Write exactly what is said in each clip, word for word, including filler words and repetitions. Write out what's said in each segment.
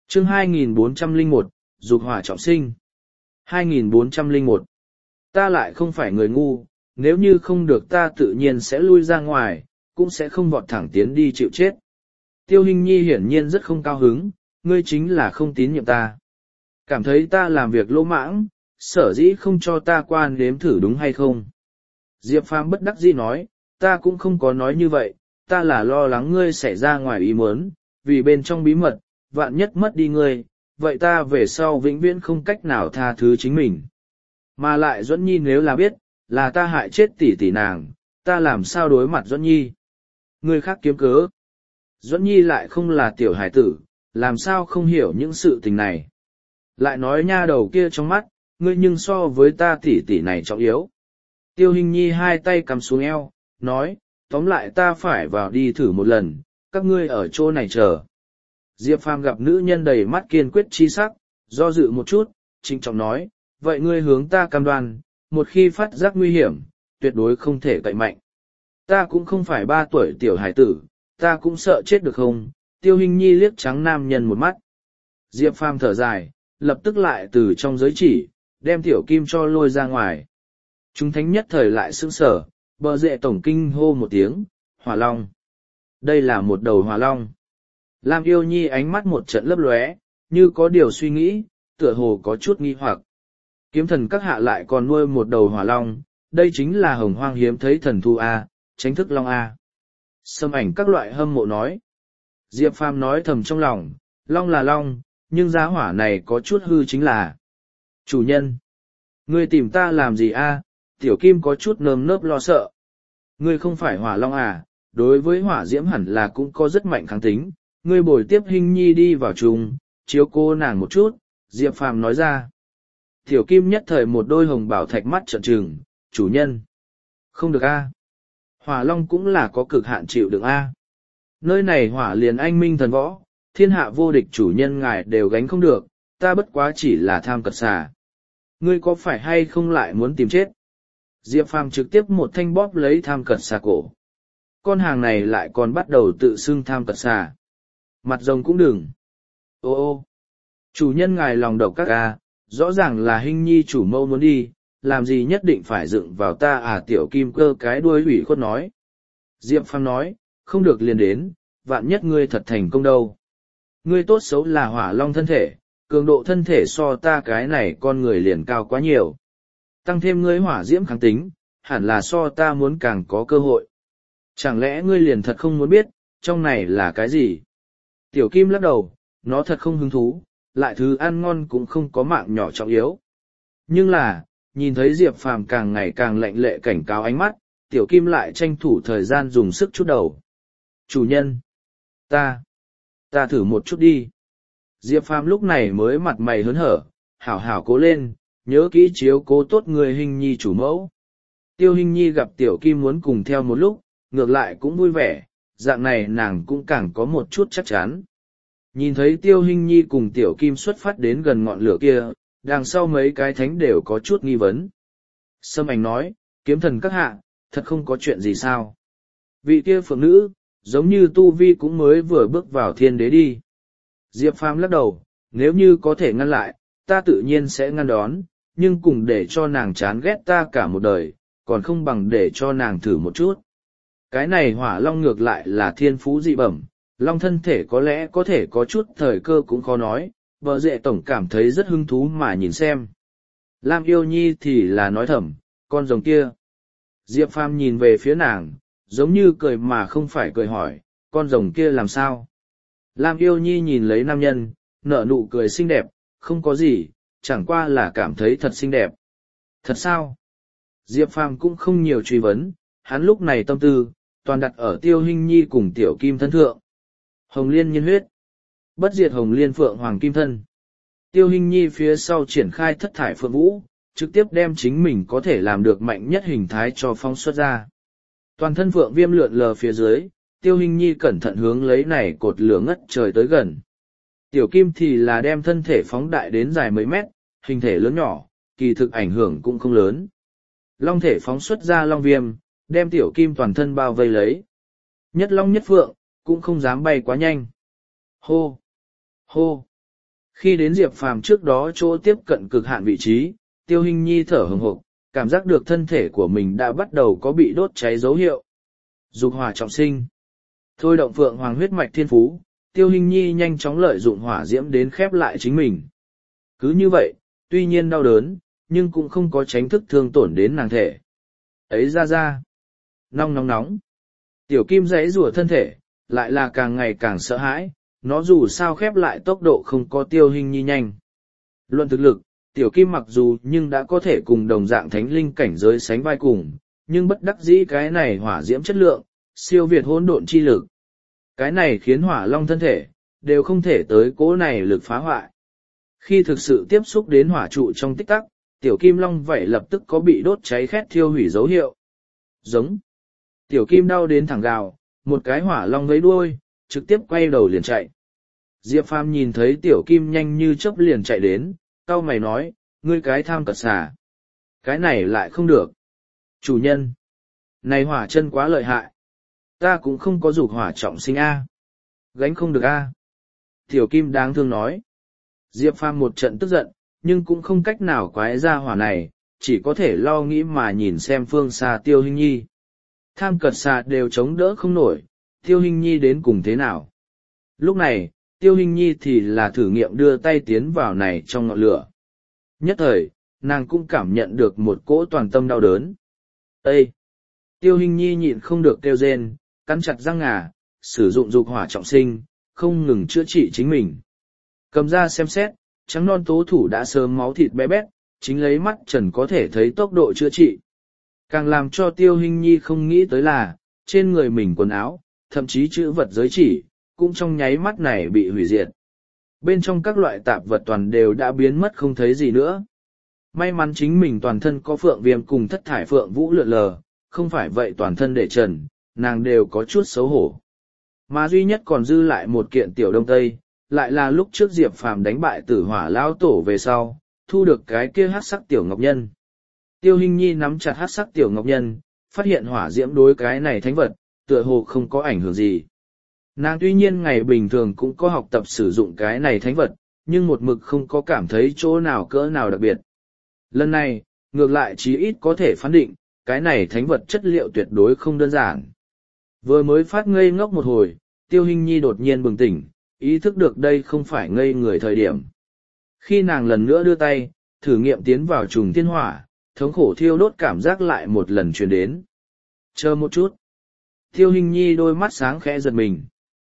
Chương hai nghìn bốn trăm lẻ một, dục hỏa trọng sinh. hai nghìn bốn trăm lẻ một. Ta lại không phải người ngu, nếu như không được ta tự nhiên sẽ lui ra ngoài, cũng sẽ không vọt thẳng tiến đi chịu chết. Tiêu Hinh Nhi hiển nhiên rất không cao hứng, ngươi chính là không tín nhiệm ta. Cảm thấy ta làm việc lỗ mãng, sở dĩ không cho ta qua nếm thử đúng hay không? Diệp Phàm bất đắc dĩ nói, ta cũng không có nói như vậy, ta là lo lắng ngươi xảy ra ngoài ý muốn, vì bên trong bí mật, vạn nhất mất đi ngươi, vậy ta về sau vĩnh viễn không cách nào tha thứ chính mình. Mà lại Duẫn Nhi nếu là biết, là ta hại chết tỷ tỷ nàng, ta làm sao đối mặt Duẫn Nhi? Ngươi khác kiếm cớ. Duẫn Nhi lại không là tiểu hải tử, làm sao không hiểu những sự tình này. Lại nói nha đầu kia trong mắt, ngươi nhưng so với ta tỷ tỷ này trọng yếu. Tiêu Hinh Nhi hai tay cầm xuống eo, nói, tóm lại ta phải vào đi thử một lần, các ngươi ở chỗ này chờ. Diệp Phàm gặp nữ nhân đầy mắt kiên quyết chi sắc, do dự một chút, trịnh trọng nói, vậy ngươi hướng ta cam đoan, một khi phát giác nguy hiểm, tuyệt đối không thể cậy mạnh. Ta cũng không phải ba tuổi tiểu hải tử, ta cũng sợ chết được không? Tiêu Hinh Nhi liếc trắng nam nhân một mắt. Diệp Phàm thở dài, lập tức lại từ trong giới chỉ, đem tiểu kim cho lôi ra ngoài. Chúng thánh nhất thời lại sững sờ, bờ rệ tổng kinh hô một tiếng, hỏa long. Đây là một đầu hỏa long. Lam Yêu Nhi ánh mắt một trận lấp lóe, như có điều suy nghĩ, tựa hồ có chút nghi hoặc. Kiếm thần các hạ lại còn nuôi một đầu hỏa long, đây chính là hồng hoang hiếm thấy thần thu A, tránh thức long A. Xâm ảnh các loại hâm mộ nói. Diệp Phàm nói thầm trong lòng, long là long, nhưng giá hỏa này có chút hư chính là. Chủ nhân, ngươi tìm ta làm gì A? Tiểu Kim có chút nơm nớp lo sợ. Ngươi không phải hỏa long à, đối với hỏa diễm hẳn là cũng có rất mạnh kháng tính. Ngươi bồi tiếp Hinh Nhi đi vào chung, chiếu cô nàng một chút, Diệp Phàm nói ra. Tiểu Kim nhất thời một đôi hồng bảo thạch mắt trợn trừng, chủ nhân. Không được a. Hỏa long cũng là có cực hạn chịu đựng a. Nơi này hỏa liền anh minh thần võ, thiên hạ vô địch chủ nhân ngài đều gánh không được, ta bất quá chỉ là tham cật xà. Ngươi có phải hay không lại muốn tìm chết? Diệp Phàm trực tiếp một thanh bóp lấy tham cật xà cổ. Con hàng này lại còn bắt đầu tự xưng tham cật xà. Mặt rồng cũng đừng. Ô ô, chủ nhân ngài lòng độc các a, rõ ràng là Hinh Nhi chủ mâu muốn đi, làm gì nhất định phải dựng vào ta à? Tiểu Kim cơ cái đuôi ủy khuất nói. Diệp Phàm nói, không được liền đến, vạn nhất ngươi thật thành công đâu. Ngươi tốt xấu là hỏa long thân thể, cường độ thân thể so ta cái này con người liền cao quá nhiều. Tăng thêm ngươi hỏa diễm kháng tính, hẳn là so ta muốn càng có cơ hội. Chẳng lẽ ngươi liền thật không muốn biết, trong này là cái gì? Tiểu Kim lắc đầu, nó thật không hứng thú, lại thứ ăn ngon cũng không có mạng nhỏ trọng yếu. Nhưng là, nhìn thấy Diệp Phàm càng ngày càng lạnh lệ cảnh cáo ánh mắt, Tiểu Kim lại tranh thủ thời gian dùng sức chút đầu. Chủ nhân! Ta! Ta thử một chút đi. Diệp Phàm lúc này mới mặt mày hớn hở, hảo hảo cố lên, nhớ kỹ chiếu cố tốt người Hinh Nhi chủ mẫu. Tiêu Hinh Nhi gặp Tiểu Kim muốn cùng theo một lúc, ngược lại cũng vui vẻ, dạng này nàng cũng càng có một chút chắc chắn. Nhìn thấy Tiêu Hinh Nhi cùng Tiểu Kim xuất phát đến gần ngọn lửa kia, đằng sau mấy cái thánh đều có chút nghi vấn. Sâm Ảnh nói, kiếm thần các hạ, thật không có chuyện gì sao? Vị kia phượng nữ, giống như tu vi cũng mới vừa bước vào thiên đế đi. Diệp Phàm lắc đầu, nếu như có thể ngăn lại, ta tự nhiên sẽ ngăn đón, nhưng cùng để cho nàng chán ghét ta cả một đời, còn không bằng để cho nàng thử một chút. Cái này hỏa long ngược lại là thiên phú dị bẩm, long thân thể có lẽ có thể có chút thời cơ cũng khó nói, vợ dệ tổng cảm thấy rất hứng thú mà nhìn xem. Lam Yêu Nhi thì là nói thầm, con rồng kia. Diệp Phàm nhìn về phía nàng, giống như cười mà không phải cười hỏi, con rồng kia làm sao? Lam Yêu Nhi nhìn lấy nam nhân, nở nụ cười xinh đẹp, không có gì, chẳng qua là cảm thấy thật xinh đẹp. Thật sao? Diệp Phàm cũng không nhiều truy vấn, hắn lúc này tâm tư, toàn đặt ở Tiêu Hinh Nhi cùng Tiểu Kim thân thượng. Hồng Liên nhiên huyết. Bất diệt Hồng Liên Phượng Hoàng Kim thân. Tiêu Hinh Nhi phía sau triển khai thất thải phượng vũ, trực tiếp đem chính mình có thể làm được mạnh nhất hình thái cho phóng xuất ra. Toàn thân phượng viêm lượn lờ phía dưới, Tiêu Hinh Nhi cẩn thận hướng lấy này cột lửa ngất trời tới gần. Tiểu Kim thì là đem thân thể phóng đại đến dài mấy mét, hình thể lớn nhỏ, kỳ thực ảnh hưởng cũng không lớn. Long thể phóng xuất ra long viêm, đem Tiểu Kim toàn thân bao vây lấy. Nhất long nhất phượng, cũng không dám bay quá nhanh. Hô! Hô! Khi đến Diệp Phàm trước đó chỗ tiếp cận cực hạn vị trí, Tiêu Hinh Nhi thở hừng hực, cảm giác được thân thể của mình đã bắt đầu có bị đốt cháy dấu hiệu. Dục hỏa trọng sinh. Thôi động phượng hoàng huyết mạch thiên phú, Tiêu Hinh Nhi nhanh chóng lợi dụng hỏa diễm đến khép lại chính mình. Cứ như vậy, tuy nhiên đau đớn, nhưng cũng không có tránh thức thương tổn đến nàng thể. Ấy ra ra. Nóng nóng nóng. Tiểu kim giãy rủa thân thể, lại là càng ngày càng sợ hãi, nó dù sao khép lại tốc độ không có Tiêu Hinh Nhi nhanh. Luận thực lực, tiểu kim mặc dù nhưng đã có thể cùng đồng dạng thánh linh cảnh giới sánh vai cùng, nhưng bất đắc dĩ cái này hỏa diễm chất lượng, siêu việt hỗn độn chi lực. Cái này khiến hỏa long thân thể, đều không thể tới cố này lực phá hoại. Khi thực sự tiếp xúc đến hỏa trụ trong tích tắc, tiểu kim long vậy lập tức có bị đốt cháy khét thiêu hủy dấu hiệu. Giống. Tiểu kim đau đến thẳng gào, một cái hỏa long với đuôi, trực tiếp quay đầu liền chạy. Diệp Phàm nhìn thấy tiểu kim nhanh như chớp liền chạy đến, cau mày nói, ngươi cái tham cật xà. Cái này lại không được. Chủ nhân. Này hỏa chân quá lợi hại. Ta cũng không có dục hỏa trọng sinh A. Gánh không được A. Tiểu kim đáng thương nói. Diệp Phàm một trận tức giận, nhưng cũng không cách nào quái ra hỏa này, chỉ có thể lo nghĩ mà nhìn xem phương xa Tiêu Hinh Nhi. Tham cật xà đều chống đỡ không nổi, Tiêu Hinh Nhi đến cùng thế nào. Lúc này, Tiêu Hinh Nhi thì là thử nghiệm đưa tay tiến vào này trong ngọn lửa. Nhất thời, nàng cũng cảm nhận được một cỗ toàn tâm đau đớn. Ê! Tiêu Hinh Nhi nhịn không được kêu rên, cắn chặt răng ngà, sử dụng dục hỏa trọng sinh, không ngừng chữa trị chính mình. Cầm ra xem xét, trắng non tố thủ đã sớm máu thịt bé bét, chính lấy mắt trần có thể thấy tốc độ chữa trị. Càng làm cho Tiêu Hinh Nhi không nghĩ tới là, trên người mình quần áo, thậm chí chữ vật giới chỉ, cũng trong nháy mắt này bị hủy diệt. Bên trong các loại tạp vật toàn đều đã biến mất không thấy gì nữa. May mắn chính mình toàn thân có phượng viêm cùng thất thải phượng vũ lượn lờ, không phải vậy toàn thân để trần, nàng đều có chút xấu hổ. Mà duy nhất còn dư lại một kiện tiểu đông tây, lại là lúc trước Diệp Phàm đánh bại tử hỏa lão tổ về sau, thu được cái kia hắc sắc tiểu ngọc nhân. Tiêu Hinh Nhi nắm chặt hắc sắc tiểu ngọc nhân, phát hiện hỏa diễm đối cái này thánh vật, tựa hồ không có ảnh hưởng gì. Nàng tuy nhiên ngày bình thường cũng có học tập sử dụng cái này thánh vật, nhưng một mực không có cảm thấy chỗ nào cỡ nào đặc biệt. Lần này, ngược lại chí ít có thể phán định, cái này thánh vật chất liệu tuyệt đối không đơn giản. Vừa mới phát ngây ngốc một hồi, Tiêu Hinh Nhi đột nhiên bừng tỉnh, ý thức được đây không phải ngây người thời điểm. Khi nàng lần nữa đưa tay, thử nghiệm tiến vào trùng thiên hỏa, thống khổ thiêu đốt cảm giác lại một lần truyền đến. Chờ một chút. Tiêu Hinh Nhi đôi mắt sáng khẽ giật mình.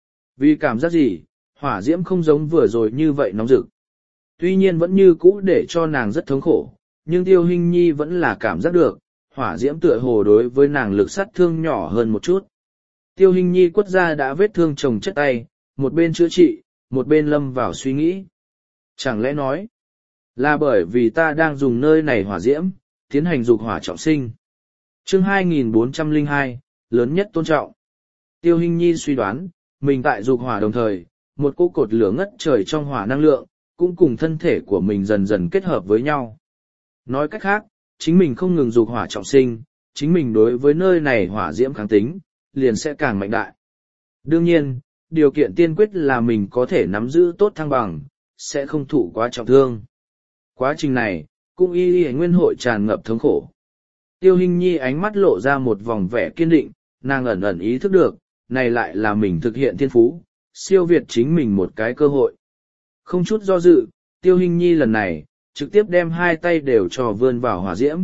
Vì cảm giác gì, hỏa diễm không giống vừa rồi như vậy nóng rực. Tuy nhiên vẫn như cũ để cho nàng rất thống khổ, nhưng Tiêu Hinh Nhi vẫn là cảm giác được, hỏa diễm tựa hồ đối với nàng lực sát thương nhỏ hơn một chút. Tiêu Hinh Nhi quất ra đã vết thương chồng chất tay, một bên chữa trị, một bên lâm vào suy nghĩ. Chẳng lẽ nói, là bởi vì ta đang dùng nơi này hỏa diễm, tiến hành dục hỏa trọng sinh. Chương hai nghìn bốn trăm lẻ hai, lớn nhất tôn trọng. Tiêu Hinh Nhi suy đoán, mình tại dục hỏa đồng thời, một cỗ cột lửa ngất trời trong hỏa năng lượng, cũng cùng thân thể của mình dần dần kết hợp với nhau. Nói cách khác, chính mình không ngừng dục hỏa trọng sinh, chính mình đối với nơi này hỏa diễm kháng tính, liền sẽ càng mạnh đại. Đương nhiên, điều kiện tiên quyết là mình có thể nắm giữ tốt thăng bằng, sẽ không thụ quá trọng thương. Quá trình này, cũng y y nguyên hội tràn ngập thống khổ. Tiêu Hinh Nhi ánh mắt lộ ra một vòng vẻ kiên định, nàng ẩn ẩn ý thức được, này lại là mình thực hiện thiên phú, siêu việt chính mình một cái cơ hội. Không chút do dự, Tiêu Hinh Nhi lần này, trực tiếp đem hai tay đều trò vươn vào hỏa diễm.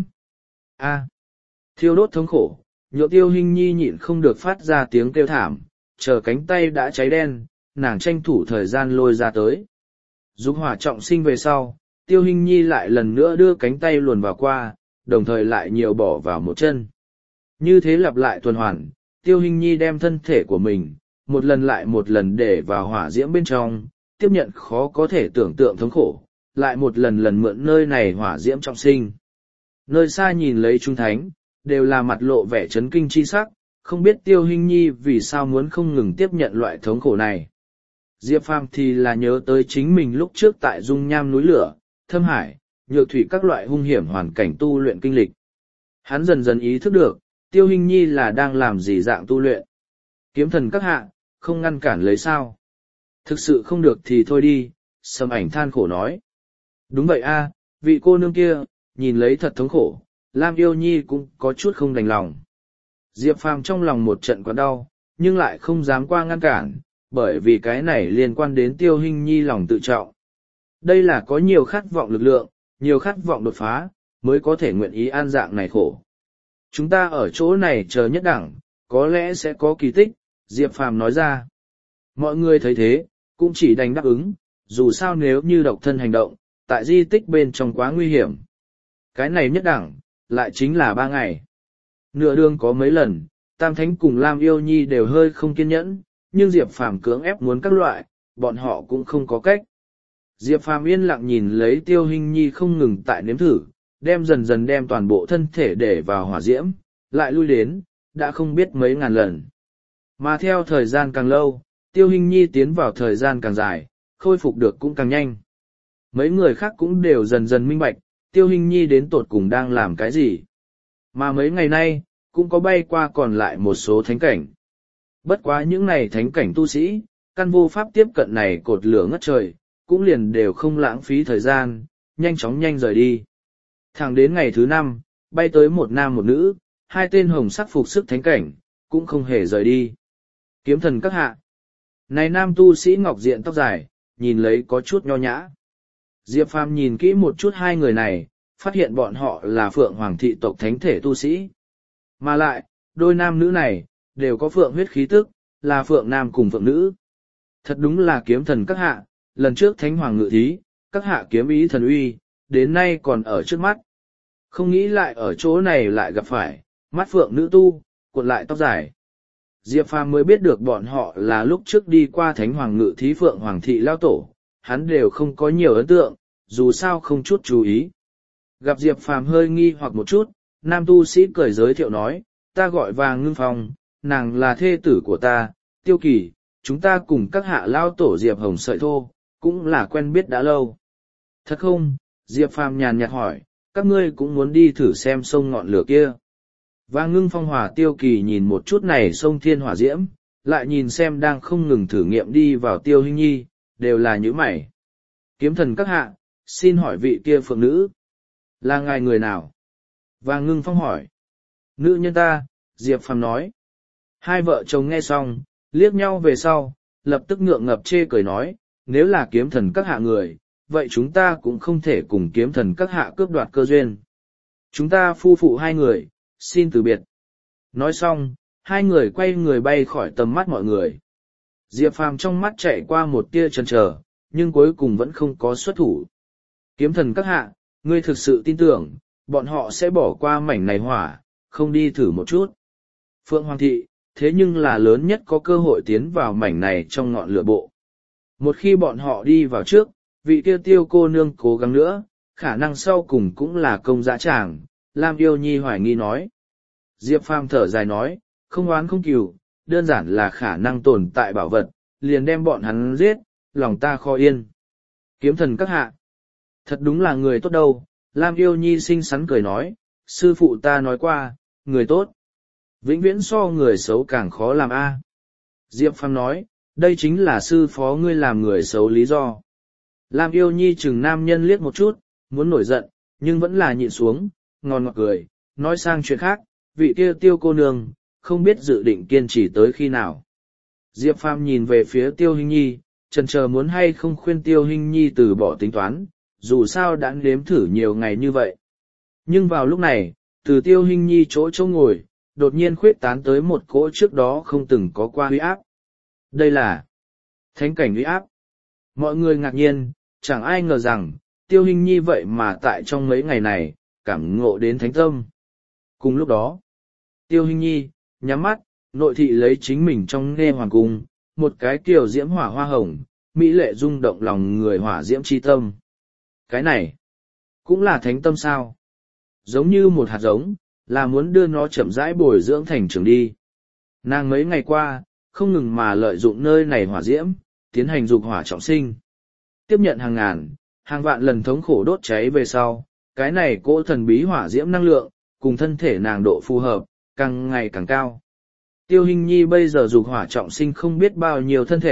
A, thiêu đốt thống khổ, nhựa Tiêu Hinh Nhi nhịn không được phát ra tiếng kêu thảm, chờ cánh tay đã cháy đen, nàng tranh thủ thời gian lôi ra tới. Dục hỏa trọng sinh về sau, Tiêu Hinh Nhi lại lần nữa đưa cánh tay luồn vào qua, đồng thời lại nhiều bỏ vào một chân. Như thế lặp lại tuần hoàn, Tiêu Hinh Nhi đem thân thể của mình, một lần lại một lần để vào hỏa diễm bên trong, tiếp nhận khó có thể tưởng tượng thống khổ, lại một lần lần mượn nơi này hỏa diễm trọng sinh. Nơi xa nhìn lấy Trung Thánh, đều là mặt lộ vẻ chấn kinh chi sắc, không biết Tiêu Hinh Nhi vì sao muốn không ngừng tiếp nhận loại thống khổ này. Diệp Phàm thì là nhớ tới chính mình lúc trước tại dung nham núi lửa, thâm hải, nhược thủy các loại hung hiểm hoàn cảnh tu luyện kinh lịch. Hắn dần dần ý thức được, Tiêu Hinh Nhi là đang làm gì dạng tu luyện. Kiếm thần các hạ, không ngăn cản lấy sao. Thực sự không được thì thôi đi, Sâm Ảnh than khổ nói. Đúng vậy a, vị cô nương kia, nhìn lấy thật thống khổ, Lam Yêu Nhi cũng có chút không đành lòng. Diệp Phàm trong lòng một trận quá đau, nhưng lại không dám qua ngăn cản, bởi vì cái này liên quan đến Tiêu Hinh Nhi lòng tự trọng. Đây là có nhiều khát vọng lực lượng, nhiều khát vọng đột phá, mới có thể nguyện ý an dạng này khổ. Chúng ta ở chỗ này chờ nhất đẳng, có lẽ sẽ có kỳ tích, Diệp Phàm nói ra. Mọi người thấy thế, cũng chỉ đành đáp ứng, dù sao nếu như độc thân hành động, tại di tích bên trong quá nguy hiểm. Cái này nhất đẳng, lại chính là ba ngày. Nửa đường có mấy lần, Tam Thánh cùng Lam Yêu Nhi đều hơi không kiên nhẫn, nhưng Diệp Phàm cưỡng ép muốn các loại, bọn họ cũng không có cách. Diệp Phàm yên lặng nhìn lấy Tiêu Hinh Nhi không ngừng tại nếm thử, đem dần dần đem toàn bộ thân thể để vào hỏa diễm, lại lui đến, đã không biết mấy ngàn lần. Mà theo thời gian càng lâu, Tiêu Hinh Nhi tiến vào thời gian càng dài, khôi phục được cũng càng nhanh. Mấy người khác cũng đều dần dần minh bạch, Tiêu Hinh Nhi đến tột cùng đang làm cái gì. Mà mấy ngày nay, cũng có bay qua còn lại một số thánh cảnh. Bất quá những này thánh cảnh tu sĩ, căn vô pháp tiếp cận này cột lửa ngất trời, cũng liền đều không lãng phí thời gian, nhanh chóng nhanh rời đi. Thẳng đến ngày thứ năm, bay tới một nam một nữ, hai tên hồng sắc phục sức thánh cảnh, cũng không hề rời đi. Kiếm thần các hạ. Này nam tu sĩ ngọc diện tóc dài, nhìn lấy có chút nho nhã. Diệp Phàm nhìn kỹ một chút hai người này, phát hiện bọn họ là Phượng Hoàng thị tộc thánh thể tu sĩ. Mà lại, đôi nam nữ này, đều có phượng huyết khí tức, là Phượng Nam cùng Phượng Nữ. Thật đúng là kiếm thần các hạ, lần trước Thánh Hoàng ngự thí, các hạ kiếm ý thần uy, đến nay còn ở trước mắt. Không nghĩ lại ở chỗ này lại gặp phải, mắt Phượng Nữ tu, cuộn lại tóc dài. Diệp Phàm mới biết được bọn họ là lúc trước đi qua Thánh Hoàng ngự thí Phượng Hoàng thị lao tổ, hắn đều không có nhiều ấn tượng, dù sao không chút chú ý. Gặp Diệp Phàm hơi nghi hoặc một chút, nam tu sĩ cười giới thiệu nói, ta gọi Vàng Ngưng Phong, nàng là thê tử của ta, Tiêu Kỳ, chúng ta cùng các hạ lao tổ Diệp Hồng Sợi Thô, cũng là quen biết đã lâu. Thật không? Diệp Phàm nhàn nhạt hỏi, các ngươi cũng muốn đi thử xem sông ngọn lửa kia. Vàng Ngưng Phong hòa Tiêu Kỳ nhìn một chút này sông thiên hỏa diễm, lại nhìn xem đang không ngừng thử nghiệm đi vào Tiêu Hinh Nhi, đều là những mày. Kiếm thần các hạ, xin hỏi vị kia phượng nữ, là ngài người nào? Vàng Ngưng Phong hỏi. Nữ nhân ta, Diệp Phàm nói. Hai vợ chồng nghe xong, liếc nhau về sau, lập tức ngượng ngập chê cười nói, nếu là kiếm thần các hạ người, vậy chúng ta cũng không thể cùng kiếm thần các hạ cướp đoạt cơ duyên. Chúng ta phu phụ hai người, xin từ biệt. Nói xong, hai người quay người bay khỏi tầm mắt mọi người. Diệp Phàm trong mắt chạy qua một tia chần chờ, nhưng cuối cùng vẫn không có xuất thủ. Kiếm thần các hạ, ngươi thực sự tin tưởng, bọn họ sẽ bỏ qua mảnh này hỏa, không đi thử một chút. Phượng Hoàng thị, thế nhưng là lớn nhất có cơ hội tiến vào mảnh này trong ngọn lửa bộ. Một khi bọn họ đi vào trước, vị tiêu tiêu cô nương cố gắng nữa, khả năng sau cùng cũng là công dã tràng, Lam Yêu Nhi hoài nghi nói. Diệp Phàm thở dài nói, không oán không cừu, đơn giản là khả năng tồn tại bảo vật, liền đem bọn hắn giết, lòng ta khó yên. Kiếm thần các hạ, thật đúng là người tốt đâu, Lam Yêu Nhi xinh xắn cười nói, sư phụ ta nói qua, người tốt. Vĩnh viễn so người xấu càng khó làm a. Diệp Phàm nói, đây chính là sư phó ngươi làm người xấu lý do. Lam Yêu Nhi chừng nam nhân liếc một chút, muốn nổi giận, nhưng vẫn là nhịn xuống, ngon ngọt cười, nói sang chuyện khác, vị kia tiêu cô nương, không biết dự định kiên trì tới khi nào. Diệp Phàm nhìn về phía Tiêu Hinh Nhi, chần chờ muốn hay không khuyên Tiêu Hinh Nhi từ bỏ tính toán, dù sao đã nếm thử nhiều ngày như vậy. Nhưng vào lúc này, từ Tiêu Hinh Nhi chỗ chỗ ngồi, đột nhiên khuyết tán tới một cỗ trước đó không từng có qua uy áp. Đây là thánh cảnh uy áp. Mọi người ngạc nhiên, chẳng ai ngờ rằng, Tiêu Hinh Nhi vậy mà tại trong mấy ngày này, cảm ngộ đến thánh tâm. Cùng lúc đó, Tiêu Hinh Nhi, nhắm mắt, nội thị lấy chính mình trong nghe hoàng cung, một cái kiều diễm hỏa hoa hồng, mỹ lệ rung động lòng người hỏa diễm chi tâm. Cái này, cũng là thánh tâm sao? Giống như một hạt giống, là muốn đưa nó chậm rãi bồi dưỡng thành trưởng đi. Nàng mấy ngày qua, không ngừng mà lợi dụng nơi này hỏa diễm, tiến hành dục hỏa trọng sinh. Tiếp nhận hàng ngàn, hàng vạn lần thống khổ đốt cháy về sau, cái này cỗ thần bí hỏa diễm năng lượng, cùng thân thể nàng độ phù hợp, càng ngày càng cao. Tiêu Hinh Nhi bây giờ dục hỏa trọng sinh không biết bao nhiêu thân thể,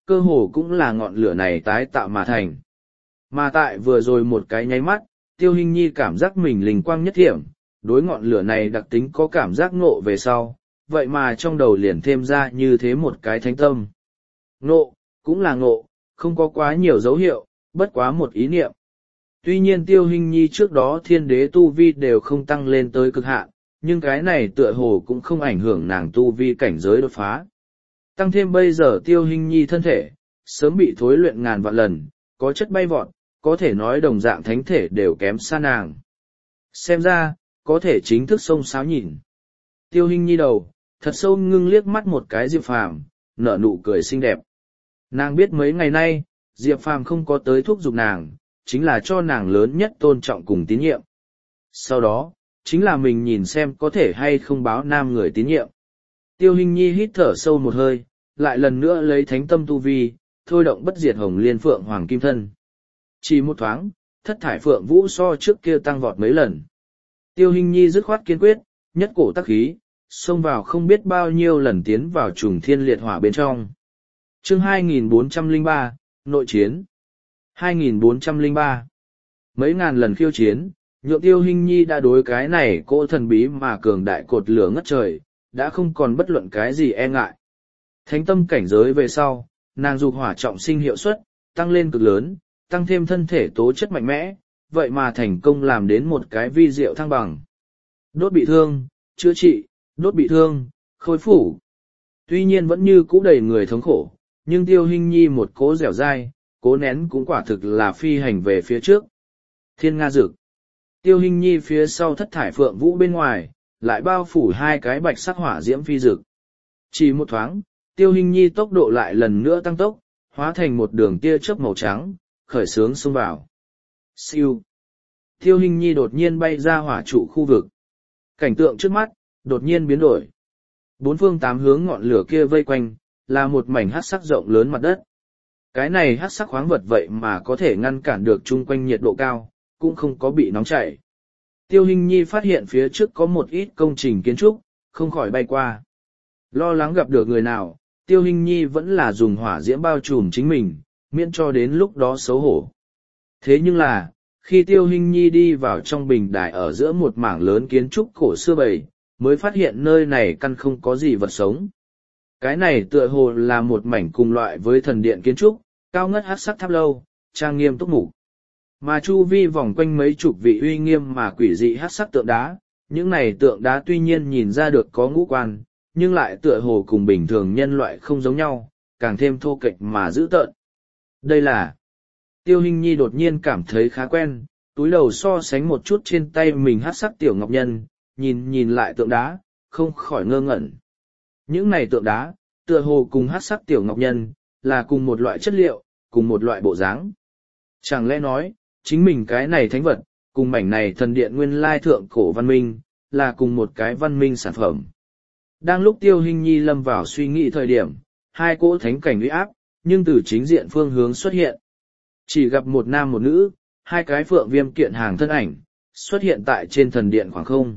cơ hồ cũng là ngọn lửa này tái tạo mà thành. Mà tại vừa rồi một cái nháy mắt, Tiêu Hinh Nhi cảm giác mình linh quang nhất thiểm, đối ngọn lửa này đặc tính có cảm giác ngộ về sau, vậy mà trong đầu liền thêm ra như thế một cái thánh tâm. Ngộ, cũng là ngộ, không có quá nhiều dấu hiệu, bất quá một ý niệm. Tuy nhiên Tiêu Hinh Nhi trước đó thiên đế tu vi đều không tăng lên tới cực hạn, nhưng cái này tựa hồ cũng không ảnh hưởng nàng tu vi cảnh giới đột phá. Tăng thêm bây giờ Tiêu Hinh Nhi thân thể, sớm bị thối luyện ngàn vạn lần, có chất bay vọt, có thể nói đồng dạng thánh thể đều kém xa nàng. Xem ra, có thể chính thức xông xáo nhìn. Tiêu Hinh Nhi đầu, thật sâu ngưng liếc mắt một cái Diệp Phàm, nở nụ cười xinh đẹp. Nàng biết mấy ngày nay, Diệp Phàm không có tới thúc giục nàng, chính là cho nàng lớn nhất tôn trọng cùng tín nhiệm. Sau đó, chính là mình nhìn xem có thể hay không báo nam người tín nhiệm. Tiêu Hinh Nhi hít thở sâu một hơi, lại lần nữa lấy thánh tâm tu vi, thôi động bất diệt hồng liên phượng hoàng kim thân. Chỉ một thoáng, thất thải phượng vũ so trước kia tăng vọt mấy lần. Tiêu Hinh Nhi dứt khoát kiên quyết, nhất cổ tắc khí, xông vào không biết bao nhiêu lần tiến vào trùng thiên liệt hỏa bên trong. Chương hai nghìn bốn trăm lẻ ba, Nội chiến. hai nghìn bốn trăm lẻ ba. Mấy ngàn lần khiêu chiến, nhượng Tiêu Hinh Nhi đã đối cái này cỗ thần bí mà cường đại cột lửa ngất trời, đã không còn bất luận cái gì e ngại. Thánh tâm cảnh giới về sau, nàng dục hỏa trọng sinh hiệu suất, tăng lên cực lớn, tăng thêm thân thể tố chất mạnh mẽ, vậy mà thành công làm đến một cái vi diệu thăng bằng. Đốt bị thương, chữa trị, đốt bị thương, khôi phủ. Tuy nhiên vẫn như cũ đầy người thống khổ, nhưng Tiêu Hinh Nhi một cố dẻo dai, cố nén cũng quả thực là phi hành về phía trước. Thiên Nga Dực. Tiêu Hinh Nhi phía sau thất thải phượng vũ bên ngoài, lại bao phủ hai cái bạch sắc hỏa diễm phi dực. Chỉ một thoáng, Tiêu Hinh Nhi tốc độ lại lần nữa tăng tốc, hóa thành một đường tia chớp màu trắng, khởi xướng xông vào. Siêu. Tiêu Hinh Nhi đột nhiên bay ra hỏa trụ khu vực. Cảnh tượng trước mắt, đột nhiên biến đổi. Bốn phương tám hướng ngọn lửa kia vây quanh, là một mảnh hắc sắc rộng lớn mặt đất. Cái này hắc sắc khoáng vật vậy mà có thể ngăn cản được chung quanh nhiệt độ cao, cũng không có bị nóng chảy. Tiêu Hinh Nhi phát hiện phía trước có một ít công trình kiến trúc, không khỏi bay qua. Lo lắng gặp được người nào, Tiêu Hinh Nhi vẫn là dùng hỏa diễm bao trùm chính mình, miễn cho đến lúc đó xấu hổ. Thế nhưng là, khi Tiêu Hinh Nhi đi vào trong bình đài ở giữa một mảng lớn kiến trúc cổ xưa bầy, mới phát hiện nơi này căn không có gì vật sống. Cái này tựa hồ là một mảnh cùng loại với thần điện kiến trúc, cao ngất hắc sắc tháp lâu, trang nghiêm túc mục. Mà chu vi vòng quanh mấy chục vị uy nghiêm mà quỷ dị hắc sắc tượng đá, những này tượng đá tuy nhiên nhìn ra được có ngũ quan, nhưng lại tựa hồ cùng bình thường nhân loại không giống nhau, càng thêm thô kệch mà dữ tợn. Đây là... Tiêu Hinh Nhi đột nhiên cảm thấy khá quen, túi đầu so sánh một chút trên tay mình hắc sắc tiểu ngọc nhân, nhìn nhìn lại tượng đá, không khỏi ngơ ngẩn. Những này tượng đá, tựa hồ cùng hắc sắc tiểu ngọc nhân, là cùng một loại chất liệu, cùng một loại bộ dáng. Chẳng lẽ nói, chính mình cái này thánh vật, cùng mảnh này thần điện nguyên lai thượng cổ văn minh, là cùng một cái văn minh sản phẩm. Đang lúc Tiêu Hinh Nhi lâm vào suy nghĩ thời điểm, hai cỗ thánh cảnh uy áp, nhưng từ chính diện phương hướng xuất hiện. Chỉ gặp một nam một nữ, hai cái phượng viêm kiện hàng thân ảnh, xuất hiện tại trên thần điện khoảng không.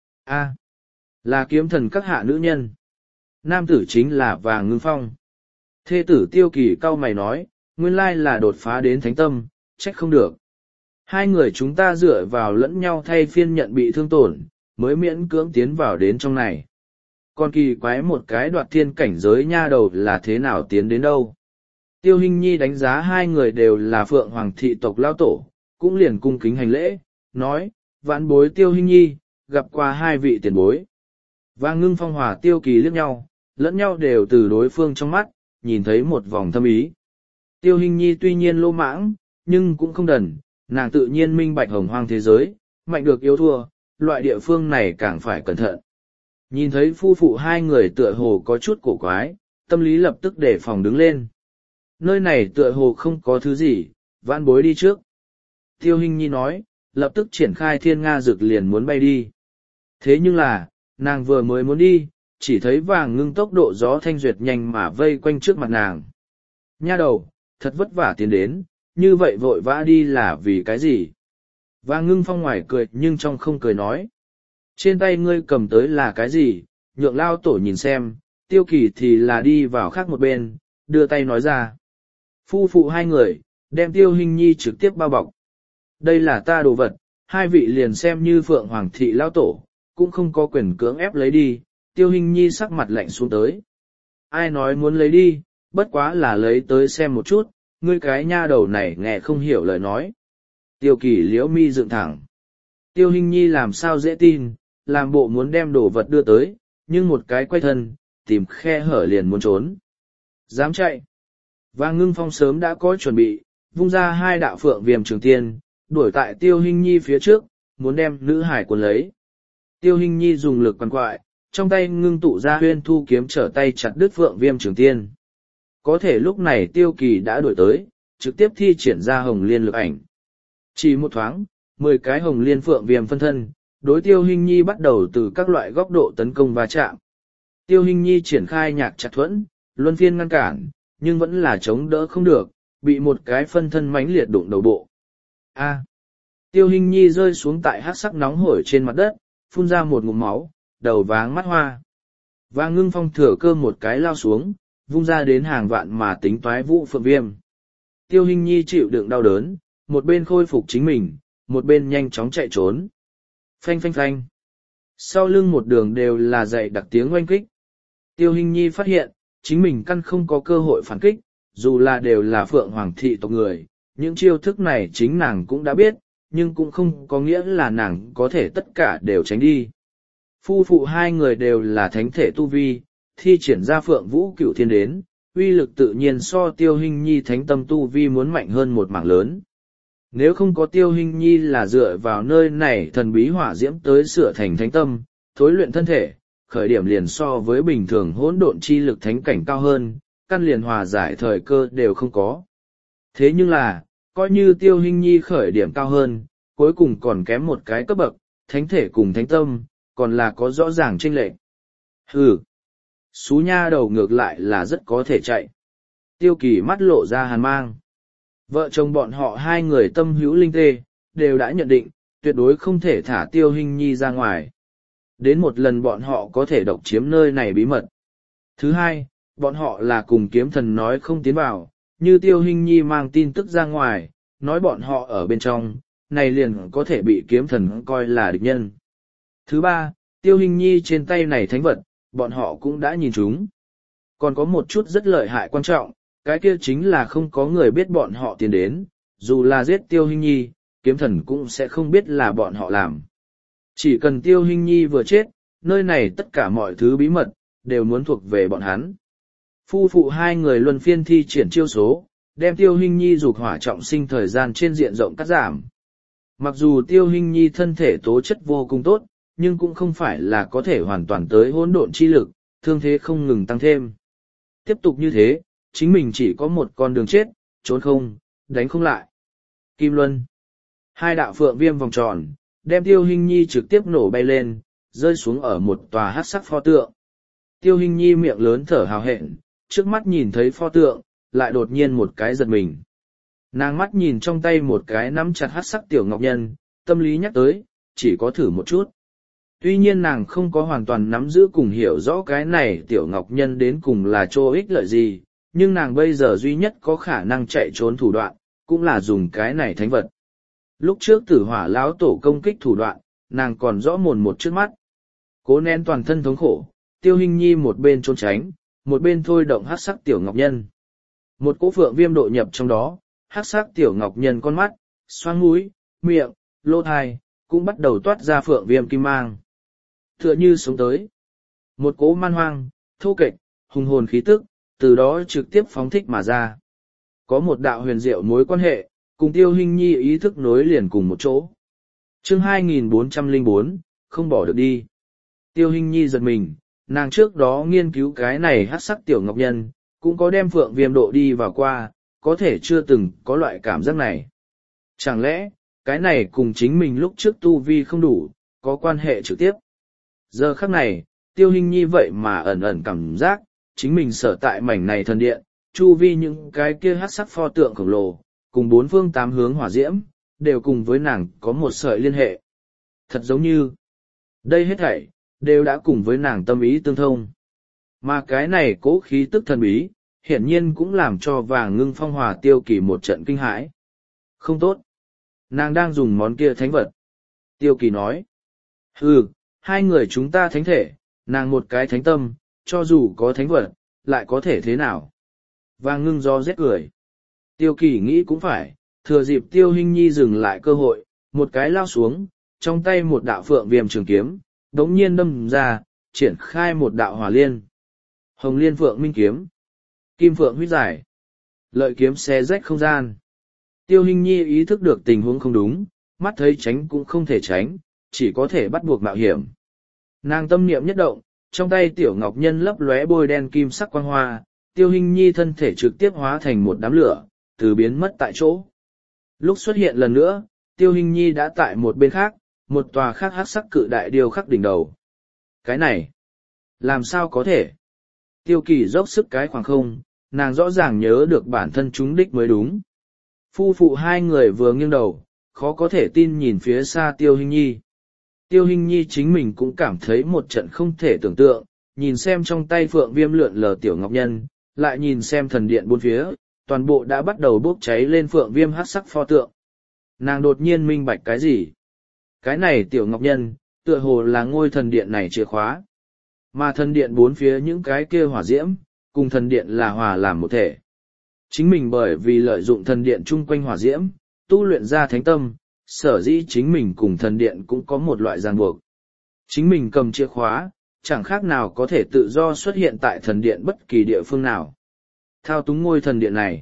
A, là kiếm thần các hạ nữ nhân. Nam tử chính là Vàng Ngưng Phong. Thê tử Tiêu Kỳ cau mày nói, nguyên lai là đột phá đến thánh tâm, trách không được. Hai người chúng ta dựa vào lẫn nhau thay phiên nhận bị thương tổn, mới miễn cưỡng tiến vào đến trong này. Còn kỳ quái một cái đoạt thiên cảnh giới nha đầu là thế nào tiến đến đâu. Tiêu Hinh Nhi đánh giá hai người đều là Phượng Hoàng thị tộc lao tổ, cũng liền cung kính hành lễ, nói, vãn bối Tiêu Hinh Nhi, gặp qua hai vị tiền bối. Vàng Ngưng Phong hòa Tiêu Kỳ liếc nhau, lẫn nhau đều từ đối phương trong mắt, nhìn thấy một vòng thâm ý. Tiêu Hinh Nhi tuy nhiên lô mãng, nhưng cũng không đần, nàng tự nhiên minh bạch hồng hoang thế giới, mạnh được yếu thua, loại địa phương này càng phải cẩn thận. Nhìn thấy phu phụ hai người tựa hồ có chút cổ quái, tâm lý lập tức đề phòng đứng lên. Nơi này tựa hồ không có thứ gì, vãn bối đi trước. Tiêu Hinh Nhi nói, lập tức triển khai thiên nga dực liền muốn bay đi. Thế nhưng là, nàng vừa mới muốn đi, chỉ thấy Vàng Ngưng tốc độ gió thanh duyệt nhanh mà vây quanh trước mặt nàng. Nha đầu, thật vất vả tiến đến, như vậy vội vã đi là vì cái gì? Vàng Ngưng Phong ngoài cười nhưng trong không cười nói. Trên tay ngươi cầm tới là cái gì, nhượng lao tổ nhìn xem, Tiêu Kỳ thì là đi vào khác một bên, đưa tay nói ra. Phu phụ hai người, đem Tiêu Hinh Nhi trực tiếp bao bọc. Đây là ta đồ vật, hai vị liền xem như Phượng Hoàng thị lao tổ, cũng không có quyền cưỡng ép lấy đi. Tiêu Hinh Nhi sắc mặt lạnh xuống tới. Ai nói muốn lấy đi, bất quá là lấy tới xem một chút, ngươi cái nha đầu này nghe không hiểu lời nói. Tiêu Kỳ liễu mi dựng thẳng. Tiêu Hinh Nhi làm sao dễ tin, làm bộ muốn đem đồ vật đưa tới, nhưng một cái quay thân, tìm khe hở liền muốn trốn. Dám chạy. Và Ngưng Phong sớm đã có chuẩn bị, vung ra hai đạo phượng viêm trường tiên, đuổi tại Tiêu Hinh Nhi phía trước, muốn đem nữ hải cuốn lấy. Tiêu Hinh Nhi dùng lực quằn quại, trong tay ngưng tụ ra huyên thu kiếm trở tay chặt đứt phượng viêm trường tiên. Có thể lúc này Tiêu Kỳ đã đuổi tới, trực tiếp thi triển ra hồng liên lực ảnh. Chỉ một thoáng, mười cái hồng liên phượng viêm phân thân, đối Tiêu Hinh Nhi bắt đầu từ các loại góc độ tấn công và chạm. Tiêu Hinh Nhi triển khai nhạc chặt thuẫn, luân phiên ngăn cản, nhưng vẫn là chống đỡ không được, bị một cái phân thân mãnh liệt đụng đầu bộ. A. Tiêu Hinh Nhi rơi xuống tại hắc sắc nóng hổi trên mặt đất, phun ra một ngụm máu, đầu váng mắt hoa. Và Ngưng Phong thừa cơ một cái lao xuống, vung ra đến hàng vạn mà tính toái vũ phượng viêm. Tiêu Hinh Nhi chịu đựng đau đớn, một bên khôi phục chính mình, một bên nhanh chóng chạy trốn. Phanh phanh phanh. Sau lưng một đường đều là dậy đặc tiếng oanh kích. Tiêu Hinh Nhi phát hiện, chính mình căn không có cơ hội phản kích, dù là đều là Phượng Hoàng thị tộc người, những chiêu thức này chính nàng cũng đã biết, nhưng cũng không có nghĩa là nàng có thể tất cả đều tránh đi. Phu phụ hai người đều là thánh thể tu vi, thi triển ra Phượng Vũ Cửu Thiên đến, uy lực tự nhiên so Tiêu Hinh Nhi thánh tâm tu vi muốn mạnh hơn một mảng lớn. Nếu không có Tiêu Hinh Nhi là dựa vào nơi này thần bí hỏa diễm tới sửa thành thánh tâm, thối luyện thân thể, khởi điểm liền so với bình thường hỗn độn chi lực thánh cảnh cao hơn, căn liền hòa giải thời cơ đều không có. Thế nhưng là, coi như Tiêu Hinh Nhi khởi điểm cao hơn, cuối cùng còn kém một cái cấp bậc, thánh thể cùng thánh tâm, còn là có rõ ràng chênh lệch. Hừ, xú nha đầu ngược lại là rất có thể chạy. Tiêu Kỳ mắt lộ ra hàn mang. Vợ chồng bọn họ hai người tâm hữu linh tê, đều đã nhận định, tuyệt đối không thể thả Tiêu Hinh Nhi ra ngoài. Đến một lần bọn họ có thể độc chiếm nơi này bí mật. Thứ hai, bọn họ là cùng kiếm thần nói không tiến vào, như Tiêu Hinh Nhi mang tin tức ra ngoài, nói bọn họ ở bên trong, này liền có thể bị kiếm thần coi là địch nhân. Thứ ba, Tiêu Hinh Nhi trên tay này thánh vật, bọn họ cũng đã nhìn chúng. Còn có một chút rất lợi hại quan trọng, cái kia chính là không có người biết bọn họ tiến đến, dù là giết Tiêu Hinh Nhi, kiếm thần cũng sẽ không biết là bọn họ làm. Chỉ cần Tiêu Hinh Nhi vừa chết, nơi này tất cả mọi thứ bí mật, đều muốn thuộc về bọn hắn. Phu phụ hai người luân phiên thi triển chiêu số, đem Tiêu Hinh Nhi dục hỏa trọng sinh thời gian trên diện rộng cắt giảm. Mặc dù Tiêu Hinh Nhi thân thể tố chất vô cùng tốt, nhưng cũng không phải là có thể hoàn toàn tới hỗn độn chi lực, thương thế không ngừng tăng thêm. Tiếp tục như thế, chính mình chỉ có một con đường chết, trốn không, đánh không lại. Kim Luân. Hai đạo phượng viêm vòng tròn, đem Tiêu Hinh Nhi trực tiếp nổ bay lên, rơi xuống ở một tòa hắc sắc pho tượng. Tiêu Hinh Nhi miệng lớn thở hào hẹn, trước mắt nhìn thấy pho tượng, lại đột nhiên một cái giật mình. Nàng mắt nhìn trong tay một cái nắm chặt hắc sắc tiểu ngọc nhân, tâm lý nhắc tới, chỉ có thử một chút. Tuy nhiên nàng không có hoàn toàn nắm giữ cùng hiểu rõ cái này tiểu ngọc nhân đến cùng là chỗ ích lợi gì, nhưng nàng bây giờ duy nhất có khả năng chạy trốn thủ đoạn, cũng là dùng cái này thánh vật. Lúc trước tử hỏa lão tổ công kích thủ đoạn, nàng còn rõ mồn một trước mắt. Cố nén toàn thân thống khổ, Tiêu Hinh Nhi một bên trốn tránh, một bên thôi động hắc sắc tiểu ngọc nhân. Một cỗ phượng viêm độ nhập trong đó, hắc sắc tiểu ngọc nhân con mắt, xoang mũi, miệng, lỗ tai, cũng bắt đầu toát ra phượng viêm kim mang. Tựa như sống tới. Một cỗ man hoang, thô kệch, hùng hồn khí tức, từ đó trực tiếp phóng thích mà ra. Có một đạo huyền diệu mối quan hệ, cùng Tiêu Hinh Nhi ý thức nối liền cùng một chỗ. Chương hai nghìn bốn trăm lẻ bốn, không bỏ được đi. Tiêu Hinh Nhi giật mình, nàng trước đó nghiên cứu cái này hắc sắc tiểu ngọc nhân, cũng có đem phượng viêm độ đi vào qua, có thể chưa từng có loại cảm giác này. Chẳng lẽ, cái này cùng chính mình lúc trước tu vi không đủ, có quan hệ trực tiếp. Giờ khắc này, Tiêu Hinh Nhi vậy mà ẩn ẩn cảm giác, chính mình sở tại mảnh này thần điện, chu vi những cái kia hắc sắc pho tượng khổng lồ, cùng bốn phương tám hướng hỏa diễm, đều cùng với nàng có một sợi liên hệ. Thật giống như, đây hết thảy, đều đã cùng với nàng tâm ý tương thông. Mà cái này cố khí tức thần bí, hiển nhiên cũng làm cho Vàng Ngưng Phong hòa Tiêu Kỳ một trận kinh hãi. Không tốt. Nàng đang dùng món kia thánh vật. Tiêu Kỳ nói. Ừ, hai người chúng ta thánh thể, nàng một cái thánh tâm, cho dù có thánh vật, lại có thể thế nào? Vàng Ngưng do rét cười. Tiêu Kỳ nghĩ cũng phải, thừa dịp Tiêu Hinh Nhi dừng lại cơ hội, một cái lao xuống, trong tay một đạo phượng viêm trường kiếm, đống nhiên đâm ra, triển khai một đạo hỏa liên. Hồng liên phượng minh kiếm, kim phượng huyết giải, lợi kiếm xé rách không gian. Tiêu Hinh Nhi ý thức được tình huống không đúng, mắt thấy tránh cũng không thể tránh, chỉ có thể bắt buộc mạo hiểm. Nàng tâm niệm nhất động, trong tay tiểu ngọc nhân lấp lóe bôi đen kim sắc quang hoa, Tiêu Hinh Nhi thân thể trực tiếp hóa thành một đám lửa, từ biến mất tại chỗ. Lúc xuất hiện lần nữa, Tiêu Hinh Nhi đã tại một bên khác, một tòa khác hắc sắc cự đại điêu khắc đỉnh đầu. Cái này, làm sao có thể? Tiêu Kỳ dốc sức cái khoảng không, nàng rõ ràng nhớ được bản thân chúng đích mới đúng. Phu phụ hai người vừa nghiêng đầu, khó có thể tin nhìn phía xa Tiêu Hinh Nhi. Tiêu Hinh Nhi chính mình cũng cảm thấy một trận không thể tưởng tượng, nhìn xem trong tay phượng viêm lượn lờ tiểu ngọc nhân, lại nhìn xem thần điện bốn phía, toàn bộ đã bắt đầu bốc cháy lên phượng viêm hắc sắc pho tượng. Nàng đột nhiên minh bạch cái gì? Cái này tiểu ngọc nhân, tựa hồ là ngôi thần điện này chìa khóa. Mà thần điện bốn phía những cái kia hỏa diễm, cùng thần điện là hòa làm một thể. Chính mình bởi vì lợi dụng thần điện chung quanh hỏa diễm, tu luyện ra thánh tâm, sở dĩ chính mình cùng thần điện cũng có một loại ràng buộc. Chính mình cầm chìa khóa, chẳng khác nào có thể tự do xuất hiện tại thần điện bất kỳ địa phương nào. Thao túng ngôi thần điện này.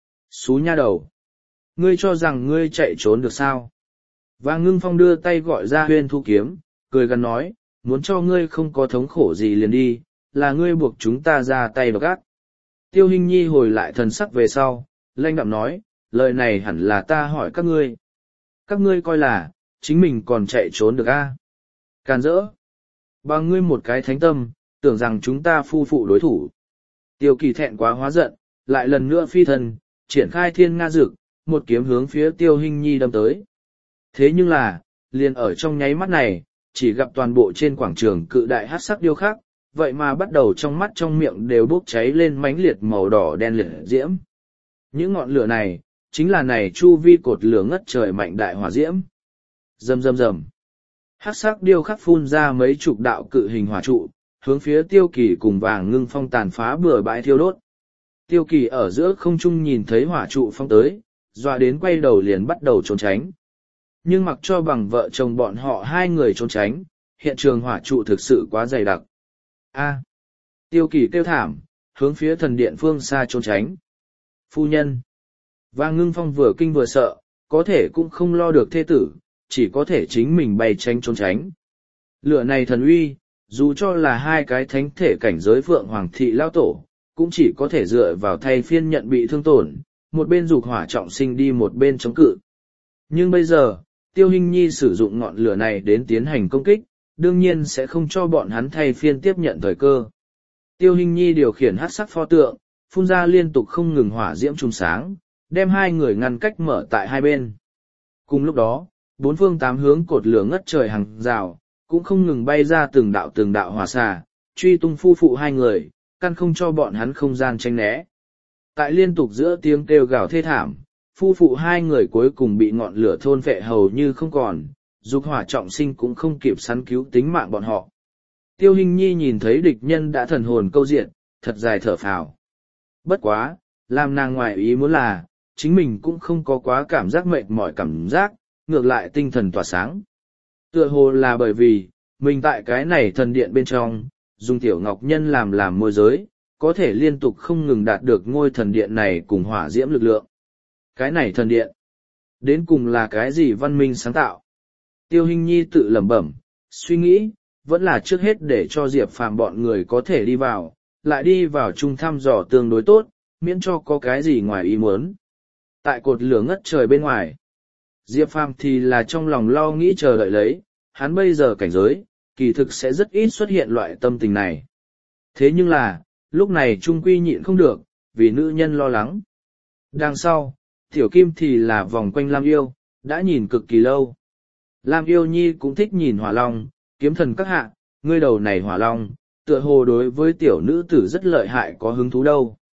Xú nha đầu. Ngươi cho rằng ngươi chạy trốn được sao? Vàng Ngưng Phong đưa tay gọi ra Huyên Thu kiếm, cười gần nói, muốn cho ngươi không có thống khổ gì liền đi, là ngươi buộc chúng ta ra tay độc ác. Tiêu Hinh Nhi hồi lại thần sắc về sau, lanh đạm nói, lời này hẳn là ta hỏi các ngươi. Các ngươi coi là, chính mình còn chạy trốn được a? À? Càn rỡ. Bằng ngươi một cái thánh tâm, tưởng rằng chúng ta phu phụ đối thủ. Tiêu Kỳ thẹn quá hóa giận, lại lần nữa phi thần, triển khai thiên nga dực, một kiếm hướng phía Tiêu Hinh Nhi đâm tới. Thế nhưng là, liền ở trong nháy mắt này, chỉ gặp toàn bộ trên quảng trường cự đại hắc sắc điêu khắc, vậy mà bắt đầu trong mắt trong miệng đều bốc cháy lên mãnh liệt màu đỏ đen liệt diễm. Những ngọn lửa này, chính là này chu vi cột lửa ngất trời mạnh đại hỏa diễm. Rầm rầm rầm. Hắc sắc điêu khắc phun ra mấy chục đạo cự hình hỏa trụ, hướng phía Tiêu Kỳ cùng Vàng Ngưng Phong tàn phá bừa bãi thiêu đốt. Tiêu Kỳ ở giữa không trung nhìn thấy hỏa trụ phong tới, dọa đến quay đầu liền bắt đầu trốn tránh. Nhưng mặc cho bằng vợ chồng bọn họ hai người trốn tránh, hiện trường hỏa trụ thực sự quá dày đặc. A. Tiêu Kỳ kêu thảm, hướng phía thần điện phương xa trốn tránh. Phu nhân. Vàng Ngưng Phong vừa kinh vừa sợ, có thể cũng không lo được thê tử, chỉ có thể chính mình bay tránh trốn tránh. Lửa này thần uy, dù cho là hai cái thánh thể cảnh giới Phượng Hoàng thị lao tổ, cũng chỉ có thể dựa vào thay phiên nhận bị thương tổn, một bên dục hỏa trọng sinh đi một bên chống cự. Nhưng bây giờ, Tiêu Hinh Nhi sử dụng ngọn lửa này đến tiến hành công kích, đương nhiên sẽ không cho bọn hắn thay phiên tiếp nhận thời cơ. Tiêu Hinh Nhi điều khiển hắc sắc pho tượng, phun ra liên tục không ngừng hỏa diễm trùng sáng, đem hai người ngăn cách mở tại hai bên. Cùng lúc đó, bốn phương tám hướng cột lửa ngất trời hàng rào, cũng không ngừng bay ra từng đạo từng đạo hỏa xà, truy tung phu phụ hai người, căn không cho bọn hắn không gian tránh né. Tại liên tục giữa tiếng kêu gào thê thảm, phu phụ hai người cuối cùng bị ngọn lửa thôn phệ hầu như không còn, dục hỏa trọng sinh cũng không kịp săn cứu tính mạng bọn họ. Tiêu Hinh Nhi nhìn thấy địch nhân đã thần hồn câu diện, thật dài thở phào. Bất quá, làm nàng ngoài ý muốn là, chính mình cũng không có quá cảm giác mệt mỏi cảm giác, ngược lại tinh thần tỏa sáng. Tựa hồ là bởi vì, mình tại cái này thần điện bên trong, dùng tiểu ngọc nhân làm làm môi giới, có thể liên tục không ngừng đạt được ngôi thần điện này cùng hỏa diễm lực lượng. Cái này thần điện, đến cùng là cái gì văn minh sáng tạo? Tiêu Hinh Nhi tự lẩm bẩm, suy nghĩ, vẫn là trước hết để cho Diệp Phàm bọn người có thể đi vào, lại đi vào chung thăm dò tương đối tốt, miễn cho có cái gì ngoài ý muốn. Tại cột lửa ngất trời bên ngoài, Diệp Phàm thì là trong lòng lo nghĩ chờ đợi lấy, hắn bây giờ cảnh giới, kỳ thực sẽ rất ít xuất hiện loại tâm tình này. Thế nhưng là, lúc này trung quy nhịn không được, vì nữ nhân lo lắng. Đằng sau, Tiểu Kim thì là vòng quanh Lam Yêu, đã nhìn cực kỳ lâu. Lam Yêu Nhi cũng thích nhìn hỏa long, kiếm thần các hạ, ngươi đầu này hỏa long, tựa hồ đối với tiểu nữ tử rất lợi hại có hứng thú đâu.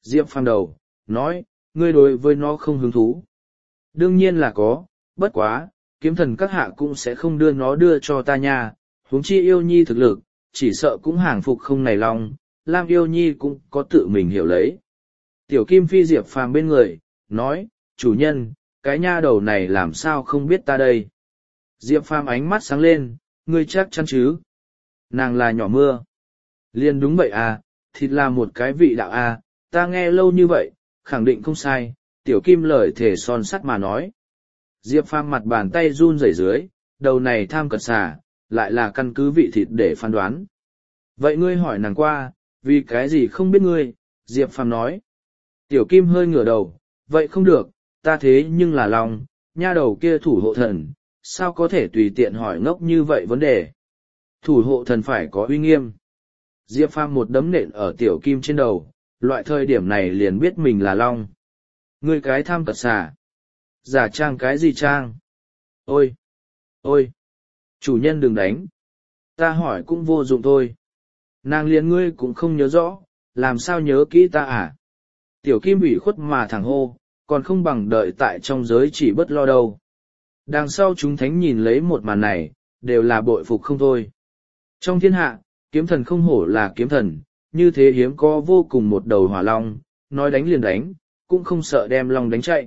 Diệp Phàm đầu, nói, ngươi đối với nó không hứng thú. Đương nhiên là có, bất quá, kiếm thần các hạ cũng sẽ không đưa nó đưa cho ta nha, huống chi yêu nhi thực lực, chỉ sợ cũng hàng phục không này lòng, Lam yêu nhi cũng có tự mình hiểu lấy. Tiểu Kim Phi Diệp Phàm bên người, nói, chủ nhân, cái nha đầu này làm sao không biết ta đây. Diệp Phàm ánh mắt sáng lên, ngươi chắc chắn chứ. Nàng là nhỏ mưa. Liên đúng vậy à, thịt là một cái vị đạo à, ta nghe lâu như vậy, khẳng định không sai, Tiểu Kim lời thể son sắt mà nói. Diệp Phàm mặt bàn tay run rẩy dưới, đầu này tham cật xà, lại là căn cứ vị thịt để phán đoán. Vậy ngươi hỏi nàng qua, vì cái gì không biết ngươi, Diệp Phàm nói. Tiểu Kim hơi ngửa đầu, vậy không được, ta thế nhưng là lòng, nha đầu kia thủ hộ thần, sao có thể tùy tiện hỏi ngốc như vậy vấn đề. Thủ hộ thần phải có uy nghiêm. Diệp Phàm một đấm nện ở Tiểu Kim trên đầu, loại thời điểm này liền biết mình là long. Ngươi cái tham cật xà. Giả trang cái gì trang? Ôi! Ôi! Chủ nhân đừng đánh. Ta hỏi cũng vô dụng thôi. Nàng liền ngươi cũng không nhớ rõ, làm sao nhớ kỹ ta à? Tiểu Kim ủy khuất mà thẳng hô, còn không bằng đợi tại trong giới chỉ bất lo đâu. Đằng sau chúng thánh nhìn lấy một màn này, đều là bội phục không thôi. Trong thiên hạ, kiếm thần không hổ là kiếm thần, như thế hiếm có vô cùng một đầu hỏa long, nói đánh liền đánh, cũng không sợ đem long đánh chạy.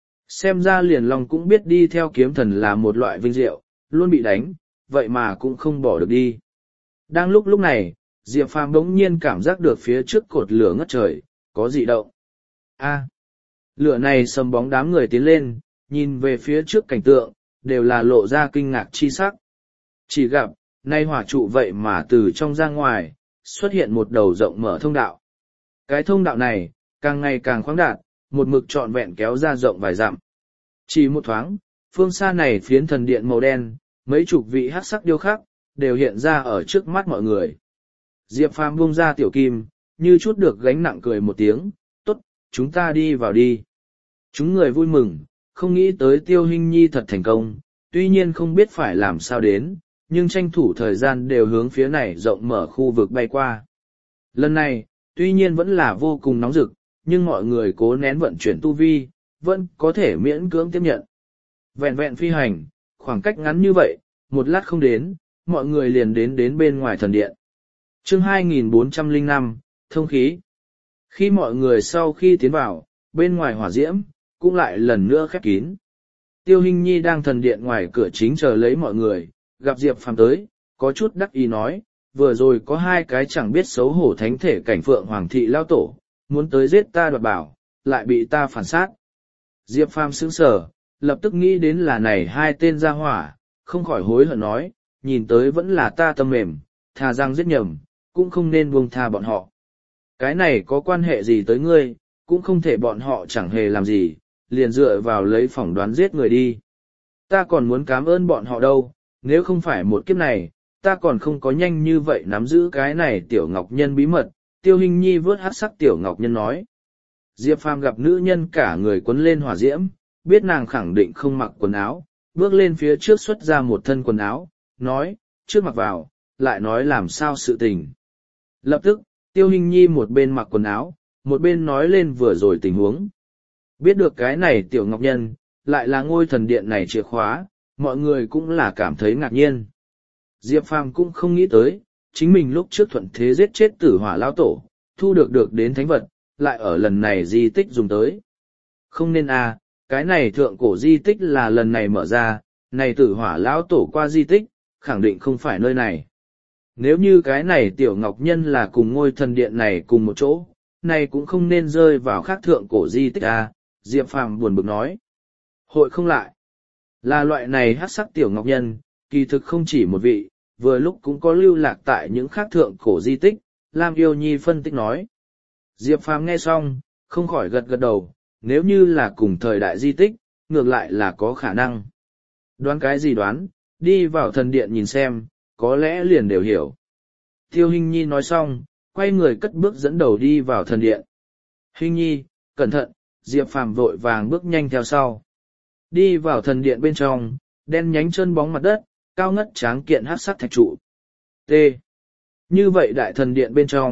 Xem ra liền long cũng biết đi theo kiếm thần là một loại vinh diệu, luôn bị đánh, vậy mà cũng không bỏ được đi. Đang lúc lúc này, Diệp Phàm bỗng nhiên cảm giác được phía trước cột lửa ngất trời, có dị động. A, lửa này sầm bóng đám người tiến lên, nhìn về phía trước cảnh tượng, đều là lộ ra kinh ngạc chi sắc. Chỉ gặp, nay hỏa trụ vậy mà từ trong ra ngoài, xuất hiện một đầu rộng mở thông đạo. Cái thông đạo này, càng ngày càng khoáng đạt, một mực trọn vẹn kéo ra rộng vài dặm. Chỉ một thoáng, phương xa này phiến thần điện màu đen, mấy chục vị hắc sắc điêu khắc, đều hiện ra ở trước mắt mọi người. Diệp Phàm buông ra Tiểu Kim, như chút được gánh nặng cười một tiếng, tốt, chúng ta đi vào đi. Chúng người vui mừng, không nghĩ tới Tiêu Hinh Nhi thật thành công, tuy nhiên không biết phải làm sao đến, nhưng tranh thủ thời gian đều hướng phía này rộng mở khu vực bay qua. Lần này, tuy nhiên vẫn là vô cùng nóng rực, nhưng mọi người cố nén vận chuyển tu vi, vẫn có thể miễn cưỡng tiếp nhận. Vẹn vẹn phi hành, khoảng cách ngắn như vậy, một lát không đến, mọi người liền đến đến bên ngoài thần điện. Chương hai nghìn bốn trăm lẻ năm, thông khí. Khi mọi người sau khi tiến vào, bên ngoài hỏa diễm, cũng lại lần nữa khép kín. Tiêu Hinh Nhi đang thần điện ngoài cửa chính chờ lấy mọi người, gặp Diệp Phàm tới, có chút đắc ý nói, vừa rồi có hai cái chẳng biết xấu hổ thánh thể cảnh phượng hoàng thị lao tổ, muốn tới giết ta đoạt bảo, lại bị ta phản sát. Diệp Phàm sững sờ, lập tức nghĩ đến là này hai tên gia hỏa, không khỏi hối hận nói, nhìn tới vẫn là ta tâm mềm, thà rằng giết nhầm, cũng không nên buông tha bọn họ. Cái này có quan hệ gì tới ngươi, cũng không thể bọn họ chẳng hề làm gì, liền dựa vào lấy phỏng đoán giết người đi. Ta còn muốn cảm ơn bọn họ đâu, nếu không phải một kiếp này, ta còn không có nhanh như vậy nắm giữ cái này tiểu ngọc nhân bí mật. Tiêu Hinh Nhi vớt hắc sắc tiểu ngọc nhân nói. Diệp Phàm gặp nữ nhân cả người quấn lên hỏa diễm, biết nàng khẳng định không mặc quần áo, bước lên phía trước xuất ra một thân quần áo, nói, trước mặc vào, lại nói làm sao sự tình. Lập tức, Tiêu Hinh Nhi một bên mặc quần áo, một bên nói lên vừa rồi tình huống. Biết được cái này tiểu ngọc nhân, lại là ngôi thần điện này chìa khóa, mọi người cũng là cảm thấy ngạc nhiên. Diệp Phàm cũng không nghĩ tới, chính mình lúc trước thuận thế giết chết tử hỏa lao tổ, thu được được đến thánh vật, lại ở lần này di tích dùng tới. Không nên à, cái này thượng cổ di tích là lần này mở ra, này tử hỏa lão tổ qua di tích, khẳng định không phải nơi này. Nếu như cái này tiểu ngọc nhân là cùng ngôi thần điện này cùng một chỗ, này cũng không nên rơi vào khác thượng cổ di tích à, Diệp Phàm buồn bực nói. Hội không lại, là loại này hắc sắc tiểu ngọc nhân, kỳ thực không chỉ một vị, vừa lúc cũng có lưu lạc tại những khác thượng cổ di tích, Lam Yêu Nhi phân tích nói. Diệp Phàm nghe xong, không khỏi gật gật đầu, nếu như là cùng thời đại di tích, ngược lại là có khả năng. Đoán cái gì đoán, đi vào thần điện nhìn xem, có lẽ liền đều hiểu. Tiêu Hinh Nhi nói xong, quay người cất bước dẫn đầu đi vào thần điện. Hinh Nhi, cẩn thận, Diệp Phàm vội vàng bước nhanh theo sau. Đi vào thần điện bên trong, đen nhánh chân bóng mặt đất, cao ngất tráng kiện hắc sắc thạch trụ. T. Như vậy đại thần điện bên trong,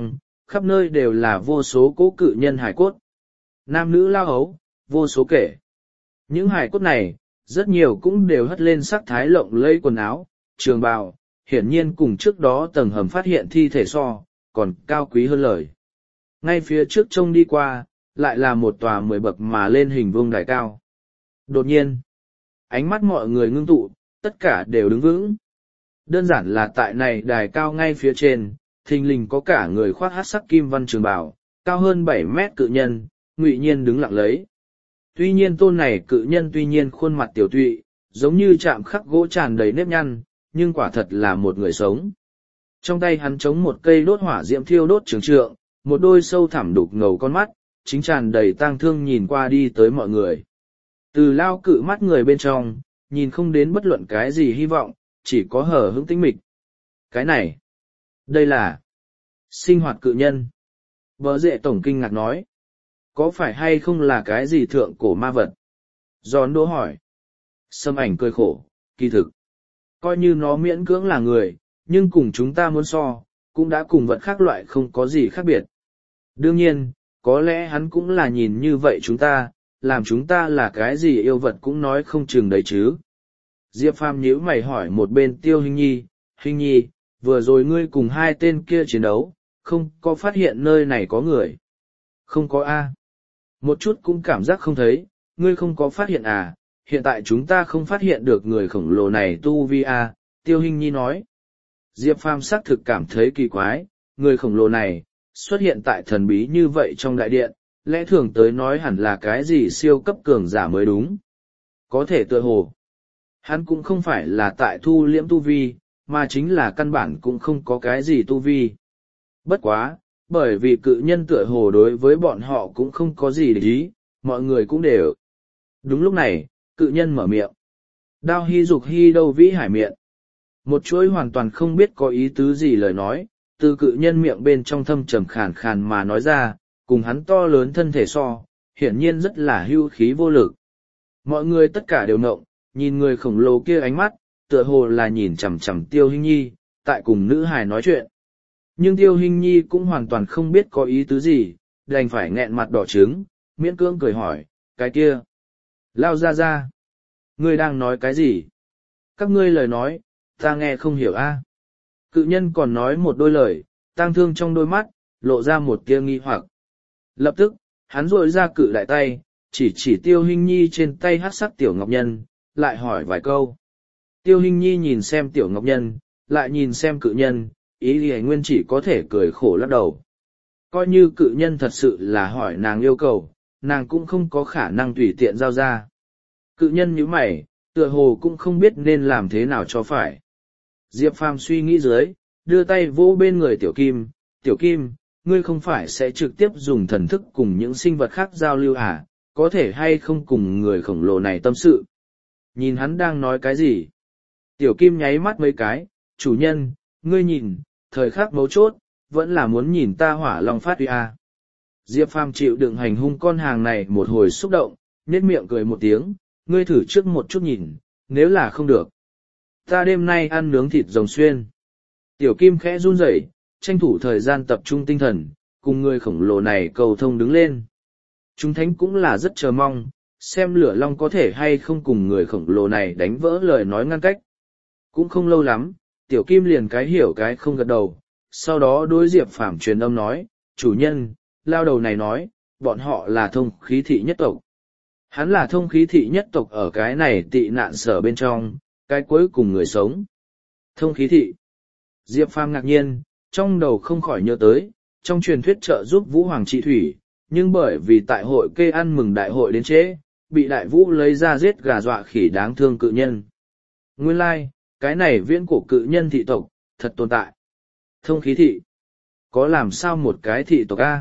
khắp nơi đều là vô số cỗ cự nhân hài cốt. Nam nữ lao hấu, vô số kể. Những hài cốt này, rất nhiều cũng đều hất lên sắc thái lộng lẫy quần áo, trường bào, hiển nhiên cùng trước đó tầng hầm phát hiện thi thể so, còn cao quý hơn lời. Ngay phía trước trông đi qua, lại là một tòa mười bậc mà lên hình vuông đài cao. Đột nhiên, ánh mắt mọi người ngưng tụ, tất cả đều đứng vững. Đơn giản là tại này đài cao ngay phía trên, thình lình có cả người khoác hát sắc kim văn trường bào, cao hơn bảy mét cự nhân, ngụy nhiên đứng lặng lấy. Tuy nhiên tôn này cự nhân tuy nhiên khuôn mặt tiểu tụy, giống như chạm khắc gỗ tràn đầy nếp nhăn, nhưng quả thật là một người sống. Trong tay hắn chống một cây đốt hỏa diệm thiêu đốt trường trượng, một đôi sâu thẳm đục ngầu con mắt, chính tràn đầy tang thương nhìn qua đi tới mọi người. Từ lao cự mắt người bên trong, nhìn không đến bất luận cái gì hy vọng, chỉ có hở hững tĩnh mịch. Cái này, đây là sinh hoạt cự nhân. Vợ dệ tổng kinh ngạc nói, có phải hay không là cái gì thượng cổ ma vật? Giòn đỗ hỏi. Sâm ảnh cười khổ, kỳ thực. Coi như nó miễn cưỡng là người, nhưng cùng chúng ta muốn so, cũng đã cùng vật khác loại không có gì khác biệt. Đương nhiên, có lẽ hắn cũng là nhìn như vậy chúng ta, làm chúng ta là cái gì yêu vật cũng nói không chừng đấy chứ. Diệp Phàm nhíu mày hỏi một bên Tiêu Hinh Nhi, Hinh Nhi, vừa rồi ngươi cùng hai tên kia chiến đấu, không có phát hiện nơi này có người. Không có a. Một chút cũng cảm giác không thấy, ngươi không có phát hiện à, hiện tại chúng ta không phát hiện được người khổng lồ này tu vi a, Tiêu Hinh Nhi nói. Diệp Phàm xác thực cảm thấy kỳ quái, người khổng lồ này, xuất hiện tại thần bí như vậy trong đại điện, lẽ thường tới nói hẳn là cái gì siêu cấp cường giả mới đúng. Có thể tựa hồ. Hắn cũng không phải là tại thu liễm tu vi, mà chính là căn bản cũng không có cái gì tu vi. Bất quá, bởi vì cự nhân tựa hồ đối với bọn họ cũng không có gì để ý, mọi người cũng đều. Đúng lúc này, cự nhân mở miệng. Đao hy dục hy đâu vĩ hải miệng. Một chuỗi hoàn toàn không biết có ý tứ gì lời nói, từ cự nhân miệng bên trong thâm trầm khàn khàn mà nói ra, cùng hắn to lớn thân thể so, hiển nhiên rất là hưu khí vô lực. Mọi người tất cả đều ngộng, nhìn người khổng lồ kia ánh mắt, tựa hồ là nhìn chằm chằm Tiêu Hinh Nhi, tại cùng nữ hài nói chuyện. Nhưng Tiêu Hinh Nhi cũng hoàn toàn không biết có ý tứ gì, đành phải nghẹn mặt đỏ trứng, miễn cưỡng cười hỏi, cái kia. Lao ra ra. Ngươi đang nói cái gì? Các ngươi lời nói, ta nghe không hiểu a. Cự nhân còn nói một đôi lời, tang thương trong đôi mắt, lộ ra một tia nghi hoặc. Lập tức, hắn rội ra cự đại tay, chỉ chỉ Tiêu Hinh Nhi trên tay hắc sắc tiểu ngọc nhân, lại hỏi vài câu. Tiêu Hinh Nhi nhìn xem tiểu ngọc nhân, lại nhìn xem cự nhân, ý thì nguyên chỉ có thể cười khổ lắc đầu. Coi như cự nhân thật sự là hỏi nàng yêu cầu, nàng cũng không có khả năng tùy tiện giao ra. Cự nhân nhíu mày, tựa hồ cũng không biết nên làm thế nào cho phải. Diệp Phàm suy nghĩ dưới, đưa tay vỗ bên người Tiểu Kim, Tiểu Kim, ngươi không phải sẽ trực tiếp dùng thần thức cùng những sinh vật khác giao lưu à, có thể hay không cùng người khổng lồ này tâm sự. Nhìn hắn đang nói cái gì? Tiểu Kim nháy mắt mấy cái, chủ nhân, ngươi nhìn, thời khắc mấu chốt, vẫn là muốn nhìn ta hỏa long phát uy à. Diệp Phàm chịu đựng hành hung con hàng này một hồi xúc động, nhếch miệng cười một tiếng, ngươi thử trước một chút nhìn, nếu là không được. Ta đêm nay ăn nướng thịt rồng xuyên. Tiểu Kim khẽ run rẩy, tranh thủ thời gian tập trung tinh thần, cùng người khổng lồ này cầu thông đứng lên. Chúng thánh cũng là rất chờ mong, xem lửa long có thể hay không cùng người khổng lồ này đánh vỡ lời nói ngăn cách. Cũng không lâu lắm, Tiểu Kim liền cái hiểu cái không gật đầu, sau đó đối Diệp Phàm truyền âm nói, chủ nhân, lao đầu này nói, bọn họ là thông khí thị nhất tộc. Hắn là thông khí thị nhất tộc ở cái này tị nạn sở bên trong, cái cuối cùng người sống. Thông khí thị. Diệp Phàm ngạc nhiên, trong đầu không khỏi nhớ tới, trong truyền thuyết trợ giúp Vũ Hoàng trị thủy, nhưng bởi vì tại hội kê ăn mừng đại hội đến trễ, bị đại vũ lấy ra giết gà dọa khỉ đáng thương cự nhân. Nguyên lai, like, cái này viễn cổ cự nhân thị tộc, thật tồn tại. Thông khí thị. Có làm sao một cái thị tộc a?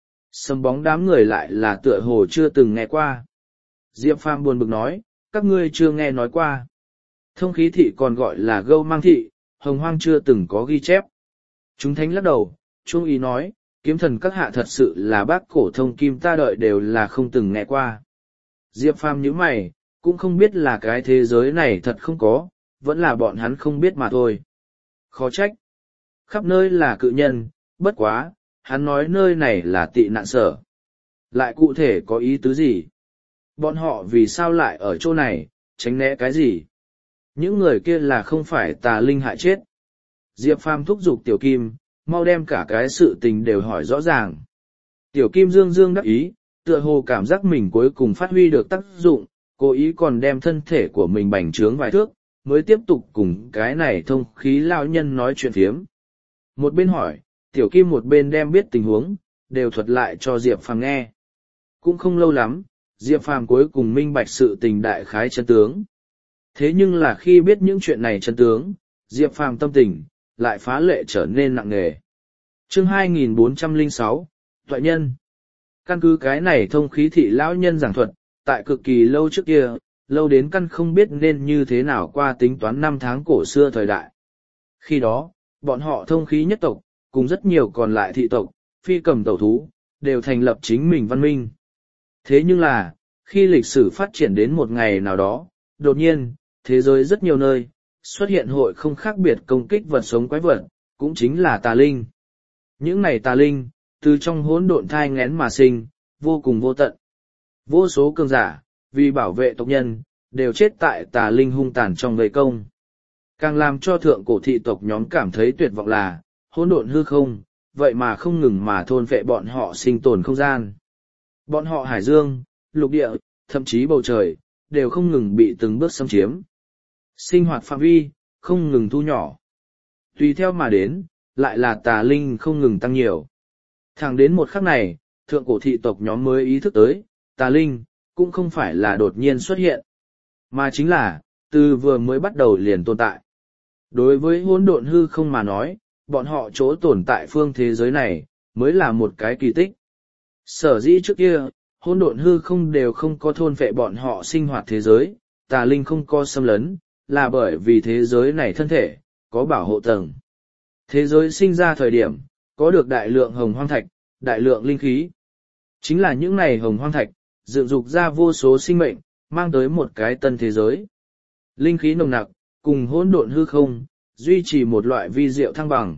Sầm bóng đám người lại là tựa hồ chưa từng nghe qua. Diệp Phàm buồn bực nói, các ngươi chưa nghe nói qua. Thông khí thị còn gọi là gâu mang thị, hồng hoang chưa từng có ghi chép. Chúng thánh lắc đầu, Trung ý nói, kiếm thần các hạ thật sự là bác cổ thông kim ta đợi đều là không từng nghe qua. Diệp Phàm nhíu mày, cũng không biết là cái thế giới này thật không có, vẫn là bọn hắn không biết mà thôi. Khó trách. Khắp nơi là cự nhân, bất quá, hắn nói nơi này là tị nạn sở. Lại cụ thể có ý tứ gì? Bọn họ vì sao lại ở chỗ này, tránh né cái gì? Những người kia là không phải tà linh hại chết. Diệp Phàm thúc giục Tiểu Kim, mau đem cả cái sự tình đều hỏi rõ ràng. Tiểu Kim dương dương đắc ý, tựa hồ cảm giác mình cuối cùng phát huy được tác dụng, cố ý còn đem thân thể của mình bành trướng vài thước, mới tiếp tục cùng cái này thông khí lao nhân nói chuyện phiếm. Một bên hỏi, Tiểu Kim một bên đem biết tình huống, đều thuật lại cho Diệp Phàm nghe. Cũng không lâu lắm, Diệp Phàm cuối cùng minh bạch sự tình đại khái chân tướng. Thế nhưng là khi biết những chuyện này chân tướng, Diệp Phàm tâm tình, lại phá lệ trở nên nặng nề. Chương hai nghìn bốn trăm lẻ sáu, Toại nhân. Căn cứ cái này thông khí thị lão nhân giảng thuật, tại cực kỳ lâu trước kia, lâu đến căn không biết nên như thế nào qua tính toán năm tháng cổ xưa thời đại. Khi đó, bọn họ thông khí nhất tộc, cùng rất nhiều còn lại thị tộc, phi cầm tẩu thú, đều thành lập chính mình văn minh. Thế nhưng là, khi lịch sử phát triển đến một ngày nào đó, đột nhiên, thế giới rất nhiều nơi, xuất hiện hội không khác biệt công kích vật sống quái vật, cũng chính là tà linh. Những này tà linh, từ trong hỗn độn thai nghén mà sinh, vô cùng vô tận. Vô số cường giả, vì bảo vệ tộc nhân, đều chết tại tà linh hung tàn trong vây công. Càng làm cho thượng cổ thị tộc nhóm cảm thấy tuyệt vọng là, hỗn độn hư không, vậy mà không ngừng mà thôn phệ bọn họ sinh tồn không gian. Bọn họ hải dương, lục địa, thậm chí bầu trời, đều không ngừng bị từng bước xâm chiếm. Sinh hoạt phạm vi, không ngừng thu nhỏ. Tùy theo mà đến, lại là tà linh không ngừng tăng nhiều. Thẳng đến một khắc này, thượng cổ thị tộc nhóm mới ý thức tới, tà linh, cũng không phải là đột nhiên xuất hiện, mà chính là, từ vừa mới bắt đầu liền tồn tại. Đối với hỗn độn hư không mà nói, bọn họ chỗ tồn tại phương thế giới này, mới là một cái kỳ tích. Sở dĩ trước kia, hỗn độn hư không đều không có thôn phệ bọn họ sinh hoạt thế giới, tà linh không có xâm lấn, là bởi vì thế giới này thân thể, có bảo hộ tầng. Thế giới sinh ra thời điểm, có được đại lượng hồng hoang thạch, đại lượng linh khí. Chính là những này hồng hoang thạch, dựng dục ra vô số sinh mệnh, mang tới một cái tân thế giới. Linh khí nồng nặc, cùng hỗn độn hư không, duy trì một loại vi diệu thăng bằng.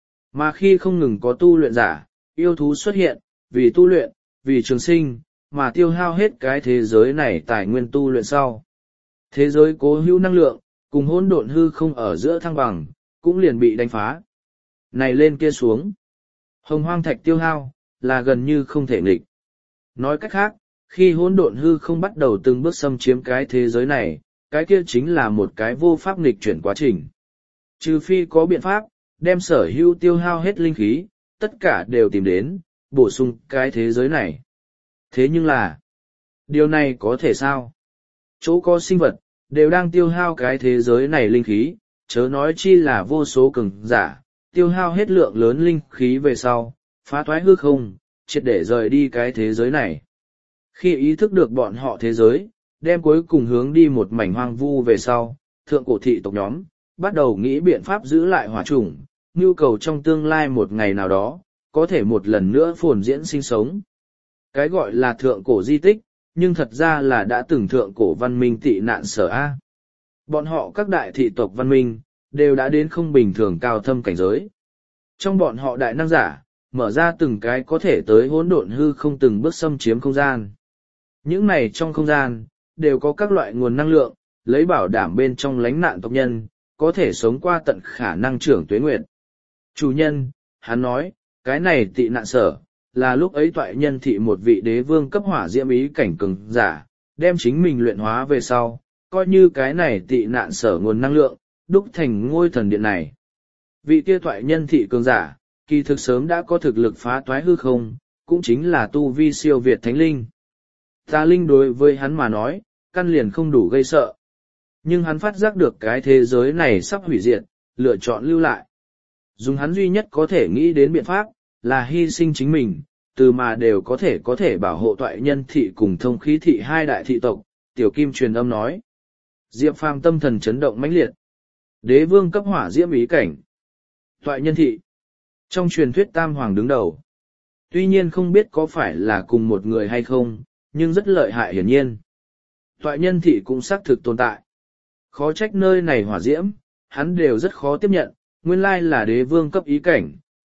Mà khi không ngừng có tu luyện giả, yêu thú xuất hiện, vì tu luyện, vì trường sinh, mà tiêu hao hết cái thế giới này tài nguyên tu luyện sau. Thế giới cố hữu năng lượng, cùng hỗn độn hư không ở giữa thăng bằng, cũng liền bị đánh phá. Này lên kia xuống. Hồng hoang thạch tiêu hao, là gần như không thể nghịch. Nói cách khác, khi hỗn độn hư không bắt đầu từng bước xâm chiếm cái thế giới này, cái kia chính là một cái vô pháp nghịch chuyển quá trình. Trừ phi có biện pháp, đem sở hữu tiêu hao hết linh khí, tất cả đều tìm đến, bổ sung cái thế giới này. Thế nhưng là, điều này có thể sao? Chỗ có sinh vật, đều đang tiêu hao cái thế giới này linh khí, chớ nói chi là vô số cường giả, tiêu hao hết lượng lớn linh khí về sau, phá thoái hư không, triệt để rời đi cái thế giới này. Khi ý thức được bọn họ thế giới, đem cuối cùng hướng đi một mảnh hoang vu về sau, thượng cổ thị tộc nhóm, bắt đầu nghĩ biện pháp giữ lại hỏa chủng, nhu cầu trong tương lai một ngày nào đó, có thể một lần nữa phồn diễn sinh sống. Cái gọi là thượng cổ di tích, nhưng thật ra là đã từng thượng cổ văn minh tị nạn sở A. Bọn họ các đại thị tộc văn minh, đều đã đến không bình thường cao thâm cảnh giới. Trong bọn họ đại năng giả, mở ra từng cái có thể tới hỗn độn hư không từng bước xâm chiếm không gian. Những này trong không gian, đều có các loại nguồn năng lượng, lấy bảo đảm bên trong lánh nạn tộc nhân, có thể sống qua tận khả năng trưởng tuế nguyệt. Chủ nhân, hắn nói, cái này tị nạn sở, là lúc ấy toại nhân thị một vị đế vương cấp hỏa diễm ý cảnh cường giả, đem chính mình luyện hóa về sau, coi như cái này tị nạn sở nguồn năng lượng, đúc thành ngôi thần điện này. Vị kia toại nhân thị cường giả, kỳ thực sớm đã có thực lực phá toái hư không, cũng chính là tu vi siêu việt thánh linh. Tà linh đối với hắn mà nói, căn liền không đủ gây sợ. Nhưng hắn phát giác được cái thế giới này sắp hủy diệt, lựa chọn lưu lại. Dùng hắn duy nhất có thể nghĩ đến biện pháp, là hy sinh chính mình, từ mà đều có thể có thể bảo hộ toại nhân thị cùng thông khí thị hai đại thị tộc, Tiểu Kim truyền âm nói. Diệp Phàm tâm thần chấn động mãnh liệt. Đế vương cấp hỏa diễm ý cảnh. Toại nhân thị. Trong truyền thuyết Tam Hoàng đứng đầu. Tuy nhiên không biết có phải là cùng một người hay không, nhưng rất lợi hại hiển nhiên. Toại nhân thị cũng xác thực tồn tại. Khó trách nơi này hỏa diễm, hắn đều rất khó tiếp nhận, nguyên lai là đế vương cấp ý cảnh,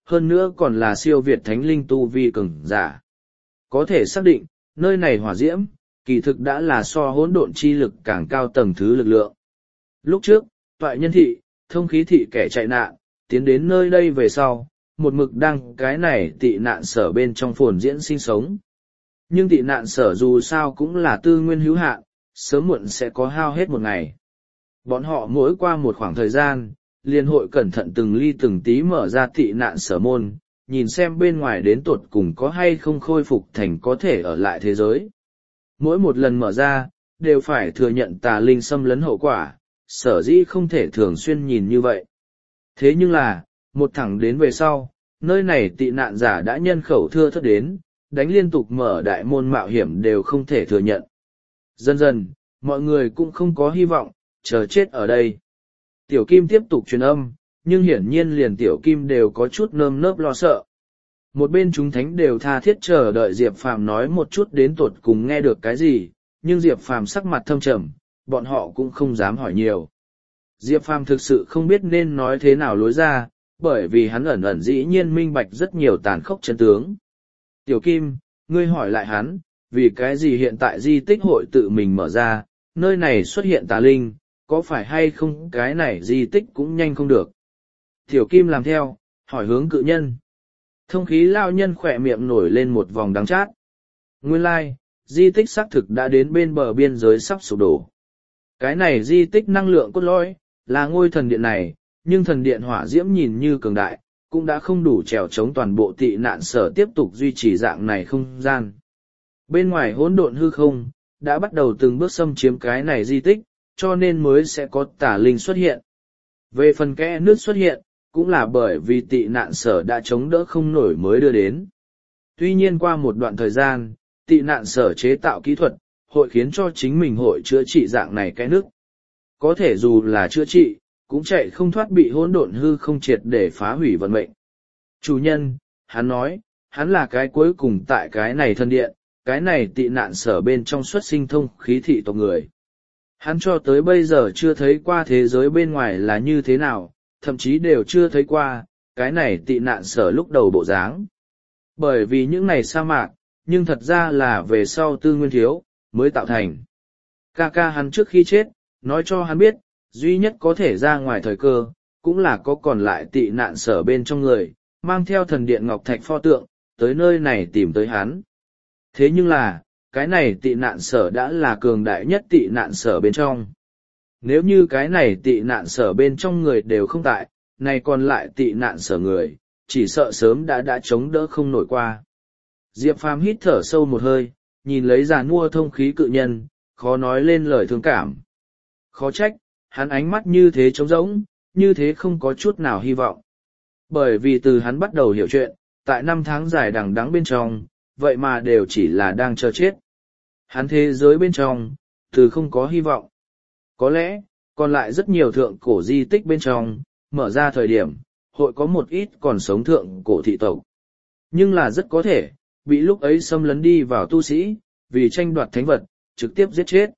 hơn nữa còn là siêu việt thánh linh tu vi cường giả. Có thể xác định, nơi này hỏa diễm, kỳ thực đã là so hỗn độn chi lực càng cao tầng thứ lực lượng. Lúc trước, toại nhân thị, thông khí thị kẻ chạy nạn, tiến đến nơi đây về sau, một mực đăng cái này tị nạn sở bên trong phồn diễn sinh sống. Nhưng tị nạn sở dù sao cũng là tư nguyên hữu hạn, sớm muộn sẽ có hao hết một ngày. Bọn họ mỗi qua một khoảng thời gian, liên hội cẩn thận từng ly từng tí mở ra tị nạn sở môn, nhìn xem bên ngoài đến tột cùng có hay không khôi phục thành có thể ở lại thế giới. Mỗi một lần mở ra, đều phải thừa nhận tà linh xâm lấn hậu quả, sở dĩ không thể thường xuyên nhìn như vậy. Thế nhưng là, một thẳng đến về sau, nơi này tị nạn giả đã nhân khẩu thưa thớt đến, đánh liên tục mở đại môn mạo hiểm đều không thể thừa nhận. Dần dần, mọi người cũng không có hy vọng, chờ chết ở đây. Tiểu Kim tiếp tục truyền âm, nhưng hiển nhiên liền Tiểu Kim đều có chút nơm nớp lo sợ. Một bên chúng thánh đều tha thiết chờ đợi Diệp Phàm nói một chút đến tột cùng nghe được cái gì, nhưng Diệp Phàm sắc mặt thâm trầm, bọn họ cũng không dám hỏi nhiều. Diệp Phàm thực sự không biết nên nói thế nào lối ra, bởi vì hắn ẩn ẩn dĩ nhiên minh bạch rất nhiều tàn khốc chân tướng. Tiểu Kim, ngươi hỏi lại hắn, vì cái gì hiện tại di tích hội tự mình mở ra, nơi này xuất hiện tà linh, có phải hay không cái này di tích cũng nhanh không được. Tiểu Kim làm theo, hỏi hướng cự nhân. Thông khí lao nhân khỏe miệng nổi lên một vòng đắng chát. Nguyên lai, like, di tích xác thực đã đến bên bờ biên giới sắp sụp đổ. Cái này di tích năng lượng cốt lõi, là ngôi thần điện này, nhưng thần điện hỏa diễm nhìn như cường đại, cũng đã không đủ trèo chống toàn bộ tị nạn sở tiếp tục duy trì dạng này không gian. Bên ngoài hỗn độn hư không, đã bắt đầu từng bước xâm chiếm cái này di tích, cho nên mới sẽ có tà linh xuất hiện. Về phần kẽ nước xuất hiện, cũng là bởi vì tị nạn sở đã chống đỡ không nổi mới đưa đến. Tuy nhiên qua một đoạn thời gian, tị nạn sở chế tạo kỹ thuật, hội khiến cho chính mình hội chữa trị dạng này cái nước. Có thể dù là chữa trị, cũng chạy không thoát bị hỗn độn hư không triệt để phá hủy vận mệnh. Chủ nhân, hắn nói, hắn là cái cuối cùng tại cái này thân điện, cái này tị nạn sở bên trong xuất sinh thông khí thị tộc người. Hắn cho tới bây giờ chưa thấy qua thế giới bên ngoài là như thế nào, thậm chí đều chưa thấy qua, cái này tị nạn sở lúc đầu bộ dáng. Bởi vì những này sa mạc, nhưng thật ra là về sau tư nguyên thiếu, mới tạo thành. Ca ca hắn trước khi chết, nói cho hắn biết, duy nhất có thể ra ngoài thời cơ, cũng là có còn lại tị nạn sở bên trong người, mang theo thần điện ngọc thạch pho tượng, tới nơi này tìm tới hắn. Thế nhưng là, cái này tị nạn sở đã là cường đại nhất tị nạn sở bên trong. Nếu như cái này tị nạn sở bên trong người đều không tại, này còn lại tị nạn sở người, chỉ sợ sớm đã đã chống đỡ không nổi qua. Diệp Phàm hít thở sâu một hơi, nhìn lấy giàn mua thông khí cự nhân, khó nói lên lời thương cảm. Khó trách, hắn ánh mắt như thế trống rỗng, như thế không có chút nào hy vọng. Bởi vì từ hắn bắt đầu hiểu chuyện, tại năm tháng dài đằng đẵng bên trong, vậy mà đều chỉ là đang chờ chết. Hắn thế giới bên trong, từ không có hy vọng. Có lẽ, còn lại rất nhiều thượng cổ di tích bên trong, mở ra thời điểm, hội có một ít còn sống thượng cổ thị tộc. Nhưng là rất có thể, bị lúc ấy xâm lấn đi vào tu sĩ, vì tranh đoạt thánh vật, trực tiếp giết chết.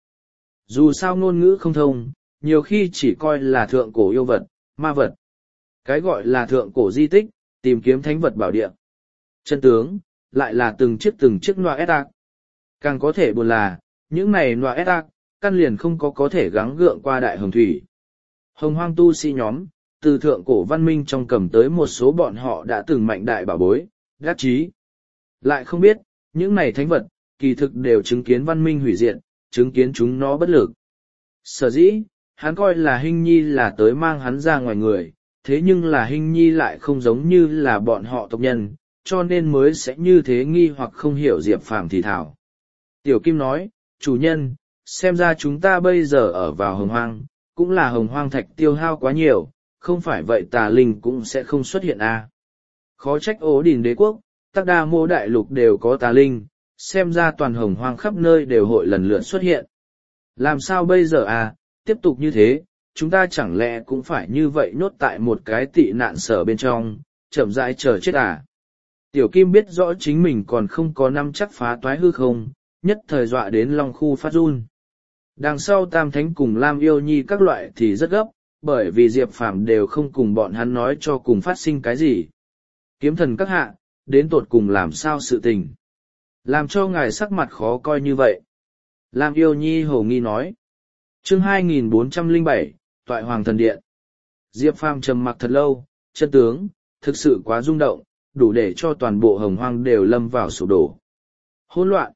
Dù sao ngôn ngữ không thông, nhiều khi chỉ coi là thượng cổ yêu vật, ma vật. Cái gọi là thượng cổ di tích, tìm kiếm thánh vật bảo địa. Chân tướng, lại là từng chiếc từng chiếc noa ét ác. Càng có thể buồn là, những này noa ét ác, căn liền không có có thể gắng gượng qua đại hồng thủy. Hồng hoang tu sĩ nhóm, từ thượng cổ văn minh trong cầm tới một số bọn họ đã từng mạnh đại bảo bối, đắc chí. Lại không biết, những này thánh vật, kỳ thực đều chứng kiến văn minh hủy diệt, chứng kiến chúng nó bất lực. Sở dĩ, hắn coi là Hinh Nhi là tới mang hắn ra ngoài người, thế nhưng là Hinh Nhi lại không giống như là bọn họ tộc nhân, cho nên mới sẽ như thế nghi hoặc không hiểu Diệp Phàm thì thảo. Tiểu Kim nói, chủ nhân, xem ra chúng ta bây giờ ở vào hồng hoang, cũng là hồng hoang thạch tiêu hao quá nhiều, không phải vậy tà linh cũng sẽ không xuất hiện a. À. Khó trách Ố Đình đế quốc, Tắc Đa Mô đại lục đều có tà linh, xem ra toàn hồng hoang khắp nơi đều hội lần lượt xuất hiện. Làm sao bây giờ à, tiếp tục như thế, chúng ta chẳng lẽ cũng phải như vậy nhốt tại một cái tị nạn sở bên trong, chậm rãi chờ chết à. Tiểu Kim biết rõ chính mình còn không có năm chắc phá toái hư không, nhất thời dọa đến long khu phát run. Đằng sau Tam Thánh cùng Lam Yêu Nhi các loại thì rất gấp, bởi vì Diệp Phàm đều không cùng bọn hắn nói cho cùng phát sinh cái gì. Kiếm thần các hạ, đến tột cùng làm sao sự tình. Làm cho ngài sắc mặt khó coi như vậy. Lam Yêu Nhi hồ nghi nói. Chương hai nghìn bốn trăm lẻ bảy, Toại Hoàng Thần Điện. Diệp Phàm trầm mặc thật lâu, chân tướng, thực sự quá rung động, đủ để cho toàn bộ hồng hoang đều lâm vào sụp đổ. Hỗn loạn.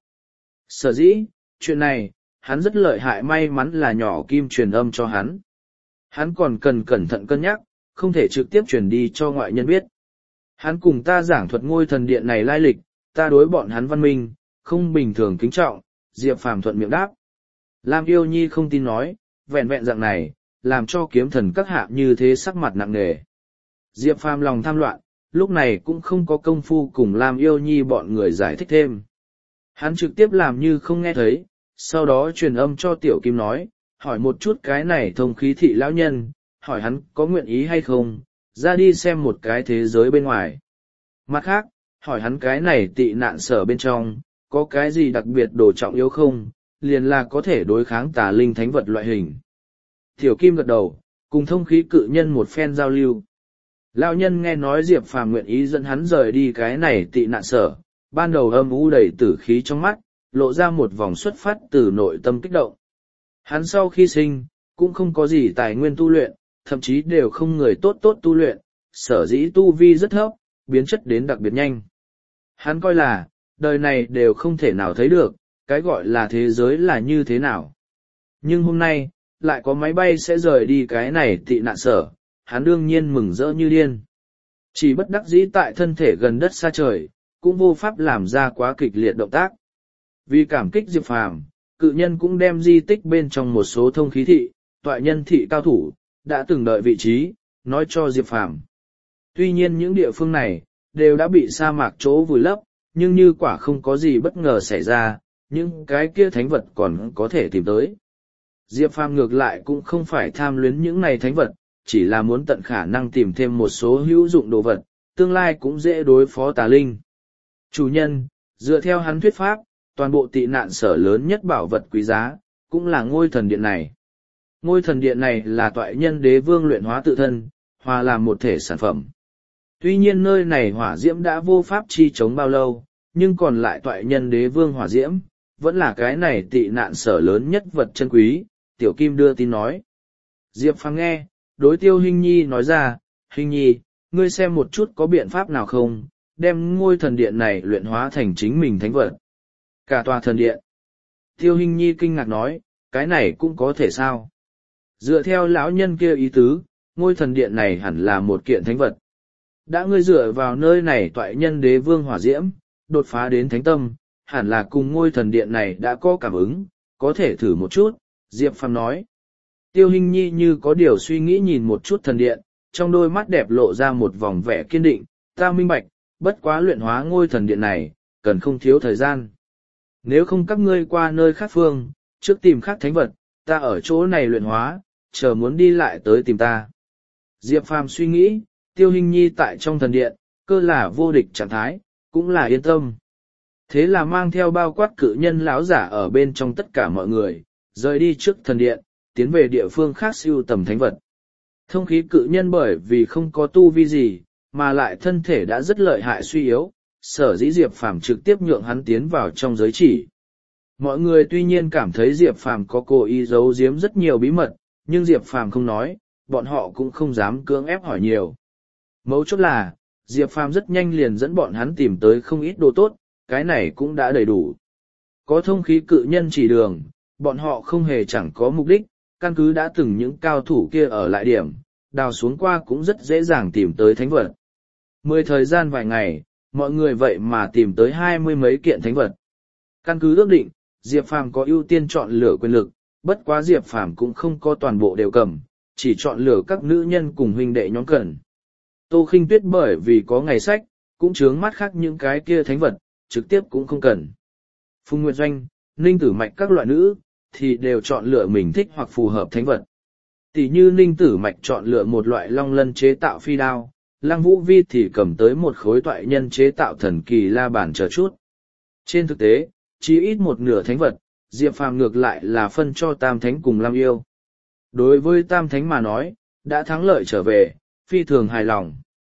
Sở dĩ, chuyện này, hắn rất lợi hại, may mắn là nhỏ kim truyền âm cho hắn. Hắn còn cần cẩn thận cân nhắc, không thể trực tiếp truyền đi cho ngoại nhân biết. Hắn cùng ta giảng thuật ngôi thần điện này lai lịch, ta đối bọn hắn văn minh, không bình thường kính trọng, Diệp Phàm thuận miệng đáp. Lam Yêu Nhi không tin nói, vẹn vẹn dạng này, làm cho kiếm thần các hạ như thế sắc mặt nặng nề. Diệp Phàm lòng tham loạn, lúc này cũng không có công phu cùng Lam Yêu Nhi bọn người giải thích thêm. Hắn trực tiếp làm như không nghe thấy, sau đó truyền âm cho Tiểu Kim nói, hỏi một chút cái này thông khí thị lão nhân, hỏi hắn có nguyện ý hay không, ra đi xem một cái thế giới bên ngoài. Mặt khác, hỏi hắn cái này tị nạn sở bên trong, có cái gì đặc biệt đồ trọng yếu không, liền là có thể đối kháng tà linh thánh vật loại hình. Tiểu Kim gật đầu, cùng thông khí cự nhân một phen giao lưu. Lão nhân nghe nói Diệp Phàm nguyện ý dẫn hắn rời đi cái này tị nạn sở, ban đầu âm u đầy tử khí trong mắt, lộ ra một vòng xuất phát từ nội tâm kích động. Hắn sau khi sinh, cũng không có gì tài nguyên tu luyện, thậm chí đều không người tốt tốt tu luyện, sở dĩ tu vi rất thấp, biến chất đến đặc biệt nhanh. Hắn coi là, đời này đều không thể nào thấy được, cái gọi là thế giới là như thế nào. Nhưng hôm nay, lại có máy bay sẽ rời đi cái này tị nạn sở, hắn đương nhiên mừng rỡ như điên. Chỉ bất đắc dĩ tại thân thể gần đất xa trời, cũng vô pháp làm ra quá kịch liệt động tác. Vì cảm kích Diệp Phàm, cự nhân cũng đem di tích bên trong một số thông khí thị, toại nhân thị cao thủ, đã từng đợi vị trí, nói cho Diệp Phàm. Tuy nhiên những địa phương này, đều đã bị sa mạc chỗ vùi lấp, nhưng như quả không có gì bất ngờ xảy ra, những cái kia thánh vật còn có thể tìm tới. Diệp Phàm ngược lại cũng không phải tham luyến những này thánh vật, chỉ là muốn tận khả năng tìm thêm một số hữu dụng đồ vật, tương lai cũng dễ đối phó tà linh. Chủ nhân, dựa theo hắn thuyết pháp, toàn bộ tị nạn sở lớn nhất bảo vật quý giá, cũng là ngôi thần điện này. Ngôi thần điện này là toại nhân đế vương luyện hóa tự thân, hòa làm một thể sản phẩm. Tuy nhiên nơi này hỏa diễm đã vô pháp chi chống bao lâu, nhưng còn lại toại nhân đế vương hỏa diễm, vẫn là cái này tị nạn sở lớn nhất vật chân quý, Tiểu Kim đưa tin nói. Diệp Phàm nghe, đối Tiêu Hinh Nhi nói ra, Hinh Nhi, ngươi xem một chút có biện pháp nào không, đem ngôi thần điện này luyện hóa thành chính mình thánh vật. Cả tòa thần điện. Tiêu Hinh Nhi kinh ngạc nói, cái này cũng có thể sao? Dựa theo lão nhân kia ý tứ, ngôi thần điện này hẳn là một kiện thánh vật. Đã ngươi dựa vào nơi này toại nhân đế vương hỏa diễm, đột phá đến thánh tâm, hẳn là cùng ngôi thần điện này đã có cảm ứng, có thể thử một chút, Diệp Phàm nói. Tiêu Hinh Nhi như có điều suy nghĩ nhìn một chút thần điện, trong đôi mắt đẹp lộ ra một vòng vẻ kiên định, ta minh bạch, bất quá luyện hóa ngôi thần điện này, cần không thiếu thời gian. Nếu không các ngươi qua nơi khác phương, trước tìm khác thánh vật, ta ở chỗ này luyện hóa, chờ muốn đi lại tới tìm ta. Diệp Phàm suy nghĩ, Tiêu Hinh Nhi tại trong thần điện, cơ là vô địch trạng thái, cũng là yên tâm. Thế là mang theo bao quát cự nhân lão giả ở bên trong tất cả mọi người, rời đi trước thần điện, tiến về địa phương khác siêu tầm thánh vật. Thông khí cự nhân bởi vì không có tu vi gì, mà lại thân thể đã rất lợi hại suy yếu, sở dĩ Diệp Phàm trực tiếp nhượng hắn tiến vào trong giới chỉ. Mọi người tuy nhiên cảm thấy Diệp Phàm có cố ý giấu giếm rất nhiều bí mật, nhưng Diệp Phàm không nói, bọn họ cũng không dám cưỡng ép hỏi nhiều. Mấu chốt là, Diệp Phàm rất nhanh liền dẫn bọn hắn tìm tới không ít đồ tốt, cái này cũng đã đầy đủ. Có thông khí cự nhân chỉ đường, bọn họ không hề chẳng có mục đích, căn cứ đã từng những cao thủ kia ở lại điểm, đào xuống qua cũng rất dễ dàng tìm tới thánh vật. Mười thời gian vài ngày, mọi người vậy mà tìm tới hai mươi mấy kiện thánh vật. Căn cứ ước định, Diệp Phàm có ưu tiên chọn lựa quyền lực, bất quá Diệp Phàm cũng không có toàn bộ đều cầm, chỉ chọn lựa các nữ nhân cùng huynh đệ nhóm cần. Tô Khinh Tuyết bởi vì có ngày sách, cũng chướng mắt khác những cái kia thánh vật, trực tiếp cũng không cần. Phùng Nguyệt Doanh, Ninh Tử Mạch các loại nữ, thì đều chọn lựa mình thích hoặc phù hợp thánh vật. Tỷ như Ninh Tử Mạch chọn lựa một loại long lân chế tạo phi đao, Lăng Vũ Vi thì cầm tới một khối toại nhân chế tạo thần kỳ la bàn chờ chút. Trên thực tế, chỉ ít một nửa thánh vật, Diệp Phàm ngược lại là phân cho Tam Thánh cùng Lam Yêu. Đối với Tam Thánh mà nói, đã thắng lợi trở về, phi thường hài lòng.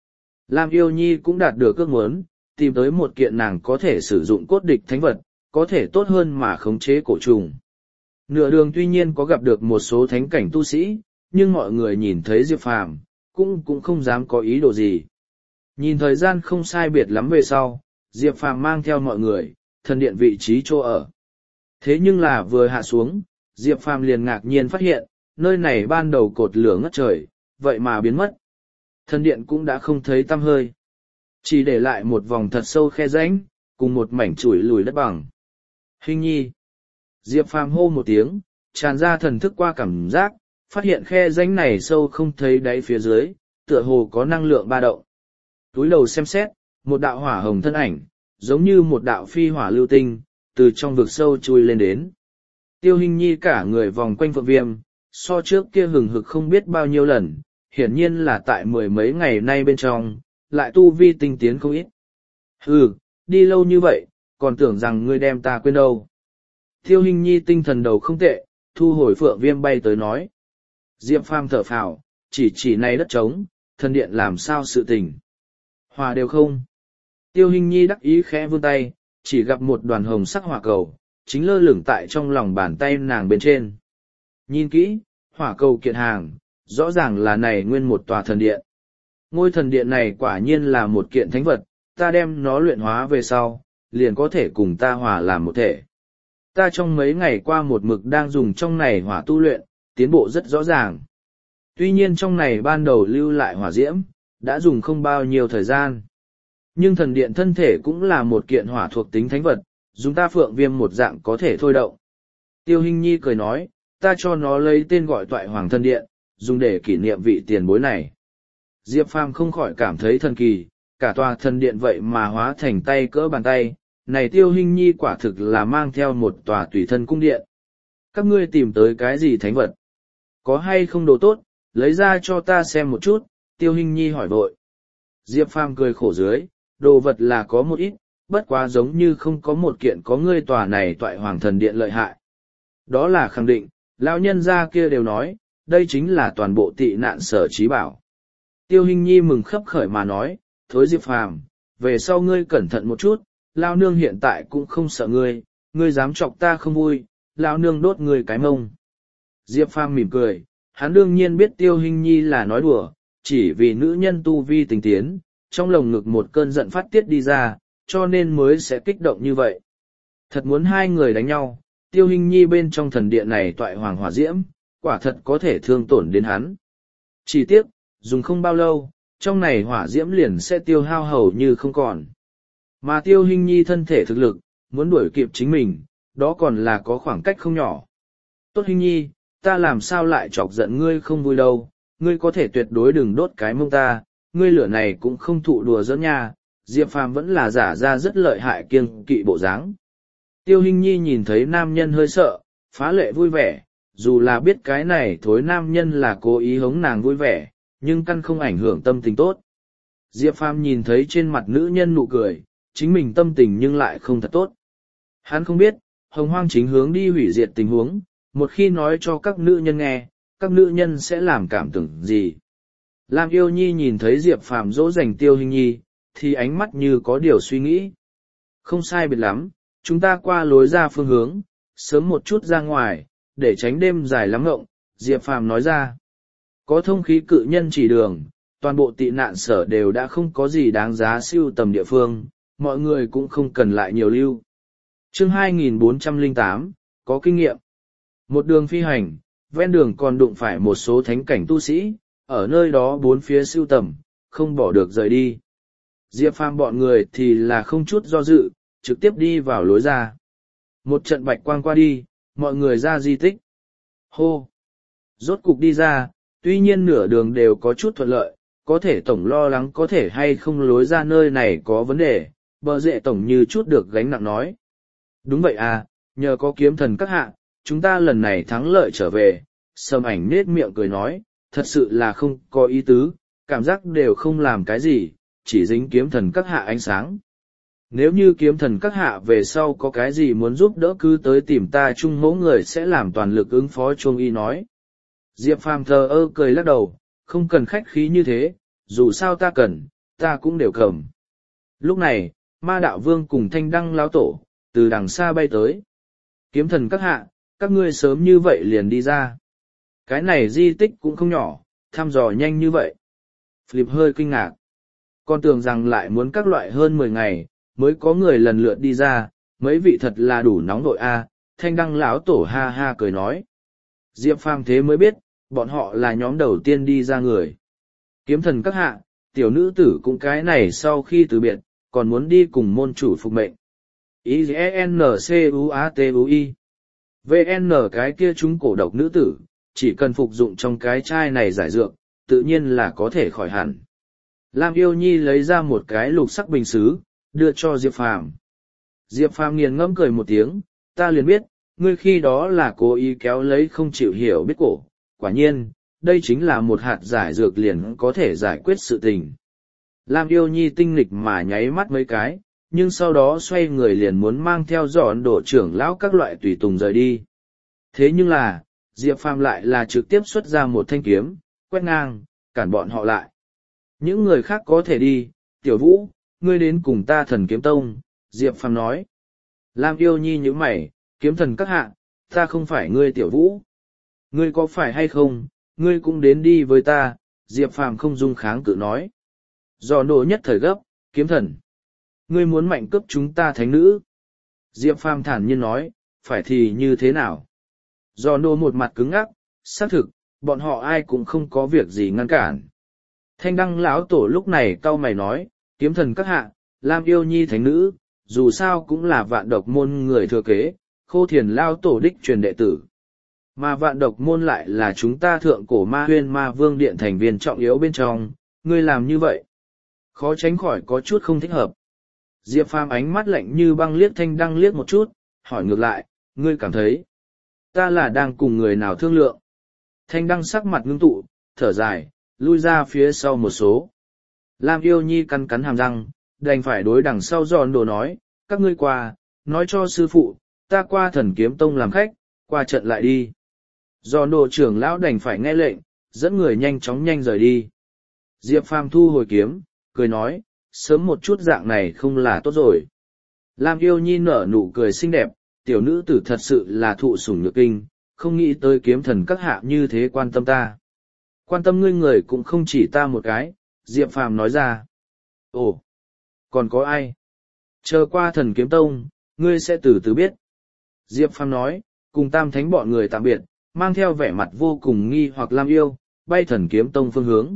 Lam Yêu Nhi cũng đạt được ước muốn, tìm tới một kiện nàng có thể sử dụng cốt địch thánh vật, có thể tốt hơn mà khống chế cổ trùng. Nửa đường tuy nhiên có gặp được một số thánh cảnh tu sĩ, nhưng mọi người nhìn thấy Diệp Phàm, cũng cũng không dám có ý đồ gì. Nhìn thời gian không sai biệt lắm về sau, Diệp Phàm mang theo mọi người, thần điện vị trí chỗ ở. Thế nhưng là vừa hạ xuống, Diệp Phàm liền ngạc nhiên phát hiện, nơi này ban đầu cột lửa ngất trời, vậy mà biến mất. Thần điện cũng đã không thấy tăm hơi. Chỉ để lại một vòng thật sâu khe rãnh, cùng một mảnh chủi lùi đất bằng. Hình nhi. Diệp Phàm hô một tiếng, tràn ra thần thức qua cảm giác, phát hiện khe rãnh này sâu không thấy đáy phía dưới, tựa hồ có năng lượng ba động. Túi đầu xem xét, một đạo hỏa hồng thân ảnh, giống như một đạo phi hỏa lưu tinh, từ trong vực sâu chui lên đến. Tiêu Hình Nhi cả người vòng quanh Phượng Viêm, so trước kia hừng hực không biết bao nhiêu lần, hiển nhiên là tại mười mấy ngày nay bên trong, lại tu vi tinh tiến không ít. Hừ, đi lâu như vậy, còn tưởng rằng ngươi đem ta quên đâu. Tiêu Hình Nhi tinh thần đầu không tệ, thu hồi Phượng Viêm bay tới nói. Diệp Phàm thở phào, chỉ chỉ này đất trống, thần điện làm sao sự tình. Hòa đều không. Tiêu Hình Nhi đắc ý khẽ vươn tay, chỉ gặp một đoàn hồng sắc hỏa cầu, chính lơ lửng tại trong lòng bàn tay nàng bên trên. Nhìn kỹ, hỏa cầu kiện hàng, rõ ràng là này nguyên một tòa thần điện. Ngôi thần điện này quả nhiên là một kiện thánh vật, ta đem nó luyện hóa về sau, liền có thể cùng ta hòa làm một thể. Ta trong mấy ngày qua một mực đang dùng trong này hỏa tu luyện, tiến bộ rất rõ ràng. Tuy nhiên trong này ban đầu lưu lại hỏa diễm, đã dùng không bao nhiêu thời gian. Nhưng thần điện thân thể cũng là một kiện hỏa thuộc tính thánh vật, dùng ta Phượng Viêm một dạng có thể thôi động. Tiêu Hình Nhi cười nói, ta cho nó lấy tên gọi Toại Hoàng Thần Điện, dùng để kỷ niệm vị tiền bối này. Diệp Phàm không khỏi cảm thấy thần kỳ, cả tòa thần điện vậy mà hóa thành tay cỡ bàn tay, này Tiêu Hình Nhi quả thực là mang theo một tòa tùy thân cung điện. Các ngươi tìm tới cái gì thánh vật? Có hay không đồ tốt, lấy ra cho ta xem một chút, Tiêu Hình Nhi hỏi vội. Diệp Phàm cười khổ dưới, đồ vật là có một ít, bất quá giống như không có một kiện có ngươi tòa này Toại Hoàng Thần Điện lợi hại. Đó là khẳng định, lão nhân gia kia đều nói, đây chính là toàn bộ tị nạn sở trí bảo. Tiêu Hình Nhi mừng khấp khởi mà nói, thối Diệp Phàm, về sau ngươi cẩn thận một chút, lão nương hiện tại cũng không sợ ngươi, ngươi dám chọc ta không vui, lão nương đốt ngươi cái mông. Diệp Phàm mỉm cười, hắn đương nhiên biết Tiêu Hình Nhi là nói đùa, chỉ vì nữ nhân tu vi tình tiến, trong lồng ngực một cơn giận phát tiết đi ra, cho nên mới sẽ kích động như vậy. Thật muốn hai người đánh nhau, Tiêu Hình Nhi bên trong thần điện này Toại Hoàng hỏa diễm, quả thật có thể thương tổn đến hắn. Chỉ tiếc, dùng không bao lâu, trong này hỏa diễm liền sẽ tiêu hao hầu như không còn. Mà Tiêu Hình Nhi thân thể thực lực, muốn đuổi kịp chính mình, đó còn là có khoảng cách không nhỏ. Tốt Hình Nhi, ta làm sao lại chọc giận ngươi không vui đâu, ngươi có thể tuyệt đối đừng đốt cái mông ta, ngươi lửa này cũng không thụ đùa giỡn nha. Diệp Phàm vẫn là giả ra rất lợi hại kiêng kỵ bộ dáng. Tiêu Hình Nhi nhìn thấy nam nhân hơi sợ, phá lệ vui vẻ, dù là biết cái này thối nam nhân là cố ý hống nàng vui vẻ, nhưng căn không ảnh hưởng tâm tình tốt. Diệp Phàm nhìn thấy trên mặt nữ nhân nụ cười, chính mình tâm tình nhưng lại không thật tốt. Hắn không biết, Hồng Hoang chính hướng đi hủy diệt tình huống, một khi nói cho các nữ nhân nghe, các nữ nhân sẽ làm cảm tưởng gì. Lam Yêu Nhi nhìn thấy Diệp Phàm dỗ dành Tiêu Hình Nhi, thì ánh mắt như có điều suy nghĩ. Không sai biệt lắm, chúng ta qua lối ra phương hướng, sớm một chút ra ngoài, để tránh đêm dài lắm ngộng, Diệp Phàm nói ra. Có thông khí cự nhân chỉ đường, toàn bộ tị nạn sở đều đã không có gì đáng giá siêu tầm địa phương, mọi người cũng không cần lại nhiều lưu. Chương hai nghìn bốn trăm lẻ tám, có kinh nghiệm. Một đường phi hành, ven đường còn đụng phải một số thánh cảnh tu sĩ, ở nơi đó bốn phía siêu tầm, không bỏ được rời đi. Diệp Phàm bọn người thì là không chút do dự, trực tiếp đi vào lối ra. Một trận bạch quang qua đi, mọi người ra di tích. Hô! Rốt cục đi ra, tuy nhiên nửa đường đều có chút thuận lợi, có thể tổng lo lắng có thể hay không lối ra nơi này có vấn đề, bờ rệ tổng như chút được gánh nặng nói. Đúng vậy à, nhờ có kiếm thần các hạ, chúng ta lần này thắng lợi trở về, Sâm Ảnh nết miệng cười nói, thật sự là không có ý tứ, cảm giác đều không làm cái gì, chỉ dính kiếm thần các hạ ánh sáng. Nếu như kiếm thần các hạ về sau có cái gì muốn giúp đỡ cứ tới tìm ta chung mẫu người sẽ làm toàn lực ứng phó Trung Y nói. Diệp Phàm thờ ơ cười lắc đầu, không cần khách khí như thế, dù sao ta cần, ta cũng đều cầm. Lúc này, ma đạo vương cùng thanh đăng lão tổ, từ đằng xa bay tới. Kiếm thần các hạ, các ngươi sớm như vậy liền đi ra. Cái này di tích cũng không nhỏ, thăm dò nhanh như vậy. Philip hơi kinh ngạc. Con tưởng rằng lại muốn các loại hơn mười ngày, mới có người lần lượt đi ra, mấy vị thật là đủ nóng đội a. Thanh đăng lão tổ ha ha cười nói. Diệp Phàm thế mới biết, bọn họ là nhóm đầu tiên đi ra người. Kiếm thần các hạ, tiểu nữ tử cũng cái này sau khi từ biệt, còn muốn đi cùng môn chủ phục mệnh. I N C U A T U I V N cái kia chúng cổ độc nữ tử, chỉ cần phục dụng trong cái chai này giải dược, tự nhiên là có thể khỏi hẳn. Lam Yêu Nhi lấy ra một cái lục sắc bình sứ, đưa cho Diệp Phàm. Diệp Phàm nghiền ngẫm cười một tiếng, ta liền biết, ngươi khi đó là cố ý kéo lấy không chịu hiểu biết cổ. Quả nhiên, đây chính là một hạt giải dược liền có thể giải quyết sự tình. Lam Yêu Nhi tinh nghịch mà nháy mắt mấy cái, nhưng sau đó xoay người liền muốn mang theo dọn đổ trưởng lão các loại tùy tùng rời đi. Thế nhưng là, Diệp Phàm lại là trực tiếp xuất ra một thanh kiếm, quét ngang, cản bọn họ lại. Những người khác có thể đi, Tiểu Vũ, ngươi đến cùng ta Thần Kiếm Tông, Diệp Phàm nói. Lam Yêu Nhi nhíu mày, kiếm thần các hạ, ta không phải ngươi Tiểu Vũ. Ngươi có phải hay không, ngươi cũng đến đi với ta, Diệp Phàm không dung kháng cự nói. Do nổ nhất thời gấp, kiếm thần. Ngươi muốn mạnh cướp chúng ta thánh nữ. Diệp Phàm thản nhiên nói, phải thì như thế nào? Do nổ một mặt cứng ngắc, xác thực, bọn họ ai cũng không có việc gì ngăn cản. Thanh đăng lão tổ lúc này cau mày nói, kiếm thần các hạ, Lam Yêu Nhi thánh nữ, dù sao cũng là vạn độc môn người thừa kế, Khô Thiền lao tổ đích truyền đệ tử. Mà vạn độc môn lại là chúng ta thượng cổ ma huyên ma vương điện thành viên trọng yếu bên trong, ngươi làm như vậy. Khó tránh khỏi có chút không thích hợp. Diệp Phàm ánh mắt lạnh như băng liếc thanh đăng liếc một chút, hỏi ngược lại, ngươi cảm thấy, ta là đang cùng người nào thương lượng. Thanh đăng sắc mặt ngưng tụ, thở dài, lui ra phía sau một số. Lam Yêu Nhi cắn cắn hàm răng, đành phải đối đằng sau giòn đồ nói, các ngươi qua, nói cho sư phụ, ta qua Thần Kiếm Tông làm khách, qua trận lại đi. Giòn đồ trưởng lão đành phải nghe lệnh, dẫn người nhanh chóng nhanh rời đi. Diệp Phàm thu hồi kiếm, cười nói, sớm một chút dạng này không là tốt rồi. Lam Yêu Nhi nở nụ cười xinh đẹp, tiểu nữ tử thật sự là thụ sủng nhược kinh, không nghĩ tới kiếm thần các hạ như thế quan tâm ta. Quan tâm ngươi người cũng không chỉ ta một cái, Diệp Phàm nói ra. Ồ, còn có ai? Chờ qua Thần Kiếm Tông, ngươi sẽ từ từ biết. Diệp Phàm nói, cùng Tam Thánh bọn người tạm biệt, mang theo vẻ mặt vô cùng nghi hoặc Lam Yêu, bay Thần Kiếm Tông phương hướng.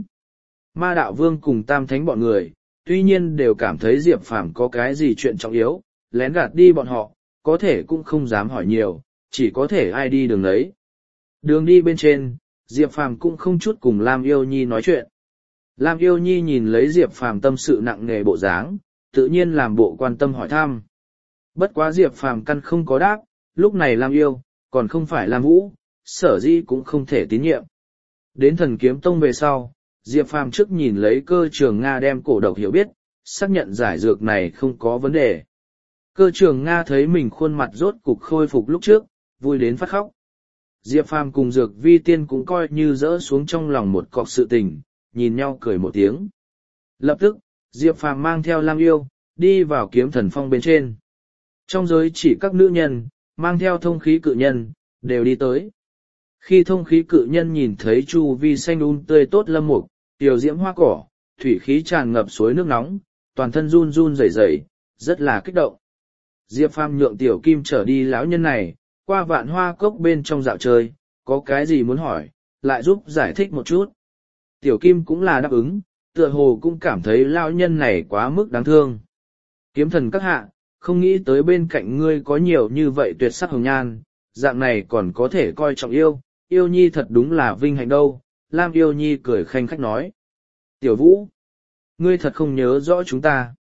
Ma Đạo Vương cùng Tam Thánh bọn người, tuy nhiên đều cảm thấy Diệp Phàm có cái gì chuyện trọng yếu, lén gạt đi bọn họ, có thể cũng không dám hỏi nhiều, chỉ có thể ai đi đường đấy. Đường đi bên trên, Diệp Phàm cũng không chút cùng Lam Yêu Nhi nói chuyện. Lam Yêu Nhi nhìn lấy Diệp Phàm tâm sự nặng nề bộ dáng, tự nhiên làm bộ quan tâm hỏi thăm. Bất quá Diệp Phàm căn không có đáp, lúc này Lam Yêu, còn không phải Lam Vũ, sở dĩ cũng không thể tín nhiệm. Đến Thần Kiếm Tông về sau, Diệp Phàm trước nhìn lấy Cơ Trường Nga đem cổ độc hiểu biết, xác nhận giải dược này không có vấn đề. Cơ Trường Nga thấy mình khuôn mặt rốt cục khôi phục lúc trước, vui đến phát khóc. Diệp Phàm cùng Dược Vi Tiên cũng coi như rỡ xuống trong lòng một cọc sự tình, nhìn nhau cười một tiếng. Lập tức, Diệp Phàm mang theo Lam Yêu, đi vào Kiếm Thần Phong bên trên. Trong giới chỉ các nữ nhân, mang theo thông khí cự nhân, đều đi tới. Khi thông khí cự nhân nhìn thấy chu vi xanh um tươi tốt lâm mục, tiểu diễm hoa cỏ, thủy khí tràn ngập suối nước nóng, toàn thân run run rẩy rẩy, rất là kích động. Diệp Phàm nhượng Tiểu Kim trở đi lão nhân này, qua Vạn Hoa Cốc bên trong dạo chơi, có cái gì muốn hỏi, lại giúp giải thích một chút. Tiểu Kim cũng là đáp ứng, tựa hồ cũng cảm thấy lão nhân này quá mức đáng thương. Kiếm thần các hạ, không nghĩ tới bên cạnh ngươi có nhiều như vậy tuyệt sắc hồng nhan, dạng này còn có thể coi trọng yêu, yêu nhi thật đúng là vinh hạnh đâu. Lam Yêu Nhi cười khanh khách nói. Tiểu Vũ, ngươi thật không nhớ rõ chúng ta.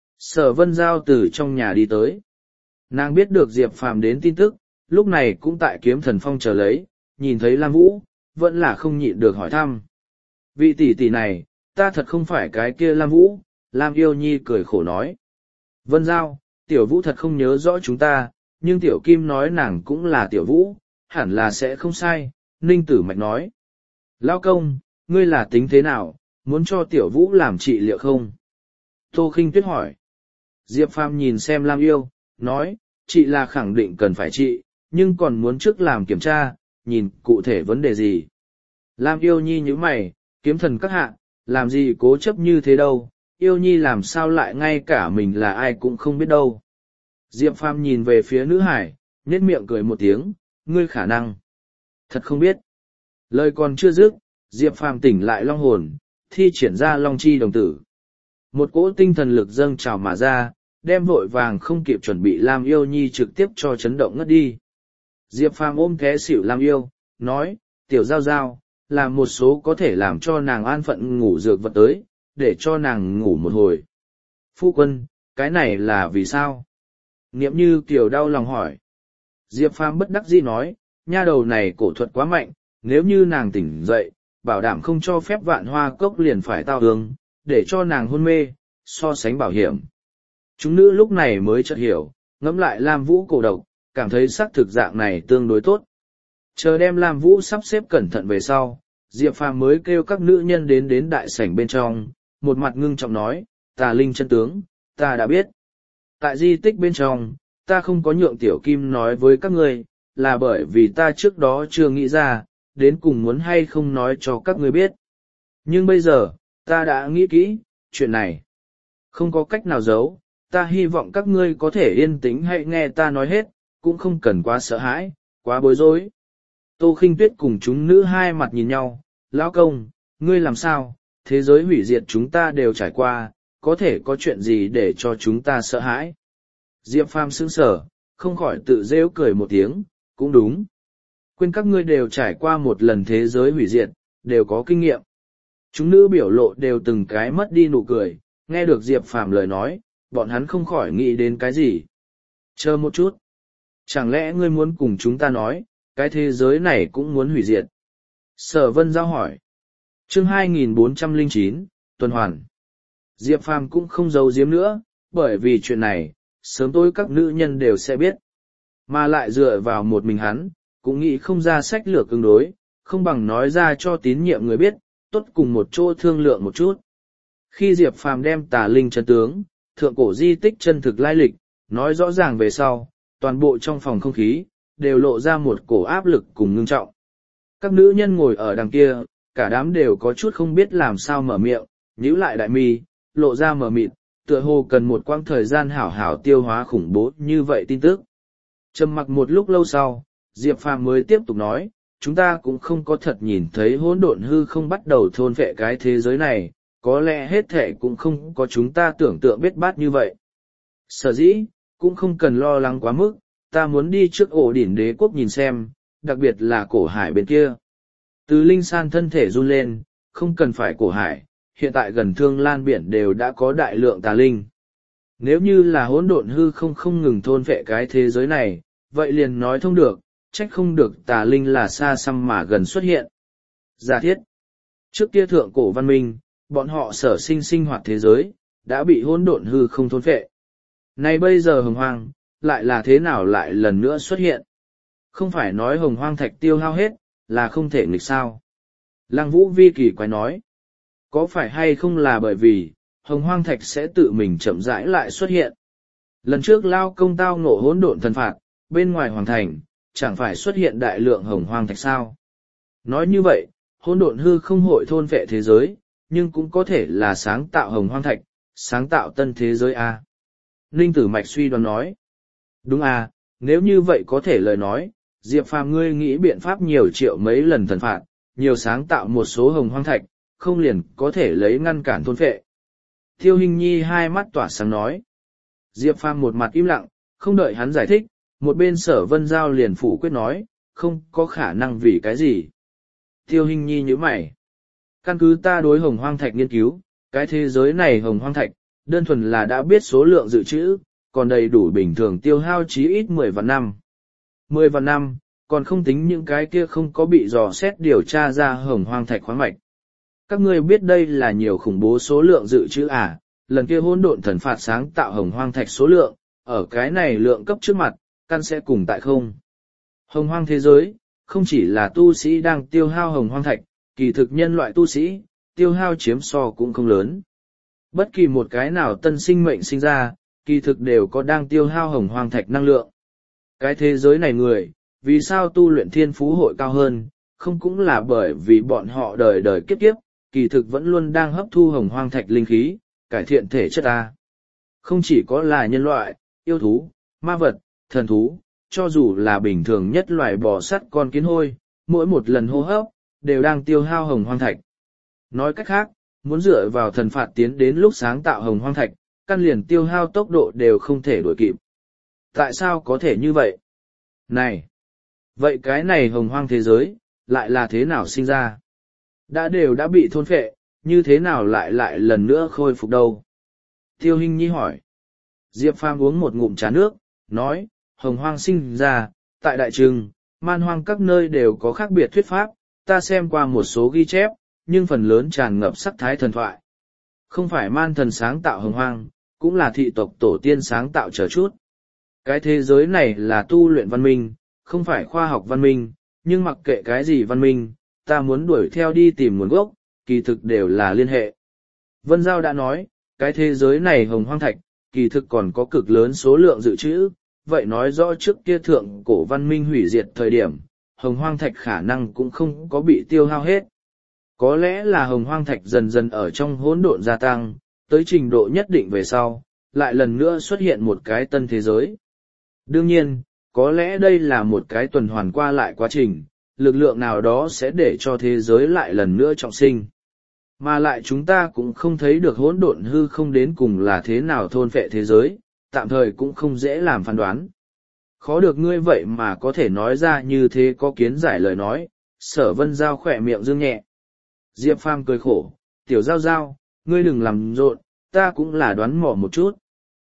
Sở Vân Giao từ trong nhà đi tới. Nàng biết được Diệp Phàm đến tin tức, lúc này cũng tại Kiếm Thần Phong chờ lấy, nhìn thấy Lam Vũ, vẫn là không nhịn được hỏi thăm. Vị tỷ tỷ này, ta thật không phải cái kia Lam Vũ, Lam Yêu Nhi cười khổ nói. Vân Giao, Tiểu Vũ thật không nhớ rõ chúng ta, nhưng Tiểu Kim nói nàng cũng là Tiểu Vũ, hẳn là sẽ không sai, Ninh Tử Mạch nói. Lão công, ngươi là tính thế nào, muốn cho Tiểu Vũ làm trị liệu không? Tô Khinh Tuyết hỏi. Diệp Phàm nhìn xem Lam Yêu, nói, chị là khẳng định cần phải trị, nhưng còn muốn trước làm kiểm tra, nhìn cụ thể vấn đề gì. Lam Yêu Nhi nhíu mày, kiếm thần các hạ, làm gì cố chấp như thế đâu, Yêu Nhi làm sao lại ngay cả mình là ai cũng không biết đâu. Diệp Phàm nhìn về phía nữ hải, nhếch miệng cười một tiếng, ngươi khả năng. Thật không biết. Lời còn chưa dứt, Diệp Phàm tỉnh lại long hồn, thi triển ra long chi đồng tử. Một cỗ tinh thần lực dâng trào mà ra, đem vội vàng không kịp chuẩn bị Lam Yêu Nhi trực tiếp cho chấn động ngất đi. Diệp Phàm ôm té xỉu Lam Yêu, nói, tiểu giao giao, làm một số có thể làm cho nàng an phận ngủ dược vật tới, để cho nàng ngủ một hồi. Phu quân, cái này là vì sao? Niệm Như Kiều đau lòng hỏi. Diệp Phàm bất đắc dĩ nói, nha đầu này cổ thuật quá mạnh, nếu như nàng tỉnh dậy, bảo đảm không cho phép Vạn Hoa Cốc liền phải tao hương, để cho nàng hôn mê, so sánh bảo hiểm. Chúng nữ lúc này mới chợt hiểu, ngẫm lại Lam Vũ cổ độc, cảm thấy xác thực dạng này tương đối tốt. Chờ đem Lam Vũ sắp xếp cẩn thận về sau, Diệp Phàm mới kêu các nữ nhân đến đến đại sảnh bên trong, một mặt ngưng trọng nói, Tà Linh chân tướng, ta đã biết. Tại di tích bên trong, ta không có nhượng Tiểu Kim nói với các ngươi, là bởi vì ta trước đó chưa nghĩ ra, đến cùng muốn hay không nói cho các ngươi biết. Nhưng bây giờ, ta đã nghĩ kỹ, chuyện này không có cách nào giấu, ta hy vọng các ngươi có thể yên tĩnh hãy nghe ta nói hết, cũng không cần quá sợ hãi, quá bối rối. Tô Khinh Tuyết cùng chúng nữ hai mặt nhìn nhau, lão công, ngươi làm sao, thế giới hủy diệt chúng ta đều trải qua, có thể có chuyện gì để cho chúng ta sợ hãi. Diệp Phàm sững sờ, không khỏi tự rêu cười một tiếng, cũng đúng. Quên các ngươi đều trải qua một lần thế giới hủy diệt, đều có kinh nghiệm. Chúng nữ biểu lộ đều từng cái mất đi nụ cười, nghe được Diệp Phàm lời nói, bọn hắn không khỏi nghĩ đến cái gì. Chờ một chút. Chẳng lẽ ngươi muốn cùng chúng ta nói, cái thế giới này cũng muốn hủy diệt? Sở Vân Giao hỏi. Chương hai nghìn bốn trăm lẻ chín, tuần hoàn. Diệp Phàm cũng không giấu giếm nữa, bởi vì chuyện này, sớm tối các nữ nhân đều sẽ biết. Mà lại dựa vào một mình hắn, cũng nghĩ không ra sách lược ứng đối, không bằng nói ra cho tín nhiệm người biết, tốt cùng một chỗ thương lượng một chút. Khi Diệp Phàm đem Tà Linh chân tướng, thượng cổ di tích chân thực lai lịch, nói rõ ràng về sau, toàn bộ trong phòng không khí, đều lộ ra một cổ áp lực cùng ngưng trọng. Các nữ nhân ngồi ở đằng kia, cả đám đều có chút không biết làm sao mở miệng, nhíu lại đại mi, lộ ra mờ mịt, tựa hồ cần một quãng thời gian hảo hảo tiêu hóa khủng bố như vậy tin tức. Trầm mặc một lúc lâu sau, Diệp Phàm mới tiếp tục nói, chúng ta cũng không có thật nhìn thấy hỗn độn hư không bắt đầu thôn phệ cái thế giới này, có lẽ hết thể cũng không có chúng ta tưởng tượng biết bát như vậy. Sở dĩ, cũng không cần lo lắng quá mức, ta muốn đi trước ổ đỉnh đế quốc nhìn xem, đặc biệt là cổ hải bên kia. Từ Linh San thân thể run lên, không cần phải cổ hải, hiện tại gần Thương Lan biển đều đã có đại lượng tà linh. Nếu như là hỗn độn hư không không ngừng thôn phệ cái thế giới này, vậy liền nói thông được, trách không được tà linh là xa xăm mà gần xuất hiện. Giả thiết, trước kia thượng cổ văn minh, bọn họ sở sinh sinh hoạt thế giới, đã bị hỗn độn hư không thôn phệ. Nay bây giờ hồng hoang, lại là thế nào lại lần nữa xuất hiện? Không phải nói hồng hoang thạch tiêu hao hết, là không thể nghịch sao? Lăng Vũ Vi kỳ quái nói, có phải hay không là bởi vì, hồng hoang thạch sẽ tự mình chậm rãi lại xuất hiện? Lần trước lao công tao ngộ hỗn độn thần phạt, bên ngoài hoàng thành, chẳng phải xuất hiện đại lượng hồng hoang thạch sao? Nói như vậy, hỗn độn hư không hội thôn vệ thế giới, nhưng cũng có thể là sáng tạo hồng hoang thạch, sáng tạo tân thế giới a. Ninh Tử Mạch suy đoán nói. Đúng à, nếu như vậy có thể lời nói, Diệp Phàm ngươi nghĩ biện pháp nhiều triệu mấy lần thần phạt, nhiều sáng tạo một số hồng hoang thạch, không liền có thể lấy ngăn cản thôn phệ. Tiêu Hinh Nhi hai mắt tỏa sáng nói. Diệp Phàm một mặt im lặng, không đợi hắn giải thích, một bên Sở Vân Giao liền phủ quyết nói, không có khả năng vì cái gì. Tiêu Hinh Nhi nhíu mày. Căn cứ ta đối hồng hoang thạch nghiên cứu, cái thế giới này hồng hoang thạch, đơn thuần là đã biết số lượng dự trữ, còn đầy đủ bình thường tiêu hao chí ít mười vạn năm. mười vạn năm, còn không tính những cái kia không có bị dò xét điều tra ra hồng hoang thạch khoáng mạch. Các ngươi biết đây là nhiều khủng bố số lượng dự trữ à, lần kia hỗn độn thần phạt sáng tạo hồng hoang thạch số lượng, ở cái này lượng cấp trước mặt, căn sẽ cùng tại không. Hồng hoang thế giới, không chỉ là tu sĩ đang tiêu hao hồng hoang thạch, kỳ thực nhân loại tu sĩ, tiêu hao chiếm so cũng không lớn. Bất kỳ một cái nào tân sinh mệnh sinh ra, kỳ thực đều có đang tiêu hao hồng hoang thạch năng lượng. Cái thế giới này người, vì sao tu luyện thiên phú hội cao hơn, không cũng là bởi vì bọn họ đời đời kiếp kiếp, kỳ thực vẫn luôn đang hấp thu hồng hoang thạch linh khí, cải thiện thể chất ta. Không chỉ có là nhân loại, yêu thú, ma vật, thần thú, cho dù là bình thường nhất loài bò sắt con kiến hôi, mỗi một lần hô hấp, đều đang tiêu hao hồng hoang thạch. Nói cách khác, muốn dựa vào thần phạt tiến đến lúc sáng tạo hồng hoang thạch, căn liền tiêu hao tốc độ đều không thể đuổi kịp. Tại sao có thể như vậy? Này! Vậy cái này hồng hoang thế giới, lại là thế nào sinh ra? Đã đều đã bị thôn phệ, như thế nào lại lại lần nữa khôi phục đâu? Tiêu Hinh Nhi hỏi. Diệp Phàm uống một ngụm trà nước, nói, hồng hoang sinh ra, tại đại trừng, man hoang các nơi đều có khác biệt thuyết pháp, ta xem qua một số ghi chép, nhưng phần lớn tràn ngập sắc thái thần thoại. Không phải man thần sáng tạo hồng hoang, cũng là thị tộc tổ tiên sáng tạo trở chút. Cái thế giới này là tu luyện văn minh, không phải khoa học văn minh, nhưng mặc kệ cái gì văn minh, ta muốn đuổi theo đi tìm nguồn gốc, kỳ thực đều là liên hệ. Vân Giao đã nói, cái thế giới này hồng hoang thạch, kỳ thực còn có cực lớn số lượng dự trữ, vậy nói rõ trước kia thượng cổ văn minh hủy diệt thời điểm, hồng hoang thạch khả năng cũng không có bị tiêu hao hết. Có lẽ là hồng hoang thạch dần dần ở trong hỗn độn gia tăng, tới trình độ nhất định về sau, lại lần nữa xuất hiện một cái tân thế giới. Đương nhiên, có lẽ đây là một cái tuần hoàn qua lại quá trình, lực lượng nào đó sẽ để cho thế giới lại lần nữa trọng sinh. Mà lại chúng ta cũng không thấy được hỗn độn hư không đến cùng là thế nào thôn phệ thế giới, tạm thời cũng không dễ làm phán đoán. Khó được ngươi vậy mà có thể nói ra như thế có kiến giải lời nói, Sở Vân Giao khỏe miệng dương nhẹ. Diệp Phàm cười khổ, tiểu Giao Giao, ngươi đừng làm rộn, ta cũng là đoán mò một chút.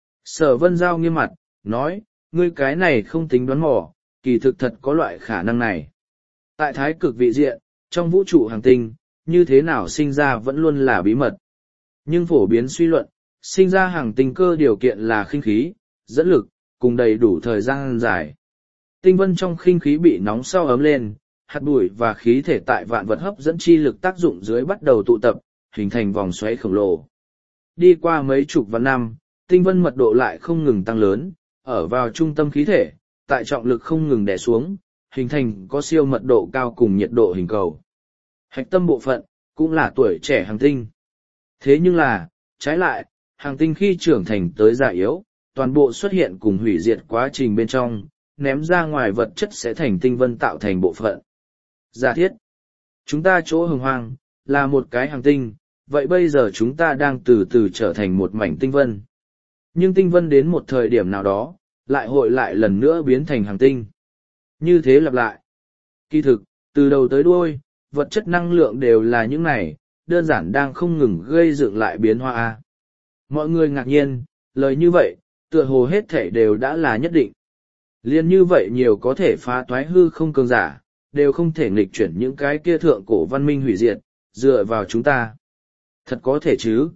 Sở Vân Giao nghiêm mặt, nói, ngươi cái này không tính đoán mò, kỳ thực thật có loại khả năng này. Tại thái cực vị diện, trong vũ trụ hành tinh, như thế nào sinh ra vẫn luôn là bí mật. Nhưng phổ biến suy luận, sinh ra hàng tinh cơ điều kiện là khinh khí, dẫn lực, cùng đầy đủ thời gian dài. Tinh vân trong khinh khí bị nóng sau ấm lên, hạt bụi và khí thể tại vạn vật hấp dẫn chi lực tác dụng dưới bắt đầu tụ tập, hình thành vòng xoáy khổng lồ. Đi qua mấy chục vạn năm, tinh vân mật độ lại không ngừng tăng lớn, ở vào trung tâm khí thể, tại trọng lực không ngừng đè xuống, hình thành có siêu mật độ cao cùng nhiệt độ hình cầu. Hạch tâm bộ phận, cũng là tuổi trẻ hành tinh. Thế nhưng là, trái lại, hành tinh khi trưởng thành tới già yếu, toàn bộ xuất hiện cùng hủy diệt quá trình bên trong, ném ra ngoài vật chất sẽ thành tinh vân tạo thành bộ phận. Giả thiết, chúng ta chỗ hồng hoang, là một cái hành tinh, vậy bây giờ chúng ta đang từ từ trở thành một mảnh tinh vân. Nhưng tinh vân đến một thời điểm nào đó, lại hội lại lần nữa biến thành hành tinh. Như thế lặp lại. Kỳ thực, từ đầu tới đuôi, vật chất năng lượng đều là những này, đơn giản đang không ngừng gây dựng lại biến hóa. Mọi người ngạc nhiên, lời như vậy, tựa hồ hết thể đều đã là nhất định. Liên như vậy nhiều có thể phá toái hư không cường giả, đều không thể nghịch chuyển những cái kia thượng cổ văn minh hủy diệt, dựa vào chúng ta. Thật có thể chứ?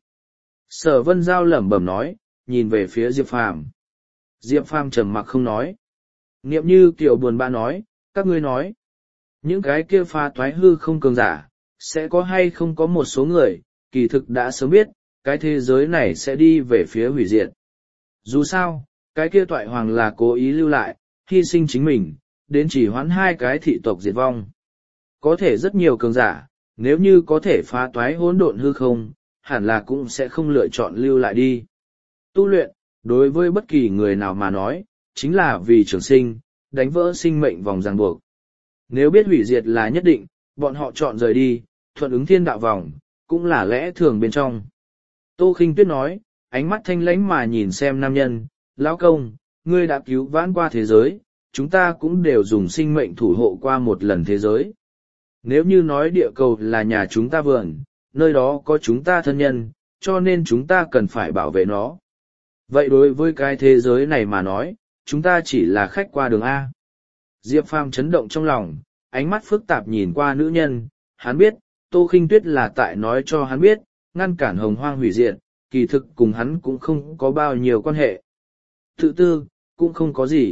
Sở Vân Giao lẩm bẩm nói, nhìn về phía Diệp Phàm. Diệp Phàm trầm mặc không nói. Niệm Như kiểu buồn bã nói, các ngươi nói, những cái kia phá toái hư không cường giả, sẽ có hay không có một số người, kỳ thực đã sớm biết, cái thế giới này sẽ đi về phía hủy diệt. Dù sao, cái kia toại hoàng là cố ý lưu lại, hy sinh chính mình, đến chỉ hoãn hai cái thị tộc diệt vong. Có thể rất nhiều cường giả, nếu như có thể phá toái hỗn độn hư không, hẳn là cũng sẽ không lựa chọn lưu lại đi. Tu luyện, đối với bất kỳ người nào mà nói, chính là vì trường sinh, đánh vỡ sinh mệnh vòng ràng buộc. Nếu biết hủy diệt là nhất định, bọn họ chọn rời đi, thuận ứng thiên đạo vòng, cũng là lẽ thường bên trong. Tô Khinh Tuyết nói, ánh mắt thanh lãnh mà nhìn xem nam nhân, lão công, ngươi đã cứu vãn qua thế giới, chúng ta cũng đều dùng sinh mệnh thủ hộ qua một lần thế giới. Nếu như nói địa cầu là nhà chúng ta vườn, nơi đó có chúng ta thân nhân, cho nên chúng ta cần phải bảo vệ nó. Vậy đối với cái thế giới này mà nói, chúng ta chỉ là khách qua đường A. Diệp Phàm chấn động trong lòng, ánh mắt phức tạp nhìn qua nữ nhân, hắn biết, Tô Khinh Tuyết là tại nói cho hắn biết, ngăn cản hồng hoang hủy diệt, kỳ thực cùng hắn cũng không có bao nhiêu quan hệ. Tự tư, cũng không có gì.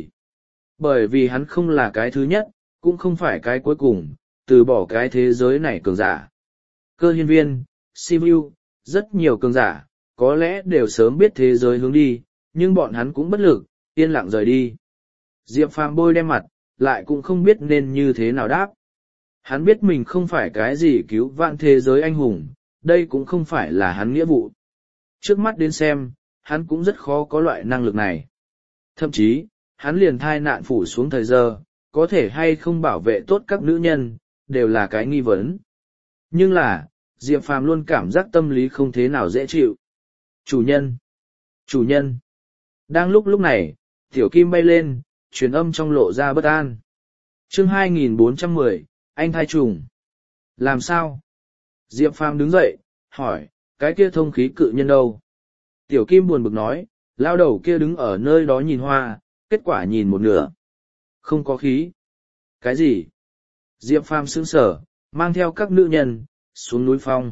Bởi vì hắn không là cái thứ nhất, cũng không phải cái cuối cùng, từ bỏ cái thế giới này cường giả. Cơ hiên viên, Sivu, rất nhiều cường giả, có lẽ đều sớm biết thế giới hướng đi, nhưng bọn hắn cũng bất lực, yên lặng rời đi. Diệp Phàm bôi đen mặt, lại cũng không biết nên như thế nào đáp. Hắn biết mình không phải cái gì cứu vãn thế giới anh hùng, đây cũng không phải là hắn nghĩa vụ. Trước mắt đến xem, hắn cũng rất khó có loại năng lực này. Thậm chí, hắn liền thai nạn phủ xuống thời giờ, có thể hay không bảo vệ tốt các nữ nhân, đều là cái nghi vấn. Nhưng là, Diệp Phàm luôn cảm giác tâm lý không thế nào dễ chịu. Chủ nhân! Chủ nhân! Đang lúc lúc này, tiểu kim bay lên, truyền âm trong lộ ra bất an. Chương hai nghìn bốn trăm mười, anh thai trùng. Làm sao? Diệp Phàm đứng dậy, hỏi, cái kia thông khí cự nhân đâu? Tiểu kim buồn bực nói, lao đầu kia đứng ở nơi đó nhìn hoa, kết quả nhìn một nửa. Không có khí. Cái gì? Diệp Phàm sững sờ, mang theo các nữ nhân, xuống núi phong.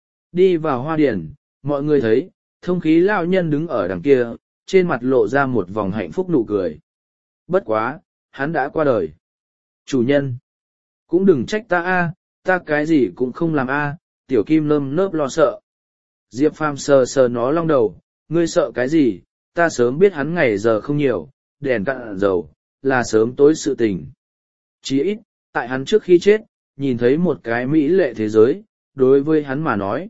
Đi vào hoa điển, mọi người thấy, thông khí lao nhân đứng ở đằng kia, trên mặt lộ ra một vòng hạnh phúc nụ cười. Bất quá, hắn đã qua đời. Chủ nhân! Cũng đừng trách ta a, ta cái gì cũng không làm a. Tiểu kim nơm nớp lo sợ. Diệp Phàm sờ sờ nó long đầu, ngươi sợ cái gì, ta sớm biết hắn ngày giờ không nhiều, đèn cạn dầu, là sớm tối sự tình. Chỉ ít, tại hắn trước khi chết, nhìn thấy một cái mỹ lệ thế giới, đối với hắn mà nói.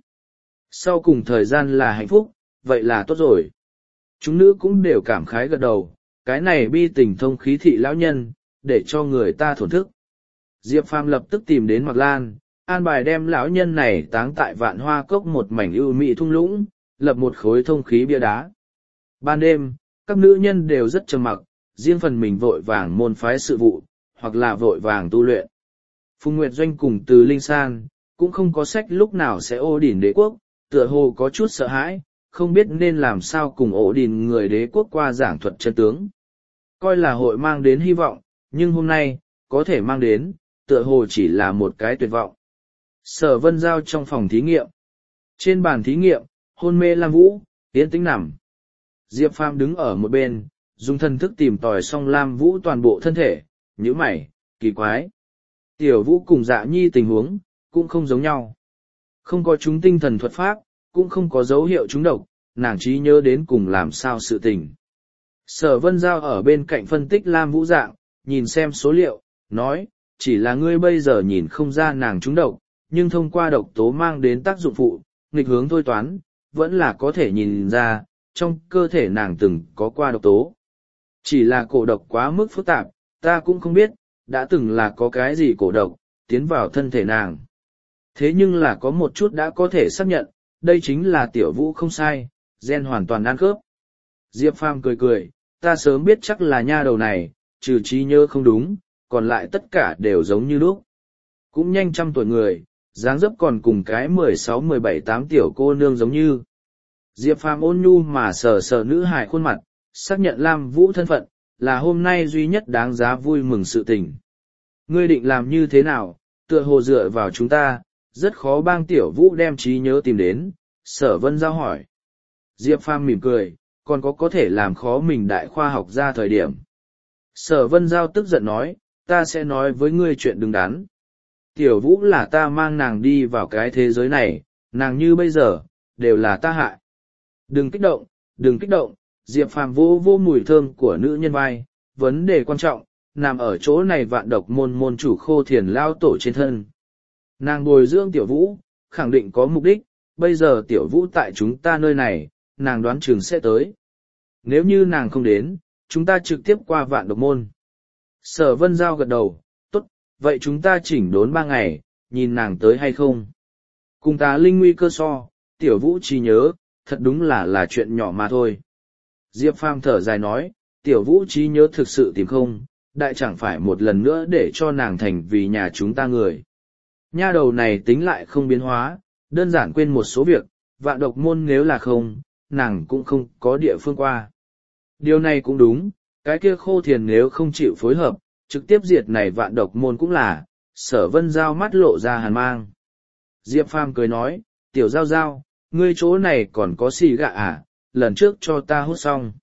Sau cùng thời gian là hạnh phúc, vậy là tốt rồi. Chúng nữ cũng đều cảm khái gật đầu, cái này bi tình thông khí thị lão nhân, để cho người ta thổn thức. Diệp Phàm lập tức tìm đến Mạc Lan, an bài đem lão nhân này táng tại Vạn Hoa Cốc một mảnh ưu mỹ thung lũng, lập một khối thông khí bia đá. Ban đêm, các nữ nhân đều rất trầm mặc, riêng phần mình vội vàng môn phái sự vụ, hoặc là vội vàng tu luyện. Phùng Nguyệt Doanh cùng Từ Linh San, cũng không có sách lúc nào sẽ ô đỉnh đế quốc, tựa hồ có chút sợ hãi, không biết nên làm sao cùng ổ đỉnh người đế quốc qua giảng thuật chân tướng. Coi là hội mang đến hy vọng, nhưng hôm nay, có thể mang đến, tựa hồ chỉ là một cái tuyệt vọng. Sở Vân Giao trong phòng thí nghiệm. Trên bàn thí nghiệm, hôn mê Lam Vũ, yên tĩnh nằm. Diệp Phàm đứng ở một bên, dùng thần thức tìm tòi xong Lam Vũ toàn bộ thân thể, nhíu mày, kỳ quái. Tiểu Vũ cùng Dạ Nhi tình huống, cũng không giống nhau. Không có chúng tinh thần thuật pháp, cũng không có dấu hiệu chúng độc, nàng trí nhớ đến cùng làm sao sự tình. Sở Vân Giao ở bên cạnh phân tích Lam Vũ dạng, nhìn xem số liệu, nói, chỉ là ngươi bây giờ nhìn không ra nàng trúng độc, nhưng thông qua độc tố mang đến tác dụng phụ, nghịch hướng thôi toán, vẫn là có thể nhìn ra, trong cơ thể nàng từng có qua độc tố. Chỉ là cổ độc quá mức phức tạp, ta cũng không biết, đã từng là có cái gì cổ độc, tiến vào thân thể nàng. Thế nhưng là có một chút đã có thể xác nhận, đây chính là Tiểu Vũ không sai, gen hoàn toàn ăn khớp. Diệp Phàm cười cười, ta sớm biết chắc là nha đầu này, trừ trí nhớ không đúng, còn lại tất cả đều giống như lúc. Cũng nhanh trăm tuổi người, dáng dấp còn cùng cái mười sáu mười bảy tám tiểu cô nương giống như. Diệp Phàm ôn nhu mà sờ sờ nữ hài khuôn mặt, xác nhận Lam Vũ thân phận, là hôm nay duy nhất đáng giá vui mừng sự tình. Ngươi định làm như thế nào, tựa hồ dựa vào chúng ta, rất khó bang Tiểu Vũ đem trí nhớ tìm đến, Sở Vân Giao hỏi. Diệp Phàm mỉm cười, còn có có thể làm khó mình đại khoa học ra thời điểm. Sở Vân Giao tức giận nói, ta sẽ nói với ngươi chuyện đứng đắn. Tiểu Vũ là ta mang nàng đi vào cái thế giới này, nàng như bây giờ, đều là ta hại. Đừng kích động, đừng kích động, Diệp Phàm vô vô mùi thơm của nữ nhân vai, vấn đề quan trọng, nằm ở chỗ này vạn độc môn môn chủ Khô Thiền lao tổ trên thân. Nàng bồi dưỡng Tiểu Vũ, khẳng định có mục đích, bây giờ Tiểu Vũ tại chúng ta nơi này, nàng đoán chừng sẽ tới. Nếu như nàng không đến, chúng ta trực tiếp qua vạn độc môn. Sở Vân Giao gật đầu, tốt, vậy chúng ta chỉnh đốn ba ngày, nhìn nàng tới hay không. Cùng ta linh nguy cơ so, Tiểu Vũ trí nhớ, thật đúng là là chuyện nhỏ mà thôi. Diệp Phàm thở dài nói, Tiểu Vũ trí nhớ thực sự tìm không, đại chẳng phải một lần nữa để cho nàng thành vì nhà chúng ta người. Nha đầu này tính lại không biến hóa, đơn giản quên một số việc, vạn độc môn nếu là không, nàng cũng không có địa phương qua. Điều này cũng đúng, cái kia Khô Thiền nếu không chịu phối hợp, trực tiếp diệt này vạn độc môn cũng là, Sở Vân Giao mắt lộ ra hàn mang. Diệp Phàm cười nói, Tiểu Giao Giao, ngươi chỗ này còn có xì gạ à, lần trước cho ta hút xong.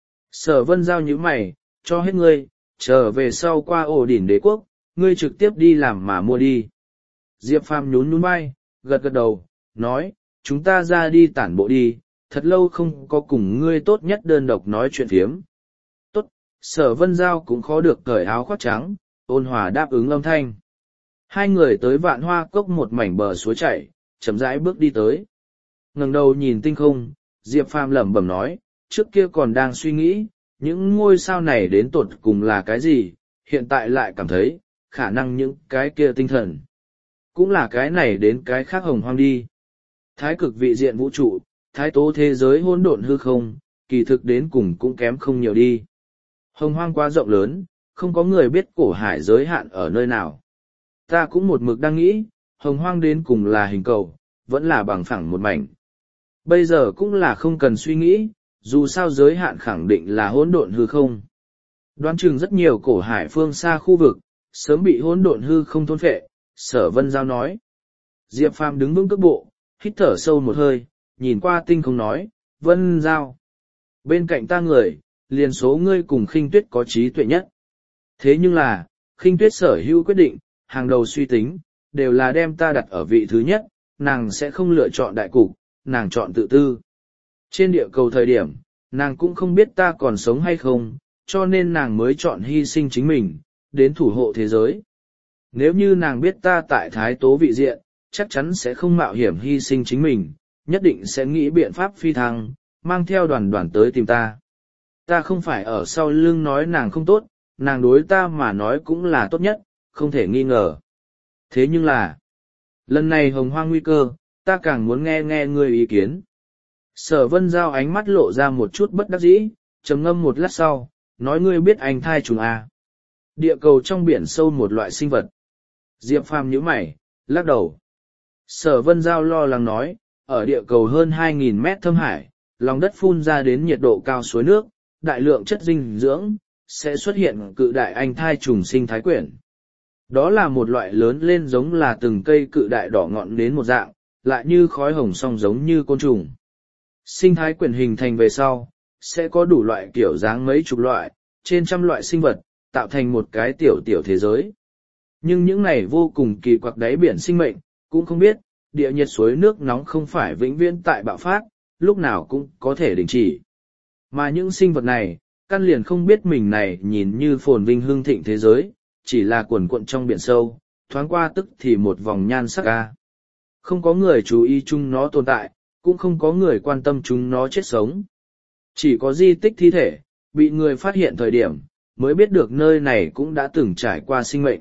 Sở Vân Giao nhíu mày, cho hết ngươi, trở về sau qua ổ đỉnh đế quốc, ngươi trực tiếp đi làm mà mua đi. Diệp Phàm nhún nhún vai, gật gật đầu, nói, chúng ta ra đi tản bộ đi, thật lâu không có cùng ngươi tốt nhất đơn độc nói chuyện phiếm. Tốt, Sở Vân Giao cũng khó được cởi áo khoác trắng, ôn hòa đáp ứng âm thanh. Hai người tới Vạn Hoa Cốc một mảnh bờ suối chảy, chậm rãi bước đi tới. Ngẩng đầu nhìn tinh không, Diệp Phàm lẩm bẩm nói, trước kia còn đang suy nghĩ, những ngôi sao này đến tột cùng là cái gì, hiện tại lại cảm thấy, khả năng những cái kia tinh thần. Cũng là cái này đến cái khác hồng hoang đi. Thái cực vị diện vũ trụ, thái tố thế giới hỗn độn hư không, kỳ thực đến cùng cũng kém không nhiều đi. Hồng hoang quá rộng lớn, không có người biết cổ hải giới hạn ở nơi nào. Ta cũng một mực đang nghĩ, hồng hoang đến cùng là hình cầu, vẫn là bằng phẳng một mảnh. Bây giờ cũng là không cần suy nghĩ, dù sao giới hạn khẳng định là hỗn độn hư không. Đoán chừng rất nhiều cổ hải phương xa khu vực, sớm bị hỗn độn hư không thôn phệ, Sở Vân Giao nói. Diệp Phàm đứng vững cước bộ, hít thở sâu một hơi, nhìn qua tinh không nói, Vân Giao. Bên cạnh ta người, liền số ngươi cùng Khinh Tuyết có trí tuệ nhất. Thế nhưng là, Khinh Tuyết sở hữu quyết định, hàng đầu suy tính, đều là đem ta đặt ở vị thứ nhất, nàng sẽ không lựa chọn đại cục, nàng chọn tự tư. Trên địa cầu thời điểm, nàng cũng không biết ta còn sống hay không, cho nên nàng mới chọn hy sinh chính mình, đến thủ hộ thế giới. Nếu như nàng biết ta tại thái tố vị diện, chắc chắn sẽ không mạo hiểm hy sinh chính mình, nhất định sẽ nghĩ biện pháp phi thăng, mang theo đoàn đoàn tới tìm ta. Ta không phải ở sau lưng nói nàng không tốt, nàng đối ta mà nói cũng là tốt nhất, không thể nghi ngờ. Thế nhưng là, lần này hồng hoang nguy cơ, ta càng muốn nghe nghe ngươi ý kiến. Sở Vân Giao ánh mắt lộ ra một chút bất đắc dĩ, trầm ngâm một lát sau, nói ngươi biết anh thai trùng à. Địa cầu trong biển sâu một loại sinh vật. Diệp Phàm nhíu mày, lắc đầu. Sở Vân Giao lo lắng nói, ở địa cầu hơn hai nghìn mét thâm hải, lòng đất phun ra đến nhiệt độ cao suối nước, đại lượng chất dinh dưỡng, sẽ xuất hiện cự đại anh thai trùng sinh thái quyển. Đó là một loại lớn lên giống là từng cây cự đại đỏ ngọn đến một dạng, lại như khói hồng song giống như côn trùng. Sinh thái quyển hình thành về sau, sẽ có đủ loại kiểu dáng mấy chục loại, trên trăm loại sinh vật, tạo thành một cái tiểu tiểu thế giới. Nhưng những này vô cùng kỳ quặc đáy biển sinh mệnh, cũng không biết, địa nhiệt suối nước nóng không phải vĩnh viễn tại bạo phát, lúc nào cũng có thể đình chỉ. Mà những sinh vật này, căn liền không biết mình này nhìn như phồn vinh hương thịnh thế giới, chỉ là quần cuộn trong biển sâu, thoáng qua tức thì một vòng nhan sắc ca. Không có người chú ý chúng nó tồn tại, cũng không có người quan tâm chúng nó chết sống. Chỉ có di tích thi thể, bị người phát hiện thời điểm, mới biết được nơi này cũng đã từng trải qua sinh mệnh.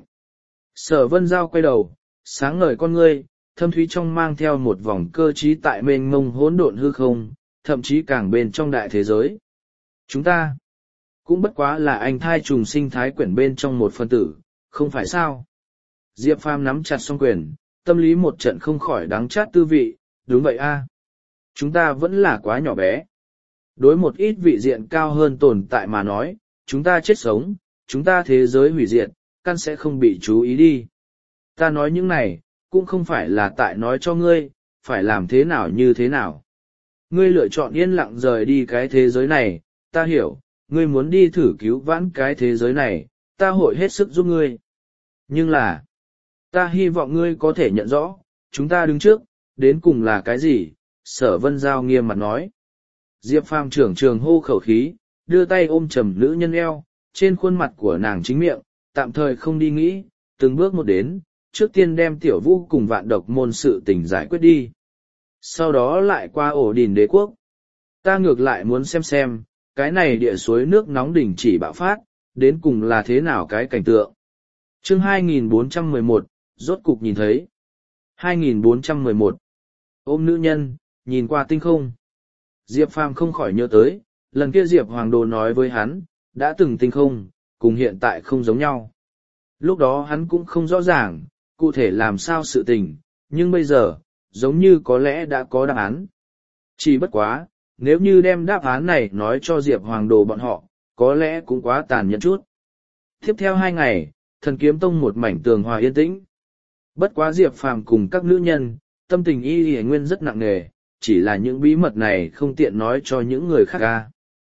Sở Vân Giao quay đầu, sáng ngời con ngươi, thâm thúy trong mang theo một vòng cơ trí tại mênh mông hỗn độn hư không, thậm chí càng bên trong đại thế giới. Chúng ta, cũng bất quá là anh thai trùng sinh thái quyển bên trong một phân tử, không phải sao? Diệp Phàm nắm chặt song quyền, tâm lý một trận không khỏi đắng chát tư vị, đúng vậy a, chúng ta vẫn là quá nhỏ bé. Đối một ít vị diện cao hơn tồn tại mà nói, chúng ta chết sống, chúng ta thế giới hủy diệt, căn sẽ không bị chú ý đi. Ta nói những này, cũng không phải là tại nói cho ngươi, phải làm thế nào như thế nào. Ngươi lựa chọn yên lặng rời đi cái thế giới này, ta hiểu, ngươi muốn đi thử cứu vãn cái thế giới này, ta hội hết sức giúp ngươi. Nhưng là, ta hy vọng ngươi có thể nhận rõ, chúng ta đứng trước, đến cùng là cái gì? Sở Vân Giao nghiêm mặt nói. Diệp Phàm trưởng trường hô khẩu khí, đưa tay ôm chầm nữ nhân eo, trên khuôn mặt của nàng chính miệng, tạm thời không đi nghĩ, từng bước một đến, trước tiên đem tiểu vũ cùng vạn độc môn sự tình giải quyết đi. Sau đó lại qua ổ đỉnh đế quốc. Ta ngược lại muốn xem xem, cái này địa suối nước nóng đỉnh chỉ bạo phát, đến cùng là thế nào cái cảnh tượng. Chương hai nghìn bốn trăm mười một, rốt cục nhìn thấy. hai nghìn bốn trăm mười một. Ôm nữ nhân, nhìn qua tinh không. Diệp Phàm không khỏi nhớ tới, lần kia Diệp Hoàng Đồ nói với hắn, đã từng tinh không, cùng hiện tại không giống nhau. Lúc đó hắn cũng không rõ ràng, cụ thể làm sao sự tình, nhưng bây giờ, giống như có lẽ đã có đáp án. Chỉ bất quá, nếu như đem đáp án này nói cho Diệp Hoàng Đồ bọn họ, có lẽ cũng quá tàn nhẫn chút. Tiếp theo hai ngày, Thần Kiếm Tông một mảnh tường hòa yên tĩnh. Bất quá Diệp Phàm cùng các nữ nhân, tâm tình y y nguyên rất nặng nề, chỉ là những bí mật này không tiện nói cho những người khác ca.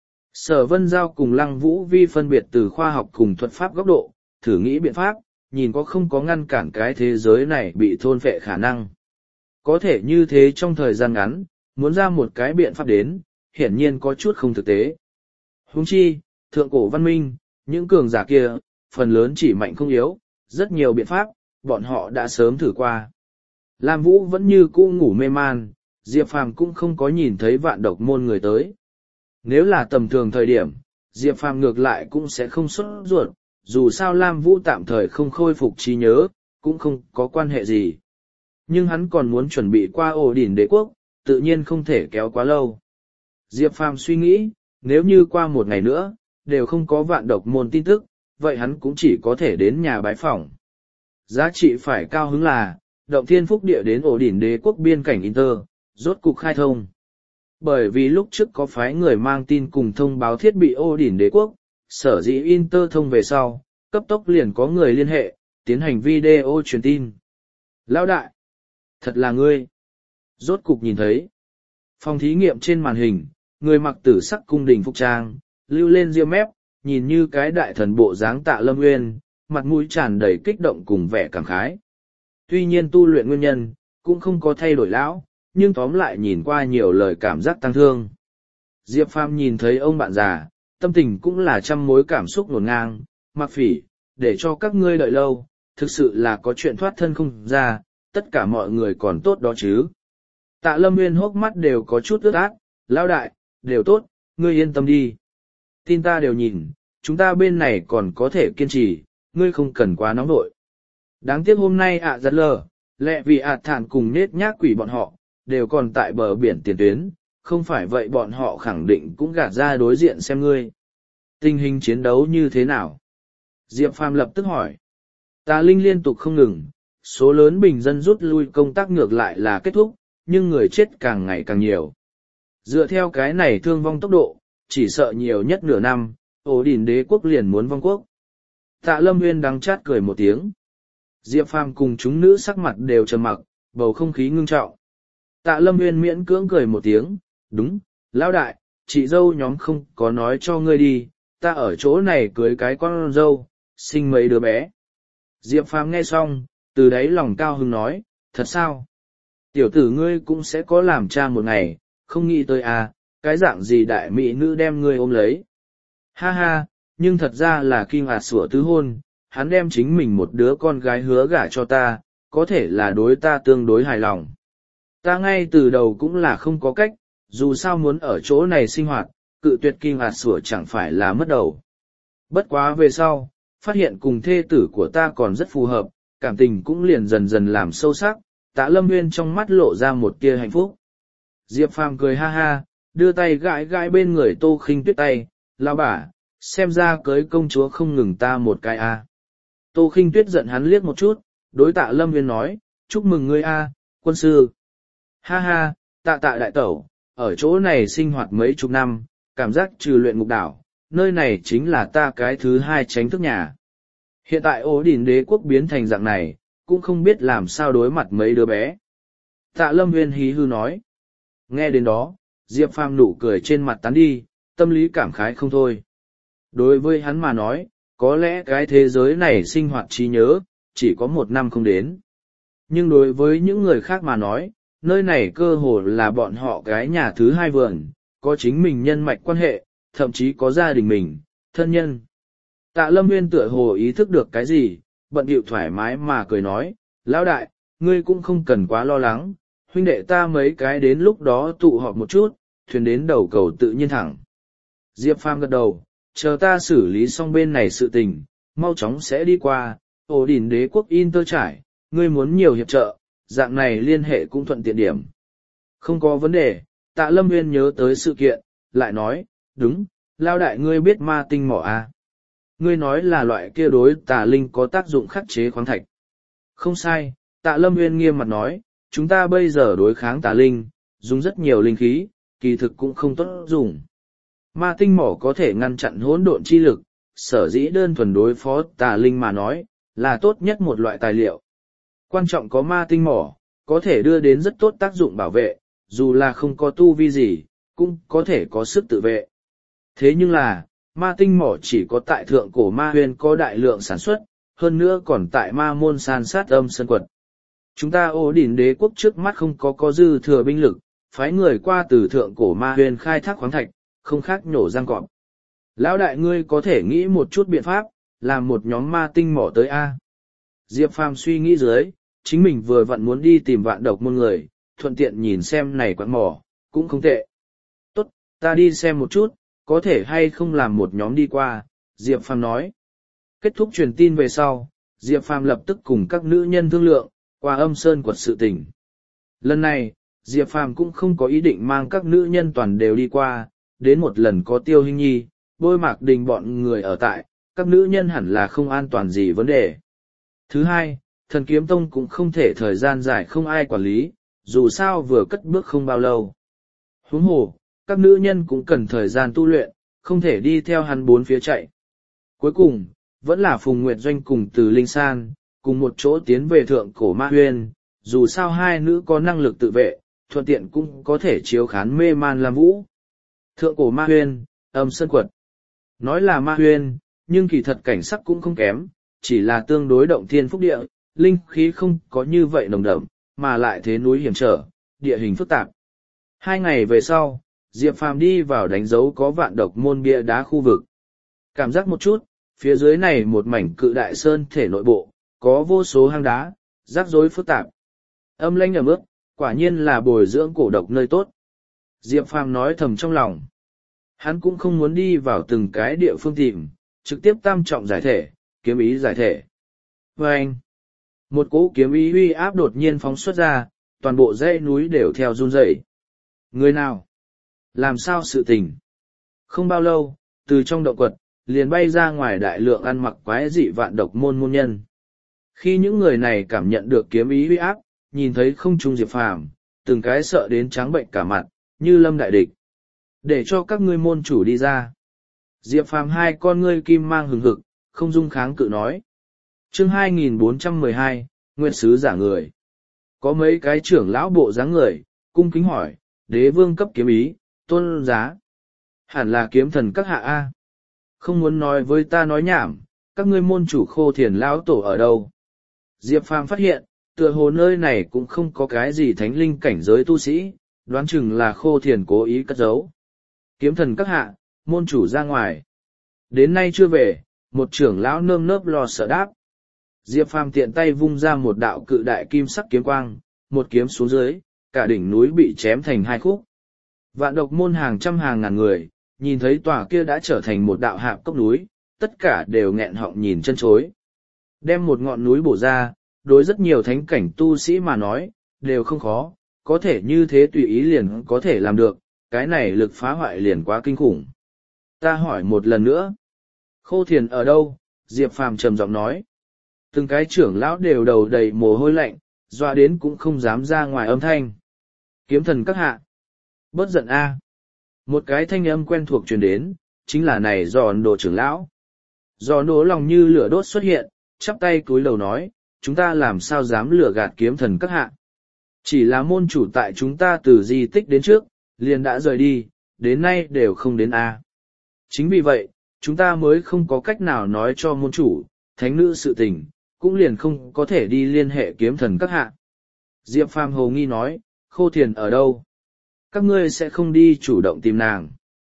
Sở Vân Giao cùng Lăng Vũ Vi phân biệt từ khoa học cùng thuật pháp góc độ, thử nghĩ biện pháp, nhìn có không có ngăn cản cái thế giới này bị thôn phệ khả năng. Có thể như thế trong thời gian ngắn, muốn ra một cái biện pháp đến, hiển nhiên có chút không thực tế. Huống chi, thượng cổ văn minh, những cường giả kia, phần lớn chỉ mạnh không yếu, rất nhiều biện pháp, bọn họ đã sớm thử qua. Lam Vũ vẫn như cũ ngủ mê man, Diệp Phàm cũng không có nhìn thấy vạn độc môn người tới. Nếu là tầm thường thời điểm, Diệp Phàm ngược lại cũng sẽ không xuất ruột, dù sao Lam Vũ tạm thời không khôi phục trí nhớ, cũng không có quan hệ gì. Nhưng hắn còn muốn chuẩn bị qua ổ đỉnh đế quốc, tự nhiên không thể kéo quá lâu. Diệp Phàm suy nghĩ, nếu như qua một ngày nữa, đều không có vạn độc môn tin tức, vậy hắn cũng chỉ có thể đến nhà bái phỏng. Giá trị phải cao hứng là, động thiên phúc địa đến ổ đỉnh đế quốc biên cảnh Inter, rốt cục khai thông. Bởi vì lúc trước có phái người mang tin cùng thông báo thiết bị ổ đỉnh đế quốc, sở dĩ Inter thông về sau, cấp tốc liền có người liên hệ, tiến hành video truyền tin. Lão đại! Thật là ngươi! Rốt cục nhìn thấy. Phòng thí nghiệm trên màn hình, người mặc tử sắc cung đình phục trang, lưu lên ria mép, nhìn như cái đại thần bộ dáng Tạ Lâm Nguyên, mặt mũi tràn đầy kích động cùng vẻ cảm khái. Tuy nhiên tu luyện nguyên nhân, cũng không có thay đổi lão, nhưng tóm lại nhìn qua nhiều lời cảm giác tăng thương. Diệp Phàm nhìn thấy ông bạn già, tâm tình cũng là trăm mối cảm xúc ngổn ngang, Mặc Phỉ, để cho các ngươi đợi lâu, thực sự là có chuyện thoát thân không ra, tất cả mọi người còn tốt đó chứ. Tạ Lâm Nguyên hốc mắt đều có chút ướt át, lão đại, đều tốt, ngươi yên tâm đi. Tin ta đều nhìn, chúng ta bên này còn có thể kiên trì, ngươi không cần quá nóng nội. Đáng tiếc hôm nay ạ rất lờ, lẹ vì ạ thản cùng nết nhác quỷ bọn họ, đều còn tại bờ biển tiền tuyến, không phải vậy bọn họ khẳng định cũng gạt ra đối diện xem ngươi. Tình hình chiến đấu như thế nào? Diệp Phàm lập tức hỏi. Tà Linh liên tục không ngừng, số lớn bình dân rút lui công tác ngược lại là kết thúc, nhưng người chết càng ngày càng nhiều. Dựa theo cái này thương vong tốc độ, chỉ sợ nhiều nhất nửa năm, ổ đỉnh đế quốc liền muốn vong quốc. Tạ Lâm Nguyên đắng chát cười một tiếng. Diệp Phàm cùng chúng nữ sắc mặt đều trầm mặc, bầu không khí ngưng trọng. Tạ Lâm Nguyên miễn cưỡng cười một tiếng, đúng, lão đại, chị dâu nhóm không có nói cho ngươi đi, ta ở chỗ này cưới cái con dâu, sinh mấy đứa bé. Diệp Phàm nghe xong, từ đáy lòng cao hứng nói, thật sao? Tiểu tử ngươi cũng sẽ có làm cha một ngày, không nghĩ tới à, cái dạng gì đại mỹ nữ đem ngươi ôm lấy. Ha ha, nhưng thật ra là kinh hạt sủa tứ hôn, hắn đem chính mình một đứa con gái hứa gả cho ta, có thể là đối ta tương đối hài lòng. Ta ngay từ đầu cũng là không có cách, dù sao muốn ở chỗ này sinh hoạt, cự tuyệt kinh hạt sủa chẳng phải là mất đầu. Bất quá về sau, phát hiện cùng thê tử của ta còn rất phù hợp, cảm tình cũng liền dần dần làm sâu sắc, Tạ Lâm Nguyên trong mắt lộ ra một tia hạnh phúc. Diệp Phàm cười ha ha, đưa tay gãi gãi bên người Tô Khinh Tuyết tay, lão bà, xem ra cưới công chúa không ngừng ta một cái a. À. Tô Khinh Tuyết giận hắn liếc một chút, đối Tạ Lâm Nguyên nói, chúc mừng ngươi a, à, quân sư. Ha ha, tạ tạ đại tẩu, ở chỗ này sinh hoạt mấy chục năm, cảm giác trừ luyện ngục đảo, nơi này chính là ta cái thứ hai tránh thức nhà. Hiện tại ổ đỉnh đế quốc biến thành dạng này, cũng không biết làm sao đối mặt mấy đứa bé. Tạ Lâm Nguyên hí hư nói. Nghe đến đó, Diệp Phàm nụ cười trên mặt tán đi, tâm lý cảm khái không thôi. Đối với hắn mà nói, có lẽ cái thế giới này sinh hoạt trí nhớ, chỉ có một năm không đến. Nhưng đối với những người khác mà nói, nơi này cơ hồ là bọn họ cái nhà thứ hai vườn, có chính mình nhân mạch quan hệ, thậm chí có gia đình mình, thân nhân. Tạ Lâm Nguyên tựa hồ ý thức được cái gì, bận điệu thoải mái mà cười nói, lão đại, ngươi cũng không cần quá lo lắng, huynh đệ ta mấy cái đến lúc đó tụ họp một chút, thuyền đến đầu cầu tự nhiên thẳng. Diệp Phàm gật đầu, chờ ta xử lý xong bên này sự tình, mau chóng sẽ đi qua, ổ đỉnh đế quốc Inter trải, ngươi muốn nhiều hiệp trợ, dạng này liên hệ cũng thuận tiện điểm. Không có vấn đề, Tạ Lâm Nguyên nhớ tới sự kiện, lại nói, đúng, lao đại ngươi biết ma tinh mỏ à? Ngươi nói là loại kia đối tà linh có tác dụng khắc chế khoáng thạch. Không sai, Tạ Lâm Nguyên nghiêm mặt nói, chúng ta bây giờ đối kháng tà linh, dùng rất nhiều linh khí, kỳ thực cũng không tốt dùng. Ma tinh mỏ có thể ngăn chặn hỗn độn chi lực, sở dĩ đơn thuần đối phó tà linh mà nói, là tốt nhất một loại tài liệu. Quan trọng có ma tinh mỏ, có thể đưa đến rất tốt tác dụng bảo vệ, dù là không có tu vi gì, cũng có thể có sức tự vệ. Thế nhưng là, ma tinh mỏ chỉ có tại thượng cổ ma huyền có đại lượng sản xuất, hơn nữa còn tại ma môn san sát âm sơn quật. Chúng ta ổ đỉnh đế quốc trước mắt không có có dư thừa binh lực, phái người qua từ thượng cổ ma huyên khai thác khoáng thạch, không khác nhổ răng cọp. Lão đại ngươi có thể nghĩ một chút biện pháp, làm một nhóm ma tinh mỏ tới A. Diệp Phàm suy nghĩ dưới, chính mình vừa vặn muốn đi tìm vạn độc môn người, thuận tiện nhìn xem này quán mỏ, cũng không tệ. Tốt, ta đi xem một chút, có thể hay không làm một nhóm đi qua, Diệp Phàm nói. Kết thúc truyền tin về sau, Diệp Phàm lập tức cùng các nữ nhân thương lượng, qua âm sơn quật sự tình. Lần này, Diệp Phàm cũng không có ý định mang các nữ nhân toàn đều đi qua, đến một lần có Tiêu Hinh Nhi, Bôi Mạc Đình bọn người ở tại, các nữ nhân hẳn là không an toàn gì vấn đề. Thứ hai, Thần Kiếm Tông cũng không thể thời gian dài không ai quản lý, dù sao vừa cất bước không bao lâu. Huống hồ, các nữ nhân cũng cần thời gian tu luyện, không thể đi theo hắn bốn phía chạy. Cuối cùng, vẫn là Phùng Nguyệt Doanh cùng Từ Linh San, cùng một chỗ tiến về thượng cổ ma huyên, dù sao hai nữ có năng lực tự vệ, thuận tiện cũng có thể chiếu khán mê man làm vũ. Thượng cổ ma huyên, âm sơn quật. Nói là ma huyên, nhưng kỳ thật cảnh sắc cũng không kém, chỉ là tương đối động thiên phúc địa, linh khí không có như vậy nồng đậm, mà lại thế núi hiểm trở, địa hình phức tạp. Hai ngày về sau, Diệp Phàm đi vào đánh dấu có vạn độc môn bia đá khu vực. Cảm giác một chút, phía dưới này một mảnh cự đại sơn thể nội bộ, có vô số hang đá, rắc rối phức tạp. Âm lãnh ẩm ướt, quả nhiên là bồi dưỡng cổ độc nơi tốt. Diệp Phàm nói thầm trong lòng. Hắn cũng không muốn đi vào từng cái địa phương tìm, trực tiếp tam trọng giải thể, kiếm ý giải thể. Và anh, một cỗ kiếm ý uy áp đột nhiên phóng xuất ra, toàn bộ dãy núi đều theo run rẩy. Người nào? Làm sao sự tình? Không bao lâu, từ trong động quật, liền bay ra ngoài đại lượng ăn mặc quái dị vạn độc môn môn nhân. Khi những người này cảm nhận được kiếm ý uy áp, nhìn thấy không trung Diệp Phàm, từng cái sợ đến trắng bệnh cả mặt, như lâm đại địch. Để cho các ngươi môn chủ đi ra. Diệp Phàm hai con ngươi kim mang hừng hực, không dung kháng cự nói. Chương hai nghìn bốn trăm mười hai, Nguyên sứ giả người. Có mấy cái trưởng lão bộ dáng người, cung kính hỏi, đế vương cấp kiếm ý, tôn giá. Hẳn là kiếm thần các hạ A. Không muốn nói với ta nói nhảm, các ngươi môn chủ Khô Thiền lão tổ ở đâu. Diệp Phàm phát hiện, tựa hồ nơi này cũng không có cái gì thánh linh cảnh giới tu sĩ, đoán chừng là Khô Thiền cố ý cất giấu. Kiếm thần các hạ, môn chủ ra ngoài. Đến nay chưa về, một trưởng lão nơm nớp lo sợ đáp. Diệp Phàm tiện tay vung ra một đạo cự đại kim sắc kiếm quang, một kiếm xuống dưới, cả đỉnh núi bị chém thành hai khúc. Vạn độc môn hàng trăm hàng ngàn người, nhìn thấy tòa kia đã trở thành một đạo hạp cốc núi, tất cả đều nghẹn họng nhìn chân chối. Đem một ngọn núi bổ ra, đối rất nhiều thánh cảnh tu sĩ mà nói, đều không khó, có thể như thế tùy ý liền có thể làm được, cái này lực phá hoại liền quá kinh khủng. Ta hỏi một lần nữa, Khô Thiền ở đâu? Diệp Phàm trầm giọng nói. Từng cái trưởng lão đều đầu đầy mồ hôi lạnh, doa đến cũng không dám ra ngoài âm thanh. Kiếm thần các hạ. Bớt giận a. Một cái thanh âm quen thuộc truyền đến, chính là này Giòn Đồ trưởng lão. Giòn Đồ lòng như lửa đốt xuất hiện, chắp tay cúi đầu nói, chúng ta làm sao dám lừa gạt kiếm thần các hạ. Chỉ là môn chủ tại chúng ta từ di tích đến trước, liền đã rời đi, đến nay đều không đến a. Chính vì vậy, chúng ta mới không có cách nào nói cho môn chủ, thánh nữ sự tình, cũng liền không có thể đi liên hệ kiếm thần các hạ. Diệp Phàm hồ nghi nói, Khô Thiền ở đâu? Các ngươi sẽ không đi chủ động tìm nàng.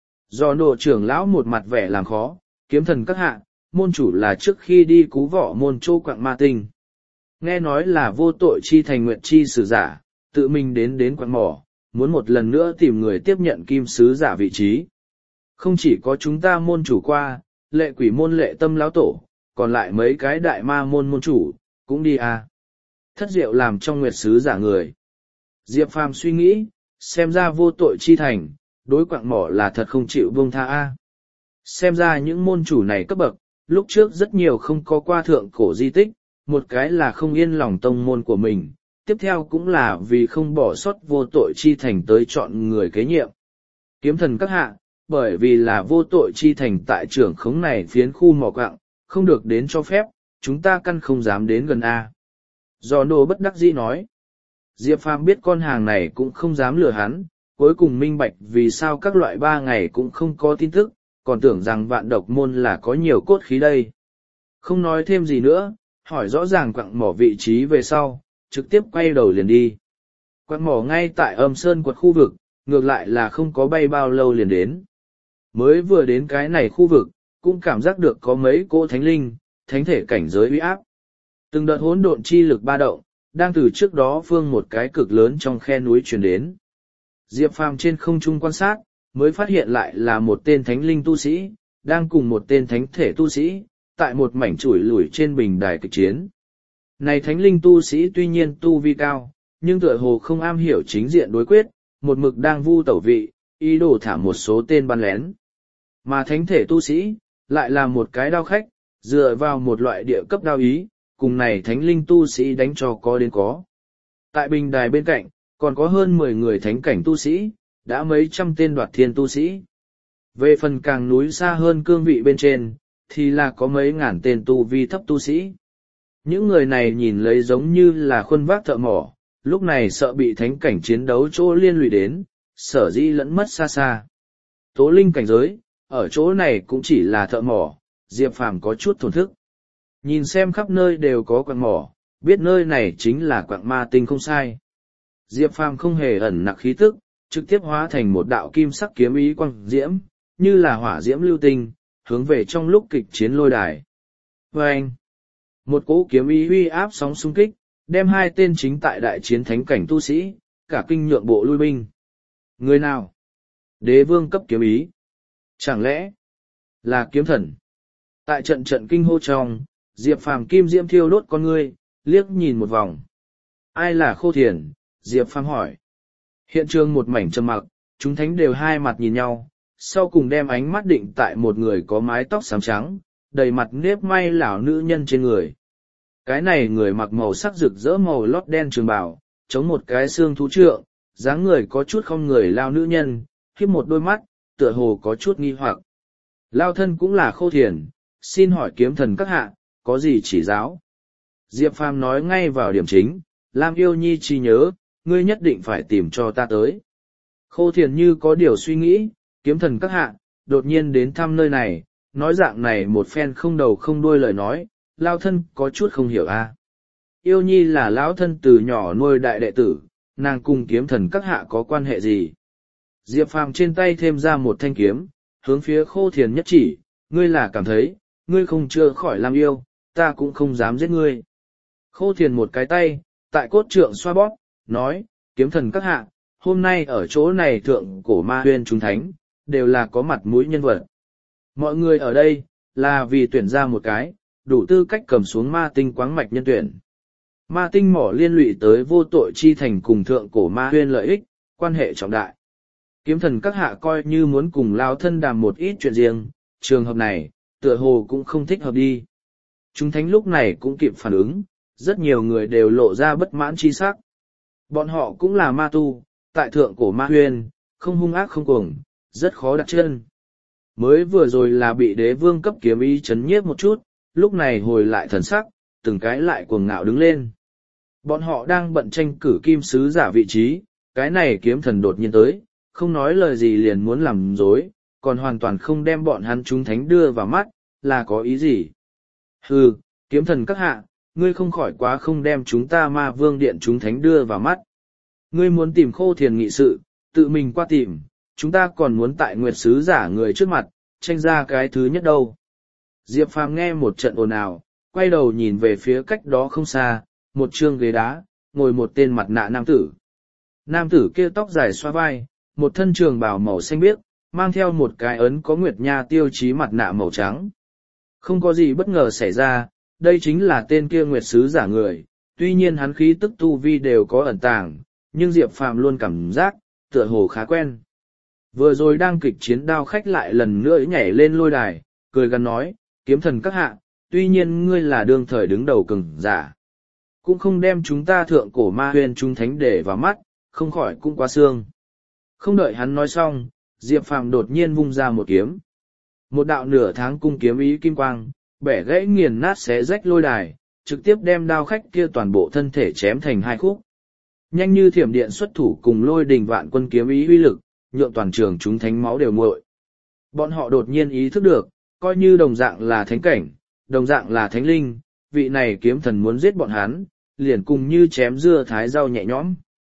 Do Đồ trưởng lão một mặt vẻ làm khó, kiếm thần các hạ, môn chủ là trước khi đi cứu võ môn châu quạng ma tinh. Nghe nói là vô tội chi thành nguyện chi sử giả, tự mình đến đến quạng mỏ, muốn một lần nữa tìm người tiếp nhận kim sứ giả vị trí. Không chỉ có chúng ta môn chủ qua, lệ quỷ môn lệ tâm lão tổ, còn lại mấy cái đại ma môn môn chủ, cũng đi à. Thất diệu làm trong nguyệt sứ giả người. Diệp Phàm suy nghĩ, xem ra vô tội chi thành, đối quạng mỏ là thật không chịu buông tha a. Xem ra những môn chủ này cấp bậc, lúc trước rất nhiều không có qua thượng cổ di tích, một cái là không yên lòng tông môn của mình, tiếp theo cũng là vì không bỏ sót vô tội chi thành tới chọn người kế nhiệm. Kiếm thần các hạ, bởi vì là vô tội chi thành tại trưởng khống này phiến khu mỏ quạng, không được đến cho phép, chúng ta căn không dám đến gần A. Do Nô bất đắc dĩ nói. Diệp Phàm biết con hàng này cũng không dám lừa hắn, cuối cùng minh bạch vì sao các loại ba ngày cũng không có tin tức, còn tưởng rằng vạn độc môn là có nhiều cốt khí đây. Không nói thêm gì nữa, hỏi rõ ràng quặng mỏ vị trí về sau, trực tiếp quay đầu liền đi. Quặng mỏ ngay tại âm sơn quật khu vực, ngược lại là không có bay bao lâu liền đến. Mới vừa đến cái này khu vực, cũng cảm giác được có mấy cỗ thánh linh, thánh thể cảnh giới uy áp. Từng đợt hỗn độn chi lực ba động, đang từ trước đó phương một cái cực lớn trong khe núi truyền đến. Diệp Phàm trên không trung quan sát, mới phát hiện lại là một tên thánh linh tu sĩ, đang cùng một tên thánh thể tu sĩ, tại một mảnh chủi lủi trên bình đài kịch chiến. Này thánh linh tu sĩ tuy nhiên tu vi cao, nhưng tựa hồ không am hiểu chính diện đối quyết, một mực đang vu tẩu vị, ý đồ thả một số tên bắn lén. Mà thánh thể tu sĩ, lại là một cái đao khách, dựa vào một loại địa cấp đao ý, cùng này thánh linh tu sĩ đánh cho có đến có. Tại bình đài bên cạnh, còn có hơn mười người thánh cảnh tu sĩ, đã mấy trăm tên đoạt thiên tu sĩ. Về phần càng núi xa hơn cương vị bên trên, thì là có mấy ngàn tên tu vi thấp tu sĩ. Những người này nhìn lấy giống như là khuôn vác thợ mỏ, lúc này sợ bị thánh cảnh chiến đấu chỗ liên lụy đến, sở dĩ lẫn mất xa xa. Tố linh cảnh giới, ở chỗ này cũng chỉ là thợ mỏ, Diệp Phàm có chút thổn thức. Nhìn xem khắp nơi đều có quặng mỏ, biết nơi này chính là quặng ma tinh không sai. Diệp Phàm không hề ẩn nặc khí tức, trực tiếp hóa thành một đạo kim sắc kiếm ý quang diễm, như là hỏa diễm lưu tinh, hướng về trong lúc kịch chiến lôi đài. Và anh, một cỗ kiếm ý uy áp sóng xung kích, đem hai tên chính tại đại chiến thánh cảnh tu sĩ, cả kinh nhượng bộ lui binh. Người nào? Đế vương cấp kiếm ý. Chẳng lẽ là kiếm thần? Tại trận trận kinh hô trong, Diệp Phàm kim diễm thiêu đốt con ngươi, liếc nhìn một vòng. Ai là Khô Thiền? Diệp Phàm hỏi. Hiện trường một mảnh trầm mặc, chúng thánh đều hai mặt nhìn nhau, sau cùng đem ánh mắt định tại một người có mái tóc xám trắng, đầy mặt nếp may lão nữ nhân trên người. Cái này người mặc màu sắc rực rỡ màu lót đen trường bào, chống một cái xương thú trượng, dáng người có chút không người lao nữ nhân, khiếp một đôi mắt, tựa hồ có chút nghi hoặc. Lao thân cũng là Khô Thiền, xin hỏi kiếm thần các hạ, có gì chỉ giáo? Diệp Phàm nói ngay vào điểm chính, Lam Yêu Nhi chi nhớ, ngươi nhất định phải tìm cho ta tới. Khô Thiền như có điều suy nghĩ, kiếm thần các hạ, đột nhiên đến thăm nơi này, nói dạng này một phen không đầu không đuôi lời nói, lao thân có chút không hiểu a. À. Yêu Nhi là lão thân từ nhỏ nuôi đại đệ tử, nàng cùng kiếm thần các hạ có quan hệ gì? Diệp Phàm trên tay thêm ra một thanh kiếm, hướng phía Khô Thiền nhất chỉ, ngươi là cảm thấy, ngươi không chữa khỏi làm yêu, ta cũng không dám giết ngươi. Khô Thiền một cái tay, tại cốt trượng xoa bóp, nói, kiếm thần các hạ, hôm nay ở chỗ này thượng cổ ma huyên chúng thánh, đều là có mặt mũi nhân vật. Mọi người ở đây, là vì tuyển ra một cái, đủ tư cách cầm xuống ma tinh quáng mạch nhân tuyển. Ma tinh mỏ liên lụy tới vô tội chi thành cùng thượng cổ ma huyên lợi ích, quan hệ trọng đại. Kiếm thần các hạ coi như muốn cùng lao thân đàm một ít chuyện riêng, trường hợp này, tựa hồ cũng không thích hợp đi. Chúng thánh lúc này cũng kịp phản ứng, rất nhiều người đều lộ ra bất mãn chi sắc. Bọn họ cũng là ma tu, tại thượng cổ ma huyên, không hung ác không cuồng, rất khó đặt chân. Mới vừa rồi là bị đế vương cấp kiếm ý chấn nhiếp một chút, lúc này hồi lại thần sắc, từng cái lại cuồng ngạo đứng lên. Bọn họ đang bận tranh cử kim sứ giả vị trí, cái này kiếm thần đột nhiên tới, không nói lời gì liền muốn làm dối, còn hoàn toàn không đem bọn hắn chúng thánh đưa vào mắt, là có ý gì? Hừ, kiếm thần các hạ, ngươi không khỏi quá không đem chúng ta ma vương điện chúng thánh đưa vào mắt. Ngươi muốn tìm Khô Thiền nghị sự, tự mình qua tìm, chúng ta còn muốn tại nguyệt sứ giả người trước mặt, tranh ra cái thứ nhất đâu. Diệp Phàm nghe một trận ồn ào, quay đầu nhìn về phía cách đó không xa, một trương ghế đá, ngồi một tên mặt nạ nam tử. Nam tử kia tóc dài xoa vai, một thân trường bào màu xanh biếc, mang theo một cái ấn có nguyệt nha tiêu chí mặt nạ màu trắng. Không có gì bất ngờ xảy ra, đây chính là tên kia nguyệt sứ giả người, tuy nhiên hắn khí tức tu vi đều có ẩn tàng, nhưng Diệp Phàm luôn cảm giác, tựa hồ khá quen. Vừa rồi đang kịch chiến đao khách lại lần nữa nhảy lên lôi đài, cười gằn nói, kiếm thần các hạ, tuy nhiên ngươi là đương thời đứng đầu cường giả. Cũng không đem chúng ta thượng cổ ma huyên chúng thánh để vào mắt, không khỏi cũng quá xương. Không đợi hắn nói xong, Diệp Phàm đột nhiên vung ra một kiếm. Một đạo nửa tháng cung kiếm ý kim quang, bẻ gãy nghiền nát xé rách lôi đài, trực tiếp đem đao khách kia toàn bộ thân thể chém thành hai khúc. Nhanh như thiểm điện xuất thủ cùng lôi đình vạn quân kiếm ý uy lực, nhượng toàn trường chúng thánh máu đều nguội. Bọn họ đột nhiên ý thức được, coi như đồng dạng là thánh cảnh, đồng dạng là thánh linh, vị này kiếm thần muốn giết bọn hắn, liền cùng như chém dưa thái rau nhẹ nhõm.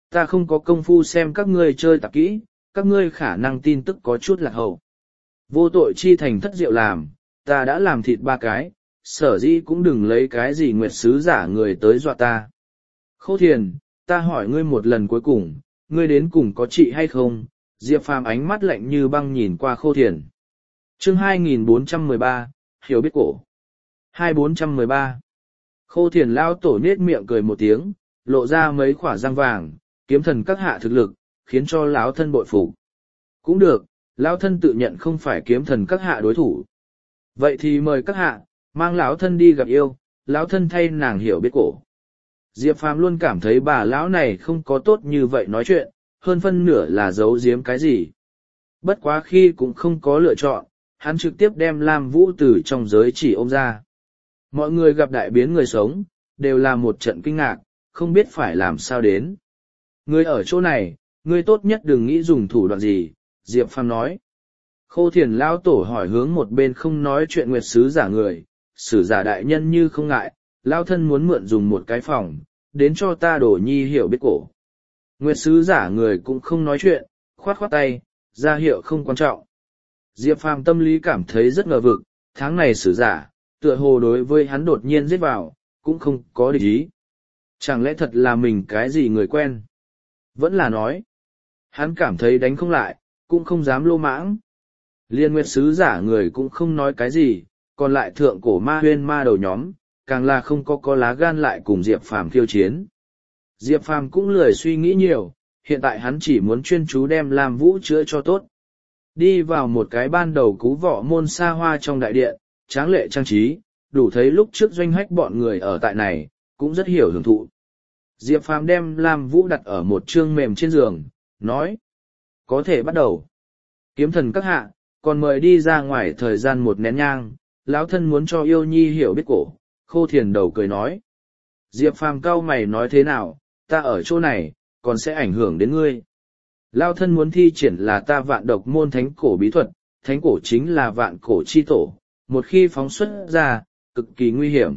Ta không có công phu xem các ngươi chơi tạp kỹ, các ngươi khả năng tin tức có chút lạc hậu. Vô tội chi thành thất diệu làm, ta đã làm thịt ba cái, sở dĩ cũng đừng lấy cái gì nguyệt sứ giả người tới dọa ta. Khâu Thiền, ta hỏi ngươi một lần cuối cùng, ngươi đến cùng có trị hay không? Diệp Phàm ánh mắt lạnh như băng nhìn qua Khâu Thiền. Chương hai nghìn bốn trăm mười ba, hiểu biết cổ. hai nghìn bốn trăm mười ba. Khâu Thiền lao tổ nết miệng cười một tiếng, lộ ra mấy khỏa răng vàng, kiếm thần các hạ thực lực, khiến cho lão thân bội phục. Cũng được, lão thân tự nhận không phải kiếm thần các hạ đối thủ. Vậy thì mời các hạ, mang lão thân đi gặp yêu, lão thân thay nàng hiểu biết cổ. Diệp Phàm luôn cảm thấy bà lão này không có tốt như vậy nói chuyện, hơn phân nửa là giấu giếm cái gì. Bất quá khi cũng không có lựa chọn, hắn trực tiếp đem Lam Vũ từ trong giới chỉ ôm ra. Mọi người gặp đại biến người sống, đều là một trận kinh ngạc, không biết phải làm sao đến. Người ở chỗ này, người tốt nhất đừng nghĩ dùng thủ đoạn gì, Diệp Phàm nói. Khâu Thiền lao tổ hỏi hướng một bên không nói chuyện nguyệt sứ giả người, sử giả đại nhân như không ngại, lao thân muốn mượn dùng một cái phòng, đến cho ta đổ nhi hiểu biết cổ. Nguyệt sứ giả người cũng không nói chuyện, khoát khoát tay, ra hiệu không quan trọng. Diệp Phàm tâm lý cảm thấy rất ngờ vực, tháng này sử giả, tựa hồ đối với hắn đột nhiên giết vào, cũng không có địch ý. Chẳng lẽ thật là mình cái gì người quen? Vẫn là nói. Hắn cảm thấy đánh không lại, cũng không dám lô mãng. Liên nguyệt sứ giả người cũng không nói cái gì, còn lại thượng cổ ma huyên ma đầu nhóm, càng là không có có lá gan lại cùng Diệp Phàm khiêu chiến. Diệp Phàm cũng lười suy nghĩ nhiều, hiện tại hắn chỉ muốn chuyên chú đem Lam Vũ chữa cho tốt. Đi vào một cái ban đầu cú võ môn xa hoa trong đại điện, tráng lệ trang trí, đủ thấy lúc trước doanh hách bọn người ở tại này, cũng rất hiểu hưởng thụ. Diệp Phàm đem Lam Vũ đặt ở một chương mềm trên giường, nói. Có thể bắt đầu. Kiếm thần các hạ, còn mời đi ra ngoài thời gian một nén nhang, lão thân muốn cho yêu nhi hiểu biết cổ. Khâu Thiền đầu cười nói. Diệp Phàm cau mày nói thế nào, ta ở chỗ này, còn sẽ ảnh hưởng đến ngươi. Lão thân muốn thi triển là ta vạn độc môn thánh cổ bí thuật, thánh cổ chính là vạn cổ chi tổ, một khi phóng xuất ra, cực kỳ nguy hiểm.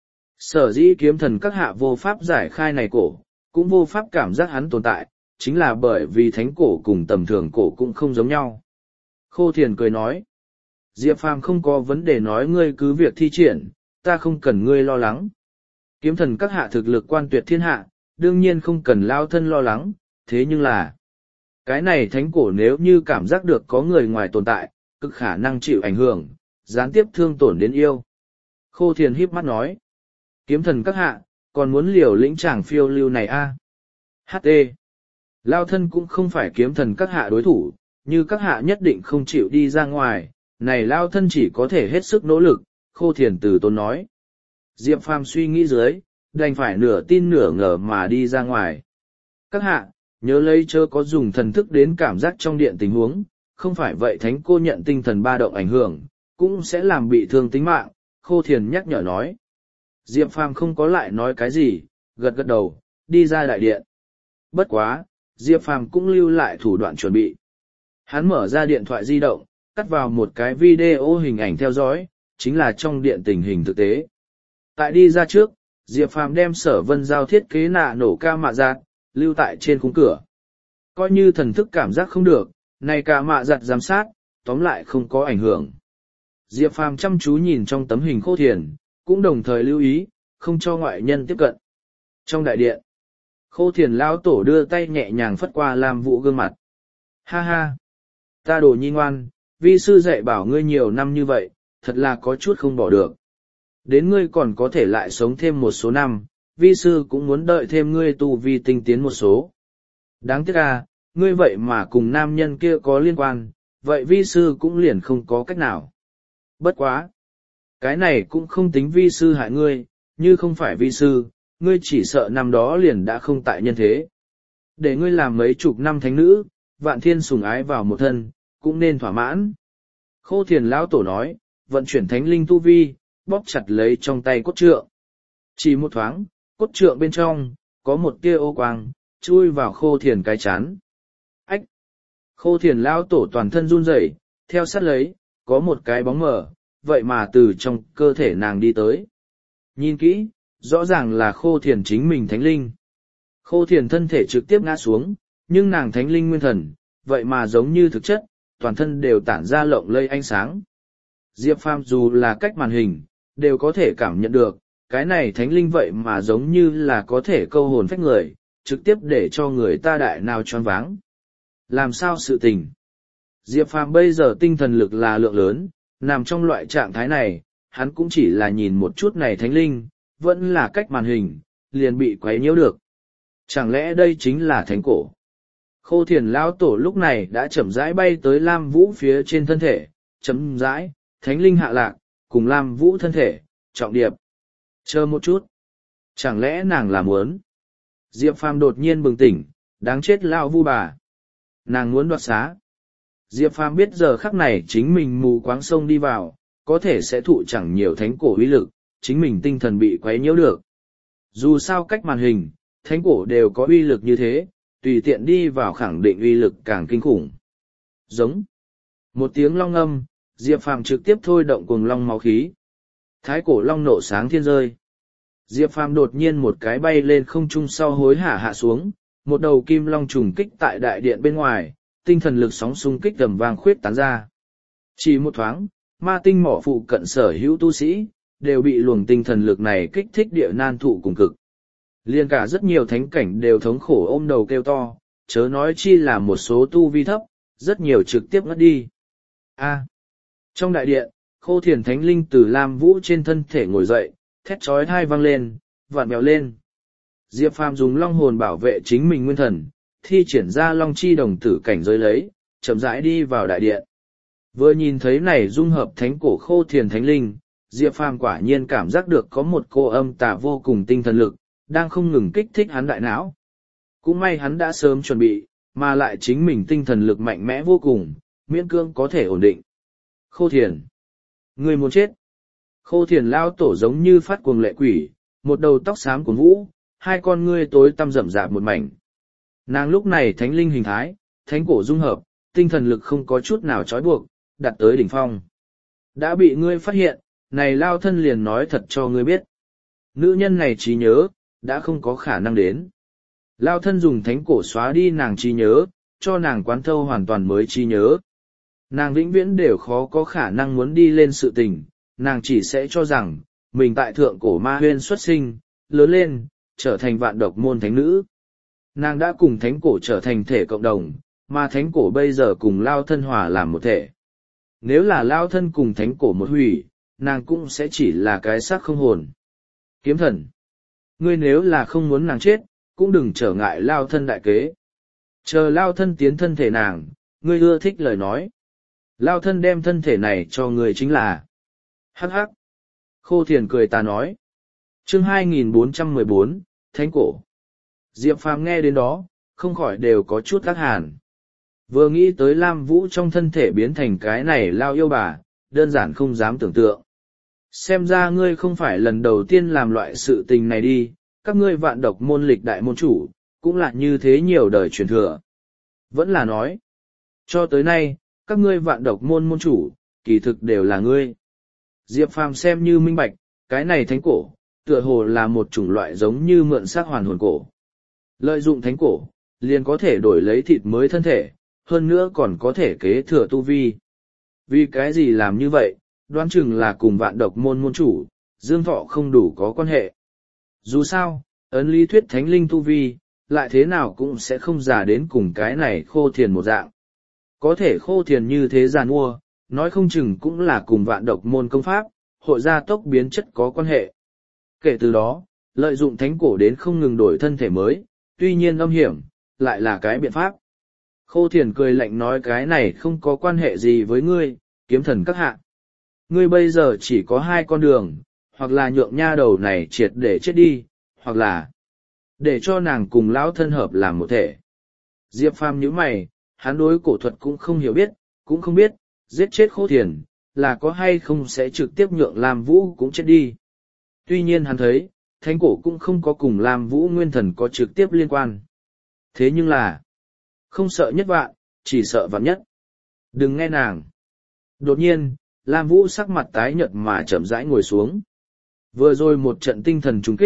Sở dĩ kiếm thần các hạ vô pháp giải khai này cổ, cũng vô pháp cảm giác hắn tồn tại, chính là bởi vì thánh cổ cùng tầm thường cổ cũng không giống nhau. Khâu Thiền cười nói. Diệp Phàm không có vấn đề nói ngươi cứ việc thi triển, ta không cần ngươi lo lắng. Kiếm thần các hạ thực lực quan tuyệt thiên hạ, đương nhiên không cần lao thân lo lắng, thế nhưng là cái này thánh cổ nếu như cảm giác được có người ngoài tồn tại, cực khả năng chịu ảnh hưởng, gián tiếp thương tổn đến yêu. Khâu Thiền híp mắt nói. Kiếm thần các hạ, còn muốn liều lĩnh chàng phiêu lưu này a à? hát tê. Lao thân cũng không phải kiếm thần các hạ đối thủ, như các hạ nhất định không chịu đi ra ngoài, này Lao thân chỉ có thể hết sức nỗ lực, Khâu Thiền từ tốn nói. Diệp Phàm suy nghĩ dưới, đành phải nửa tin nửa ngờ mà đi ra ngoài. Các hạ, nhớ lấy chớ có dùng thần thức đến cảm giác trong điện tình huống, không phải vậy thánh cô nhận tinh thần ba động ảnh hưởng, cũng sẽ làm bị thương tính mạng, Khâu Thiền nhắc nhở nói. Diệp Phàm không có lại nói cái gì, gật gật đầu, đi ra đại điện. Bất quá, Diệp Phàm cũng lưu lại thủ đoạn chuẩn bị. Hắn mở ra điện thoại di động, cắt vào một cái video hình ảnh theo dõi, chính là trong điện tình hình thực tế. Tại đi ra trước, Diệp Phàm đem Sở Vân Giao thiết kế nạ nổ ca mạ giặt, lưu tại trên khung cửa. Coi như thần thức cảm giác không được, này ca mạ giặt giám sát, tóm lại không có ảnh hưởng. Diệp Phàm chăm chú nhìn trong tấm hình Khâu Thiền, cũng đồng thời lưu ý, không cho ngoại nhân tiếp cận. Trong đại điện, Khâu Thiền lão tổ đưa tay nhẹ nhàng phất qua Lam Vũ gương mặt. Ha ha! Ta đồ nhi ngoan, vi sư dạy bảo ngươi nhiều năm như vậy, thật là có chút không bỏ được. Đến ngươi còn có thể lại sống thêm một số năm, vi sư cũng muốn đợi thêm ngươi tu vi tinh tiến một số. Đáng tiếc à, ngươi vậy mà cùng nam nhân kia có liên quan, vậy vi sư cũng liền không có cách nào. Bất quá! Cái này cũng không tính vi sư hại ngươi, như không phải vi sư, ngươi chỉ sợ năm đó liền đã không tại nhân thế. Để ngươi làm mấy chục năm thánh nữ, vạn thiên sủng ái vào một thân, cũng nên thỏa mãn. Khâu Thiền lão tổ nói, vận chuyển thánh linh tu vi, bóp chặt lấy trong tay cốt trượng. Chỉ một thoáng, cốt trượng bên trong, có một tia ô quang, chui vào Khâu Thiền cái chán. Ách! Khâu Thiền lão tổ toàn thân run rẩy, theo sát lấy, có một cái bóng mờ, vậy mà từ trong cơ thể nàng đi tới. Nhìn kỹ, rõ ràng là Khâu Thiền chính mình thánh linh. Khô thiền thân thể trực tiếp ngã xuống, nhưng nàng thánh linh nguyên thần, vậy mà giống như thực chất, toàn thân đều tản ra lộng lây ánh sáng. Diệp Phàm dù là cách màn hình, đều có thể cảm nhận được, cái này thánh linh vậy mà giống như là có thể câu hồn phách người, trực tiếp để cho người ta đại nào choáng váng. Làm sao sự tình? Diệp Phàm bây giờ tinh thần lực là lượng lớn, nằm trong loại trạng thái này, hắn cũng chỉ là nhìn một chút này thánh linh, vẫn là cách màn hình, liền bị quấy nhiễu được. Chẳng lẽ đây chính là thánh cổ? Khô thiền lão tổ lúc này đã chậm rãi bay tới Lam Vũ phía trên thân thể, chậm rãi, thánh linh hạ lạc, cùng Lam Vũ thân thể, trọng điệp. Chờ một chút. Chẳng lẽ nàng làm muốn? Diệp Phàm đột nhiên bừng tỉnh, đáng chết lão vu bà. Nàng muốn đoạt xá. Diệp Phàm biết giờ khắc này chính mình mù quáng sông đi vào, có thể sẽ thụ chẳng nhiều thánh cổ uy lực, chính mình tinh thần bị quấy nhiễu được. Dù sao cách màn hình, thánh cổ đều có uy lực như thế, tùy tiện đi vào khẳng định uy lực càng kinh khủng. Giống. Một tiếng long âm, Diệp Phàm trực tiếp thôi động cuồng long máu khí. Thái cổ long nộ sáng thiên rơi. Diệp Phàm đột nhiên một cái bay lên không trung sau hối hả hạ xuống, một đầu kim long trùng kích tại đại điện bên ngoài, tinh thần lực sóng xung kích gầm vang khuyết tán ra. Chỉ một thoáng, ma tinh mỏ phụ cận sở hữu tu sĩ, đều bị luồng tinh thần lực này kích thích địa nan thụ cùng cực. Liên cả rất nhiều thánh cảnh đều thống khổ ôm đầu kêu to, chớ nói chi là một số tu vi thấp, rất nhiều trực tiếp ngất đi. A. Trong đại điện, Khô thiền thánh linh từ Lam Vũ trên thân thể ngồi dậy, thét chói tai vang lên, vặn vẹo lên. Diệp Phàm dùng long hồn bảo vệ chính mình nguyên thần, thi triển ra long chi đồng tử cảnh giới lấy, chậm rãi đi vào đại điện. Vừa nhìn thấy này dung hợp thánh cổ Khô thiền thánh linh, Diệp Phàm quả nhiên cảm giác được có một cô âm tà vô cùng tinh thần lực, đang không ngừng kích thích hắn đại não. Cũng may hắn đã sớm chuẩn bị, mà lại chính mình tinh thần lực mạnh mẽ vô cùng, miễn cương có thể ổn định. Khô thiền. Người muốn chết. Khô thiền lao tổ giống như phát cuồng lệ quỷ, một đầu tóc xám của vũ, hai con ngươi tối tăm rậm rạp một mảnh. Nàng lúc này thánh linh hình thái, thánh cổ dung hợp, tinh thần lực không có chút nào trói buộc, đặt tới đỉnh phong. Đã bị ngươi phát hiện, này lao thân liền nói thật cho ngươi biết. Nữ nhân này trí nhớ, đã không có khả năng đến. Lao thân dùng thánh cổ xóa đi nàng trí nhớ, cho nàng quán thâu hoàn toàn mới trí nhớ. Nàng vĩnh viễn đều khó có khả năng muốn đi lên sự tình, nàng chỉ sẽ cho rằng, mình tại thượng cổ ma huyên xuất sinh, lớn lên, trở thành vạn độc môn thánh nữ. Nàng đã cùng thánh cổ trở thành thể cộng đồng, mà thánh cổ bây giờ cùng lao thân hòa làm một thể. Nếu là lao thân cùng thánh cổ một hủy, nàng cũng sẽ chỉ là cái xác không hồn. Kiếm thần. Ngươi nếu là không muốn nàng chết, cũng đừng trở ngại lao thân đại kế. Chờ lao thân tiến thân thể nàng, ngươi ưa thích lời nói. Lao thân đem thân thể này cho ngươi chính là. Hắc hắc. Khô thiền cười ta nói. Chương hai nghìn bốn trăm mười bốn, Thánh cổ. Diệp Phàm nghe đến đó, không khỏi đều có chút ác hàn. Vừa nghĩ tới Lam Vũ trong thân thể biến thành cái này lao yêu bà, đơn giản không dám tưởng tượng. Xem ra ngươi không phải lần đầu tiên làm loại sự tình này đi, các ngươi vạn độc môn lịch đại môn chủ, cũng là như thế nhiều đời truyền thừa. Vẫn là nói, cho tới nay, các ngươi vạn độc môn môn chủ, kỳ thực đều là ngươi. Diệp Phàm xem như minh bạch, cái này thánh cổ, tựa hồ là một chủng loại giống như mượn xác hoàn hồn cổ. Lợi dụng thánh cổ, liền có thể đổi lấy thịt mới thân thể, hơn nữa còn có thể kế thừa tu vi. Vì cái gì làm như vậy, đoán chừng là cùng vạn độc môn môn chủ, dương thọ không đủ có quan hệ. Dù sao, ấn lý thuyết thánh linh tu vi, lại thế nào cũng sẽ không giả đến cùng cái này khô thiền một dạng. Có thể khô thiền như thế giàn mua, nói không chừng cũng là cùng vạn độc môn công pháp, hội gia tốc biến chất có quan hệ. Kể từ đó, lợi dụng thánh cổ đến không ngừng đổi thân thể mới, tuy nhiên âm hiểm, lại là cái biện pháp. Khô thiền cười lạnh nói cái này không có quan hệ gì với ngươi, kiếm thần các hạ. Ngươi bây giờ chỉ có hai con đường, hoặc là nhượng nha đầu này triệt để chết đi, hoặc là để cho nàng cùng lão thân hợp làm một thể. Diệp Phàm nhíu mày, hắn đối cổ thuật cũng không hiểu biết, cũng không biết, giết chết khô thiền, là có hay không sẽ trực tiếp nhượng Lam Vũ cũng chết đi. Tuy nhiên hắn thấy, thánh cổ cũng không có cùng Lam Vũ nguyên thần có trực tiếp liên quan. Thế nhưng là, không sợ nhất vạn, chỉ sợ vạn nhất. Đừng nghe nàng. Đột nhiên, Lam Vũ sắc mặt tái nhợt mà chậm rãi ngồi xuống. Vừa rồi một trận tinh thần trùng kích,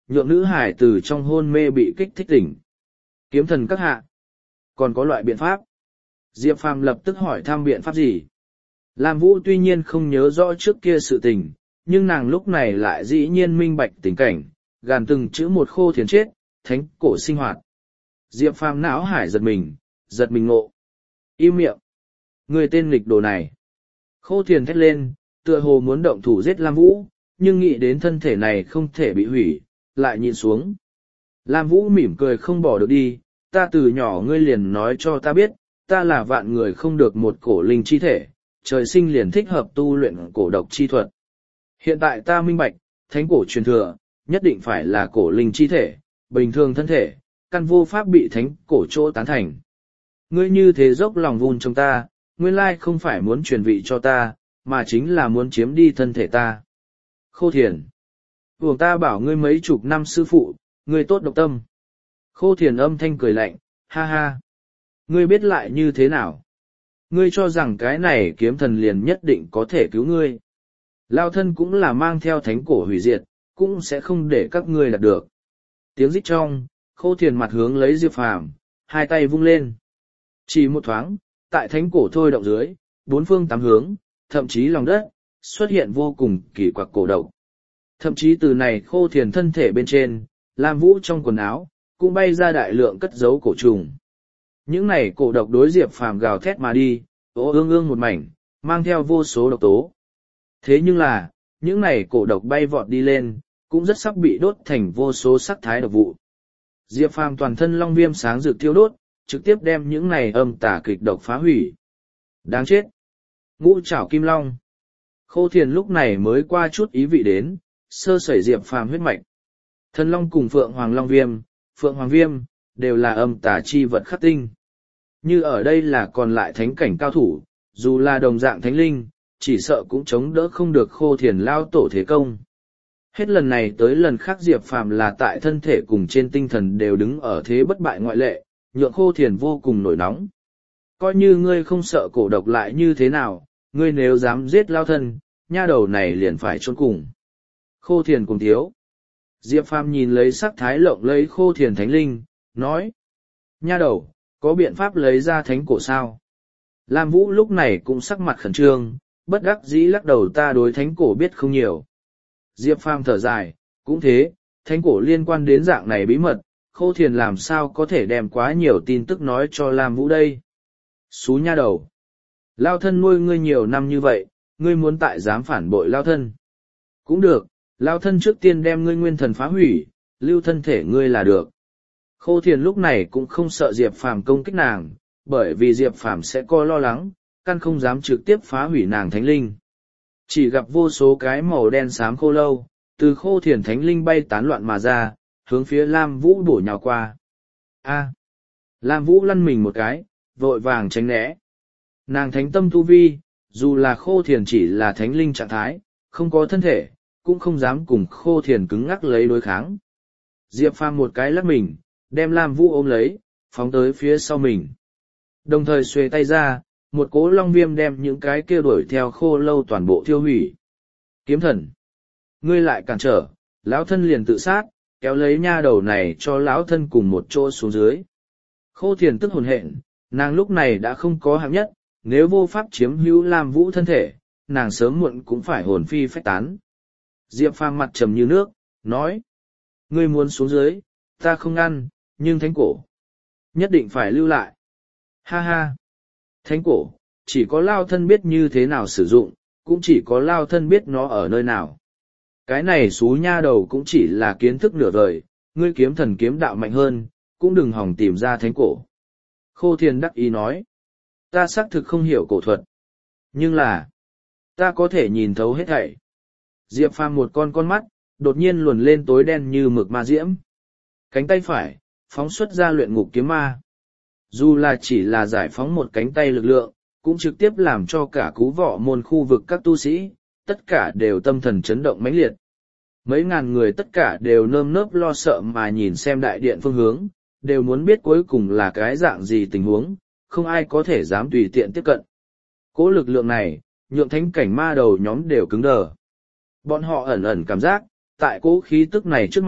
nhượng nữ hải từ trong hôn mê bị kích thích tỉnh. Kiếm thần các hạ, còn có loại biện pháp? Diệp Phàm lập tức hỏi thăm biện pháp gì. Lam Vũ tuy nhiên không nhớ rõ trước kia sự tình, nhưng nàng lúc này lại dĩ nhiên minh bạch tình cảnh, gàn từng chữ một khô thiền chết, thánh cổ sinh hoạt. Diệp Phàm não hải giật mình, giật mình ngộ. Im miệng! Người tên nghịch đồ này! Khô thiền thét lên, tựa hồ muốn động thủ giết Lam Vũ, nhưng nghĩ đến thân thể này không thể bị hủy, lại nhìn xuống. Lam Vũ mỉm cười không bỏ được đi, ta từ nhỏ ngươi liền nói cho ta biết, ta là vạn người không được một cổ linh chi thể, trời sinh liền thích hợp tu luyện cổ độc chi thuật. Hiện tại ta minh bạch, thánh cổ truyền thừa, nhất định phải là cổ linh chi thể, bình thường thân thể, căn vô pháp bị thánh cổ chỗ tán thành. Ngươi như thế dốc lòng vun trong ta, nguyên lai không phải muốn truyền vị cho ta, mà chính là muốn chiếm đi thân thể ta. Khô thiền. Vùng ta bảo ngươi mấy chục năm sư phụ, ngươi tốt độc tâm. Khô thiền âm thanh cười lạnh, ha ha. Ngươi biết lại như thế nào? Ngươi cho rằng cái này kiếm thần liền nhất định có thể cứu ngươi. Lao thân cũng là mang theo thánh cổ hủy diệt, cũng sẽ không để các ngươi đạt được. Tiếng rít trong, khô thiền mặt hướng lấy Diệp Phàm, hai tay vung lên. Chỉ một thoáng, tại thánh cổ thôi động dưới, bốn phương tám hướng, thậm chí lòng đất, xuất hiện vô cùng kỳ quặc cổ độc. Thậm chí từ này khô thiền thân thể bên trên, Lam Vũ trong quần áo, cũng bay ra đại lượng cất giấu cổ trùng. Những này cổ độc đối Diệp Phàm gào thét mà đi, ố ương ương một mảnh, mang theo vô số độc tố. Thế nhưng là, những này cổ độc bay vọt đi lên, cũng rất sắp bị đốt thành vô số sắc thái độc vụ. Diệp Phàm toàn thân long viêm sáng rực thiêu đốt, trực tiếp đem những này âm tà kịch độc phá hủy. Đáng chết! Ngũ trảo kim long! Khô thiền lúc này mới qua chút ý vị đến, sơ sẩy Diệp Phàm huyết mạch. Thần long cùng phượng hoàng long viêm, phượng hoàng viêm, đều là âm tà chi vật khắc tinh. Như ở đây là còn lại thánh cảnh cao thủ, dù là đồng dạng thánh linh, chỉ sợ cũng chống đỡ không được khô thiền lao tổ thế công. Hết lần này tới lần khác Diệp Phàm là tại thân thể cùng trên tinh thần đều đứng ở thế bất bại ngoại lệ, nhượng khô thiền vô cùng nổi nóng. Coi như ngươi không sợ cổ độc lại như thế nào, ngươi nếu dám giết lao thân, nha đầu này liền phải chôn cùng. Khô thiền cùng thiếu. Diệp Phàm nhìn lấy sắc thái lộng lấy khô thiền thánh linh, nói. Nha đầu, có biện pháp lấy ra thánh cổ sao? Lam Vũ lúc này cũng sắc mặt khẩn trương, bất đắc dĩ lắc đầu ta đối thánh cổ biết không nhiều. Diệp Phàm thở dài, cũng thế, thánh cổ liên quan đến dạng này bí mật, khô thiền làm sao có thể đem quá nhiều tin tức nói cho Lam Vũ đây. Xú nha đầu. Lao thân nuôi ngươi nhiều năm như vậy, ngươi muốn tại dám phản bội Lao thân. Cũng được, Lao thân trước tiên đem ngươi nguyên thần phá hủy, lưu thân thể ngươi là được. Khô thiền lúc này cũng không sợ Diệp Phàm công kích nàng, bởi vì Diệp Phàm sẽ coi lo lắng, căn không dám trực tiếp phá hủy nàng thánh linh. Chỉ gặp vô số cái màu đen xám khô lâu, từ khô thiền thánh linh bay tán loạn mà ra, hướng phía Lam Vũ bổ nhào qua. A. Lam Vũ lăn mình một cái, vội vàng tránh né. Nàng thánh tâm tu vi, dù là khô thiền chỉ là thánh linh trạng thái, không có thân thể, cũng không dám cùng khô thiền cứng ngắc lấy đối kháng. Diệp Phàm một cái lắc mình, đem Lam Vũ ôm lấy, phóng tới phía sau mình. Đồng thời xuề tay ra, một cỗ long viêm đem những cái kia đuổi theo khô lâu toàn bộ thiêu hủy. Kiếm thần! Ngươi lại cản trở, lão thân liền tự sát, kéo lấy nha đầu này cho lão thân cùng một chỗ xuống dưới. Khô thiền tức hồn hện, nàng lúc này đã không có hạng nhất, nếu vô pháp chiếm hữu Lam Vũ thân thể, nàng sớm muộn cũng phải hồn phi phách tán. Diệp Phàm mặt trầm như nước, nói. Ngươi muốn xuống dưới, ta không ngăn, nhưng thánh cổ nhất định phải lưu lại. Ha ha! Thánh cổ, chỉ có Lao thân biết như thế nào sử dụng, cũng chỉ có Lao thân biết nó ở nơi nào. Cái này xú nha đầu cũng chỉ là kiến thức nửa vời, ngươi kiếm thần kiếm đạo mạnh hơn, cũng đừng hòng tìm ra thánh cổ. Khô thiền đắc ý nói. Ta xác thực không hiểu cổ thuật. Nhưng là, ta có thể nhìn thấu hết thảy. Diệp Phàm một con con mắt, đột nhiên luồn lên tối đen như mực ma diễm. Cánh tay phải, phóng xuất ra luyện ngục kiếm ma. Dù là chỉ là giải phóng một cánh tay lực lượng, cũng trực tiếp làm cho cả cú vọ môn khu vực các tu sĩ, tất cả đều tâm thần chấn động mãnh liệt. Mấy ngàn người tất cả đều nơm nớp lo sợ mà nhìn xem đại điện phương hướng, đều muốn biết cuối cùng là cái dạng gì tình huống, không ai có thể dám tùy tiện tiếp cận. Cố lực lượng này, nhượng thánh cảnh ma đầu nhóm đều cứng đờ. Bọn họ ẩn ẩn cảm giác, tại cố khí tức này trước mặt,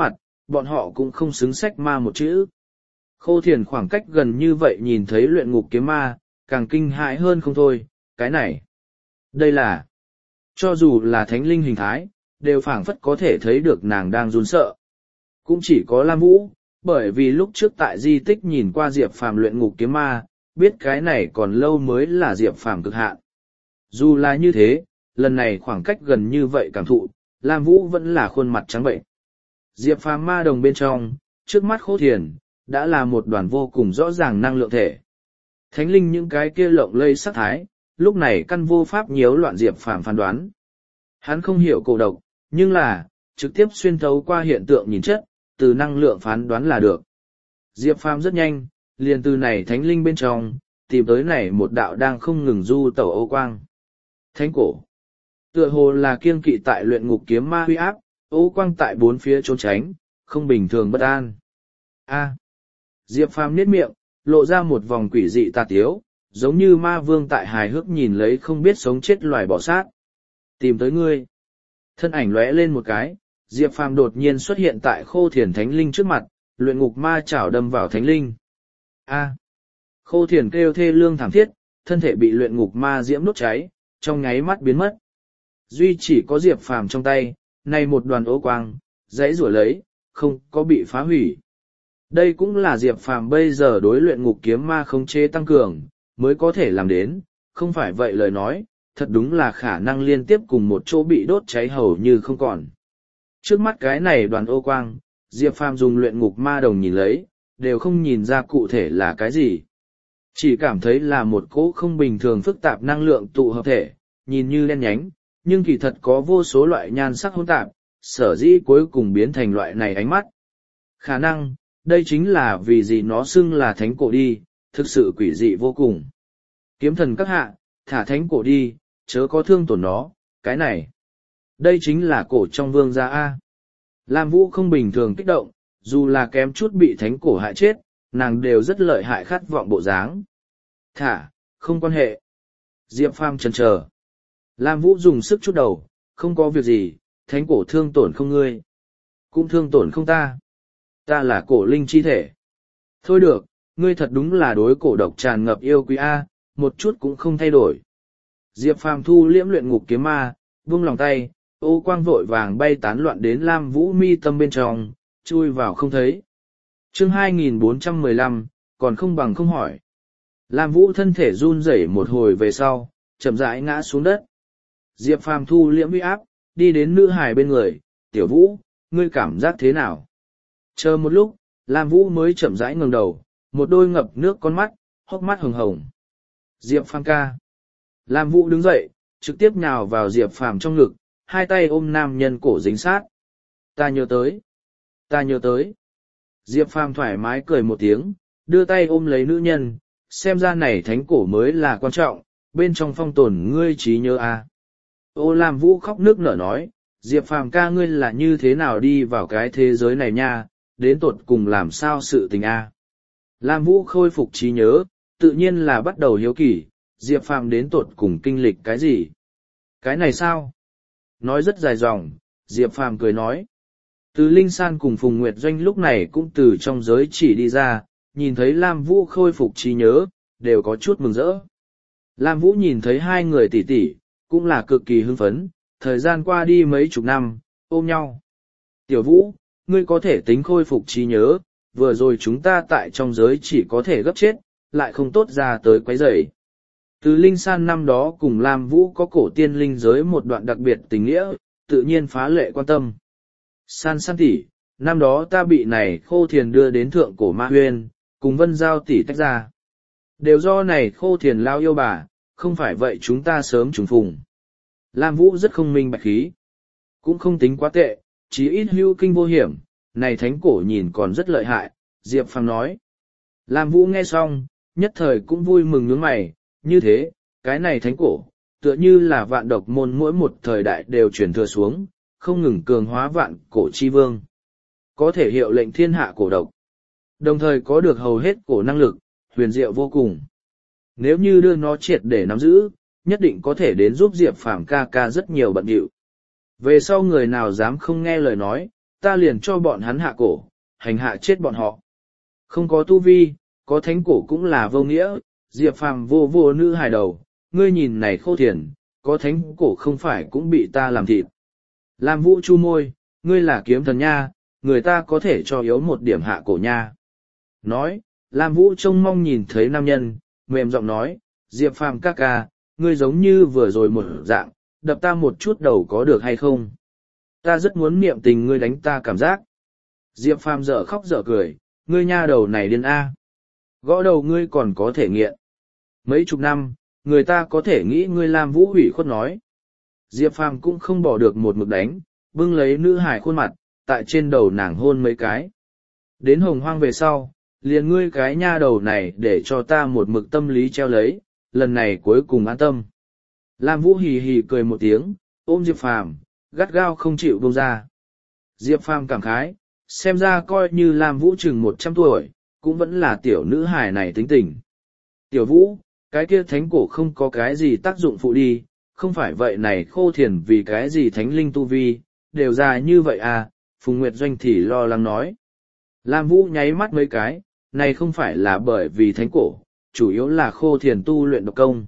bọn họ cũng không xứng sách ma một chữ. Khô Thiền khoảng cách gần như vậy nhìn thấy luyện ngục kiếm ma, càng kinh hãi hơn không thôi, cái này. Đây là, cho dù là thánh linh hình thái, đều phảng phất có thể thấy được nàng đang run sợ. Cũng chỉ có Lam Vũ, bởi vì lúc trước tại di tích nhìn qua Diệp Phàm luyện ngục kiếm ma, biết cái này còn lâu mới là Diệp Phàm cực hạn. Dù là như thế, lần này khoảng cách gần như vậy cảm thụ, Lam Vũ vẫn là khuôn mặt trắng bệnh. Diệp Phàm ma đồng bên trong, trước mắt Khô Thiền, đã là một đoàn vô cùng rõ ràng năng lượng thể. Thánh linh những cái kia lộng lây sắc thái, lúc này căn vô pháp nhiễu loạn Diệp Phàm phán đoán. Hắn không hiểu cổ độc, nhưng là, trực tiếp xuyên thấu qua hiện tượng nhìn chất, từ năng lượng phán đoán là được. Diệp Phàm rất nhanh, liền từ này thánh linh bên trong, tìm tới này một đạo đang không ngừng du tẩu ô quang. Thánh cổ. Tựa hồ là kiêng kỵ tại luyện ngục kiếm ma huy áp, ô quang tại bốn phía trốn tránh, không bình thường bất an. A. Diệp Phàm niết miệng, lộ ra một vòng quỷ dị tà tiếu, giống như ma vương tại hài hước nhìn lấy không biết sống chết loài bỏ sát. Tìm tới ngươi. Thân ảnh lóe lên một cái, Diệp Phàm đột nhiên xuất hiện tại Khô Thiền thánh linh trước mặt, luyện ngục ma chảo đâm vào thánh linh. A. Khô Thiền kêu thê lương thảm thiết, thân thể bị luyện ngục ma diễm đốt cháy, trong nháy mắt biến mất. Duy chỉ có Diệp Phàm trong tay, nay một đoàn ố quang, dãy rủa lấy, không có bị phá hủy. Đây cũng là Diệp Phàm bây giờ đối luyện ngục kiếm ma khống chế tăng cường, mới có thể làm đến, không phải vậy lời nói, thật đúng là khả năng liên tiếp cùng một chỗ bị đốt cháy hầu như không còn. Trước mắt cái này đoàn ô quang, Diệp Phàm dùng luyện ngục ma đồng nhìn lấy, đều không nhìn ra cụ thể là cái gì. Chỉ cảm thấy là một cỗ không bình thường phức tạp năng lượng tụ hợp thể, nhìn như đen nhánh, nhưng kỳ thật có vô số loại nhan sắc hỗn tạp, sở dĩ cuối cùng biến thành loại này ánh mắt. Khả năng, đây chính là vì gì nó xưng là thánh cổ đi, thực sự quỷ dị vô cùng. Kiếm thần các hạ, thả thánh cổ đi, chớ có thương tổn nó, cái này. Đây chính là cổ trong vương gia A. Lam Vũ không bình thường kích động, dù là kém chút bị thánh cổ hại chết, nàng đều rất lợi hại khát vọng bộ dáng. Thả, không quan hệ. Diệp Phàm chần chờ. Lam Vũ dùng sức chút đầu, không có việc gì, thánh cổ thương tổn không ngươi. Cũng thương tổn không ta. Ta là cổ linh chi thể. Thôi được, ngươi thật đúng là đối cổ độc tràn ngập yêu quý A, một chút cũng không thay đổi. Diệp Phàm thu liễm luyện ngục kiếm ma, buông lòng tay, ô quang vội vàng bay tán loạn đến Lam Vũ mi tâm bên trong, chui vào không thấy. Chương hai nghìn bốn trăm mười lăm, còn không bằng không hỏi. Lam Vũ thân thể run rẩy một hồi về sau, chậm rãi ngã xuống đất. Diệp Phàm thu liễm uy áp, đi đến nữ hài bên người, "Tiểu Vũ, ngươi cảm giác thế nào?" Chờ một lúc, Lam Vũ mới chậm rãi ngẩng đầu, một đôi ngập nước con mắt, hốc mắt hồng hồng. "Diệp Phàm ca." Lam Vũ đứng dậy, trực tiếp nhào vào Diệp Phàm trong ngực, hai tay ôm nam nhân cổ dính sát. "Ta nhớ tới, ta nhớ tới." Diệp Phàm thoải mái cười một tiếng, đưa tay ôm lấy nữ nhân, xem ra này thánh cổ mới là quan trọng, bên trong phong tồn ngươi trí nhớ à. Ô Lam Vũ khóc nước nở nói, Diệp Phàm ca ngươi là như thế nào đi vào cái thế giới này nha, đến tột cùng làm sao sự tình a? À. Lam Vũ khôi phục trí nhớ, tự nhiên là bắt đầu hiếu kỳ, Diệp Phàm đến tột cùng kinh lịch cái gì? Cái này sao? Nói rất dài dòng, Diệp Phàm cười nói. Từ Linh San cùng Phùng Nguyệt Doanh lúc này cũng từ trong giới chỉ đi ra, nhìn thấy Lam Vũ khôi phục trí nhớ, đều có chút mừng rỡ. Lam Vũ nhìn thấy hai người tỷ tỷ, cũng là cực kỳ hưng phấn, thời gian qua đi mấy chục năm, ôm nhau. Tiểu Vũ, ngươi có thể tính khôi phục trí nhớ, vừa rồi chúng ta tại trong giới chỉ có thể gấp chết, lại không tốt ra tới quấy rầy. Từ Linh San năm đó cùng Lam Vũ có cổ tiên linh giới một đoạn đặc biệt tình nghĩa, tự nhiên phá lệ quan tâm. San San tỷ, năm đó ta bị này Khô Thiền đưa đến thượng cổ ma huyên, cùng Vân Giao tỷ tách ra. Đều do này Khô Thiền lao yêu bà, không phải vậy chúng ta sớm trùng phùng. Lam Vũ rất không minh bạch khí. Cũng không tính quá tệ, chí ít hưu kinh vô hiểm, này thánh cổ nhìn còn rất lợi hại, Diệp Phàm nói. Lam Vũ nghe xong, nhất thời cũng vui mừng nhướng mày, như thế, cái này thánh cổ, tựa như là vạn độc môn mỗi một thời đại đều truyền thừa xuống, không ngừng cường hóa vạn cổ chi vương. Có thể hiệu lệnh thiên hạ cổ độc. Đồng thời có được hầu hết cổ năng lực, huyền diệu vô cùng. Nếu như đưa nó triệt để nắm giữ, nhất định có thể đến giúp Diệp Phàm ca ca rất nhiều bận điệu. Về sau người nào dám không nghe lời nói, ta liền cho bọn hắn hạ cổ, hành hạ chết bọn họ. Không có tu vi, có thánh cổ cũng là vô nghĩa, Diệp Phàm vô vô nữ hài đầu, ngươi nhìn này Khô Thiền, có thánh cổ không phải cũng bị ta làm thịt. Lam Vũ chu môi, ngươi là kiếm thần nha, người ta có thể cho yếu một điểm hạ cổ nha. Nói, Lam Vũ trông mong nhìn thấy nam nhân, mềm giọng nói, Diệp Phàm ca ca, ngươi giống như vừa rồi một dạng, đập ta một chút đầu có được hay không? Ta rất muốn niệm tình ngươi đánh ta cảm giác. Diệp Phàm dở khóc dở cười, ngươi nha đầu này điên a. Gõ đầu ngươi còn có thể nghiện. Mấy chục năm, người ta có thể nghĩ ngươi Lam Vũ hủy khuất nói. Diệp Phàm cũng không bỏ được một mực đánh, bưng lấy nữ hải khuôn mặt, tại trên đầu nàng hôn mấy cái. Đến hồng hoang về sau, liền ngươi cái nha đầu này để cho ta một mực tâm lý treo lấy, lần này cuối cùng an tâm. Lam Vũ hì hì cười một tiếng, ôm Diệp Phàm, gắt gao không chịu buông ra. Diệp Phàm cảm khái, xem ra coi như Lam Vũ chừng một trăm tuổi, cũng vẫn là tiểu nữ hài này tính tình. Tiểu Vũ, cái kia thánh cổ không có cái gì tác dụng phụ đi, không phải vậy này Khô Thiền vì cái gì thánh linh tu vi, đều dài như vậy à, Phùng Nguyệt Doanh thì lo lắng nói. Lam Vũ nháy mắt mấy cái, này không phải là bởi vì thánh cổ, chủ yếu là Khô Thiền tu luyện độc công.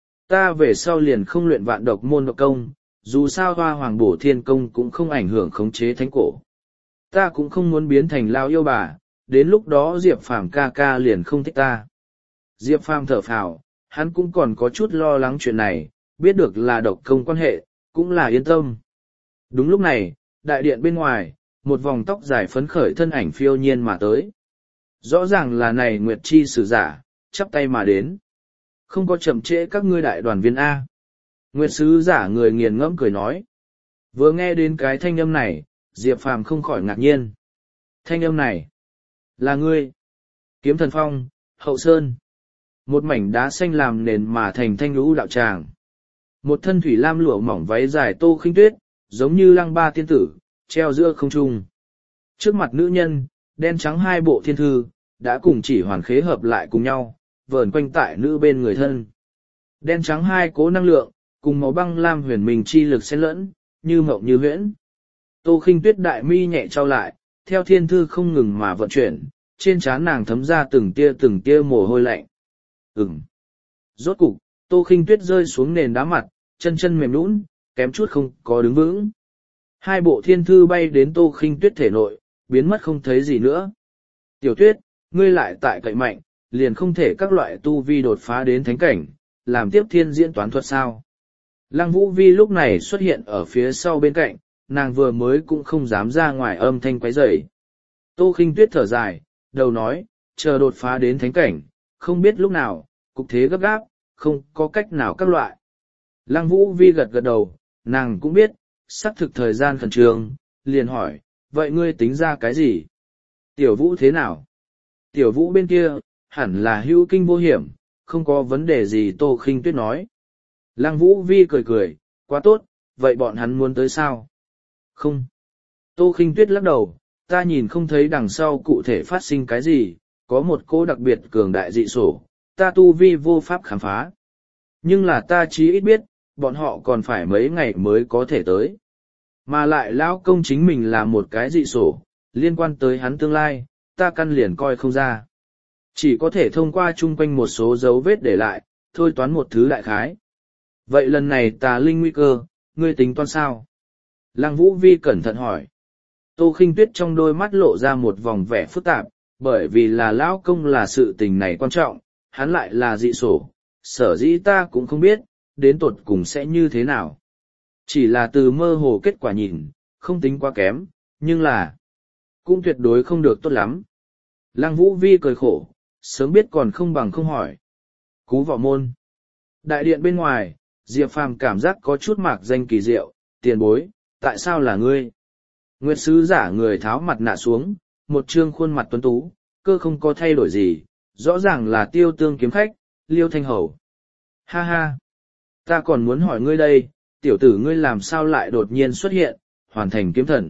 Ta về sau liền không luyện vạn độc môn độc công, dù sao hoa hoàng bổ thiên công cũng không ảnh hưởng khống chế thánh cổ. Ta cũng không muốn biến thành lao yêu bà, đến lúc đó Diệp Phàm ca ca liền không thích ta. Diệp Phàm thở phào, hắn cũng còn có chút lo lắng chuyện này, biết được là độc công quan hệ, cũng là yên tâm. Đúng lúc này, đại điện bên ngoài, một vòng tóc dài phấn khởi thân ảnh phiêu nhiên mà tới. Rõ ràng là này Nguyệt Chi sử giả, chắp tay mà đến. Không có chậm trễ các ngươi đại đoàn viên A. Nguyệt sứ giả người nghiền ngẫm cười nói. Vừa nghe đến cái thanh âm này, Diệp Phàm không khỏi ngạc nhiên. Thanh âm này, là ngươi. Kiếm Thần Phong, Hậu Sơn. Một mảnh đá xanh làm nền mà thành thanh lũ đạo tràng. Một thân thủy lam lụa mỏng váy dài Tô Khinh Tuyết, giống như lăng ba tiên tử, treo giữa không trung. Trước mặt nữ nhân, đen trắng hai bộ thiên thư, đã cùng chỉ hoàn khế hợp lại cùng nhau, vờn quanh tại nữ bên người thân. Đen trắng hai cố năng lượng, cùng màu băng lam huyền minh chi lực xen lẫn, như mộng như huyễn. Tô Khinh Tuyết đại mi nhẹ trao lại, theo thiên thư không ngừng mà vận chuyển, trên trán nàng thấm ra từng tia từng tia mồ hôi lạnh. Ừm. Rốt cục, Tô Khinh Tuyết rơi xuống nền đá mặt, chân chân mềm nhũn, kém chút không có đứng vững. Hai bộ thiên thư bay đến Tô Khinh Tuyết thể nội, biến mất không thấy gì nữa. Tiểu Tuyết, ngươi lại tại cậy mạnh, liền không thể các loại tu vi đột phá đến thánh cảnh, làm tiếp thiên diễn toán thuật sao. Lăng Vũ Vi lúc này xuất hiện ở phía sau bên cạnh, nàng vừa mới cũng không dám ra ngoài âm thanh quấy rầy. Tô Khinh Tuyết thở dài, đầu nói, chờ đột phá đến thánh cảnh, không biết lúc nào, cục thế gấp gáp, không có cách nào các loại. Lăng Vũ Vi gật gật đầu, nàng cũng biết, xác thực thời gian khẩn trương, liền hỏi, vậy ngươi tính ra cái gì? Tiểu Vũ thế nào? Tiểu Vũ bên kia, hẳn là hữu kinh vô hiểm, không có vấn đề gì. Tô Khinh Tuyết nói. Lăng Vũ Vi cười cười, quá tốt, vậy bọn hắn muốn tới sao? Không. Tô Khinh Tuyết lắc đầu, ta nhìn không thấy đằng sau cụ thể phát sinh cái gì, có một cô đặc biệt cường đại dị sổ, ta tu vi vô pháp khám phá. Nhưng là ta chí ít biết, bọn họ còn phải mấy ngày mới có thể tới. Mà lại lão công chính mình là một cái dị sổ, liên quan tới hắn tương lai, ta căn liền coi không ra. Chỉ có thể thông qua chung quanh một số dấu vết để lại, thôi toán một thứ đại khái. Vậy lần này tà linh nguy cơ, ngươi tính toán sao? Lăng Vũ Vi cẩn thận hỏi. Tô Khinh Tuyết trong đôi mắt lộ ra một vòng vẻ phức tạp, bởi vì là lão công là sự tình này quan trọng, hắn lại là dị sổ, sở dĩ ta cũng không biết, đến tột cùng sẽ như thế nào. Chỉ là từ mơ hồ kết quả nhìn, không tính quá kém, nhưng là, cũng tuyệt đối không được tốt lắm. Lăng Vũ Vi cười khổ, sớm biết còn không bằng không hỏi. Cú vọ môn. Đại điện bên ngoài, Diệp Phàm cảm giác có chút mạc danh kỳ diệu, tiền bối, tại sao là ngươi? Nguyệt sứ giả người tháo mặt nạ xuống, một trương khuôn mặt tuấn tú, cơ không có thay đổi gì, rõ ràng là Tiêu Tương kiếm khách, Liêu Thanh Hầu. Ha ha! Ta còn muốn hỏi ngươi đây, tiểu tử ngươi làm sao lại đột nhiên xuất hiện, hoàn thành kiếm thần.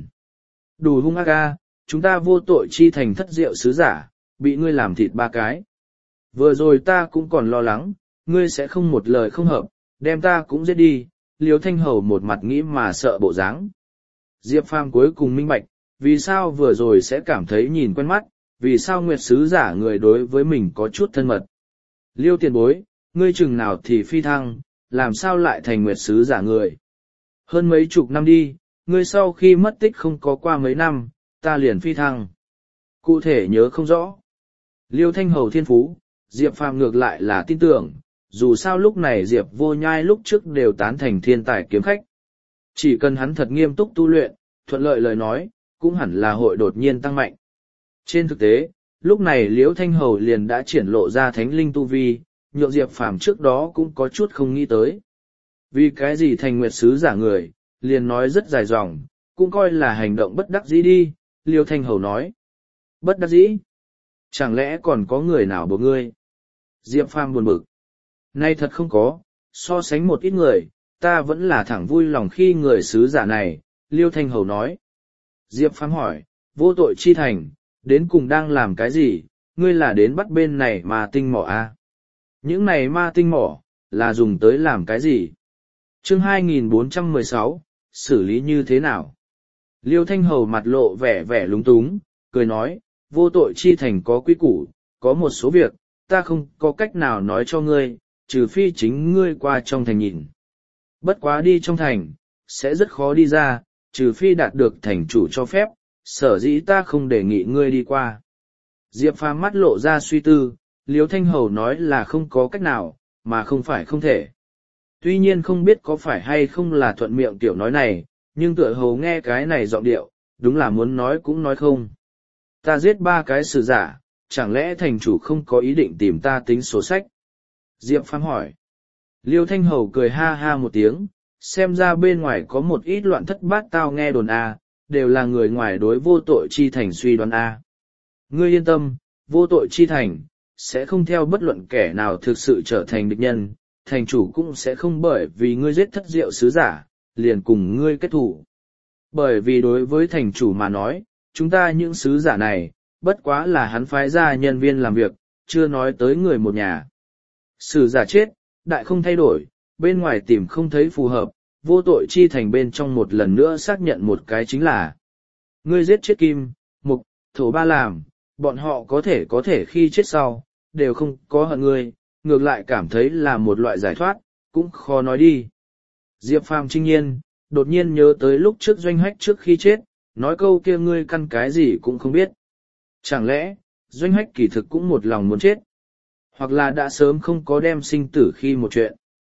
Đủ hung ác a, chúng ta vô tội chi thành thất diệu sứ giả, bị ngươi làm thịt ba cái. Vừa rồi ta cũng còn lo lắng, ngươi sẽ không một lời không hợp, đem ta cũng giết đi. Liêu Thanh Hầu một mặt nghĩ mà sợ bộ dáng. Diệp Phàm cuối cùng minh bạch, vì sao vừa rồi sẽ cảm thấy nhìn quen mắt, vì sao nguyệt sứ giả người đối với mình có chút thân mật. Liêu tiền bối, ngươi chừng nào thì phi thăng, làm sao lại thành nguyệt sứ giả người. Hơn mấy chục năm đi, ngươi sau khi mất tích không có qua mấy năm, ta liền phi thăng. Cụ thể nhớ không rõ. Liêu thanh hầu thiên phú, Diệp Phàm ngược lại là tin tưởng, dù sao lúc này Diệp vô nhai lúc trước đều tán thành thiên tài kiếm khách. Chỉ cần hắn thật nghiêm túc tu luyện, thuận lợi lời nói, cũng hẳn là hội đột nhiên tăng mạnh. Trên thực tế, lúc này Liễu Thanh Hầu liền đã triển lộ ra thánh linh tu vi, nhượng Diệp Phàm trước đó cũng có chút không nghĩ tới. Vì cái gì thành nguyệt sứ giả người, liền nói rất dài dòng, cũng coi là hành động bất đắc dĩ đi, Liêu Thanh Hầu nói. Bất đắc dĩ? Chẳng lẽ còn có người nào buộc ngươi? Diệp Phàm buồn bực. Nay thật không có, so sánh một ít người, ta vẫn là thẳng vui lòng khi người sứ giả này, Liêu Thanh Hầu nói. Diệp Phàm hỏi, vô tội chi thành, đến cùng đang làm cái gì, ngươi là đến bắt bên này ma tinh mỏ à? Những này ma tinh mỏ, là dùng tới làm cái gì? Chương hai nghìn bốn trăm mười sáu, xử lý như thế nào? Liêu Thanh Hầu mặt lộ vẻ vẻ lúng túng, cười nói, vô tội chi thành có quy củ, có một số việc, ta không có cách nào nói cho ngươi, trừ phi chính ngươi qua trong thành nhìn. Bất quá đi trong thành, sẽ rất khó đi ra, trừ phi đạt được thành chủ cho phép, sở dĩ ta không đề nghị ngươi đi qua. Diệp Phàm mắt lộ ra suy tư, Liêu Thanh Hầu nói là không có cách nào, mà không phải không thể. Tuy nhiên không biết có phải hay không là thuận miệng tiểu nói này, nhưng tựa hầu nghe cái này giọng điệu, đúng là muốn nói cũng nói không. Ta giết ba cái sử giả, chẳng lẽ thành chủ không có ý định tìm ta tính sổ sách? Diệp Phàm hỏi. Liêu Thanh Hầu cười ha ha một tiếng, xem ra bên ngoài có một ít loạn thất bát tao nghe đồn a, đều là người ngoài đối vô tội chi thành suy đoán a. Ngươi yên tâm, vô tội chi thành, sẽ không theo bất luận kẻ nào thực sự trở thành địch nhân, thành chủ cũng sẽ không bởi vì ngươi giết thất diệu sứ giả, liền cùng ngươi kết thủ. Bởi vì đối với thành chủ mà nói, chúng ta những sứ giả này, bất quá là hắn phái ra nhân viên làm việc, chưa nói tới người một nhà. Sứ giả chết, đại không thay đổi, bên ngoài tìm không thấy phù hợp, vô tội chi thành bên trong một lần nữa xác nhận một cái chính là ngươi giết chết kim, mục, thổ ba làm, bọn họ có thể có thể khi chết sau, đều không có hận ngươi, ngược lại cảm thấy là một loại giải thoát, cũng khó nói đi. Diệp Phàm trinh nhiên, đột nhiên nhớ tới lúc trước Doanh Hách trước khi chết, nói câu kia ngươi căn cái gì cũng không biết. Chẳng lẽ, Doanh Hách kỳ thực cũng một lòng muốn chết, hoặc là đã sớm không có đem sinh tử khi một chuyện.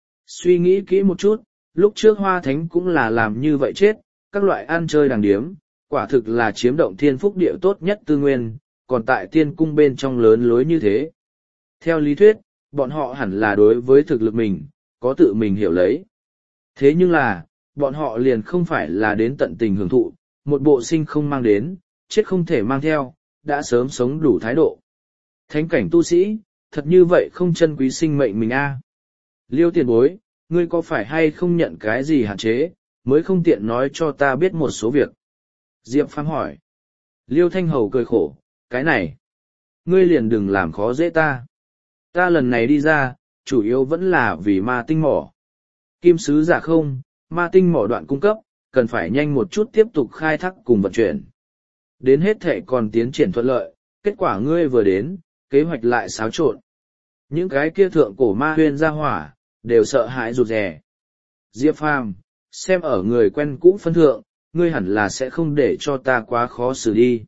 Suy nghĩ kỹ một chút, lúc trước Hoa Thánh cũng là làm như vậy chết, các loại ăn chơi đàng điếm, quả thực là chiếm động thiên phúc địa tốt nhất tư nguyên, còn tại tiên cung bên trong lớn lối như thế. Theo lý thuyết, bọn họ hẳn là đối với thực lực mình, có tự mình hiểu lấy. Thế nhưng là, bọn họ liền không phải là đến tận tình hưởng thụ, một bộ sinh không mang đến, chết không thể mang theo, đã sớm sống đủ thái độ. Thánh cảnh tu sĩ, thật như vậy không trân quý sinh mệnh mình a. Liêu tiền bối, ngươi có phải hay không nhận cái gì hạn chế, mới không tiện nói cho ta biết một số việc. Diệp Phàm hỏi. Liêu Thanh Hầu cười khổ, cái này, ngươi liền đừng làm khó dễ ta. Ta lần này đi ra, chủ yếu vẫn là vì ma tinh mỏ. Kim sứ giả không, ma tinh mỏ đoạn cung cấp, cần phải nhanh một chút tiếp tục khai thác cùng vận chuyển. Đến hết thể còn tiến triển thuận lợi, kết quả ngươi vừa đến, kế hoạch lại xáo trộn. Những cái kia thượng cổ ma huyên ra hỏa, đều sợ hãi rụt rè. Diệp Phàm, xem ở người quen cũ phân thượng, ngươi hẳn là sẽ không để cho ta quá khó xử đi.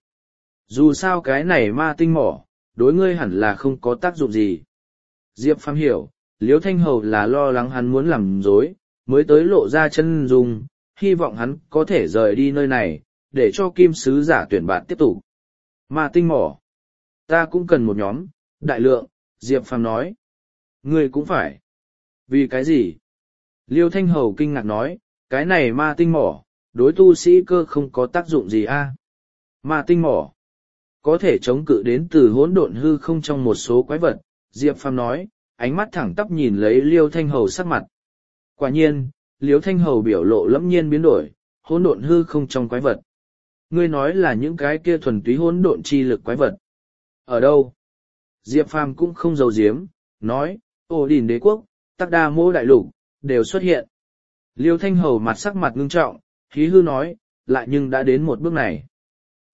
Dù sao cái này ma tinh mỏ, đối ngươi hẳn là không có tác dụng gì. Diệp Phàm hiểu, Liễu Thanh Hầu là lo lắng hắn muốn làm dối, mới tới lộ ra chân dung, hy vọng hắn có thể rời đi nơi này, để cho kim sứ giả tuyển bạn tiếp tục. Ma tinh mỏ. Ta cũng cần một nhóm, đại lượng, Diệp Phàm nói. Ngươi cũng phải. Vì cái gì? Liêu Thanh Hầu kinh ngạc nói, cái này ma tinh mỏ, đối tu sĩ cơ không có tác dụng gì a? Ma tinh mỏ. Có thể chống cự đến từ hỗn độn hư không trong một số quái vật, Diệp Phàm nói, ánh mắt thẳng tắp nhìn lấy Liêu Thanh Hầu sắc mặt. Quả nhiên, Liêu Thanh Hầu biểu lộ lẫm nhiên biến đổi, hỗn độn hư không trong quái vật. Ngươi nói là những cái kia thuần túy hỗn độn chi lực quái vật. Ở đâu? Diệp Phàm cũng không giấu giếm, nói, Ổ Đỉnh Đế quốc, Tắc Đa Mô Đại Lục, đều xuất hiện. Liêu Thanh Hầu mặt sắc mặt ngưng trọng, hí hư nói, lại nhưng đã đến một bước này.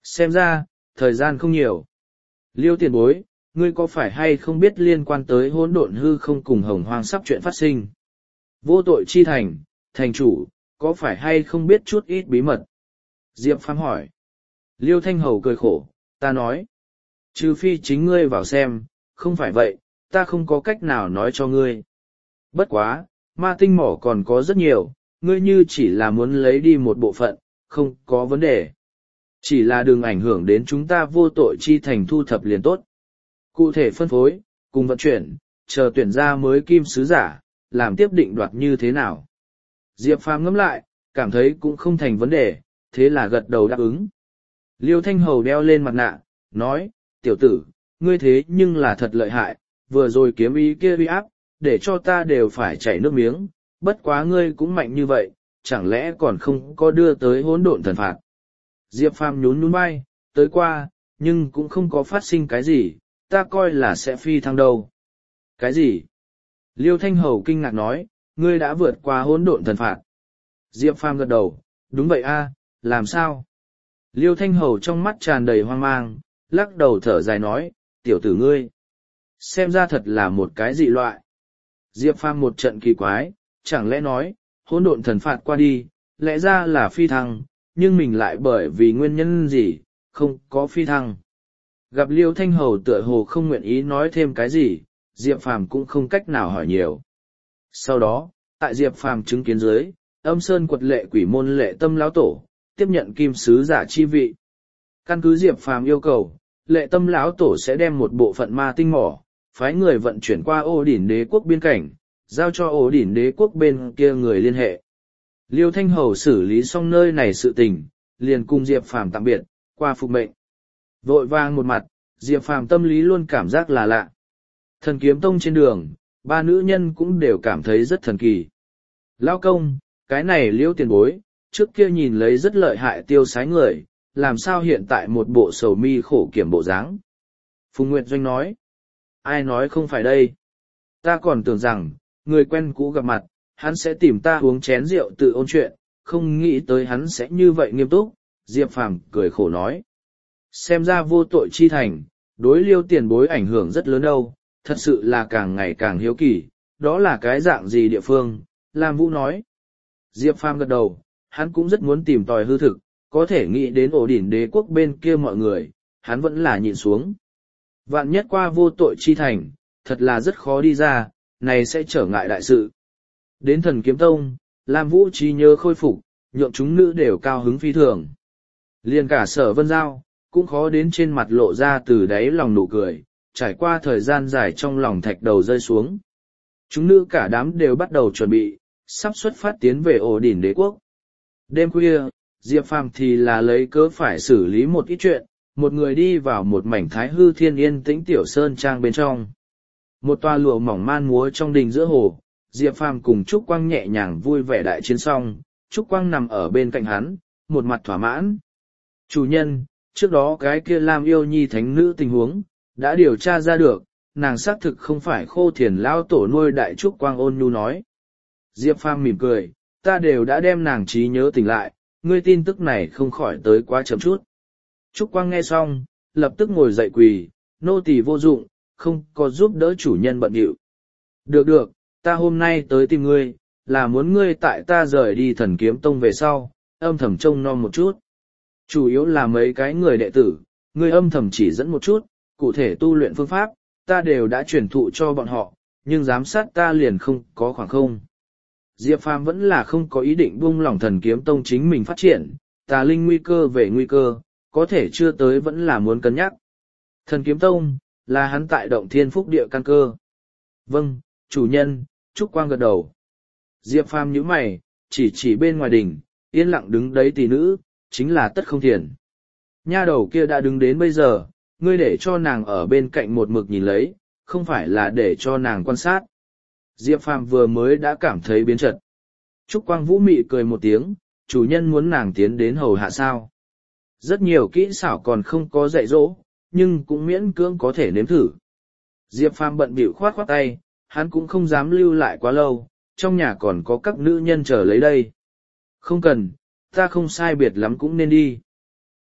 Xem ra, thời gian không nhiều. Liêu tiền bối, ngươi có phải hay không biết liên quan tới hỗn độn hư không cùng hồng hoang sắp chuyện phát sinh? Vô tội chi thành, thành chủ, có phải hay không biết chút ít bí mật? Diệp Phàm hỏi. Liêu Thanh Hầu cười khổ, ta nói. Trừ phi chính ngươi vào xem, không phải vậy, ta không có cách nào nói cho ngươi. Bất quá, ma tinh mỏ còn có rất nhiều, ngươi như chỉ là muốn lấy đi một bộ phận, không có vấn đề. Chỉ là đừng ảnh hưởng đến chúng ta vô tội chi thành thu thập liền tốt. Cụ thể phân phối, cùng vận chuyển, chờ tuyển ra mới kim sứ giả, làm tiếp định đoạt như thế nào. Diệp Phàm ngẫm lại, cảm thấy cũng không thành vấn đề, thế là gật đầu đáp ứng. Liêu Thanh Hầu đeo lên mặt nạ, nói, tiểu tử, ngươi thế nhưng là thật lợi hại, vừa rồi kiếm ý kia uy áp, để cho ta đều phải chảy nước miếng, bất quá ngươi cũng mạnh như vậy, chẳng lẽ còn không có đưa tới hỗn độn thần phạt. Diệp Phàm nhún nhún vai, tới qua, nhưng cũng không có phát sinh cái gì, ta coi là sẽ phi thăng đâu. Cái gì? Liêu Thanh Hầu kinh ngạc nói, ngươi đã vượt qua hỗn độn thần phạt. Diệp Phàm gật đầu, đúng vậy a, làm sao? Liêu Thanh Hầu trong mắt tràn đầy hoang mang, lắc đầu thở dài nói, tiểu tử ngươi. Xem ra thật là một cái dị loại. Diệp Phàm một trận kỳ quái, chẳng lẽ nói, hỗn độn thần phạt qua đi, lẽ ra là phi thăng, nhưng mình lại bởi vì nguyên nhân gì, không có phi thăng. Gặp Liêu Thanh Hầu tựa hồ không nguyện ý nói thêm cái gì, Diệp Phàm cũng không cách nào hỏi nhiều. Sau đó, tại Diệp Phàm chứng kiến dưới, âm sơn quật lệ quỷ môn lệ tâm lão tổ, tiếp nhận kim sứ giả chi vị. Căn cứ Diệp Phàm yêu cầu, lệ tâm lão tổ sẽ đem một bộ phận ma tinh mỏ, phái người vận chuyển qua Ô Đỉnh Đế quốc biên cảnh, giao cho Ô Đỉnh Đế quốc bên kia người liên hệ. Liêu Thanh Hầu xử lý xong nơi này sự tình, liền cùng Diệp Phàm tạm biệt, qua phục mệnh. Vội vàng một mặt, Diệp Phàm tâm lý luôn cảm giác là lạ. Thần kiếm tông trên đường, ba nữ nhân cũng đều cảm thấy rất thần kỳ. Lão công, cái này Liêu tiền bối, trước kia nhìn lấy rất lợi hại tiêu sái người, làm sao hiện tại một bộ sầu mi khổ kiểm bộ dáng. Phùng Nguyệt Doanh nói, ai nói không phải đây. Ta còn tưởng rằng, người quen cũ gặp mặt, hắn sẽ tìm ta uống chén rượu tự ôn chuyện, không nghĩ tới hắn sẽ như vậy nghiêm túc. Diệp Phàm cười khổ nói. Xem ra vô tội chi thành, đối Liêu tiền bối ảnh hưởng rất lớn đâu, thật sự là càng ngày càng hiếu kỳ, đó là cái dạng gì địa phương, Lam Vũ nói. Diệp Phàm gật đầu, hắn cũng rất muốn tìm tòi hư thực, có thể nghĩ đến ổ đỉnh đế quốc bên kia mọi người, hắn vẫn là nhịn xuống. Vạn nhất qua vô tội chi thành, thật là rất khó đi ra, này sẽ trở ngại đại sự. Đến thần kiếm tông, Lam Vũ trí nhớ khôi phục, nhượng chúng nữ đều cao hứng phi thường. Liền cả Sở Vân Giao, cũng khó đến trên mặt lộ ra từ đáy lòng nụ cười, trải qua thời gian dài trong lòng thạch đầu rơi xuống. Chúng nữ cả đám đều bắt đầu chuẩn bị, sắp xuất phát tiến về ổ đỉnh đế quốc. Đêm khuya, Diệp Phàm thì là lấy cớ phải xử lý một ít chuyện, một người đi vào một mảnh thái hư thiên yên tĩnh tiểu sơn trang bên trong. Một toa lụa mỏng man múa trong đình giữa hồ, Diệp Phàm cùng Trúc Quang nhẹ nhàng vui vẻ đại chiến xong, Trúc Quang nằm ở bên cạnh hắn, một mặt thỏa mãn. Chủ nhân, trước đó cái kia Lam Yêu Nhi thánh nữ tình huống, đã điều tra ra được, nàng xác thực không phải Khô Thiền lao tổ nuôi đại Trúc Quang ôn nhu nói. Diệp Phàm mỉm cười, ta đều đã đem nàng trí nhớ tỉnh lại, ngươi tin tức này không khỏi tới quá chậm chút. Trúc Quang nghe xong, lập tức ngồi dậy quỳ, nô tỳ vô dụng, không có giúp đỡ chủ nhân bận điệu. Được được, ta hôm nay tới tìm ngươi, là muốn ngươi tại ta rời đi thần kiếm tông về sau, âm thầm trông nom một chút. Chủ yếu là mấy cái người đệ tử, ngươi âm thầm chỉ dẫn một chút, cụ thể tu luyện phương pháp, ta đều đã truyền thụ cho bọn họ, nhưng giám sát ta liền không có khoảng không. Diệp Phàm vẫn là không có ý định buông lỏng thần kiếm tông chính mình phát triển, tà linh nguy cơ về nguy cơ, có thể chưa tới vẫn là muốn cân nhắc. Thần kiếm tông, là hắn tại động thiên phúc địa căn cơ. Vâng, chủ nhân, Trúc Quang gật đầu. Diệp Phàm nhíu mày, chỉ chỉ bên ngoài đỉnh, yên lặng đứng đấy tỷ nữ, chính là Tất Không Thiền. Nha đầu kia đã đứng đến bây giờ, ngươi để cho nàng ở bên cạnh một mực nhìn lấy, không phải là để cho nàng quan sát. Diệp Phàm vừa mới đã cảm thấy biến chật. Trúc Quang Vũ mị cười một tiếng, chủ nhân muốn nàng tiến đến hầu hạ sao. Rất nhiều kỹ xảo còn không có dạy dỗ, nhưng cũng miễn cưỡng có thể nếm thử. Diệp Phàm bận bịu khoát khoát tay, hắn cũng không dám lưu lại quá lâu, trong nhà còn có các nữ nhân chờ lấy đây. Không cần, ta không sai biệt lắm cũng nên đi.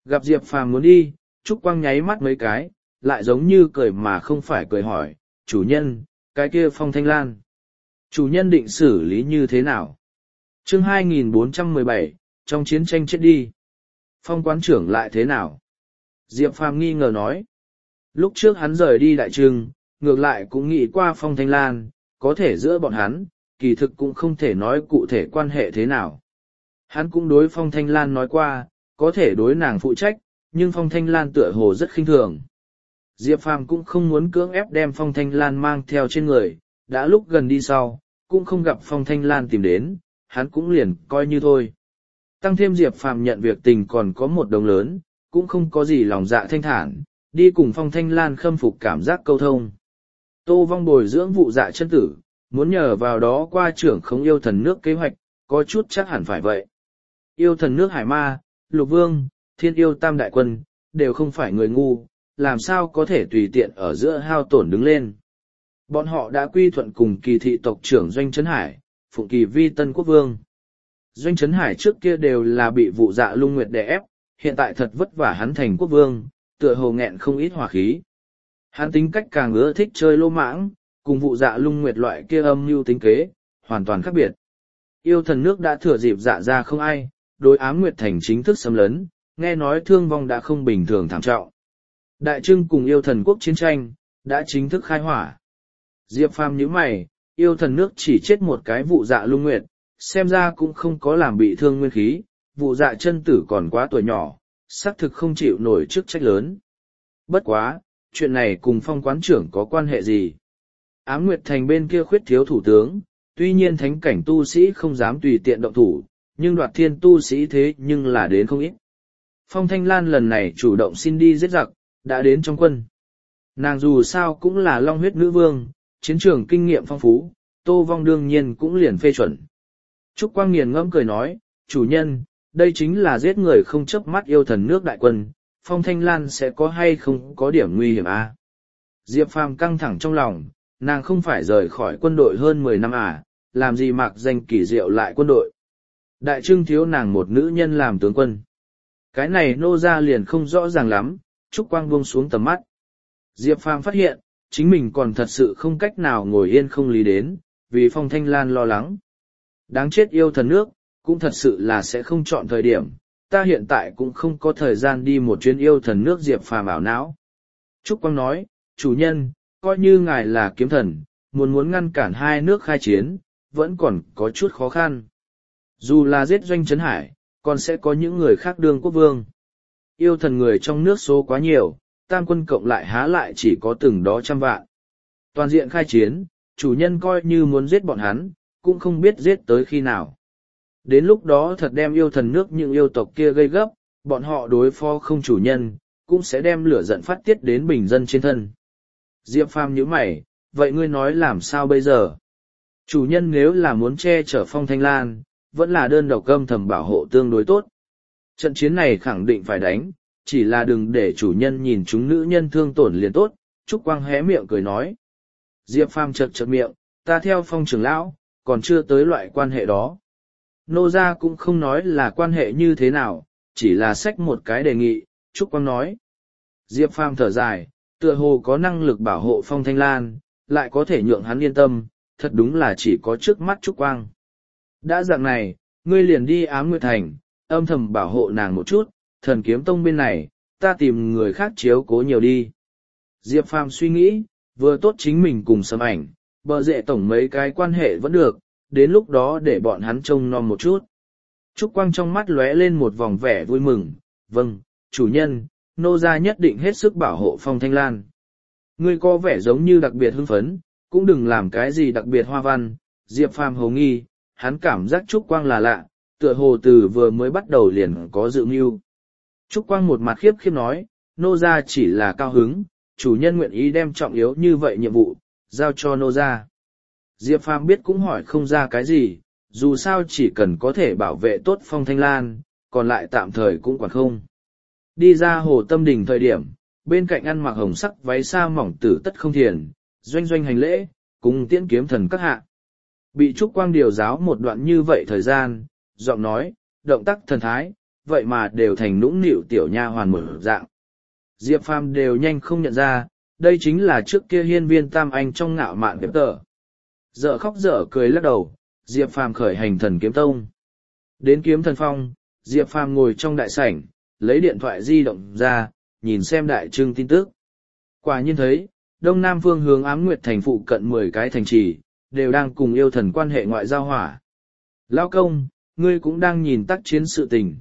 Gặp Diệp Phàm muốn đi, Trúc Quang nháy mắt mấy cái, lại giống như cười mà không phải cười hỏi, chủ nhân, cái kia Phong Thanh Lan. Chủ nhân định xử lý như thế nào? chương hai nghìn bốn trăm mười bảy, trong chiến tranh chết đi. Phong quán trưởng lại thế nào? Diệp Phàm nghi ngờ nói. Lúc trước hắn rời đi đại trưng, ngược lại cũng nghĩ qua Phong Thanh Lan, có thể giữa bọn hắn, kỳ thực cũng không thể nói cụ thể quan hệ thế nào. Hắn cũng đối Phong Thanh Lan nói qua, có thể đối nàng phụ trách, nhưng Phong Thanh Lan tựa hồ rất khinh thường. Diệp Phàm cũng không muốn cưỡng ép đem Phong Thanh Lan mang theo trên người, đã lúc gần đi sau, cũng không gặp Phong Thanh Lan tìm đến, hắn cũng liền coi như thôi. Tăng thêm Diệp Phàm nhận việc tình còn có một đồng lớn, cũng không có gì lòng dạ thanh thản, đi cùng Phong Thanh Lan khâm phục cảm giác câu thông. Tô Vong bồi dưỡng vụ dạ chân tử, muốn nhờ vào đó qua trưởng không yêu thần nước kế hoạch, có chút chắc hẳn phải vậy. Yêu thần nước Hải Ma, Lục Vương, Thiên yêu Tam Đại Quân, đều không phải người ngu, làm sao có thể tùy tiện ở giữa hao tổn đứng lên. Bọn họ đã quy thuận cùng kỳ thị tộc trưởng Doanh Trấn Hải, phụng kỳ vi Tân Quốc Vương. Doanh Trấn Hải trước kia đều là bị vụ dạ lung nguyệt đè ép, hiện tại thật vất vả hắn thành quốc vương, tựa hồ nghẹn không ít hỏa khí. Hắn tính cách càng ưa thích chơi lô mãng, cùng vụ dạ lung nguyệt loại kia âm mưu tính kế, hoàn toàn khác biệt. Yêu thần nước đã thừa dịp dạ ra không ai, đối ám nguyệt thành chính thức xâm lấn, nghe nói thương vong đã không bình thường thảm trọng. Đại trưng cùng yêu thần quốc chiến tranh, đã chính thức khai hỏa. Diệp Phàm nhíu mày, yêu thần nước chỉ chết một cái vụ dạ lung nguyệt, xem ra cũng không có làm bị thương nguyên khí, vụ dạ chân tử còn quá tuổi nhỏ, xác thực không chịu nổi chức trách lớn. Bất quá, chuyện này cùng Phong quán trưởng có quan hệ gì? Ám Nguyệt Thành bên kia khuyết thiếu thủ tướng, tuy nhiên thánh cảnh tu sĩ không dám tùy tiện động thủ, nhưng đoạt thiên tu sĩ thế nhưng là đến không ít. Phong Thanh Lan lần này chủ động xin đi giết giặc, đã đến trong quân. Nàng dù sao cũng là long huyết nữ vương, chiến trường kinh nghiệm phong phú, Tô Vong đương nhiên cũng liền phê chuẩn. Trúc Quang nghiền ngẫm cười nói, chủ nhân, đây chính là giết người không chớp mắt yêu thần nước đại quân, Phong Thanh Lan sẽ có hay không có điểm nguy hiểm à? Diệp Phàm căng thẳng trong lòng, nàng không phải rời khỏi quân đội hơn mười năm à, làm gì mặc danh kỳ diệu lại quân đội. Đại trưng thiếu nàng một nữ nhân làm tướng quân. Cái này nô ra liền không rõ ràng lắm, Trúc Quang buông xuống tầm mắt. Diệp Phàm phát hiện, chính mình còn thật sự không cách nào ngồi yên không lý đến, vì Phong Thanh Lan lo lắng. Đáng chết yêu thần nước, cũng thật sự là sẽ không chọn thời điểm, ta hiện tại cũng không có thời gian đi một chuyến yêu thần nước. Diệp Phàm ảo não. Trúc Quang nói, chủ nhân, coi như ngài là kiếm thần, muốn muốn ngăn cản hai nước khai chiến, vẫn còn có chút khó khăn. Dù là giết Doanh Trấn Hải, còn sẽ có những người khác đương quốc vương. Yêu thần người trong nước số quá nhiều, tam quân cộng lại há lại chỉ có từng đó trăm vạn. Toàn diện khai chiến, chủ nhân coi như muốn giết bọn hắn, cũng không biết giết tới khi nào. Đến lúc đó thật đem yêu thần nước những yêu tộc kia gây gấp, bọn họ đối phó không chủ nhân, cũng sẽ đem lửa giận phát tiết đến bình dân trên thân. Diệp Phàm nhíu mày, vậy ngươi nói làm sao bây giờ? Chủ nhân nếu là muốn che chở Phong Thanh Lan, vẫn là đơn độc âm thầm bảo hộ tương đối tốt. Trận chiến này khẳng định phải đánh, chỉ là đừng để chủ nhân nhìn chúng nữ nhân thương tổn liền tốt. Trúc Quang hé miệng cười nói. Diệp Phàm chật chật miệng, ta theo Phong trưởng lão, còn chưa tới loại quan hệ đó. Nô gia cũng không nói là quan hệ như thế nào, chỉ là xách một cái đề nghị, Trúc Quang nói. Diệp Phàm thở dài, tựa hồ có năng lực bảo hộ Phong Thanh Lan, lại có thể nhượng hắn yên tâm, thật đúng là chỉ có trước mắt Trúc Quang. Đã dạng này, ngươi liền đi Ám Nguyệt Thành, âm thầm bảo hộ nàng một chút, Thần Kiếm Tông bên này, ta tìm người khác chiếu cố nhiều đi. Diệp Phàm suy nghĩ, vừa tốt chính mình cùng Sâm Ảnh, bờ rệ tổng mấy cái quan hệ vẫn được, đến lúc đó để bọn hắn trông nom một chút. Trúc Quang trong mắt lóe lên một vòng vẻ vui mừng, vâng, chủ nhân, nô gia nhất định hết sức bảo hộ Phong Thanh Lan. Ngươi có vẻ giống như đặc biệt hưng phấn, cũng đừng làm cái gì đặc biệt hoa văn. Diệp Phàm hồ nghi, hắn cảm giác Trúc Quang là lạ, tựa hồ từ vừa mới bắt đầu liền có dự mưu. Trúc Quang một mặt khiếp khiếp nói, nô gia chỉ là cao hứng, chủ nhân nguyện ý đem trọng yếu như vậy nhiệm vụ, giao cho nô gia. Diệp Phàm biết cũng hỏi không ra cái gì, dù sao chỉ cần có thể bảo vệ tốt Phong Thanh Lan, còn lại tạm thời cũng quản không. Đi ra hồ Tâm Đình thời điểm, bên cạnh ăn mặc hồng sắc váy sa mỏng tử Tất Không Thiền, doanh doanh hành lễ, cùng tiễn kiếm thần các hạ. Bị Trúc Quang điều giáo một đoạn như vậy thời gian, giọng nói, động tác thần thái, vậy mà đều thành nũng nịu tiểu nha hoàn một dạng. Diệp Phàm đều nhanh không nhận ra, đây chính là trước kia hiên viên tam anh trong ngạo mạn kiếm tờ. Dở khóc dở cười lắc đầu, Diệp Phàm khởi hành thần kiếm tông. Đến kiếm thần phong, Diệp Phàm ngồi trong đại sảnh, lấy điện thoại di động ra, nhìn xem đại trưng tin tức. Quả nhiên thấy, đông nam phương hướng ám nguyệt thành phụ cận mười cái thành trì, đều đang cùng yêu thần quan hệ ngoại giao hỏa. Lão công, ngươi cũng đang nhìn tác chiến sự tình.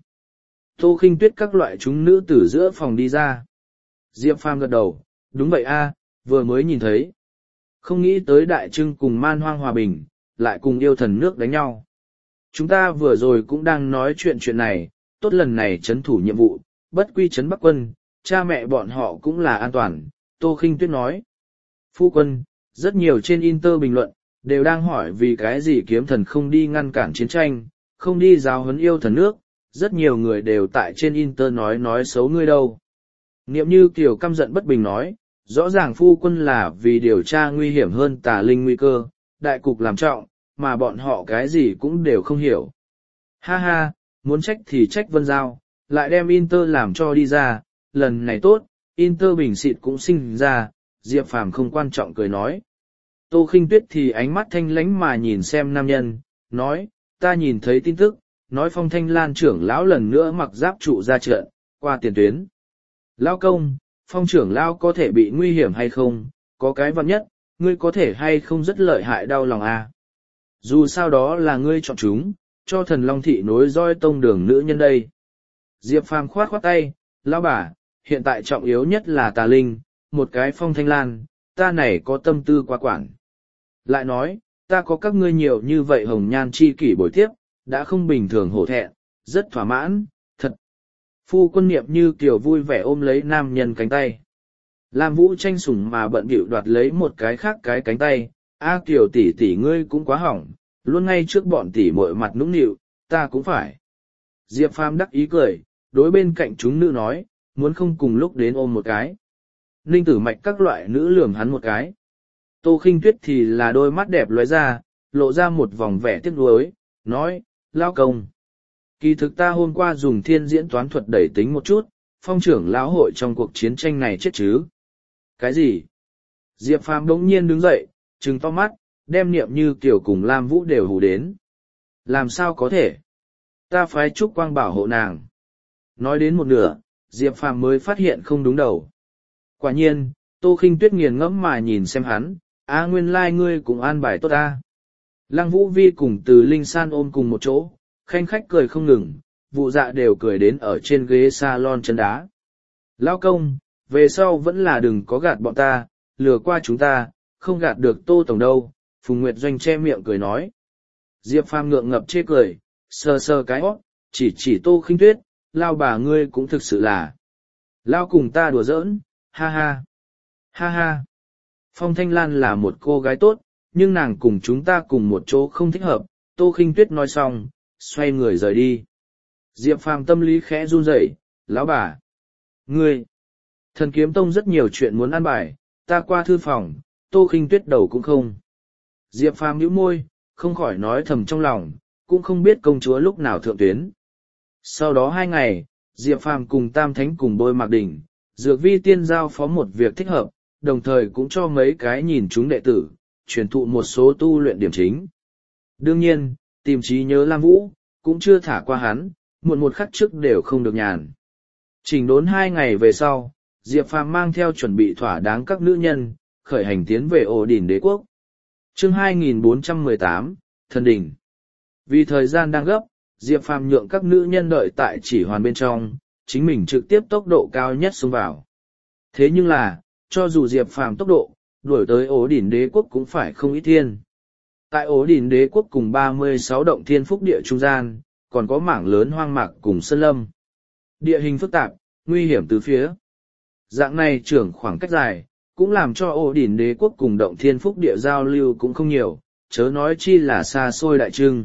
Tô Khinh Tuyết các loại chúng nữ từ giữa phòng đi ra. Diệp Phàm gật đầu, đúng vậy a, vừa mới nhìn thấy. Không nghĩ tới đại trưng cùng man hoang hòa bình, lại cùng yêu thần nước đánh nhau. Chúng ta vừa rồi cũng đang nói chuyện chuyện này, tốt lần này chấn thủ nhiệm vụ, bất quy chấn Bắc quân, cha mẹ bọn họ cũng là an toàn, Tô Khinh Tuyết nói. Phu quân, rất nhiều trên Inter bình luận, đều đang hỏi vì cái gì kiếm thần không đi ngăn cản chiến tranh, không đi giáo huấn yêu thần nước, rất nhiều người đều tại trên Inter nói nói xấu ngươi đâu. Niệm Như Kiều căm giận bất bình nói, rõ ràng phu quân là vì điều tra nguy hiểm hơn tà linh nguy cơ, đại cục làm trọng, mà bọn họ cái gì cũng đều không hiểu. Ha ha, muốn trách thì trách Vân Giao, lại đem Inter làm cho đi ra, lần này tốt, Inter bình xịt cũng sinh ra, Diệp Phàm không quan trọng cười nói. Tô Khinh Tuyết thì ánh mắt thanh lãnh mà nhìn xem nam nhân, nói, ta nhìn thấy tin tức, nói Phong Thanh Lan trưởng lão lần nữa mặc giáp trụ ra trận, qua tiền tuyến. Lão công, Phong trưởng lão có thể bị nguy hiểm hay không, có cái vạn nhất, ngươi có thể hay không rất lợi hại đau lòng à. Dù sao đó là ngươi chọn chúng, cho thần Long Thị nối roi tông đường nữ nhân đây. Diệp Phàm khoát khoát tay, lão bà, hiện tại trọng yếu nhất là tà linh, một cái Phong Thanh Lan, ta này có tâm tư quá quản. Lại nói, ta có các ngươi nhiều như vậy hồng nhan chi kỷ bồi tiếp, đã không bình thường hổ thẹn, rất thỏa mãn, thật. Phu quân Niệm Như Kiều vui vẻ ôm lấy nam nhân cánh tay. Lam Vũ tranh sủng mà bận bịu đoạt lấy một cái khác cái cánh tay, A Kiều tỷ tỷ ngươi cũng quá hỏng, luôn ngay trước bọn tỷ muội mặt nũng nịu, ta cũng phải. Diệp Phàm đắc ý cười, đối bên cạnh chúng nữ nói, muốn không cùng lúc đến ôm một cái. Ninh Tử Mạch các loại nữ lườm hắn một cái. Tô Khinh Tuyết thì là đôi mắt đẹp lóe ra, lộ ra một vòng vẻ tiếc nuối, nói, lao công. Kỳ thực ta hôm qua dùng thiên diễn toán thuật đẩy tính một chút, Phong trưởng lão hội trong cuộc chiến tranh này chết chứ. Cái gì? Diệp Phàm đống nhiên đứng dậy, trừng to mắt, đem Niệm Như Kiều cùng Lam Vũ đều hù đến. Làm sao có thể? Ta phái Trúc Quang bảo hộ nàng. Nói đến một nửa, Diệp Phàm mới phát hiện không đúng đầu. Quả nhiên, Tô Khinh Tuyết nghiền ngẫm mà nhìn xem hắn, a nguyên lai like ngươi cũng an bài tốt ta. Lăng Vũ Vi cùng Từ Linh San ôm cùng một chỗ, khanh khách cười không ngừng, vụ dạ đều cười đến ở trên ghế salon chân đá. Lão công, về sau vẫn là đừng có gạt bọn ta, lừa qua chúng ta, không gạt được Tô Tổng đâu, Phùng Nguyệt Doanh che miệng cười nói. Diệp Phàm ngượng ngập chê cười, sờ sờ cái hót, chỉ chỉ Tô Khinh Tuyết, lao bà ngươi cũng thực sự là. Lao cùng ta đùa giỡn, ha ha. Ha ha. Phong Thanh Lan là một cô gái tốt, nhưng nàng cùng chúng ta cùng một chỗ không thích hợp, Tô Khinh Tuyết nói xong, xoay người rời đi. Diệp Phàm tâm lý khẽ run rẩy, lão bà. Ngươi. Thần Kiếm Tông rất nhiều chuyện muốn ăn bài, ta qua thư phòng, Tô Khinh Tuyết đầu cũng không. Diệp Phàm nhíu môi, không khỏi nói thầm trong lòng, cũng không biết công chúa lúc nào thượng tuyến. Sau đó hai ngày, Diệp Phàm cùng Tam Thánh cùng Bôi Mạc Đỉnh, Dược Vi Tiên giao phó một việc thích hợp, đồng thời cũng cho mấy cái nhìn chúng đệ tử, truyền thụ một số tu luyện điểm chính. Đương nhiên, tìm trí nhớ Lam Vũ, cũng chưa thả qua hắn, muộn một khắc trước đều không được nhàn. Chỉnh đốn hai ngày về sau, Diệp Phàm mang theo chuẩn bị thỏa đáng các nữ nhân, khởi hành tiến về ổ đỉnh đế quốc. Chương hai nghìn bốn trăm mười tám, Thần Đỉnh. Vì thời gian đang gấp, Diệp Phàm nhượng các nữ nhân đợi tại chỉ hoàn bên trong, chính mình trực tiếp tốc độ cao nhất xông vào. Thế nhưng là, cho dù Diệp Phàm tốc độ, đuổi tới ổ đỉnh đế quốc cũng phải không ít thiên. Tại ổ đỉnh đế quốc cùng ba mươi sáu động thiên phúc địa trung gian, còn có mảng lớn hoang mạc cùng sơn lâm. Địa hình phức tạp, nguy hiểm từ phía. Dạng này trưởng khoảng cách dài, cũng làm cho ổ đỉnh đế quốc cùng động thiên phúc địa giao lưu cũng không nhiều, chớ nói chi là xa xôi đại trưng.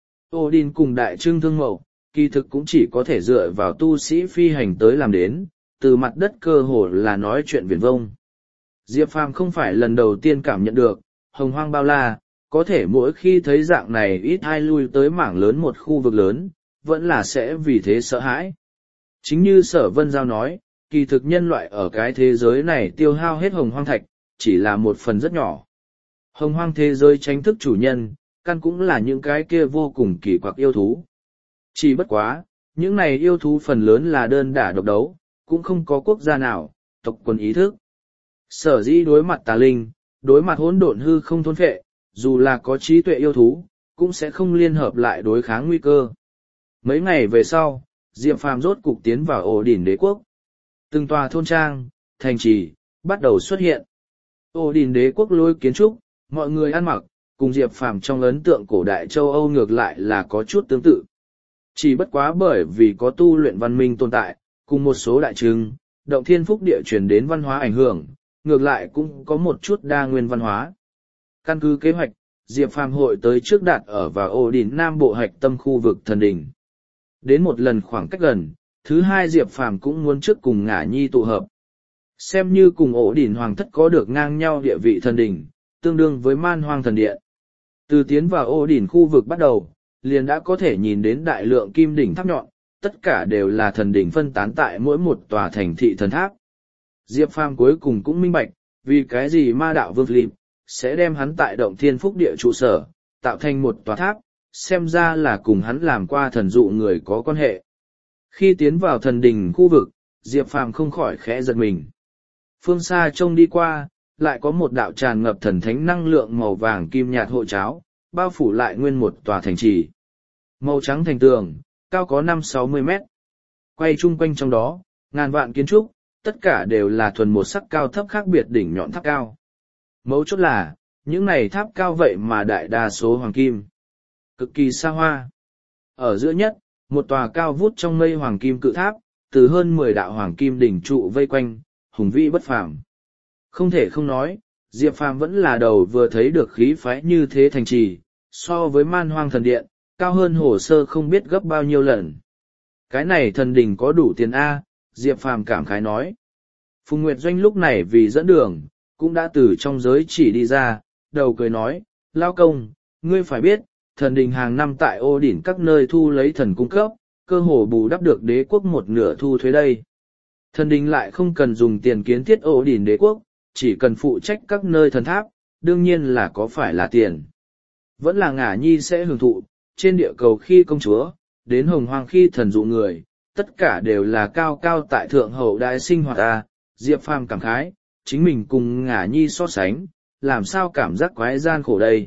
Ổ đỉnh cùng đại trưng thương mậu, kỳ thực cũng chỉ có thể dựa vào tu sĩ phi hành tới làm đến, từ mặt đất cơ hồ là nói chuyện viển vông. Diệp Phàm không phải lần đầu tiên cảm nhận được, hồng hoang bao la, có thể mỗi khi thấy dạng này ít ai lui tới mảng lớn một khu vực lớn, vẫn là sẽ vì thế sợ hãi. Chính như Sở Vân Giao nói, kỳ thực nhân loại ở cái thế giới này tiêu hao hết hồng hoang thạch, chỉ là một phần rất nhỏ. Hồng hoang thế giới tránh thức chủ nhân, căn cũng là những cái kia vô cùng kỳ quặc yêu thú. Chỉ bất quá, những này yêu thú phần lớn là đơn đả độc đấu, cũng không có quốc gia nào, tộc quần ý thức. Sở dĩ đối mặt tà linh, đối mặt hỗn độn hư không thôn phệ, dù là có trí tuệ yêu thú, cũng sẽ không liên hợp lại đối kháng nguy cơ. Mấy ngày về sau, Diệp Phàm rốt cục tiến vào ổ đỉnh đế quốc. Từng tòa thôn trang, thành trì, bắt đầu xuất hiện. Ổ đỉnh đế quốc lối kiến trúc, mọi người ăn mặc, cùng Diệp Phàm trong ấn tượng cổ đại châu Âu ngược lại là có chút tương tự. Chỉ bất quá bởi vì có tu luyện văn minh tồn tại, cùng một số đại trưng, động thiên phúc địa truyền đến văn hóa ảnh hưởng, ngược lại cũng có một chút đa nguyên văn hóa. Căn cứ kế hoạch, Diệp Phàm hội tới trước đạt ở vào ổ đỉnh Nam Bộ hạch tâm khu vực thần đỉnh. Đến một lần khoảng cách gần, thứ hai Diệp Phàm cũng muốn trước cùng Ngả Nhi tụ hợp. Xem như cùng ổ đỉnh hoàng thất có được ngang nhau địa vị thần đỉnh, tương đương với man hoang thần điện. Từ tiến vào ổ đỉnh khu vực bắt đầu, liền đã có thể nhìn đến đại lượng kim đỉnh tháp nhọn, tất cả đều là thần đỉnh phân tán tại mỗi một tòa thành thị thần tháp. Diệp Phàm cuối cùng cũng minh bạch, vì cái gì ma đạo vương Philip sẽ đem hắn tại động thiên phúc địa trụ sở, tạo thành một tòa tháp, xem ra là cùng hắn làm qua thần dụ người có quan hệ. Khi tiến vào thần đỉnh khu vực, Diệp Phàm không khỏi khẽ giật mình. Phương xa trông đi qua, lại có một đạo tràn ngập thần thánh năng lượng màu vàng kim nhạt hộ cháo, bao phủ lại nguyên một tòa thành trì. Màu trắng thành tường, cao có năm sáu mươi mét. Quay chung quanh trong đó, ngàn vạn kiến trúc, tất cả đều là thuần một sắc cao thấp khác biệt đỉnh nhọn tháp cao. Mấu chốt là, những này tháp cao vậy mà đại đa số hoàng kim. Cực kỳ xa hoa. Ở giữa nhất, một tòa cao vút trong mây hoàng kim cự tháp, từ hơn mười đạo hoàng kim đỉnh trụ vây quanh, hùng vĩ bất phàm. Không thể không nói, Diệp Phàm vẫn là đầu vừa thấy được khí phái như thế thành trì, so với man hoang thần điện, cao hơn hồ sơ không biết gấp bao nhiêu lần. Cái này thần đỉnh có đủ tiền A, Diệp Phàm cảm khái nói. Phùng Nguyệt Doanh lúc này vì dẫn đường, cũng đã từ trong giới chỉ đi ra, đầu cười nói, lao công, ngươi phải biết, thần đình hàng năm tại ô đỉnh các nơi thu lấy thần cung cấp, cơ hồ bù đắp được đế quốc một nửa thu thuế đây. Thần đình lại không cần dùng tiền kiến thiết ô đỉnh đế quốc, chỉ cần phụ trách các nơi thần tháp, đương nhiên là có phải là tiền. Vẫn là Ngả Nhi sẽ hưởng thụ, trên địa cầu khi công chúa, đến hồng hoang khi thần dụ người, tất cả đều là cao cao tại thượng hậu đại sinh hoạt ta, Diệp Phàm cảm khái, chính mình cùng Ngả Nhi so sánh, làm sao cảm giác quái gian khổ đây.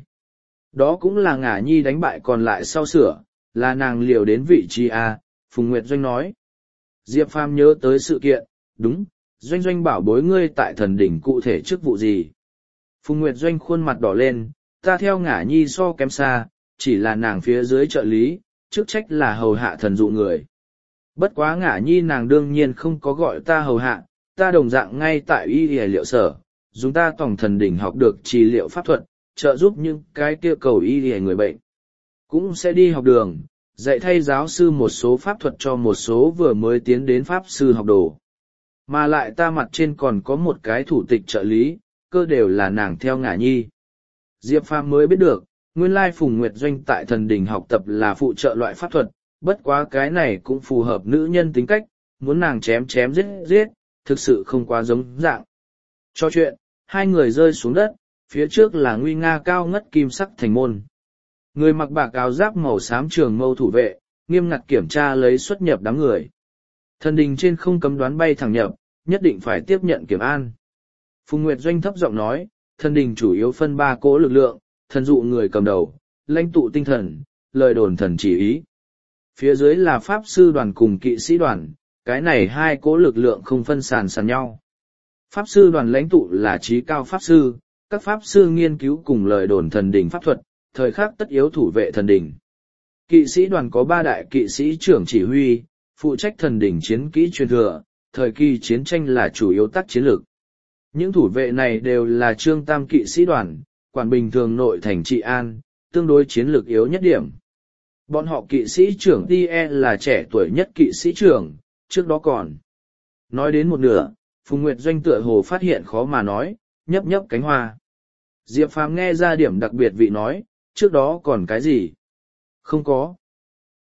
Đó cũng là Ngả Nhi đánh bại còn lại sau sửa, là nàng liều đến vị trí A, Phùng Nguyệt Doanh nói. Diệp Phàm nhớ tới sự kiện, đúng, Doanh Doanh bảo bối ngươi tại thần đỉnh cụ thể chức vụ gì. Phùng Nguyệt Doanh khuôn mặt đỏ lên, ta theo Ngả Nhi so kém xa, chỉ là nàng phía dưới trợ lý, chức trách là hầu hạ thần dụ người. Bất quá Ngả Nhi nàng đương nhiên không có gọi ta hầu hạ, ta đồng dạng ngay tại y y liệu sở, dùng ta tổng thần đỉnh học được trị liệu pháp thuật, trợ giúp những cái kia cầu y y người bệnh. Cũng sẽ đi học đường, dạy thay giáo sư một số pháp thuật cho một số vừa mới tiến đến pháp sư học đồ. Mà lại ta mặt trên còn có một cái thủ tịch trợ lý, cơ đều là nàng theo Ngả Nhi. Diệp Phàm mới biết được, nguyên lai Phùng Nguyệt Doanh tại thần đỉnh học tập là phụ trợ loại pháp thuật, bất quá cái này cũng phù hợp nữ nhân tính cách, muốn nàng chém chém giết giết, thực sự không quá giống dạng. Cho chuyện, hai người rơi xuống đất, phía trước là nguy nga cao ngất kim sắc thành môn. Người mặc bạc áo giáp màu xám trường mâu thủ vệ, nghiêm ngặt kiểm tra lấy xuất nhập đám người. Thần đình trên không cấm đoán bay thẳng nhập, nhất định phải tiếp nhận kiểm an. Phùng Nguyệt Doanh thấp giọng nói, thần đình chủ yếu phân ba cỗ lực lượng, thần dụ người cầm đầu, lãnh tụ tinh thần, lời đồn thần chỉ ý. Phía dưới là pháp sư đoàn cùng kỵ sĩ đoàn, cái này hai cỗ lực lượng không phân sàn sàn nhau. Pháp sư đoàn lãnh tụ là trí cao pháp sư, các pháp sư nghiên cứu cùng lời đồn thần đình pháp thuật, thời khắc tất yếu thủ vệ thần đình. Kỵ sĩ đoàn có ba đại kỵ sĩ trưởng chỉ huy, phụ trách thần đình chiến kỹ truyền thừa, thời kỳ chiến tranh là chủ yếu tác chiến lược. Những thủ vệ này đều là trương tam kỵ sĩ đoàn, quản bình thường nội thành trị an, tương đối chiến lược yếu nhất điểm. Bọn họ kỵ sĩ trưởng Tie là trẻ tuổi nhất kỵ sĩ trưởng, trước đó còn. Nói đến một nửa, Phùng Nguyệt Doanh tựa hồ phát hiện khó mà nói, nhấp nhấp cánh hoa. Diệp Phàm nghe ra điểm đặc biệt vị nói, trước đó còn cái gì? Không có.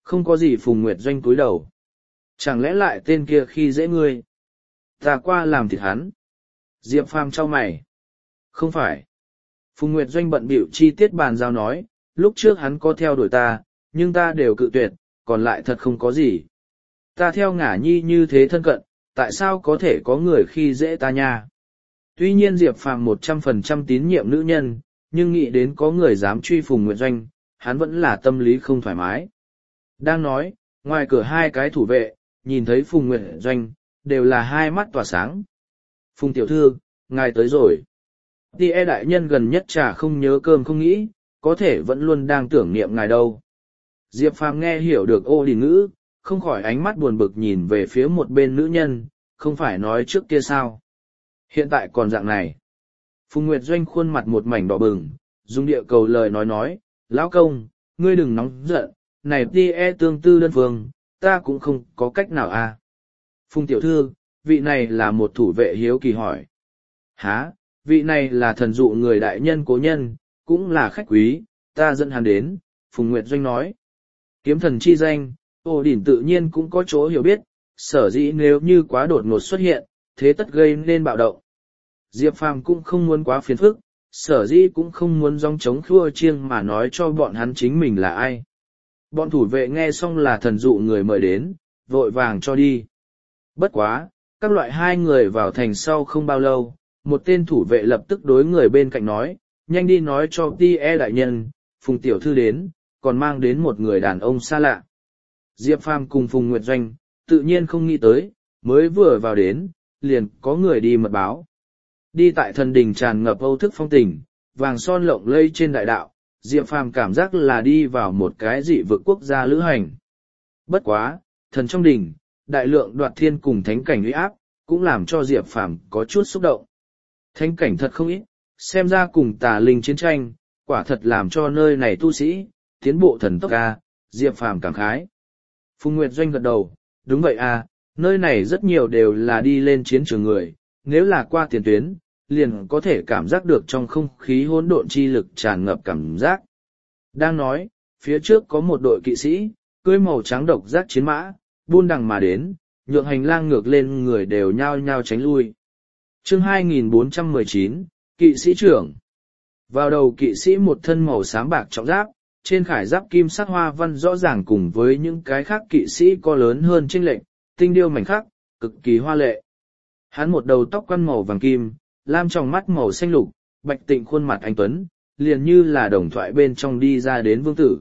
Không có gì. Phùng Nguyệt Doanh cúi đầu. Chẳng lẽ lại tên kia khi dễ ngươi? Ta qua làm thịt hắn. Diệp Phàm trao mày. Không phải. Phùng Nguyệt Doanh bận bịu chi tiết bàn giao nói, lúc trước hắn có theo đuổi ta, nhưng ta đều cự tuyệt, còn lại thật không có gì. Ta theo Ngả Nhi như thế thân cận, tại sao có thể có người khi dễ ta nha? Tuy nhiên Diệp Phàm một trăm phần trăm tín nhiệm nữ nhân, nhưng nghĩ đến có người dám truy Phùng Nguyệt Doanh, hắn vẫn là tâm lý không thoải mái. Đang nói, ngoài cửa hai cái thủ vệ, nhìn thấy Phùng Nguyệt Doanh, đều là hai mắt tỏa sáng. Phùng tiểu thư, ngài tới rồi. Ti e đại nhân gần nhất chả không nhớ cơm không nghĩ, có thể vẫn luôn đang tưởng niệm ngài đâu. Diệp Phàm nghe hiểu được ô đình ngữ, không khỏi ánh mắt buồn bực nhìn về phía một bên nữ nhân, không phải nói trước kia sao. Hiện tại còn dạng này. Phùng Nguyệt Doanh khuôn mặt một mảnh đỏ bừng, dùng địa cầu lời nói nói, lão công, ngươi đừng nóng giận, này ti e tương tư đơn phương, ta cũng không có cách nào à. Phùng tiểu thư, vị này là một thủ vệ hiếu kỳ hỏi. Hả, vị này là thần dụ người đại nhân cố nhân, cũng là khách quý, ta dẫn hắn đến, Phùng Nguyệt Doanh nói. Kiếm thần chi danh, Ô Đỉnh tự nhiên cũng có chỗ hiểu biết, sở dĩ nếu như quá đột ngột xuất hiện, thế tất gây nên bạo động. Diệp Phàm cũng không muốn quá phiền phức, sở dĩ cũng không muốn dòng chống khua chiêng mà nói cho bọn hắn chính mình là ai. Bọn thủ vệ nghe xong là thần dụ người mời đến, vội vàng cho đi. Bất quá, các loại hai người vào thành sau không bao lâu, một tên thủ vệ lập tức đối người bên cạnh nói, nhanh đi nói cho ti e đại nhân, Phùng tiểu thư đến, còn mang đến một người đàn ông xa lạ. Diệp Phàm cùng Phùng Nguyệt Doanh, tự nhiên không nghĩ tới, mới vừa vào đến, liền có người đi mật báo. Đi tại thần đình tràn ngập âu thức phong tình, vàng son lộng lây trên đại đạo, Diệp Phàm cảm giác là đi vào một cái dị vực quốc gia lữ hành. Bất quá, thần trong đình, đại lượng đoạt thiên cùng thánh cảnh uy áp, cũng làm cho Diệp Phàm có chút xúc động. Thánh cảnh thật không ít, xem ra cùng tà linh chiến tranh, quả thật làm cho nơi này tu sĩ, tiến bộ thần tốc ca, Diệp Phàm cảm khái. Phùng Nguyệt Doanh gật đầu, đúng vậy à, nơi này rất nhiều đều là đi lên chiến trường người, nếu là qua tiền tuyến, liền có thể cảm giác được trong không khí hỗn độn chi lực tràn ngập cảm giác. Đang nói, phía trước có một đội kỵ sĩ, cưỡi màu trắng độc giác chiến mã, buôn đằng mà đến, nhượng hành lang ngược lên người đều nhao nhao tránh lui. Chương hai nghìn bốn trăm mười chín, Kỵ sĩ trưởng. Vào đầu kỵ sĩ một thân màu xám bạc trọng giáp, trên khải giáp kim sắc hoa văn rõ ràng cùng với những cái khác kỵ sĩ có lớn hơn chênh lệch, tinh điêu mảnh khắc, cực kỳ hoa lệ. Hắn một đầu tóc quăn màu vàng kim, lam trong mắt màu xanh lục, bạch tịnh khuôn mặt anh tuấn, liền như là đồng thoại bên trong đi ra đến vương tử.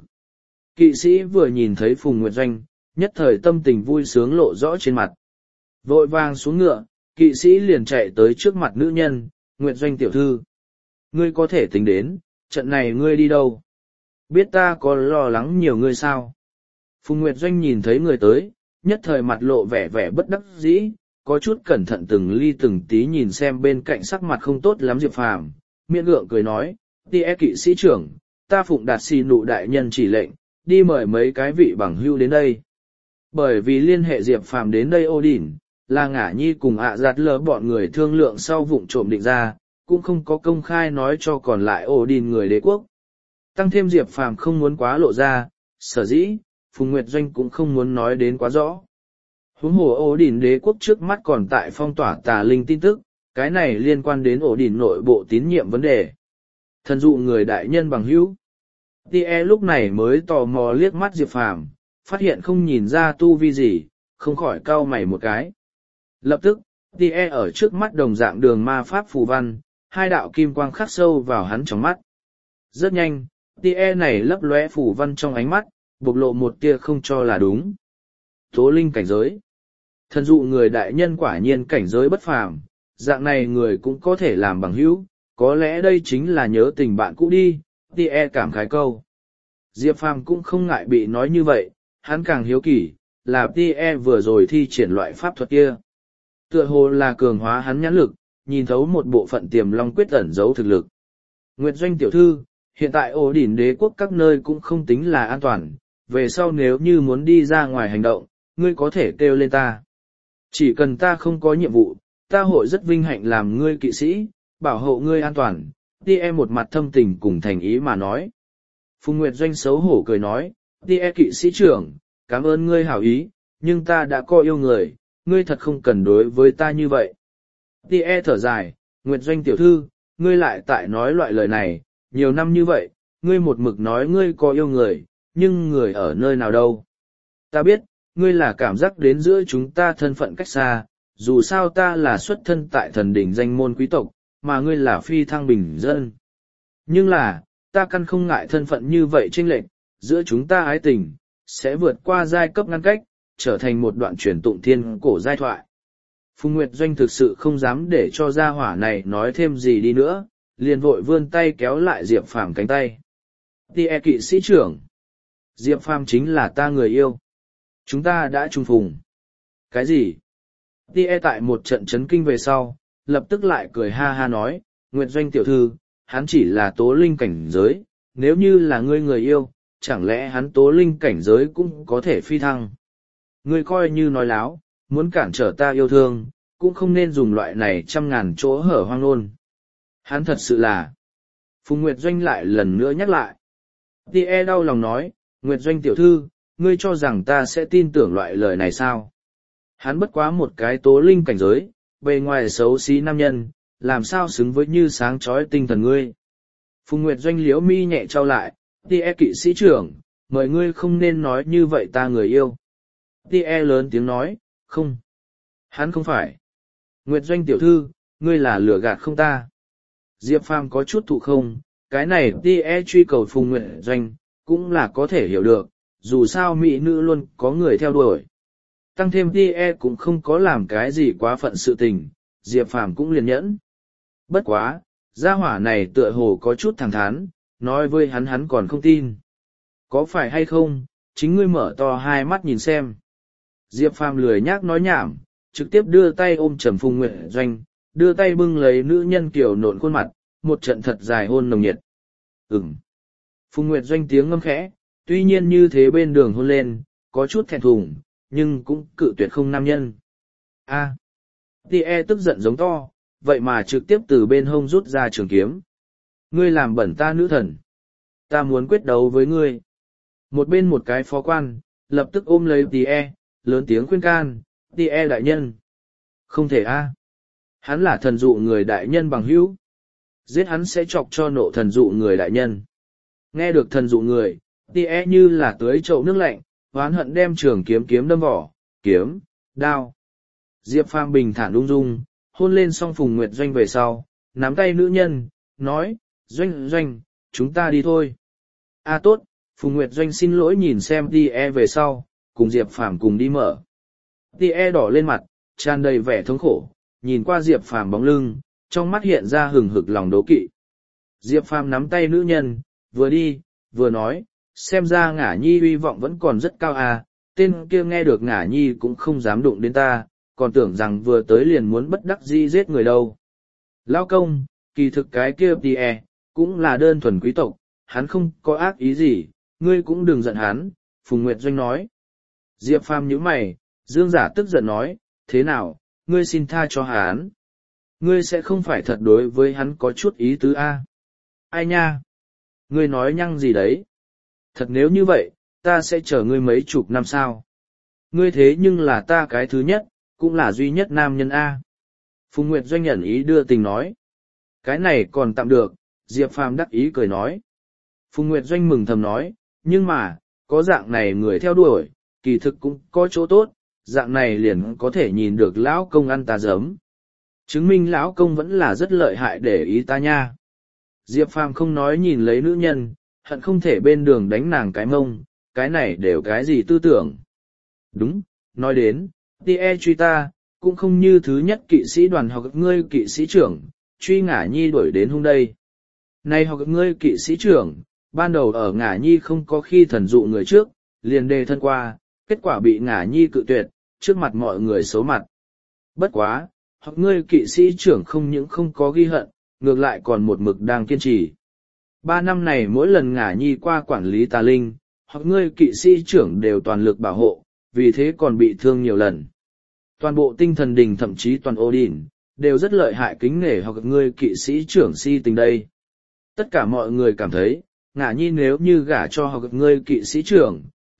Kỵ sĩ vừa nhìn thấy Phùng Nguyệt Doanh, nhất thời tâm tình vui sướng lộ rõ trên mặt. Vội vàng xuống ngựa, kỵ sĩ liền chạy tới trước mặt nữ nhân, Nguyệt Doanh tiểu thư. Ngươi có thể tính đến, trận này ngươi đi đâu? Biết ta có lo lắng nhiều ngươi sao? Phùng Nguyệt Doanh nhìn thấy người tới, nhất thời mặt lộ vẻ vẻ bất đắc dĩ, có chút cẩn thận từng ly từng tí nhìn xem bên cạnh sắc mặt không tốt lắm Diệp Phàm, miệng gượng cười nói, ti e kỵ sĩ trưởng, ta phụng đạt xì nụ đại nhân chỉ lệnh, đi mời mấy cái vị bằng hưu đến đây. Bởi vì liên hệ Diệp Phàm đến đây Odin, là Ngả Nhi cùng ạ giặt lỡ bọn người thương lượng sau vụng trộm định ra, cũng không có công khai nói cho còn lại Odin người đế quốc. Tăng thêm Diệp Phàm không muốn quá lộ ra, sở dĩ, Phùng Nguyệt Doanh cũng không muốn nói đến quá rõ. Huống hồ ổ đỉnh đế quốc trước mắt còn tại phong tỏa tà linh tin tức, cái này liên quan đến ổ đỉnh nội bộ tín nhiệm vấn đề. Thần dụ người đại nhân bằng hữu. Tie lúc này mới tò mò liếc mắt Diệp Phàm, phát hiện không nhìn ra tu vi gì, không khỏi cau mày một cái. Lập tức, Tie ở trước mắt đồng dạng đường ma pháp phù văn, hai đạo kim quang khắc sâu vào hắn trong mắt. Rất nhanh, Tie này lấp lóe phù văn trong ánh mắt, bộc lộ một tia không cho là đúng. Tố linh cảnh giới. Thần dụ người đại nhân quả nhiên cảnh giới bất phàm, dạng này người cũng có thể làm bằng hữu, có lẽ đây chính là nhớ tình bạn cũ đi, Tie cảm khái câu. Diệp Phàm cũng không ngại bị nói như vậy, hắn càng hiếu kỳ, là Tie vừa rồi thi triển loại pháp thuật kia. Tựa hồ là cường hóa hắn nhãn lực, nhìn thấu một bộ phận tiềm long quyết ẩn giấu thực lực. Nguyệt Doanh tiểu thư, hiện tại ổ đỉnh đế quốc các nơi cũng không tính là an toàn, về sau nếu như muốn đi ra ngoài hành động, ngươi có thể kêu lên ta. Chỉ cần ta không có nhiệm vụ, ta hội rất vinh hạnh làm ngươi kỵ sĩ, bảo hộ ngươi an toàn, Tie một mặt thâm tình cùng thành ý mà nói. Phùng Nguyệt Doanh xấu hổ cười nói, Tie kỵ sĩ trưởng, cảm ơn ngươi hảo ý, nhưng ta đã có yêu người, ngươi thật không cần đối với ta như vậy. Tie thở dài, Nguyệt Doanh tiểu thư, ngươi lại tại nói loại lời này, nhiều năm như vậy, ngươi một mực nói ngươi có yêu người, nhưng người ở nơi nào đâu. Ta biết, ngươi là cảm giác đến giữa chúng ta thân phận cách xa, dù sao ta là xuất thân tại thần đỉnh danh môn quý tộc, mà ngươi là phi thăng bình dân. Nhưng là, ta căn không ngại thân phận như vậy chênh lệch, giữa chúng ta ái tình, sẽ vượt qua giai cấp ngăn cách, trở thành một đoạn truyền tụng thiên cổ giai thoại. Phùng Nguyệt Doanh thực sự không dám để cho gia hỏa này nói thêm gì đi nữa, liền vội vươn tay kéo lại Diệp Phàm cánh tay. Tie kỵ sĩ trưởng. Diệp Phàm chính là ta người yêu. Chúng ta đã chung phùng. Cái gì? Tie tại một trận chấn kinh về sau, lập tức lại cười ha ha nói, Nguyệt Doanh tiểu thư, hắn chỉ là tố linh cảnh giới, nếu như là ngươi người yêu, chẳng lẽ hắn tố linh cảnh giới cũng có thể phi thăng. Ngươi coi như nói láo, muốn cản trở ta yêu thương, cũng không nên dùng loại này trăm ngàn chỗ hở hoang nôn. Hắn thật sự là... Phùng Nguyệt Doanh lại lần nữa nhắc lại. Tie đau lòng nói, Nguyệt Doanh tiểu thư, ngươi cho rằng ta sẽ tin tưởng loại lời này sao? Hắn bất quá một cái tố linh cảnh giới, bề ngoài xấu xí nam nhân, làm sao xứng với như sáng chói tinh thần ngươi. Phùng Nguyệt Doanh liễu mi nhẹ trao lại, Tie kỵ sĩ trưởng, mời ngươi không nên nói như vậy ta người yêu. Tie lớn tiếng nói, không. Hắn không phải. Nguyệt Doanh tiểu thư, ngươi là lừa gạt không ta. Diệp Phàm có chút thụ không, cái này Tie truy cầu Phùng Nguyệt Doanh, cũng là có thể hiểu được, dù sao mỹ nữ luôn có người theo đuổi. Tăng thêm Tie cũng không có làm cái gì quá phận sự tình, Diệp Phàm cũng liền nhẫn. Bất quá, gia hỏa này tựa hồ có chút thẳng thắn, nói với hắn hắn còn không tin. Có phải hay không, chính ngươi mở to hai mắt nhìn xem. Diệp Phàm lười nhác nói nhảm, trực tiếp đưa tay ôm chầm Phùng Nguyệt Doanh, đưa tay bưng lấy nữ nhân kiểu nộn khuôn mặt, một trận thật dài hôn nồng nhiệt. Ừm. Phùng Nguyệt Doanh tiếng ngâm khẽ, tuy nhiên như thế bên đường hôn lên, có chút thẹn thùng, nhưng cũng cự tuyệt không nam nhân. A. À. Tie tức giận giống to, vậy mà trực tiếp từ bên hông rút ra trường kiếm. Ngươi làm bẩn ta nữ thần. Ta muốn quyết đấu với ngươi. Một bên một cái phó quan, lập tức ôm lấy Tie, lớn tiếng khuyên can, Tie đại nhân. Không thể a. Hắn là thần dụ người đại nhân bằng hữu. Giết hắn sẽ chọc cho nộ thần dụ người đại nhân. Nghe được thần dụ người, Tie như là tưới chậu nước lạnh, oán hận đem trường kiếm kiếm đâm vỏ, kiếm, đao. Diệp Phàm bình thản ung dung, hôn lên song Phùng Nguyệt Doanh về sau, nắm tay nữ nhân, nói, Doanh Doanh, chúng ta đi thôi. A à tốt, Phùng Nguyệt Doanh xin lỗi nhìn xem Tie về sau, cùng Diệp Phàm cùng đi mở. Tie đỏ lên mặt, tràn đầy vẻ thống khổ, nhìn qua Diệp Phàm bóng lưng, trong mắt hiện ra hừng hực lòng đố kỵ. Diệp Phàm nắm tay nữ nhân, vừa đi, vừa nói, xem ra Ngả Nhi uy vọng vẫn còn rất cao à, tên kia nghe được Ngả Nhi cũng không dám đụng đến ta, còn tưởng rằng vừa tới liền muốn bất đắc dĩ giết người đâu. Lao công, kỳ thực cái kia Tie, cũng là đơn thuần quý tộc, hắn không có ác ý gì, ngươi cũng đừng giận hắn, Phùng Nguyệt Doanh nói. Diệp Phàm nhíu mày, Dương Giả tức giận nói, thế nào, ngươi xin tha cho hắn. Ngươi sẽ không phải thật đối với hắn có chút ý tứ a? Ai nha? Ngươi nói nhăng gì đấy? Thật nếu như vậy, ta sẽ chờ ngươi mấy chục năm sao? Ngươi thế nhưng là ta cái thứ nhất, cũng là duy nhất nam nhân a. Phùng Nguyệt Doanh nhận ý đưa tình nói. Cái này còn tạm được, Diệp Phàm đắc ý cười nói. Phùng Nguyệt Doanh mừng thầm nói, nhưng mà, có dạng này người theo đuổi, kỳ thực cũng có chỗ tốt, dạng này liền có thể nhìn được lão công ăn ta giấm. Chứng minh lão công vẫn là rất lợi hại để ý ta nha. Diệp Phàm không nói nhìn lấy nữ nhân, hận không thể bên đường đánh nàng cái mông, cái này đều cái gì tư tưởng. Đúng, nói đến, Tie truy ta, cũng không như thứ nhất kỵ sĩ đoàn hoặc ngươi kỵ sĩ trưởng, truy Ngả Nhi đuổi đến hôm đây. Này hoặc ngươi kỵ sĩ trưởng, ban đầu ở Ngả Nhi không có khi thần dụ người trước, liền đề thân qua, kết quả bị Ngả Nhi cự tuyệt, trước mặt mọi người xấu mặt. Bất quá, hoặc ngươi kỵ sĩ trưởng không những không có ghi hận, ngược lại còn một mực đang kiên trì. Ba năm này mỗi lần Ngả Nhi qua quản lý tà linh, hoặc ngươi kỵ sĩ trưởng đều toàn lực bảo hộ, vì thế còn bị thương nhiều lần. Toàn bộ tinh thần đình thậm chí toàn Odin, đều rất lợi hại kính nể hoặc ngươi kỵ sĩ trưởng si tình đây. Tất cả mọi người cảm thấy, Ngả Nhi nếu như gả cho hoặc ngươi kỵ sĩ trưởng,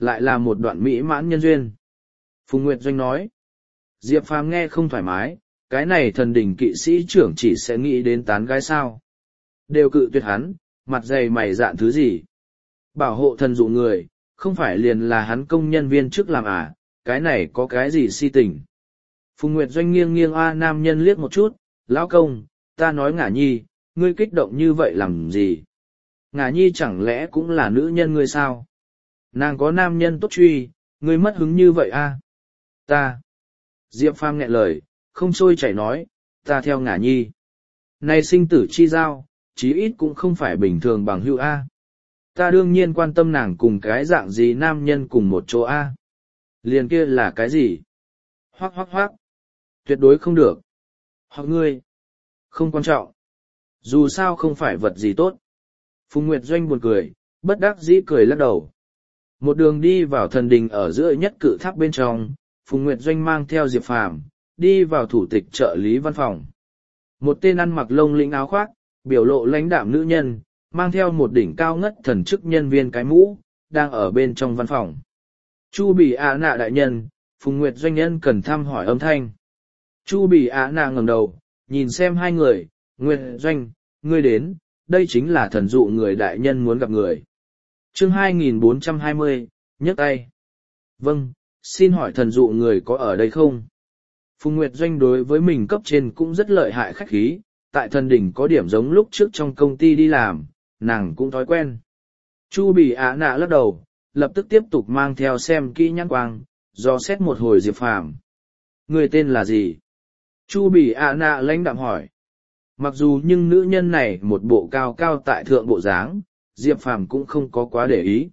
lại là một đoạn mỹ mãn nhân duyên. Phùng Nguyệt Doanh nói. Diệp Phàm nghe không thoải mái, cái này thần đình kỵ sĩ trưởng chỉ sẽ nghĩ đến tán gái sao. Đều cự tuyệt hắn, mặt dày mày dạn thứ gì. Bảo hộ thần dụ người, không phải liền là hắn công nhân viên chức làm à, cái này có cái gì si tình. Phùng Nguyệt Doanh nghiêng nghiêng A nam nhân liếc một chút, lão công, ta nói Ngả Nhi, ngươi kích động như vậy làm gì? Ngả Nhi chẳng lẽ cũng là nữ nhân ngươi sao? Nàng có nam nhân tốt truy, ngươi mất hứng như vậy a? Ta. Diệp Phàm nghẹn lời, không trôi chảy nói, ta theo Ngả Nhi. Này sinh tử chi giao, chí ít cũng không phải bình thường bằng hữu a. Ta đương nhiên quan tâm nàng cùng cái dạng gì nam nhân cùng một chỗ a. Liền kia là cái gì? Hoác hoác hoác. Tuyệt đối không được. Hoặc ngươi. Không quan trọng. Dù sao không phải vật gì tốt. Phùng Nguyệt Doanh buồn cười, bất đắc dĩ cười lắc đầu. Một đường đi vào thần đình ở giữa nhất cự tháp bên trong, Phùng Nguyệt Doanh mang theo Diệp Phàm đi vào thủ tịch trợ lý văn phòng. Một tên ăn mặc lông lĩnh áo khoác, biểu lộ lãnh đạm nữ nhân, mang theo một đỉnh cao ngất thần chức nhân viên cái mũ, đang ở bên trong văn phòng. Chu Bỉ Á Nạ đại nhân, Phùng Nguyệt Doanh nhân cần thăm hỏi âm thanh. Chu Bỉ Á Nạ ngẩng đầu, nhìn xem hai người, Nguyệt Doanh, ngươi đến, đây chính là thần dụ người đại nhân muốn gặp người. Chương hai nghìn bốn trăm hai mươi, nhấc tay. Vâng, xin hỏi thần dụ người có ở đây không? Phùng Nguyệt Doanh đối với mình cấp trên cũng rất lợi hại khách khí, tại thần đỉnh có điểm giống lúc trước trong công ty đi làm, nàng cũng thói quen. Chu Bỉ Á Nạ lắc đầu, lập tức tiếp tục mang theo xem kỹ nhãn quang, do xét một hồi Diệp Phàm. Người tên là gì? Chu Bỉ Á Nạ lãnh đạm hỏi. Mặc dù nhưng nữ nhân này một bộ cao cao tại thượng bộ dáng, Diệp Phàm cũng không có quá để ý.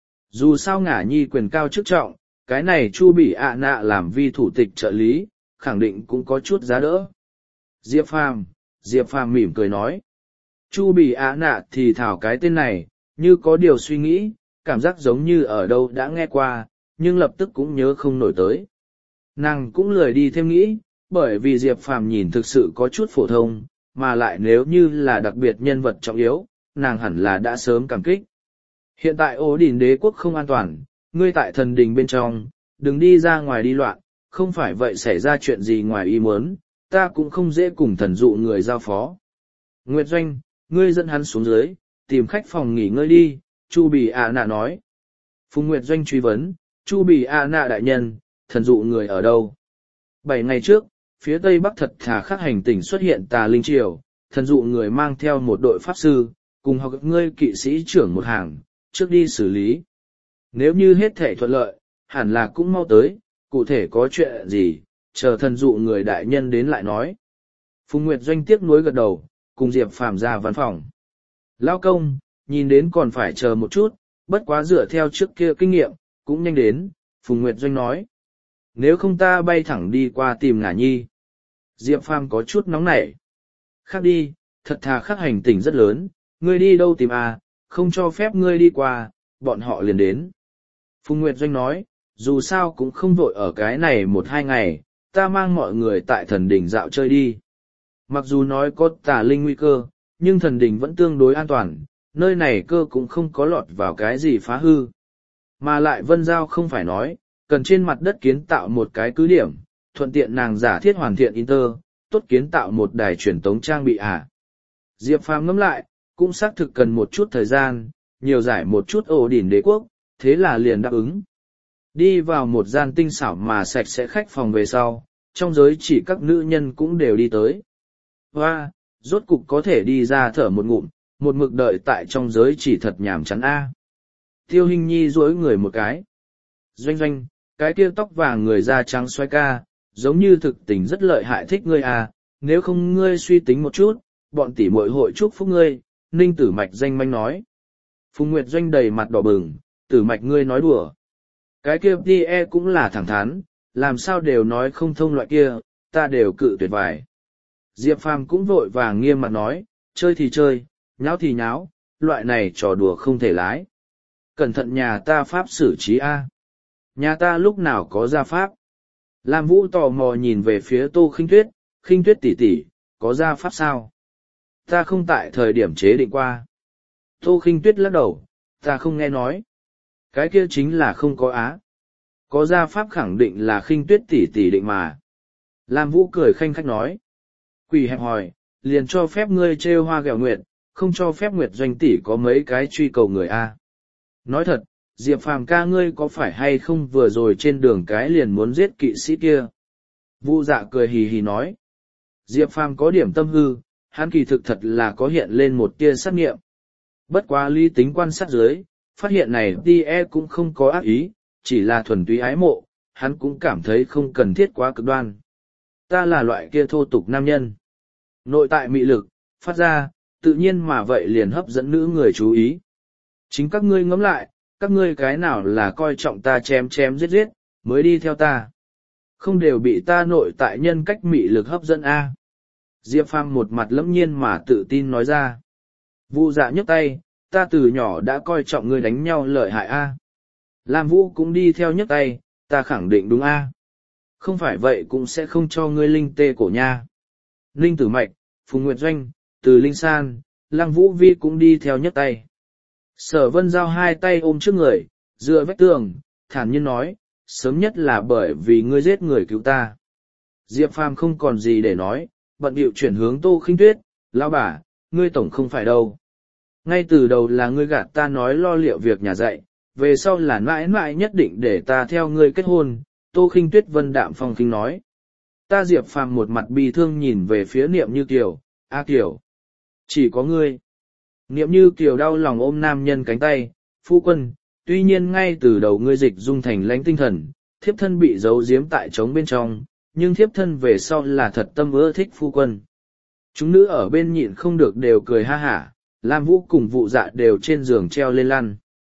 Dù sao Ngả Nhi quyền cao chức trọng, cái này Chu Bỉ Á Nạ làm vi thủ tịch trợ lý, khẳng định cũng có chút giá đỡ. Diệp Phàm, Diệp Phàm mỉm cười nói. Chu Bỉ Á Nạ thì thảo cái tên này, như có điều suy nghĩ, cảm giác giống như ở đâu đã nghe qua, nhưng lập tức cũng nhớ không nổi tới. Nàng cũng lười đi thêm nghĩ, bởi vì Diệp Phàm nhìn thực sự có chút phổ thông, mà lại nếu như là đặc biệt nhân vật trọng yếu, nàng hẳn là đã sớm cảm kích. Hiện tại Ố Đỉnh đế quốc không an toàn, ngươi tại thần đình bên trong, đừng đi ra ngoài đi loạn, không phải vậy xảy ra chuyện gì ngoài ý muốn, ta cũng không dễ cùng thần dụ người giao phó. Nguyệt Doanh, ngươi dẫn hắn xuống dưới, tìm khách phòng nghỉ ngơi đi, Chu Bỉ Á Nạ nói. Phùng Nguyệt Doanh truy vấn, Chu Bỉ Á Nạ đại nhân, thần dụ người ở đâu? Bảy ngày trước, phía tây bắc thật thà khắc hành tỉnh xuất hiện tà linh triều, thần dụ người mang theo một đội pháp sư, cùng học ngươi kỵ sĩ trưởng một hàng, trước đi xử lý. Nếu như hết thể thuận lợi, hẳn là cũng mau tới, cụ thể có chuyện gì, chờ thần dụ người đại nhân đến lại nói. Phùng Nguyệt Doanh tiếc nuối gật đầu, cùng Diệp Phàm ra văn phòng. Lao công, nhìn đến còn phải chờ một chút, bất quá dựa theo trước kia kinh nghiệm, cũng nhanh đến, Phùng Nguyệt Doanh nói. Nếu không ta bay thẳng đi qua tìm Ngả Nhi. Diệp Phàm có chút nóng nảy. Khác đi, thật thà khắc hành tỉnh rất lớn, ngươi đi đâu tìm à, không cho phép ngươi đi qua, bọn họ liền đến. Phùng Nguyệt Doanh nói, dù sao cũng không vội ở cái này một hai ngày, ta mang mọi người tại thần đỉnh dạo chơi đi. Mặc dù nói có tà linh nguy cơ, nhưng thần đỉnh vẫn tương đối an toàn, nơi này cơ cũng không có lọt vào cái gì phá hư. Mà lại Vân Giao không phải nói, cần trên mặt đất kiến tạo một cái cứ điểm, thuận tiện nàng giả thiết hoàn thiện Inter, tốt kiến tạo một đài truyền tống trang bị à. Diệp Phàm ngẫm lại, cũng xác thực cần một chút thời gian, nhiều giải một chút ổ đỉnh đế quốc, thế là liền đáp ứng. Đi vào một gian tinh xảo mà sạch sẽ khách phòng về sau, trong giới chỉ các nữ nhân cũng đều đi tới. Hoa, rốt cục có thể đi ra thở một ngụm, một mực đợi tại trong giới chỉ thật nhàm chán a. Tiêu Hinh Nhi duỗi người một cái. Doanh Doanh, cái kia tóc vàng người da trắng xoay ca, giống như thực tình rất lợi hại thích ngươi à, nếu không ngươi suy tính một chút, bọn tỷ muội hội chúc phúc ngươi, Ninh Tử Mạch danh manh nói. Phùng Nguyệt Doanh đầy mặt đỏ bừng, Tử Mạch ngươi nói đùa. Cái kia Tie cũng là thẳng thắn, làm sao đều nói không thông loại kia, ta đều cự tuyệt vải. Diệp Phàm cũng vội vàng nghiêm mặt nói, chơi thì chơi, nháo thì nháo, loại này trò đùa không thể lái. Cẩn thận nhà ta pháp xử trí a. Nhà ta lúc nào có gia pháp? Lam Vũ tò mò nhìn về phía Tô Khinh Tuyết, Khinh Tuyết tỷ tỷ, có gia pháp sao? Ta không tại thời điểm chế định qua. Tô Khinh Tuyết lắc đầu, ta không nghe nói. Cái kia chính là không có á. Có gia pháp khẳng định là khinh tuyết tỷ tỷ định mà. Lam Vũ cười khanh khách nói. Quỷ hẹp hòi, liền cho phép ngươi trêu hoa ghẹo nguyệt, không cho phép nguyệt doanh tỷ có mấy cái truy cầu người a. Nói thật, Diệp Phàm ca ngươi có phải hay không vừa rồi trên đường cái liền muốn giết kỵ sĩ kia? Vu Dạ cười hì hì nói. Diệp Phàm có điểm tâm hư, hắn kỳ thực thật là có hiện lên một tia sát nghiệm. Bất quá lý tính quan sát dưới, phát hiện này Tie cũng không có ác ý, chỉ là thuần túy ái mộ, hắn cũng cảm thấy không cần thiết quá cực đoan. Ta là loại kia thô tục nam nhân. Nội tại mị lực, phát ra, tự nhiên mà vậy liền hấp dẫn nữ người chú ý. Chính các ngươi ngẫm lại, các ngươi cái nào là coi trọng ta chém chém giết giết, mới đi theo ta. Không đều bị ta nội tại nhân cách mị lực hấp dẫn a. Diệp Phàm một mặt lẫm nhiên mà tự tin nói ra. Vu Dạ nhấc tay, ta từ nhỏ đã coi trọng ngươi đánh nhau lợi hại a. Lam Vũ cũng đi theo nhấc tay, ta khẳng định đúng a. Không phải vậy cũng sẽ không cho ngươi linh tê cổ nha. Linh Tử Mạch, Phùng Nguyệt Doanh, Từ Linh San, Lăng Vũ Vi cũng đi theo nhấc tay. Sở Vân Giao hai tay ôm trước người, dựa vách tường, thản nhiên nói, sớm nhất là bởi vì ngươi giết người cứu ta. Diệp Phàm không còn gì để nói, bận điệu chuyển hướng Tô Khinh Tuyết, lão bà, ngươi tổng không phải đâu. Ngay từ đầu là ngươi gạt ta nói lo liệu việc nhà dạy, về sau là mãi mãi nhất định để ta theo ngươi kết hôn, Tô Khinh Tuyết vân đạm phong khinh nói. Ta Diệp Phàm một mặt bi thương nhìn về phía Niệm Như Kiều, a Kiều. Chỉ có ngươi. Niệm Như Kiều đau lòng ôm nam nhân cánh tay, phu quân, tuy nhiên ngay từ đầu ngươi dịch dung thành lãnh tinh thần, thiếp thân bị giấu giếm tại trống bên trong, nhưng thiếp thân về sau là thật tâm ưa thích phu quân. Chúng nữ ở bên nhịn không được đều cười ha hả, Lam Vũ cùng Vụ Dạ đều trên giường treo lên lăn.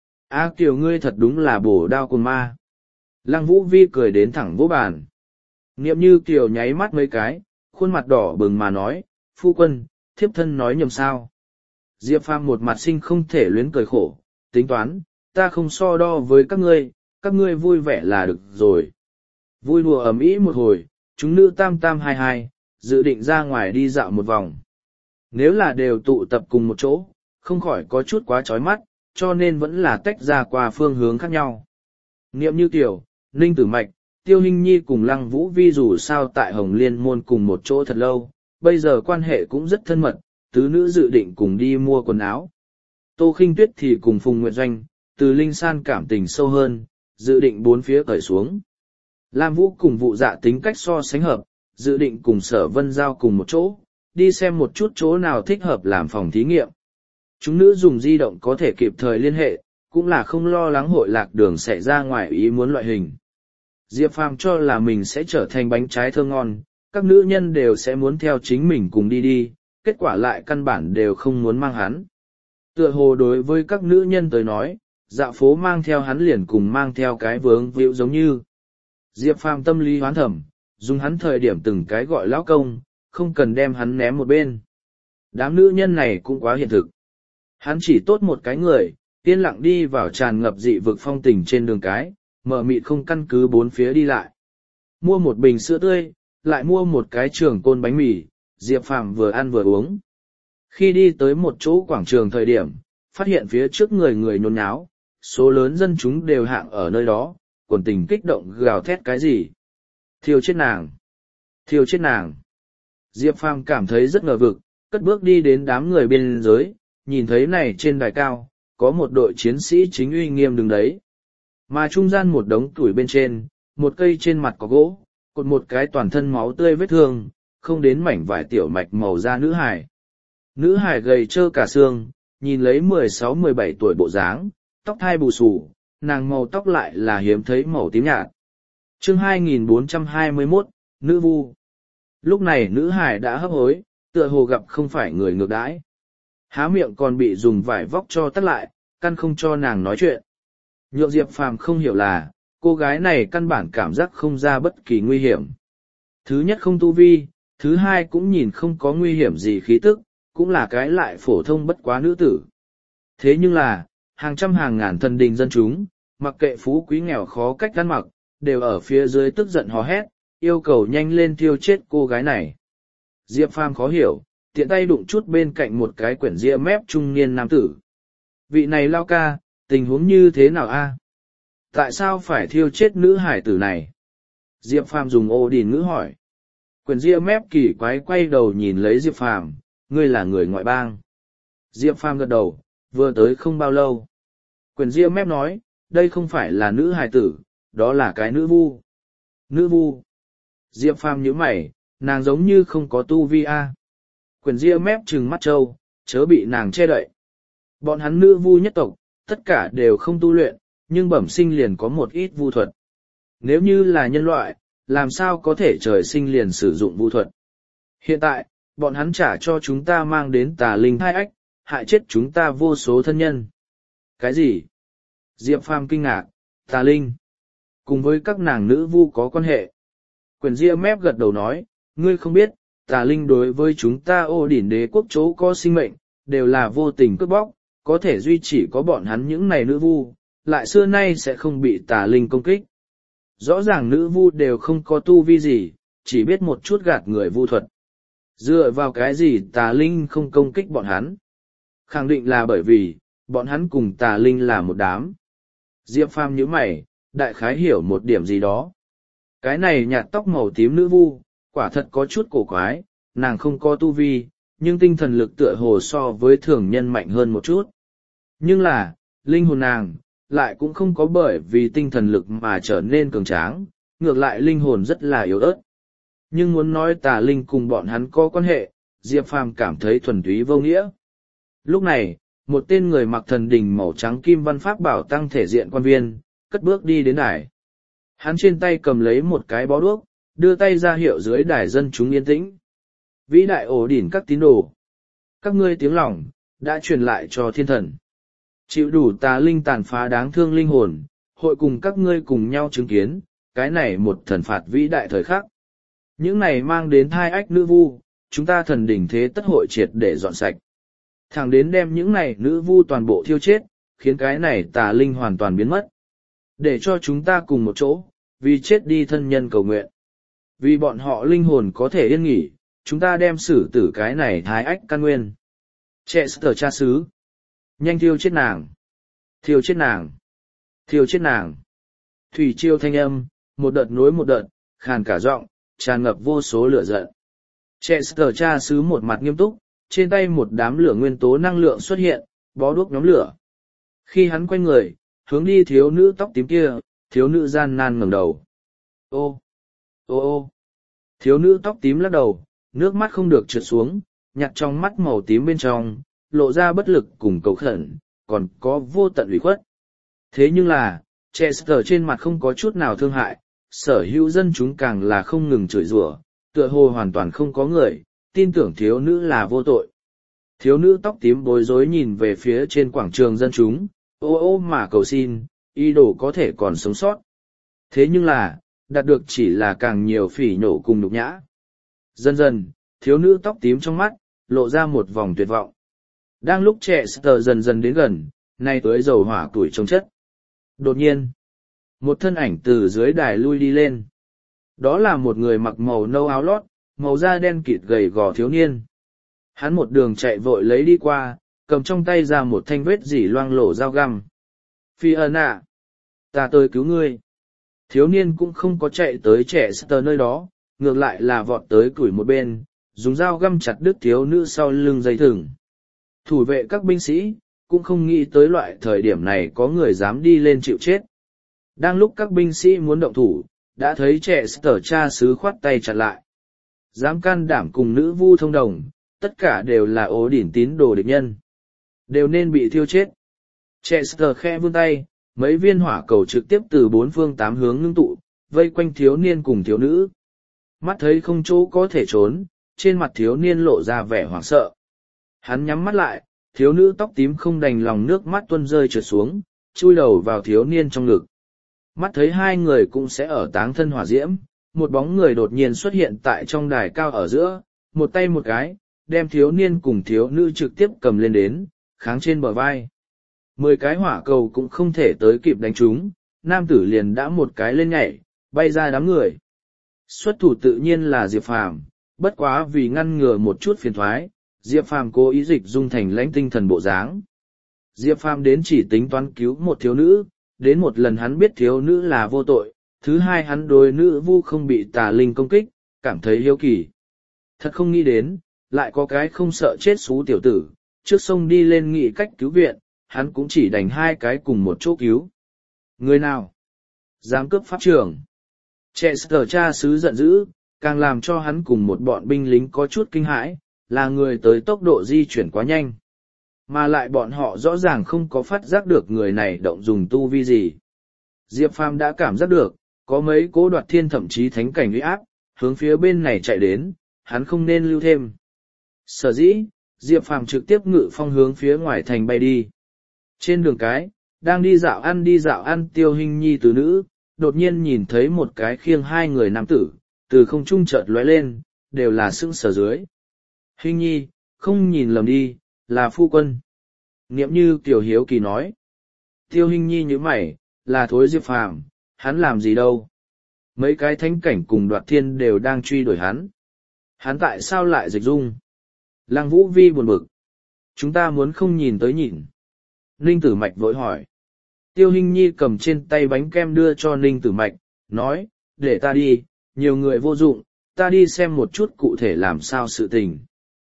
A Kiều ngươi thật đúng là bổ đao cùng ma. Lăng Vũ Vi cười đến thẳng vỗ bàn. Niệm Như Kiều nháy mắt mấy cái, khuôn mặt đỏ bừng mà nói, phu quân, thiếp thân nói nhầm sao. Diệp Phàm một mặt sinh không thể luyến cười khổ, tính toán, ta không so đo với các ngươi, các ngươi vui vẻ là được rồi. Vui đùa ầm ĩ một hồi, chúng nữ tam tam hai hai, dự định ra ngoài đi dạo một vòng. Nếu là đều tụ tập cùng một chỗ, không khỏi có chút quá chói mắt, cho nên vẫn là tách ra qua phương hướng khác nhau. Niệm Như Kiều, Ninh Tử Mạch, Tiêu Hinh Nhi cùng Lăng Vũ Vi dù sao tại Hồng Liên Môn cùng một chỗ thật lâu, bây giờ quan hệ cũng rất thân mật, tứ nữ dự định cùng đi mua quần áo. Tô Khinh Tuyết thì cùng Phùng Nguyệt Doanh, Từ Linh San cảm tình sâu hơn, dự định bốn phía cởi xuống. Lam Vũ cùng Vụ Dạ tính cách so sánh hợp, dự định cùng Sở Vân Giao cùng một chỗ, đi xem một chút chỗ nào thích hợp làm phòng thí nghiệm. Chúng nữ dùng di động có thể kịp thời liên hệ, cũng là không lo lắng hội lạc đường xảy ra ngoài ý muốn loại hình. Diệp Phàm cho là mình sẽ trở thành bánh trái thơ ngon, các nữ nhân đều sẽ muốn theo chính mình cùng đi đi, kết quả lại căn bản đều không muốn mang hắn. Tựa hồ đối với các nữ nhân tới nói, dạo phố mang theo hắn liền cùng mang theo cái vướng víu giống như. Diệp Phàm tâm lý hoán thẩm, dùng hắn thời điểm từng cái gọi lão công, không cần đem hắn ném một bên. Đám nữ nhân này cũng quá hiện thực. Hắn chỉ tốt một cái người, yên lặng đi vào tràn ngập dị vực phong tình trên đường cái, mở mịt không căn cứ bốn phía đi lại. Mua một bình sữa tươi, lại mua một cái trường côn bánh mì, Diệp Phàm vừa ăn vừa uống. Khi đi tới một chỗ quảng trường thời điểm, phát hiện phía trước người người nhốn nháo, số lớn dân chúng đều hạng ở nơi đó, quần tình kích động gào thét cái gì. Thiêu chết nàng! Thiêu chết nàng! Diệp Phàm cảm thấy rất ngờ vực, cất bước đi đến đám người bên dưới, nhìn thấy này trên đài cao, có một đội chiến sĩ chính uy nghiêm đứng đấy. Mà trung gian một đống tuổi bên trên, một cây trên mặt có gỗ, cột một cái toàn thân máu tươi vết thương, không đến mảnh vải tiểu mạch màu da nữ hài. Nữ hài gầy trơ cả xương, nhìn lấy mười sáu mười bảy tuổi bộ dáng, tóc thai bù xù, nàng màu tóc lại là hiếm thấy màu tím nhạt. Chương hai nghìn bốn trăm hai mươi mốt, Nữ Vu. Lúc này nữ hài đã hấp hối, tựa hồ gặp không phải người ngược đãi. Há miệng còn bị dùng vải vóc cho tắt lại, căn không cho nàng nói chuyện. Nhượng Diệp Phàm không hiểu là, cô gái này căn bản cảm giác không ra bất kỳ nguy hiểm. Thứ nhất không tu vi, thứ hai cũng nhìn không có nguy hiểm gì khí tức, cũng là cái lại phổ thông bất quá nữ tử. Thế nhưng là, hàng trăm hàng ngàn thần đình dân chúng, mặc kệ phú quý nghèo khó cách ăn mặc, đều ở phía dưới tức giận hò hét, yêu cầu nhanh lên tiêu chết cô gái này. Diệp Phàm khó hiểu, tiện tay đụng chút bên cạnh một cái quyển ria mép trung niên nam tử. Vị này lao ca, tình huống như thế nào a? Tại sao phải thiêu chết nữ hải tử này? Diệp Phàm dùng ô đình ngữ hỏi. Quyền ria mép kỳ quái quay đầu nhìn lấy Diệp Phàm, ngươi là người ngoại bang. Diệp Phàm gật đầu, vừa tới không bao lâu. Quyền ria mép nói, đây không phải là nữ hài tử, đó là cái nữ vu. Nữ vu. Diệp Phàm nhíu mày, nàng giống như không có tu vi a. Quyền ria mép trừng mắt trâu, chớ bị nàng che đậy. Bọn hắn nữ vu nhất tộc, tất cả đều không tu luyện, nhưng bẩm sinh liền có một ít vu thuật. Nếu như là nhân loại, làm sao có thể trời sinh liền sử dụng vu thuật. Hiện tại, bọn hắn trả cho chúng ta mang đến tà linh hai ách, hại chết chúng ta vô số thân nhân. Cái gì? Diệp Phàm kinh ngạc, tà linh. Cùng với các nàng nữ vu có quan hệ. Quyền ria mép gật đầu nói, ngươi không biết, tà linh đối với chúng ta ô đỉnh đế quốc chỗ có sinh mệnh, đều là vô tình cướp bóc, có thể duy chỉ có bọn hắn những này nữ vu, lại xưa nay sẽ không bị tà linh công kích. Rõ ràng nữ vu đều không có tu vi gì, chỉ biết một chút gạt người vu thuật. Dựa vào cái gì tà linh không công kích bọn hắn? Khẳng định là bởi vì, bọn hắn cùng tà linh là một đám. Diệp Phàm nhíu mày, đại khái hiểu một điểm gì đó. Cái này nhạt tóc màu tím nữ vu, quả thật có chút cổ quái, nàng không có tu vi, nhưng tinh thần lực tựa hồ so với thường nhân mạnh hơn một chút. Nhưng là, linh hồn nàng, lại cũng không có bởi vì tinh thần lực mà trở nên cường tráng, ngược lại linh hồn rất là yếu ớt. Nhưng muốn nói tà linh cùng bọn hắn có quan hệ, Diệp Phàm cảm thấy thuần túy vô nghĩa. Lúc này, một tên người mặc thần đình màu trắng kim văn pháp bảo tăng thể diện quan viên, cất bước đi đến đài. Hắn trên tay cầm lấy một cái bó đuốc, đưa tay ra hiệu dưới đài dân chúng yên tĩnh. Vĩ đại ổ đỉnh các tín đồ. Các ngươi tiếng lòng, đã truyền lại cho thiên thần. Chịu đủ tà linh tàn phá đáng thương linh hồn, hội cùng các ngươi cùng nhau chứng kiến, cái này một thần phạt vĩ đại thời khắc. Những này mang đến thai ách nữ vu, chúng ta thần đỉnh thế tất hội triệt để dọn sạch. Thẳng đến đem những này nữ vu toàn bộ thiêu chết, khiến cái này tà linh hoàn toàn biến mất. Để cho chúng ta cùng một chỗ, vì chết đi thân nhân cầu nguyện. Vì bọn họ linh hồn có thể yên nghỉ, chúng ta đem xử tử cái này thái ách căn nguyên. Trẻ sở cha xứ. Nhanh thiêu chết nàng. Thiêu chết nàng. Thiêu chết nàng. Thủy chiêu thanh âm, một đợt nối một đợt, khàn cả giọng, tràn ngập vô số lửa giận. Trẻ sở cha xứ một mặt nghiêm túc, trên tay một đám lửa nguyên tố năng lượng xuất hiện, bó đuốc nhóm lửa. Khi hắn quay người, hướng đi thiếu nữ tóc tím kia, thiếu nữ gian nan ngẩng đầu. Ô, ô ô, thiếu nữ tóc tím lắc đầu, nước mắt không được trượt xuống, nhặt trong mắt màu tím bên trong, lộ ra bất lực cùng cầu khẩn, còn có vô tận ủy khuất. Thế nhưng là, Chester trên mặt không có chút nào thương hại, sở hữu dân chúng càng là không ngừng chửi rủa, tựa hồ hoàn toàn không có người, tin tưởng thiếu nữ là vô tội. Thiếu nữ tóc tím bối rối nhìn về phía trên quảng trường dân chúng, ô ô mà cầu xin, ý đồ có thể còn sống sót. Thế nhưng là, đạt được chỉ là càng nhiều phỉ nhổ cùng nhục nhã. Dần dần, thiếu nữ tóc tím trong mắt, lộ ra một vòng tuyệt vọng. Đang lúc trẻ sờ dần dần đến gần, nay tới dầu hỏa tuổi trông chất. Đột nhiên, một thân ảnh từ dưới đài lui đi lên. Đó là một người mặc màu nâu áo lót, màu da đen kịt gầy gò thiếu niên. Hắn một đường chạy vội lấy đi qua, cầm trong tay ra một thanh vết dỉ loang lổ dao găm. Phi ân ạ! Ta tới cứu ngươi! Thiếu niên cũng không có chạy tới trẻ sờ nơi đó, ngược lại là vọt tới củi một bên, dùng dao găm chặt đứt thiếu nữ sau lưng dây thừng. Thủ vệ các binh sĩ, cũng không nghĩ tới loại thời điểm này có người dám đi lên chịu chết. Đang lúc các binh sĩ muốn động thủ, đã thấy trẻ sở cha xứ khoát tay chặt lại. Dám can đảm cùng nữ vu thông đồng, tất cả đều là ố đỉnh tín đồ địch nhân. Đều nên bị thiêu chết. Trẻ sở khe vươn tay, mấy viên hỏa cầu trực tiếp từ bốn phương tám hướng ngưng tụ, vây quanh thiếu niên cùng thiếu nữ. Mắt thấy không chỗ có thể trốn, trên mặt thiếu niên lộ ra vẻ hoảng sợ. Hắn nhắm mắt lại, thiếu nữ tóc tím không đành lòng nước mắt tuôn rơi trượt xuống, chui đầu vào thiếu niên trong ngực. Mắt thấy hai người cũng sẽ ở táng thân hỏa diễm, một bóng người đột nhiên xuất hiện tại trong đài cao ở giữa, một tay một cái, đem thiếu niên cùng thiếu nữ trực tiếp cầm lên đến, kháng trên bờ vai. Mười cái hỏa cầu cũng không thể tới kịp đánh chúng, nam tử liền đã một cái lên nhảy, bay ra đám người. Xuất thủ tự nhiên là Diệp Phàm, bất quá vì ngăn ngừa một chút phiền thoái, Diệp Phàm cố ý dịch dung thành lãnh tinh thần bộ dáng. Diệp Phàm đến chỉ tính toán cứu một thiếu nữ, đến một lần hắn biết thiếu nữ là vô tội, thứ hai hắn đối nữ vu không bị tà linh công kích, cảm thấy hiếu kỳ. Thật không nghĩ đến, lại có cái không sợ chết xú tiểu tử, trước sông đi lên nghị cách cứu viện, hắn cũng chỉ đành hai cái cùng một chỗ cứu. Người nào? Dám cướp pháp trường. Chester cha xứ giận dữ, càng làm cho hắn cùng một bọn binh lính có chút kinh hãi, là người tới tốc độ di chuyển quá nhanh. Mà lại bọn họ rõ ràng không có phát giác được người này động dùng tu vi gì. Diệp Phàm đã cảm giác được, có mấy cố đoạt thiên thậm chí thánh cảnh uy áp, hướng phía bên này chạy đến, hắn không nên lưu thêm. Sở dĩ, Diệp Phàm trực tiếp ngự phong hướng phía ngoài thành bay đi. Trên đường cái, đang đi dạo ăn đi dạo ăn Tiêu Hinh Nhi từ nữ, đột nhiên nhìn thấy một cái khiêng hai người nam tử, từ không trung chợt lóe lên, đều là sững sờ dưới. Hinh Nhi, không nhìn lầm đi, là phu quân. Niệm Như Tiểu hiếu kỳ nói. Tiêu Hinh Nhi nhíu mày, là thối Diệp Phàm, hắn làm gì đâu. Mấy cái thánh cảnh cùng đoạt thiên đều đang truy đuổi hắn. Hắn tại sao lại dịch dung? Lăng Vũ Vi buồn bực. Chúng ta muốn không nhìn tới nhìn. Ninh Tử Mạch vội hỏi. Tiêu Hinh Nhi cầm trên tay bánh kem đưa cho Ninh Tử Mạch, nói, để ta đi, nhiều người vô dụng, ta đi xem một chút cụ thể làm sao sự tình.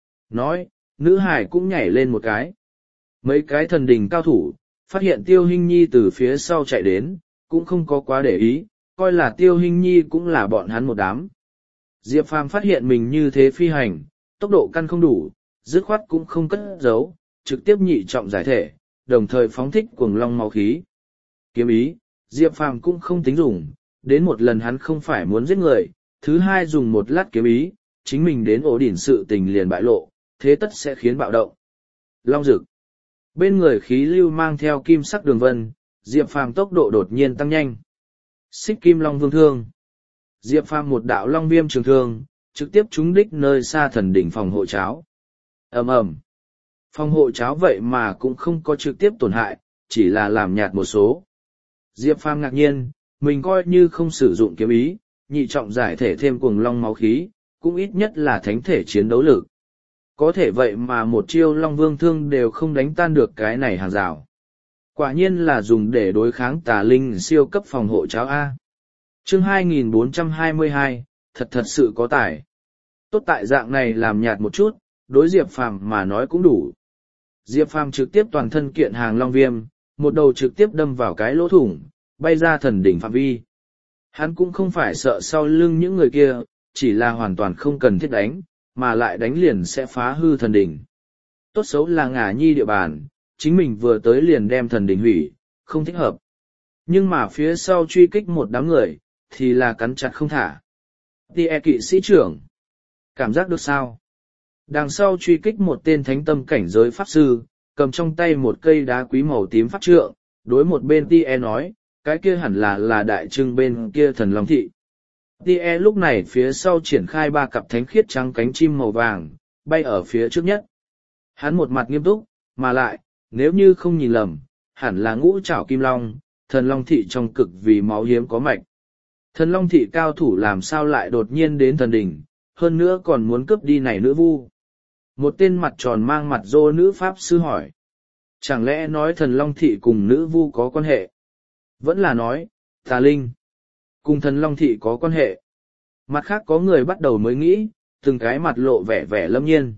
Nói, nữ hải cũng nhảy lên một cái. Mấy cái thần đình cao thủ, phát hiện Tiêu Hinh Nhi từ phía sau chạy đến, cũng không có quá để ý, coi là Tiêu Hinh Nhi cũng là bọn hắn một đám. Diệp Phàm phát hiện mình như thế phi hành, tốc độ căn không đủ, dứt khoát cũng không cất giấu, trực tiếp nhị trọng giải thể, đồng thời phóng thích cuồng long máu khí. Kiếm ý, Diệp Phàm cũng không tính dùng, đến một lần hắn không phải muốn giết người, thứ hai dùng một lát kiếm ý, chính mình đến ổ đỉnh sự tình liền bại lộ, thế tất sẽ khiến bạo động. Long rực. Bên người khí lưu mang theo kim sắc đường vân, Diệp Phàm tốc độ đột nhiên tăng nhanh. Xích kim long vương thương. Diệp Phàm một đạo long viêm trường thương, trực tiếp trúng đích nơi xa thần đỉnh phòng hộ cháo. Ầm ầm. Phòng hộ cháo vậy mà cũng không có trực tiếp tổn hại, chỉ là làm nhạt một số. Diệp Phàm ngạc nhiên, mình coi như không sử dụng kiếm ý, nhị trọng giải thể thêm cuồng long máu khí, cũng ít nhất là thánh thể chiến đấu lực. Có thể vậy mà một chiêu long vương thương đều không đánh tan được cái này hàng rào. Quả nhiên là dùng để đối kháng tà linh siêu cấp phòng hộ cháo A. Chương hai nghìn bốn trăm hai mươi hai, thật thật sự có tài. Tốt tại dạng này làm nhạt một chút, đối Diệp Phàm mà nói cũng đủ. Diệp Phàm trực tiếp toàn thân kiện hàng long viêm, một đầu trực tiếp đâm vào cái lỗ thủng, bay ra thần đỉnh phạm vi. Hắn cũng không phải sợ sau lưng những người kia, chỉ là hoàn toàn không cần thiết đánh, mà lại đánh liền sẽ phá hư thần đỉnh. Tốt xấu là Ngả Nhi địa bàn, chính mình vừa tới liền đem thần đỉnh hủy, không thích hợp. Nhưng mà phía sau truy kích một đám người, thì là cắn chặt không thả. Tie kỵ sĩ trưởng. Cảm giác được sao? Đằng sau truy kích một tên thánh tâm cảnh giới pháp sư, cầm trong tay một cây đá quý màu tím pháp trượng, đối một bên Tie nói, cái kia hẳn là là đại trưng bên kia thần long thị. Tie lúc này phía sau triển khai ba cặp thánh khiết trắng cánh chim màu vàng, bay ở phía trước nhất. Hắn một mặt nghiêm túc, mà lại, nếu như không nhìn lầm, hẳn là ngũ trảo kim long, thần long thị trong cực vì máu hiếm có mạch. Thần long thị cao thủ làm sao lại đột nhiên đến thần đỉnh, hơn nữa còn muốn cướp đi này nữ vu. Một tên mặt tròn mang mặt rô nữ pháp sư hỏi. Chẳng lẽ nói thần long thị cùng nữ vu có quan hệ? Vẫn là nói, tà linh cùng thần long thị có quan hệ. Mặt khác có người bắt đầu mới nghĩ, từng cái mặt lộ vẻ vẻ lâm nhiên.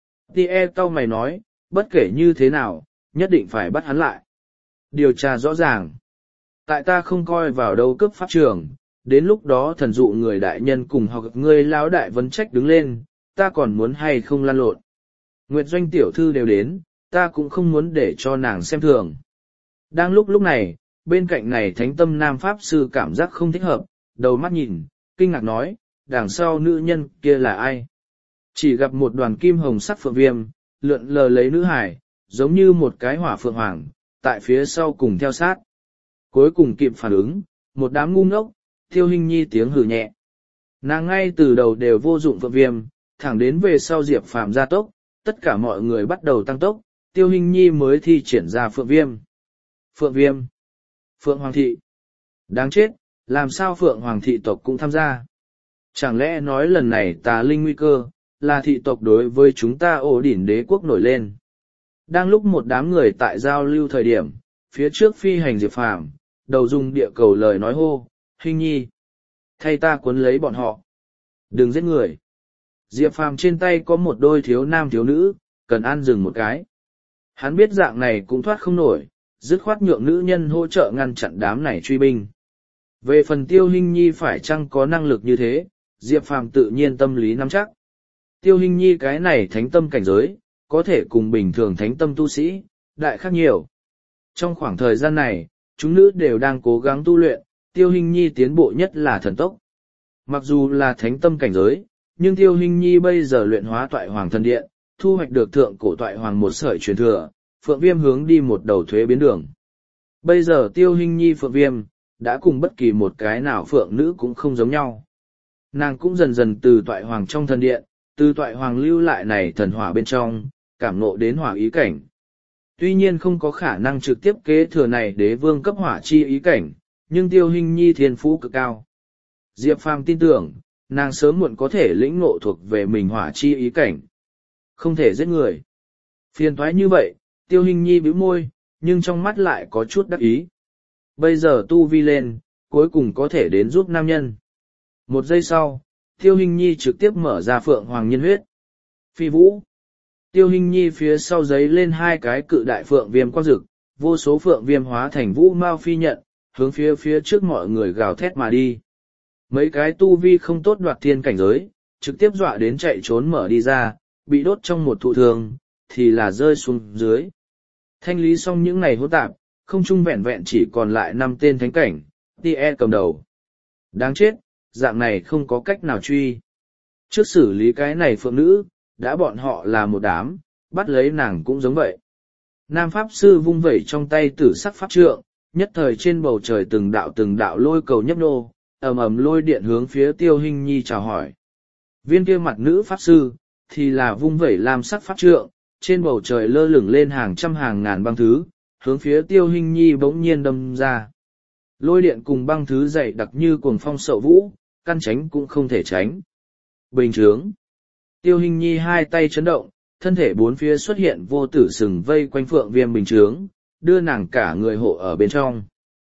Tie cau mày nói, bất kể như thế nào, nhất định phải bắt hắn lại. Điều tra rõ ràng. Tại ta không coi vào đâu cướp pháp trường, đến lúc đó thần dụ người đại nhân cùng hoặc người lão đại vấn trách đứng lên, ta còn muốn hay không lan lộn. Nguyệt Doanh tiểu thư đều đến, ta cũng không muốn để cho nàng xem thường. Đang lúc lúc này, bên cạnh này thánh tâm nam pháp sư cảm giác không thích hợp, đầu mắt nhìn, kinh ngạc nói, đằng sau nữ nhân kia là ai? Chỉ gặp một đoàn kim hồng sắc phượng viêm, lượn lờ lấy nữ hải, giống như một cái hỏa phượng hoàng, tại phía sau cùng theo sát. Cuối cùng kịp phản ứng, một đám ngu ngốc, Tiêu Hinh Nhi tiếng hừ nhẹ. Nàng ngay từ đầu đều vô dụng phượng viêm, thẳng đến về sau Diệp Phàm gia tốc, tất cả mọi người bắt đầu tăng tốc, Tiêu Hinh Nhi mới thi triển ra phượng viêm. Phượng viêm. Phượng Hoàng thị. Đáng chết, làm sao Phượng Hoàng thị tộc cũng tham gia? Chẳng lẽ nói lần này tà linh nguy cơ, là thị tộc đối với chúng ta ổ đỉnh đế quốc nổi lên? Đang lúc một đám người tại giao lưu thời điểm, phía trước phi hành Diệp Phàm, đầu dùng địa cầu lời nói hô, Hình nhi. Thay ta cuốn lấy bọn họ. Đừng giết người. Diệp Phàm trên tay có một đôi thiếu nam thiếu nữ, cần an dừng một cái. Hắn biết dạng này cũng thoát không nổi, dứt khoát nhượng nữ nhân hỗ trợ ngăn chặn đám này truy binh. Về phần Tiêu Hinh Nhi phải chăng có năng lực như thế, Diệp Phàm tự nhiên tâm lý nắm chắc. Tiêu Hinh Nhi cái này thánh tâm cảnh giới, có thể cùng bình thường thánh tâm tu sĩ, đại khác nhiều. Trong khoảng thời gian này, chúng nữ đều đang cố gắng tu luyện, Tiêu Hinh Nhi tiến bộ nhất là thần tốc. Mặc dù là thánh tâm cảnh giới, nhưng Tiêu Hinh Nhi bây giờ luyện hóa toại hoàng thần điện, thu hoạch được thượng cổ toại hoàng một sợi truyền thừa, Phượng Viêm hướng đi một đầu thuế biến đường. Bây giờ Tiêu Hinh Nhi Phượng Viêm, đã cùng bất kỳ một cái nào Phượng nữ cũng không giống nhau. Nàng cũng dần dần từ toại hoàng trong thần điện, từ toại hoàng lưu lại này thần hỏa bên trong, cảm ngộ đến hỏa ý cảnh. Tuy nhiên không có khả năng trực tiếp kế thừa này đế vương cấp hỏa chi ý cảnh, nhưng Tiêu Hinh Nhi thiên phú cực cao. Diệp Phàm tin tưởng, nàng sớm muộn có thể lĩnh ngộ thuộc về mình hỏa chi ý cảnh. Không thể giết người. Phiền toái như vậy, Tiêu Hinh Nhi bĩu môi, nhưng trong mắt lại có chút đắc ý. Bây giờ tu vi lên, cuối cùng có thể đến giúp nam nhân. Một giây sau, Tiêu Hinh Nhi trực tiếp mở ra Phượng Hoàng Nhân Huyết. Phi vũ. Tiêu Hinh Nhi phía sau giấy lên hai cái cự đại phượng viêm quang rực, vô số phượng viêm hóa thành vũ mao phi nhận, hướng phía phía trước mọi người gào thét mà đi. Mấy cái tu vi không tốt đoạt thiên cảnh giới, trực tiếp dọa đến chạy trốn mở đi ra, bị đốt trong một thụ thường, thì là rơi xuống dưới. Thanh lý xong những ngày hỗn tạp, không trung vẹn vẹn chỉ còn lại năm tên thánh cảnh, Tie cầm đầu. Đáng chết, dạng này không có cách nào truy. Trước xử lý cái này phượng nữ, đã bọn họ là một đám, bắt lấy nàng cũng giống vậy. Nam Pháp Sư vung vẩy trong tay tử sắc pháp trượng, nhất thời trên bầu trời từng đạo từng đạo lôi cầu nhấp nô, ầm ầm lôi điện hướng phía Tiêu Hinh Nhi chào hỏi. Viên kia mặt nữ Pháp Sư, thì là vung vẩy lam sắc pháp trượng, trên bầu trời lơ lửng lên hàng trăm hàng ngàn băng thứ, hướng phía Tiêu Hinh Nhi bỗng nhiên đâm ra. Lôi điện cùng băng thứ dày đặc như cuồng phong sậu vũ, căn tránh cũng không thể tránh. Bình trướng. Tiêu Hinh Nhi hai tay chấn động, thân thể bốn phía xuất hiện vô tử sừng vây quanh phượng viêm bình trướng, đưa nàng cả người hộ ở bên trong.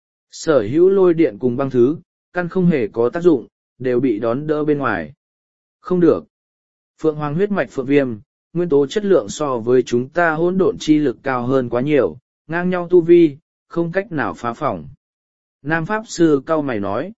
Sở hữu lôi điện cùng băng thứ, căn không hề có tác dụng, đều bị đón đỡ bên ngoài. Không được. Phượng Hoàng huyết mạch phượng viêm, nguyên tố chất lượng so với chúng ta hỗn độn chi lực cao hơn quá nhiều, ngang nhau tu vi, không cách nào phá phỏng. Nam Pháp Sư cau mày nói.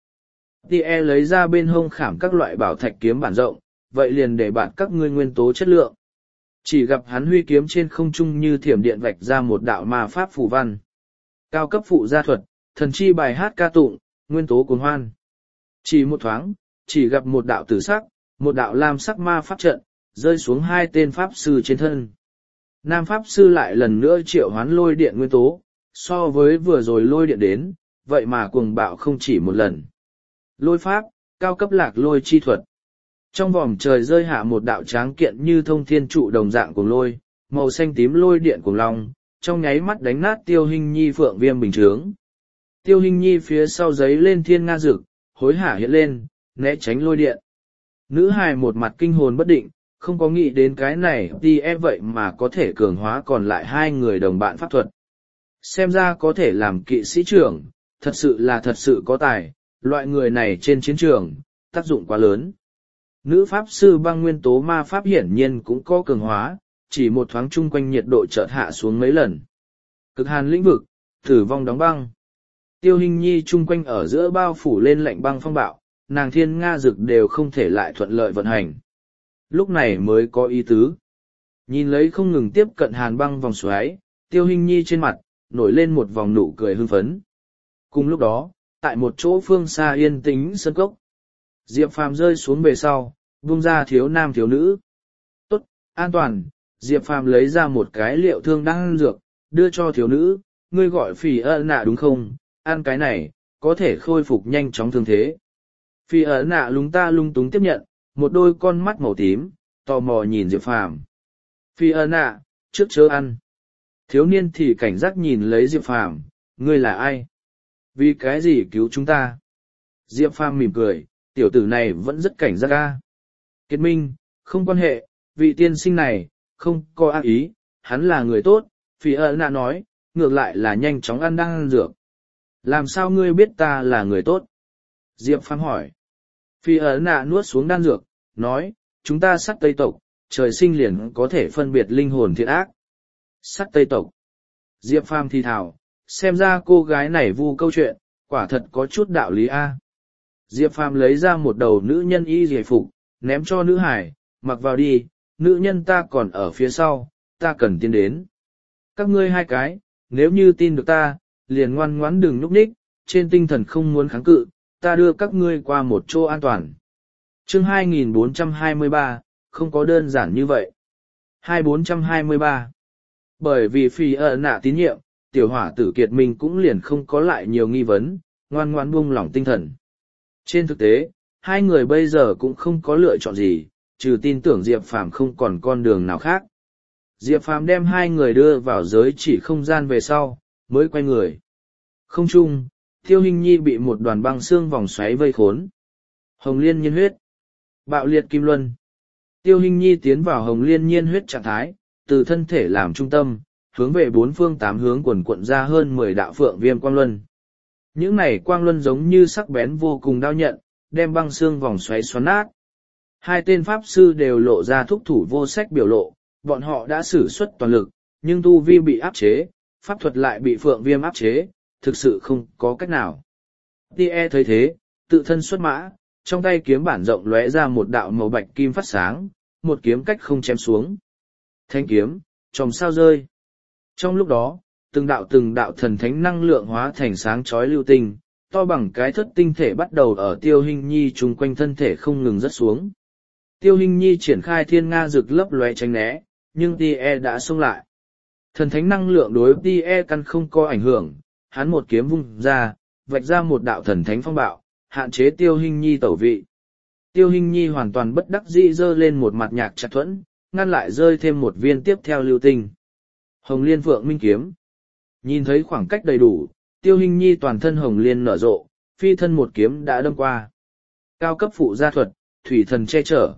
Tie lấy ra bên hông khảm các loại bảo thạch kiếm bản rộng, vậy liền để bạn các ngươi nguyên tố chất lượng. Chỉ gặp hắn huy kiếm trên không trung như thiểm điện vạch ra một đạo ma pháp phù văn. Cao cấp phụ gia thuật, thần chi bài hát ca tụng, nguyên tố cuồng hoan. Chỉ một thoáng, chỉ gặp một đạo tử sắc, một đạo lam sắc ma pháp trận, rơi xuống hai tên pháp sư trên thân. Nam Pháp Sư lại lần nữa triệu hoán lôi điện nguyên tố, so với vừa rồi lôi điện đến, vậy mà cuồng bạo không chỉ một lần. Lôi pháp, cao cấp lạc lôi chi thuật. Trong vòm trời rơi hạ một đạo tráng kiện như thông thiên trụ đồng dạng cuồng lôi, màu xanh tím lôi điện cuồng long, trong nháy mắt đánh nát Tiêu Hinh Nhi phượng viêm bình trướng. Tiêu Hinh Nhi phía sau giấy lên thiên nga rực, hối hả hiện lên, né tránh lôi điện. Nữ hài một mặt kinh hồn bất định, không có nghĩ đến cái này đi e vậy mà có thể cường hóa còn lại hai người đồng bạn pháp thuật. Xem ra có thể làm kỵ sĩ trưởng, thật sự là thật sự có tài, loại người này trên chiến trường, tác dụng quá lớn. Nữ pháp sư băng nguyên tố ma pháp hiển nhiên cũng có cường hóa, chỉ một thoáng chung quanh nhiệt độ chợt hạ xuống mấy lần. Cực hàn lĩnh vực, tử vong đóng băng. Tiêu Hinh Nhi chung quanh ở giữa bao phủ lên lạnh băng phong bạo, nàng thiên nga dực đều không thể lại thuận lợi vận hành. Lúc này mới có ý tứ. Nhìn lấy không ngừng tiếp cận hàn băng vòng xoáy, Tiêu Hinh Nhi trên mặt, nổi lên một vòng nụ cười hưng phấn. Cùng lúc đó, tại một chỗ phương xa yên tĩnh sân cốc, Diệp Phàm rơi xuống về sau, vung ra thiếu nam thiếu nữ. Tốt, an toàn, Diệp Phàm lấy ra một cái liệu thương đang dược, đưa cho thiếu nữ, ngươi gọi Phỉ ơ nạ đúng không, ăn cái này, có thể khôi phục nhanh chóng thương thế. Phỉ ơ nạ lúng ta lung túng tiếp nhận, một đôi con mắt màu tím, tò mò nhìn Diệp Phàm. Phi ân ạ, trước chớ ăn. Thiếu niên thì cảnh giác nhìn lấy Diệp Phàm, ngươi là ai? Vì cái gì cứu chúng ta? Diệp Phàm mỉm cười, tiểu tử này vẫn rất cảnh giác ca. Kiệt Minh, không quan hệ, vị tiên sinh này, không có ác ý, hắn là người tốt, Phi ân ạ nói, ngược lại là nhanh chóng ăn đang ăn dược. Làm sao ngươi biết ta là người tốt? Diệp Phàm hỏi. Phi ấn nạ nuốt xuống đan dược, nói, chúng ta sắt Tây tộc, trời sinh liền có thể phân biệt linh hồn thiện ác. Sắt Tây tộc. Diệp Phàm thì thào, xem ra cô gái này vu câu chuyện, quả thật có chút đạo lý a. Diệp Phàm lấy ra một đầu nữ nhân y giải phục, ném cho nữ hải, mặc vào đi, nữ nhân ta còn ở phía sau, ta cần tiến đến. Các ngươi hai cái, nếu như tin được ta, liền ngoan ngoãn đừng nhúc nhích, trên tinh thần không muốn kháng cự, ta đưa các ngươi qua một chỗ an toàn. Chương hai nghìn bốn trăm hai mươi ba, không có đơn giản như vậy. hai nghìn bốn trăm hai mươi ba. Bởi vì phi ợ nạ tín nhiệm, tiểu hỏa tử Kiệt Minh cũng liền không có lại nhiều nghi vấn, ngoan ngoãn buông lỏng tinh thần. Trên thực tế, hai người bây giờ cũng không có lựa chọn gì, trừ tin tưởng Diệp Phàm không còn con đường nào khác. Diệp Phàm đem hai người đưa vào giới chỉ không gian về sau, mới quay người. Không chung, Tiêu Hinh Nhi bị một đoàn băng xương vòng xoáy vây khốn. Hồng Liên nhiên huyết. Bạo liệt kim luân. Tiêu Hinh Nhi tiến vào Hồng Liên nhiên huyết trạng thái, từ thân thể làm trung tâm, hướng về bốn phương tám hướng quần quận ra hơn mười đạo phượng viêm quang luân. Những này quang luân giống như sắc bén vô cùng đao nhận, đem băng xương vòng xoáy xoắn nát. Hai tên pháp sư đều lộ ra thúc thủ vô sách biểu lộ, bọn họ đã sử xuất toàn lực, nhưng tu vi bị áp chế, pháp thuật lại bị phượng viêm áp chế, thực sự không có cách nào. Tie thấy thế, tự thân xuất mã, trong tay kiếm bản rộng lóe ra một đạo màu bạch kim phát sáng, một kiếm cách không chém xuống. Thanh kiếm, chòm sao rơi. Trong lúc đó, từng đạo từng đạo thần thánh năng lượng hóa thành sáng chói lưu tinh, to bằng cái thất tinh thể bắt đầu ở Tiêu Hinh Nhi chung quanh thân thể không ngừng rớt xuống. Tiêu Hinh Nhi triển khai thiên nga rực lấp lóe tránh né, nhưng Tie đã xông lại. Thần thánh năng lượng đối với Tie căn không có ảnh hưởng, hắn một kiếm vung ra, vạch ra một đạo thần thánh phong bạo, hạn chế Tiêu Hinh Nhi tẩu vị. Tiêu Hinh Nhi hoàn toàn bất đắc dĩ giơ lên một mặt nhạc chặt thuẫn, ngăn lại rơi thêm một viên tiếp theo lưu tinh. Hồng Liên Phượng Minh kiếm. Nhìn thấy khoảng cách đầy đủ, Tiêu Hinh Nhi toàn thân hồng liên nở rộ, phi thân một kiếm đã đâm qua. Cao cấp phụ gia thuật, thủy thần che chở.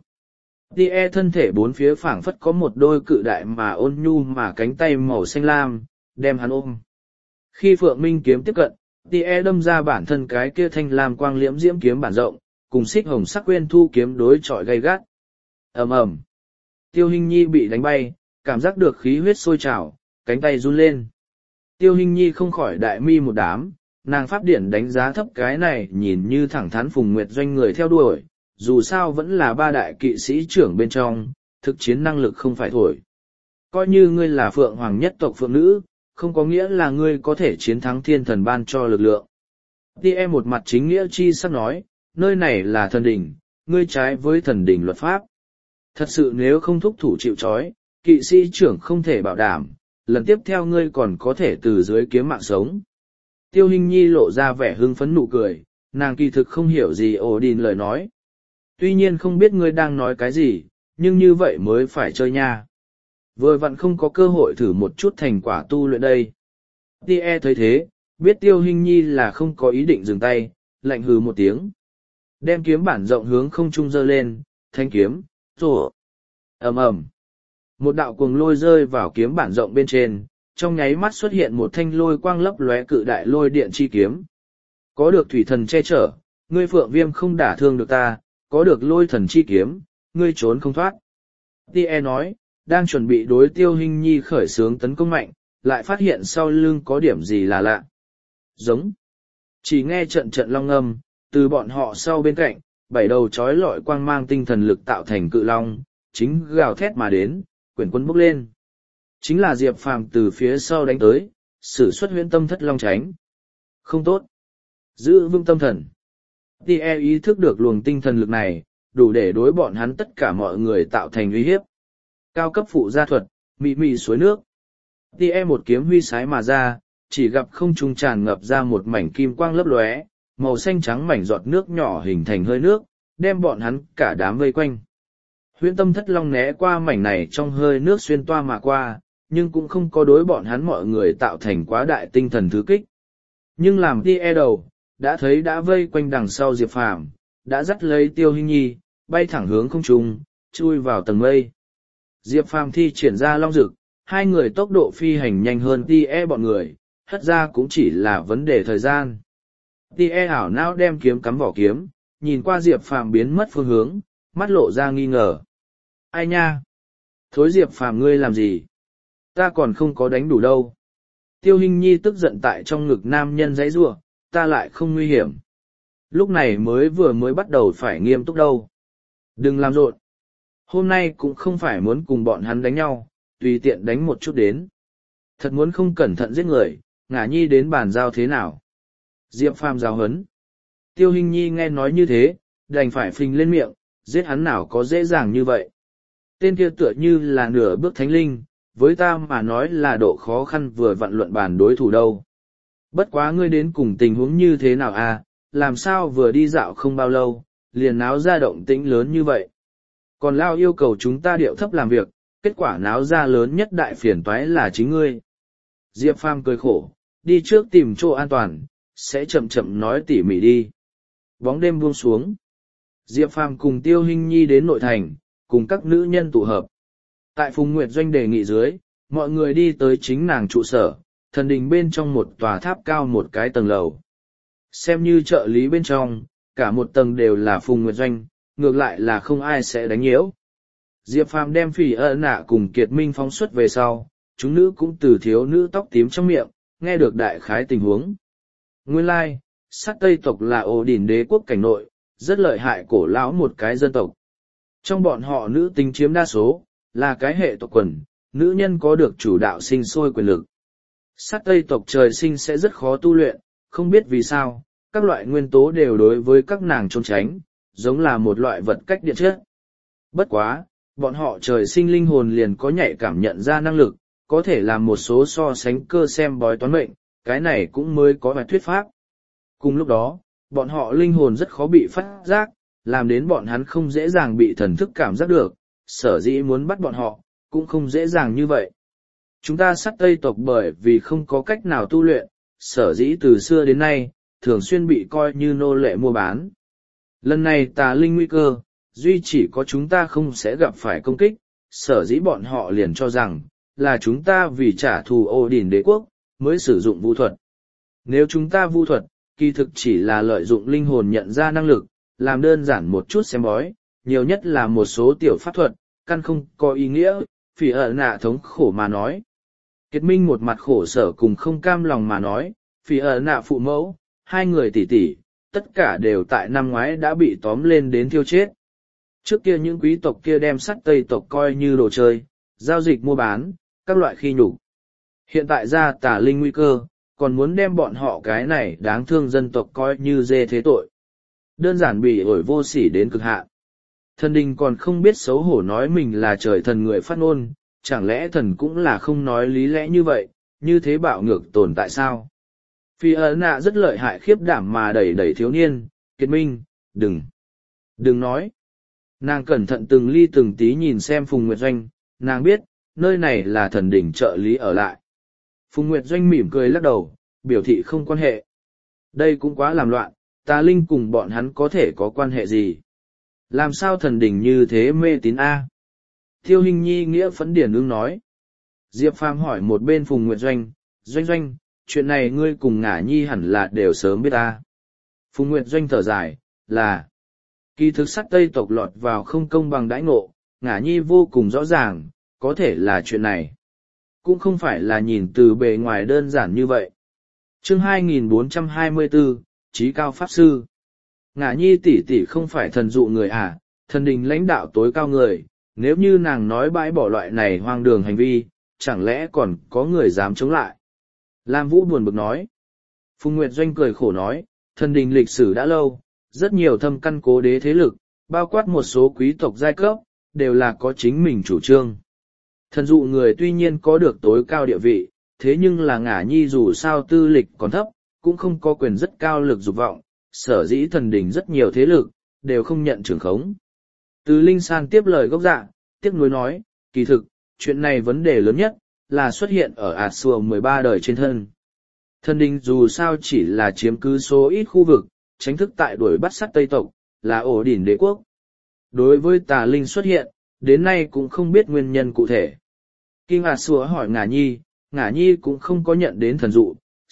Tie thân thể bốn phía phảng phất có một đôi cự đại mà ôn nhu mà cánh tay màu xanh lam, đem hắn ôm. Khi Phượng Minh kiếm tiếp cận, Tie đâm ra bản thân cái kia thanh lam quang liễm diễm kiếm bản rộng, cùng xích hồng sắc quyên thu kiếm đối chọi gay gắt. Ầm ầm. Tiêu Hinh Nhi bị đánh bay, cảm giác được khí huyết sôi trào, cánh tay run lên. Tiêu Hinh Nhi không khỏi đại mi một đám, nàng pháp điển đánh giá thấp cái này nhìn như thẳng thắn Phùng Nguyệt Doanh người theo đuổi, dù sao vẫn là ba đại kỵ sĩ trưởng bên trong, thực chiến năng lực không phải thổi. Coi như ngươi là phượng hoàng nhất tộc phượng nữ, không có nghĩa là ngươi có thể chiến thắng thiên thần ban cho lực lượng. Tie một mặt chính nghĩa chi sắc nói, nơi này là thần đỉnh, ngươi trái với thần đỉnh luật pháp. Thật sự nếu không thúc thủ chịu trói, kỵ sĩ trưởng không thể bảo đảm, lần tiếp theo ngươi còn có thể từ dưới kiếm mạng sống. Tiêu Hinh Nhi lộ ra vẻ hưng phấn nụ cười, nàng kỳ thực không hiểu gì Odin lời nói. Tuy nhiên không biết ngươi đang nói cái gì, nhưng như vậy mới phải chơi nha. Vừa vặn không có cơ hội thử một chút thành quả tu luyện đây. Tie thấy thế, biết Tiêu Hinh Nhi là không có ý định dừng tay, lạnh hừ một tiếng. Đem kiếm bản rộng hướng không trung giơ lên, thanh kiếm, rổ. ầm ầm. Một đạo cuồng lôi rơi vào kiếm bản rộng bên trên, trong nháy mắt xuất hiện một thanh lôi quang lấp lóe cự đại lôi điện chi kiếm. Có được thủy thần che chở, ngươi phượng viêm không đả thương được ta, có được lôi thần chi kiếm, ngươi trốn không thoát. Tie nói, đang chuẩn bị đối Tiêu Hinh Nhi khởi xướng tấn công mạnh, lại phát hiện sau lưng có điểm gì là lạ. Giống. Chỉ nghe trận trận long ngâm, từ bọn họ sau bên cạnh, bảy đầu trói lọi quang mang tinh thần lực tạo thành cự long, chính gào thét mà đến, quyển quân bốc lên. Chính là Diệp Phàm từ phía sau đánh tới, sử xuất huyễn tâm thất long tránh. Không tốt. Giữ vững tâm thần. Tie ý thức được luồng tinh thần lực này, đủ để đối bọn hắn tất cả mọi người tạo thành uy hiếp. Cao cấp phụ gia thuật, mị mị suối nước. Tie một kiếm huy sái mà ra, chỉ gặp không trung tràn ngập ra một mảnh kim quang lấp lóe, màu xanh trắng mảnh giọt nước nhỏ hình thành hơi nước, đem bọn hắn cả đám vây quanh. Huyễn tâm thất long né qua mảnh này trong hơi nước xuyên toa mà qua, nhưng cũng không có đối bọn hắn mọi người tạo thành quá đại tinh thần thứ kích. Nhưng làm Tie đầu, đã thấy đã vây quanh đằng sau Diệp Phàm, đã dắt lấy Tiêu Hinh Nhi, bay thẳng hướng không trung, chui vào tầng mây. Diệp Phàm thi triển ra long dực, hai người tốc độ phi hành nhanh hơn Tie bọn người, hất ra cũng chỉ là vấn đề thời gian. Ti e ảo não đem kiếm cắm vỏ kiếm, nhìn qua Diệp Phàm biến mất phương hướng, mắt lộ ra nghi ngờ. Ai nha? Thối Diệp Phàm ngươi làm gì? Ta còn không có đánh đủ đâu. Tiêu Hinh Nhi tức giận tại trong ngực nam nhân giãy giụa, ta lại không nguy hiểm. Lúc này mới vừa mới bắt đầu phải nghiêm túc đâu. Đừng làm rộn. Hôm nay cũng không phải muốn cùng bọn hắn đánh nhau, tùy tiện đánh một chút đến. Thật muốn không cẩn thận giết người, Ngả Nhi đến bàn giao thế nào? Diệp Phàm giáo hấn. Tiêu Hinh Nhi nghe nói như thế, đành phải phình lên miệng, giết hắn nào có dễ dàng như vậy. Tên kia tựa như là nửa bước thánh linh, với ta mà nói là độ khó khăn vừa vặn luận bàn đối thủ đâu. Bất quá ngươi đến cùng tình huống như thế nào à, làm sao vừa đi dạo không bao lâu, liền náo ra động tĩnh lớn như vậy. Còn Lao yêu cầu chúng ta điệu thấp làm việc, kết quả náo ra lớn nhất đại phiền toái là chính ngươi. Diệp Phàm cười khổ, đi trước tìm chỗ an toàn, sẽ chậm chậm nói tỉ mỉ đi. Bóng đêm buông xuống. Diệp Phàm cùng Tiêu Hinh Nhi đến nội thành, cùng các nữ nhân tụ hợp. Tại Phùng Nguyệt Doanh đề nghị dưới, mọi người đi tới chính nàng trụ sở, thần đình bên trong một tòa tháp cao một cái tầng lầu. Xem như trợ lý bên trong, cả một tầng đều là Phùng Nguyệt Doanh, ngược lại là không ai sẽ đánh nhiễu. Diệp Phàm đem Phỉ ơ nạ cùng Kiệt Minh phóng xuất về sau, chúng nữ cũng từ thiếu nữ tóc tím trong miệng, nghe được đại khái tình huống. Nguyên lai, like, sát Tây tộc là ổ đỉnh đế quốc cảnh nội, rất lợi hại cổ lão một cái dân tộc. Trong bọn họ nữ tính chiếm đa số, là cái hệ tộc quần, nữ nhân có được chủ đạo sinh sôi quyền lực. Sát Tây tộc trời sinh sẽ rất khó tu luyện, không biết vì sao, các loại nguyên tố đều đối với các nàng trốn tránh, giống là một loại vật cách điện chất. Bất quá, bọn họ trời sinh linh hồn liền có nhạy cảm nhận ra năng lực, có thể làm một số so sánh cơ xem bói toán mệnh, cái này cũng mới có bài thuyết pháp. Cùng lúc đó, bọn họ linh hồn rất khó bị phát giác, làm đến bọn hắn không dễ dàng bị thần thức cảm giác được, sở dĩ muốn bắt bọn họ, cũng không dễ dàng như vậy. Chúng ta sát Tây tộc bởi vì không có cách nào tu luyện, sở dĩ từ xưa đến nay, thường xuyên bị coi như nô lệ mua bán. Lần này tà linh nguy cơ, duy chỉ có chúng ta không sẽ gặp phải công kích, sở dĩ bọn họ liền cho rằng, là chúng ta vì trả thù Ô Đỉnh đế quốc, mới sử dụng vu thuật. Nếu chúng ta vu thuật, kỳ thực chỉ là lợi dụng linh hồn nhận ra năng lực, làm đơn giản một chút xem bói, nhiều nhất là một số tiểu pháp thuật, căn không có ý nghĩa, Phỉ ơ nạ thống khổ mà nói. Kiệt Minh một mặt khổ sở cùng không cam lòng mà nói, Phỉ ơ nạ phụ mẫu, hai người tỷ tỷ, tất cả đều tại năm ngoái đã bị tóm lên đến thiêu chết. Trước kia những quý tộc kia đem sắt Tây tộc coi như đồ chơi, giao dịch mua bán, các loại khi nhục. Hiện tại ra tà linh nguy cơ, còn muốn đem bọn họ cái này đáng thương dân tộc coi như dê thế tội. Đơn giản bị ổi vô sỉ đến cực hạn. Thần đình còn không biết xấu hổ nói mình là trời thần người phát ngôn, chẳng lẽ thần cũng là không nói lý lẽ như vậy, như thế bạo ngược tồn tại sao? Phi ấn nạ rất lợi hại khiếp đảm mà đẩy đẩy thiếu niên, Kiệt Minh, đừng, đừng nói. Nàng cẩn thận từng ly từng tí nhìn xem Phùng Nguyệt Doanh, nàng biết, nơi này là thần đỉnh trợ lý ở lại. Phùng Nguyệt Doanh mỉm cười lắc đầu, biểu thị không quan hệ. Đây cũng quá làm loạn, tà linh cùng bọn hắn có thể có quan hệ gì? Làm sao thần đỉnh như thế mê tín A? Tiêu Hinh Nhi nghĩa phấn điển ương nói. Diệp Phàm hỏi một bên Phùng Nguyệt Doanh, Doanh Doanh, chuyện này ngươi cùng Ngả Nhi hẳn là đều sớm biết A. Phùng Nguyệt Doanh thở dài, là kỳ thực sắt Tây tộc lọt vào không công bằng đãi ngộ, Ngả Nhi vô cùng rõ ràng, có thể là chuyện này. Cũng không phải là nhìn từ bề ngoài đơn giản như vậy. Chương hai nghìn bốn trăm hai mươi bốn, Chí cao Pháp Sư. Ngả Nhi tỷ tỷ không phải thần dụ người à, thần đình lãnh đạo tối cao người, nếu như nàng nói bãi bỏ loại này hoang đường hành vi, chẳng lẽ còn có người dám chống lại. Lam Vũ buồn bực nói. Phùng Nguyệt Doanh cười khổ nói, thần đình lịch sử đã lâu, rất nhiều thâm căn cố đế thế lực, bao quát một số quý tộc giai cấp, đều là có chính mình chủ trương. Thần dụ người tuy nhiên có được tối cao địa vị, thế nhưng là Ngả Nhi dù sao tư lịch còn thấp, cũng không có quyền rất cao lực dục vọng, sở dĩ thần đình rất nhiều thế lực, đều không nhận trưởng khống. Từ Linh San tiếp lời gốc dạ, tiếc nuối nói, kỳ thực, chuyện này vấn đề lớn nhất, là xuất hiện ở ạt sùa mười ba đời trên thân. Thần đình dù sao chỉ là chiếm cứ số ít khu vực, tránh thức tại đuổi bắt sắt Tây tộc, là ổ đỉnh đế quốc. Đối với tà linh xuất hiện, đến nay cũng không biết nguyên nhân cụ thể. Kinh ạt sùa hỏi Ngả Nhi, Ngả Nhi cũng không có nhận đến thần dụ,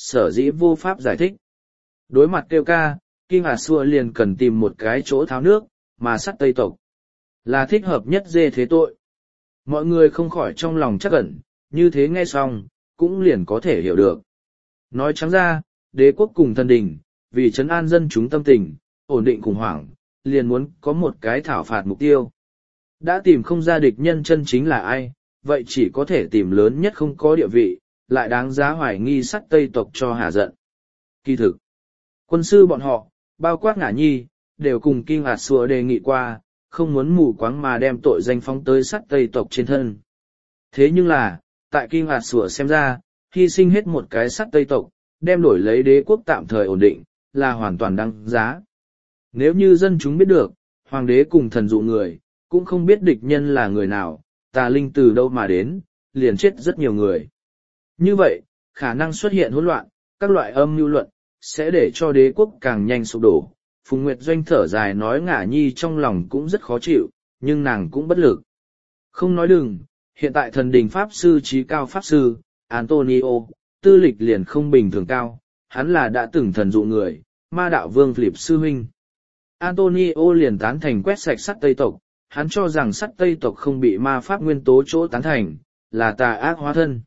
sở dĩ vô pháp giải thích. Đối mặt kêu ca, King Asua liền cần tìm một cái chỗ tháo nước, mà sắt Tây tộc là thích hợp nhất dê thế tội. Mọi người không khỏi trong lòng chắc ẩn, như thế nghe xong, cũng liền có thể hiểu được. Nói trắng ra, đế quốc cùng thần đình, vì trấn an dân chúng tâm tình, ổn định khủng hoảng, liền muốn có một cái thảo phạt mục tiêu. Đã tìm không ra địch nhân chân chính là ai, vậy chỉ có thể tìm lớn nhất không có địa vị, lại đáng giá hoài nghi sắt Tây tộc cho hạ giận. Kỳ thực, quân sư bọn họ, bao quát Ngả Nhi, đều cùng King Asua đề nghị qua, không muốn mù quáng mà đem tội danh phóng tới sắt Tây tộc trên thân. Thế nhưng là, tại King Asua xem ra, hy sinh hết một cái sắt Tây tộc, đem đổi lấy đế quốc tạm thời ổn định, là hoàn toàn đáng giá. Nếu như dân chúng biết được, hoàng đế cùng thần dụ người, cũng không biết địch nhân là người nào, tà linh từ đâu mà đến, liền chết rất nhiều người. Như vậy, khả năng xuất hiện hỗn loạn, các loại âm mưu luận, sẽ để cho đế quốc càng nhanh sụp đổ. Phùng Nguyệt Doanh thở dài nói Ngả Nhi trong lòng cũng rất khó chịu, nhưng nàng cũng bất lực. Không nói đừng, hiện tại thần đình Pháp Sư trí cao Pháp Sư, Antonio, tư lịch liền không bình thường cao, hắn là đã từng thần dụ người, ma đạo vương Philip Sư Huynh. Antonio liền tán thành quét sạch sắt Tây tộc, hắn cho rằng sắt Tây tộc không bị ma pháp nguyên tố chỗ tán thành, là tà ác hóa thân.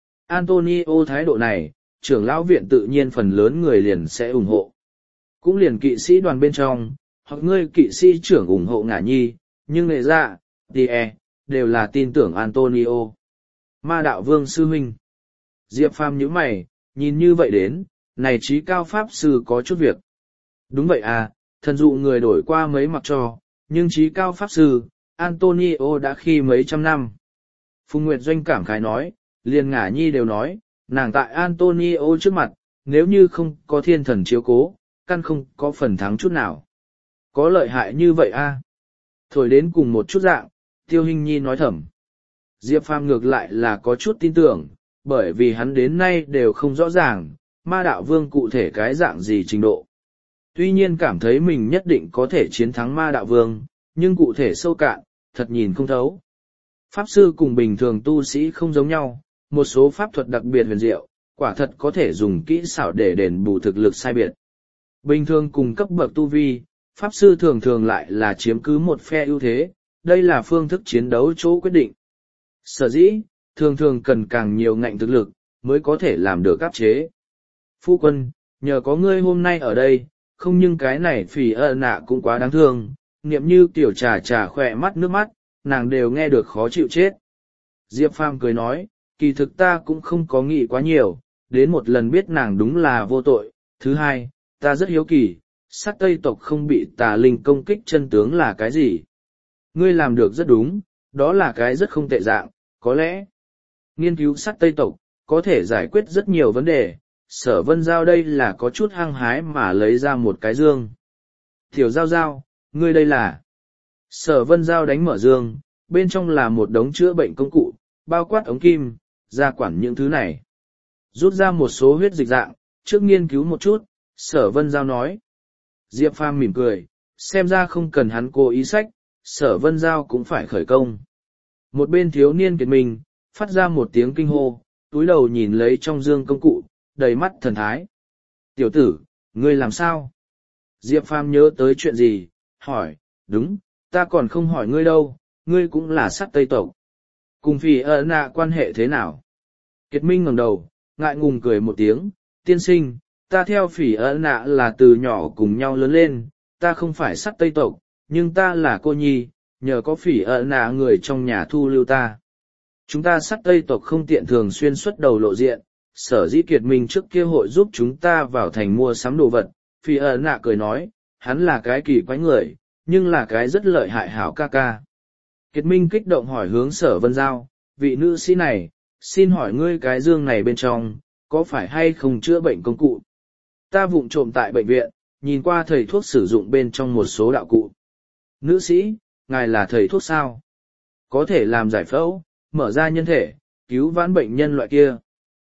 Antonio thái độ này, trưởng lão viện tự nhiên phần lớn người liền sẽ ủng hộ. Cũng liền kỵ sĩ đoàn bên trong, hoặc ngươi kỵ sĩ trưởng ủng hộ Ngả Nhi, nhưng nệ dạ, tie, đều là tin tưởng Antonio. Ma đạo vương sư huynh. Diệp Phàm nhíu mày, nhìn như vậy đến, này trí cao pháp sư có chút việc. Đúng vậy à, thần dụ người đổi qua mấy mặc cho, nhưng trí cao pháp sư, Antonio đã khi mấy trăm năm. Phùng Nguyệt Doanh cảm khái nói, liền Ngả Nhi đều nói, nàng tại Antonio trước mặt, nếu như không có thiên thần chiếu cố, căn không có phần thắng chút nào. Có lợi hại như vậy a? À? Thổi đến cùng một chút dạng, Tiêu Hinh Nhi nói thầm. Diệp Phàm ngược lại là có chút tin tưởng, bởi vì hắn đến nay đều không rõ ràng, ma đạo vương cụ thể cái dạng gì trình độ. Tuy nhiên cảm thấy mình nhất định có thể chiến thắng ma đạo vương, nhưng cụ thể sâu cạn, thật nhìn không thấu. Pháp sư cùng bình thường tu sĩ không giống nhau, một số pháp thuật đặc biệt huyền diệu, quả thật có thể dùng kỹ xảo để đền bù thực lực sai biệt. Bình thường cùng cấp bậc tu vi, pháp sư thường thường lại là chiếm cứ một phe ưu thế, đây là phương thức chiến đấu chỗ quyết định. Sở dĩ, thường thường cần càng nhiều ngạnh thực lực, mới có thể làm được áp chế. Phu quân, nhờ có ngươi hôm nay ở đây, không nhưng cái này phỉ ơ nạ cũng quá đáng thương, niệm như tiểu trà trà khỏe mắt nước mắt, nàng đều nghe được khó chịu chết. Diệp Phàm cười nói, kỳ thực ta cũng không có nghĩ quá nhiều, đến một lần biết nàng đúng là vô tội. Thứ hai, ta rất hiếu kỳ, sắt Tây tộc không bị tà linh công kích chân tướng là cái gì? Ngươi làm được rất đúng, đó là cái rất không tệ dạng, có lẽ nghiên cứu sắt Tây tộc có thể giải quyết rất nhiều vấn đề. Sở Vân Giao đây là có chút hăng hái mà lấy ra một cái dương. Tiểu Giao Giao, ngươi đây là... Sở Vân Giao đánh mở dương, bên trong là một đống chữa bệnh công cụ, bao quát ống kim, gia quản những thứ này. Rút ra một số huyết dịch dạng, trước nghiên cứu một chút, Sở Vân Giao nói. Diệp Phàm mỉm cười, xem ra không cần hắn cố ý sách, Sở Vân Giao cũng phải khởi công. Một bên thiếu niên kiệt mình, phát ra một tiếng kinh hô, túi đầu nhìn lấy trong dương công cụ, đầy mắt thần thái. Tiểu tử, ngươi làm sao? Diệp Phàm nhớ tới chuyện gì, hỏi, đúng, ta còn không hỏi ngươi đâu, ngươi cũng là sắt Tây tộc. Cùng Phỉ ơ nạ quan hệ thế nào? Kiệt Minh ngẩng đầu, ngại ngùng cười một tiếng, tiên sinh, ta theo Phỉ ơ nạ là từ nhỏ cùng nhau lớn lên, ta không phải sắt Tây tộc, nhưng ta là cô nhi, nhờ có Phỉ ơ nạ người trong nhà thu lưu ta. Chúng ta sắt Tây tộc không tiện thường xuyên xuất đầu lộ diện, sở dĩ Kiệt Minh trước kia hội giúp chúng ta vào thành mua sắm đồ vật. Phỉ ơ nạ cười nói, hắn là cái kỳ quái người, nhưng là cái rất lợi hại hảo ca ca. Kiệt Minh kích động hỏi hướng Sở Vân Giao, vị nữ sĩ này, xin hỏi ngươi cái dương này bên trong, có phải hay không chữa bệnh công cụ? Ta vụng trộm tại bệnh viện, nhìn qua thầy thuốc sử dụng bên trong một số đạo cụ. Nữ sĩ, ngài là thầy thuốc sao? Có thể làm giải phẫu, mở ra nhân thể, cứu vãn bệnh nhân loại kia.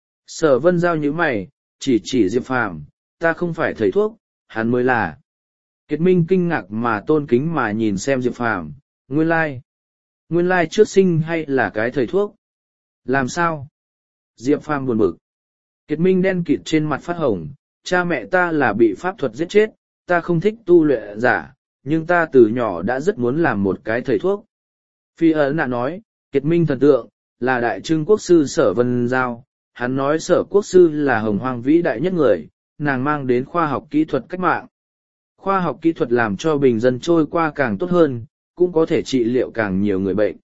Sở Vân Giao nhíu mày, chỉ chỉ Diệp Phàm, ta không phải thầy thuốc, hắn mới là. Kiệt Minh kinh ngạc mà tôn kính mà nhìn xem Diệp Phàm, nguyên lai. Nguyên lai trước sinh hay là cái thầy thuốc? Làm sao? Diệp Phàm buồn bực. Kiệt Minh đen kịt trên mặt phát hồng, cha mẹ ta là bị pháp thuật giết chết, ta không thích tu luyện giả, nhưng ta từ nhỏ đã rất muốn làm một cái thầy thuốc. Phi ấn nạ nói, Kiệt Minh thần tượng, là đại trưng quốc sư Sở Vân Giao, hắn nói Sở quốc sư là hồng hoang vĩ đại nhất người, nàng mang đến khoa học kỹ thuật cách mạng. Khoa học kỹ thuật làm cho bình dân trôi qua càng tốt hơn, cũng có thể trị liệu càng nhiều người bệnh.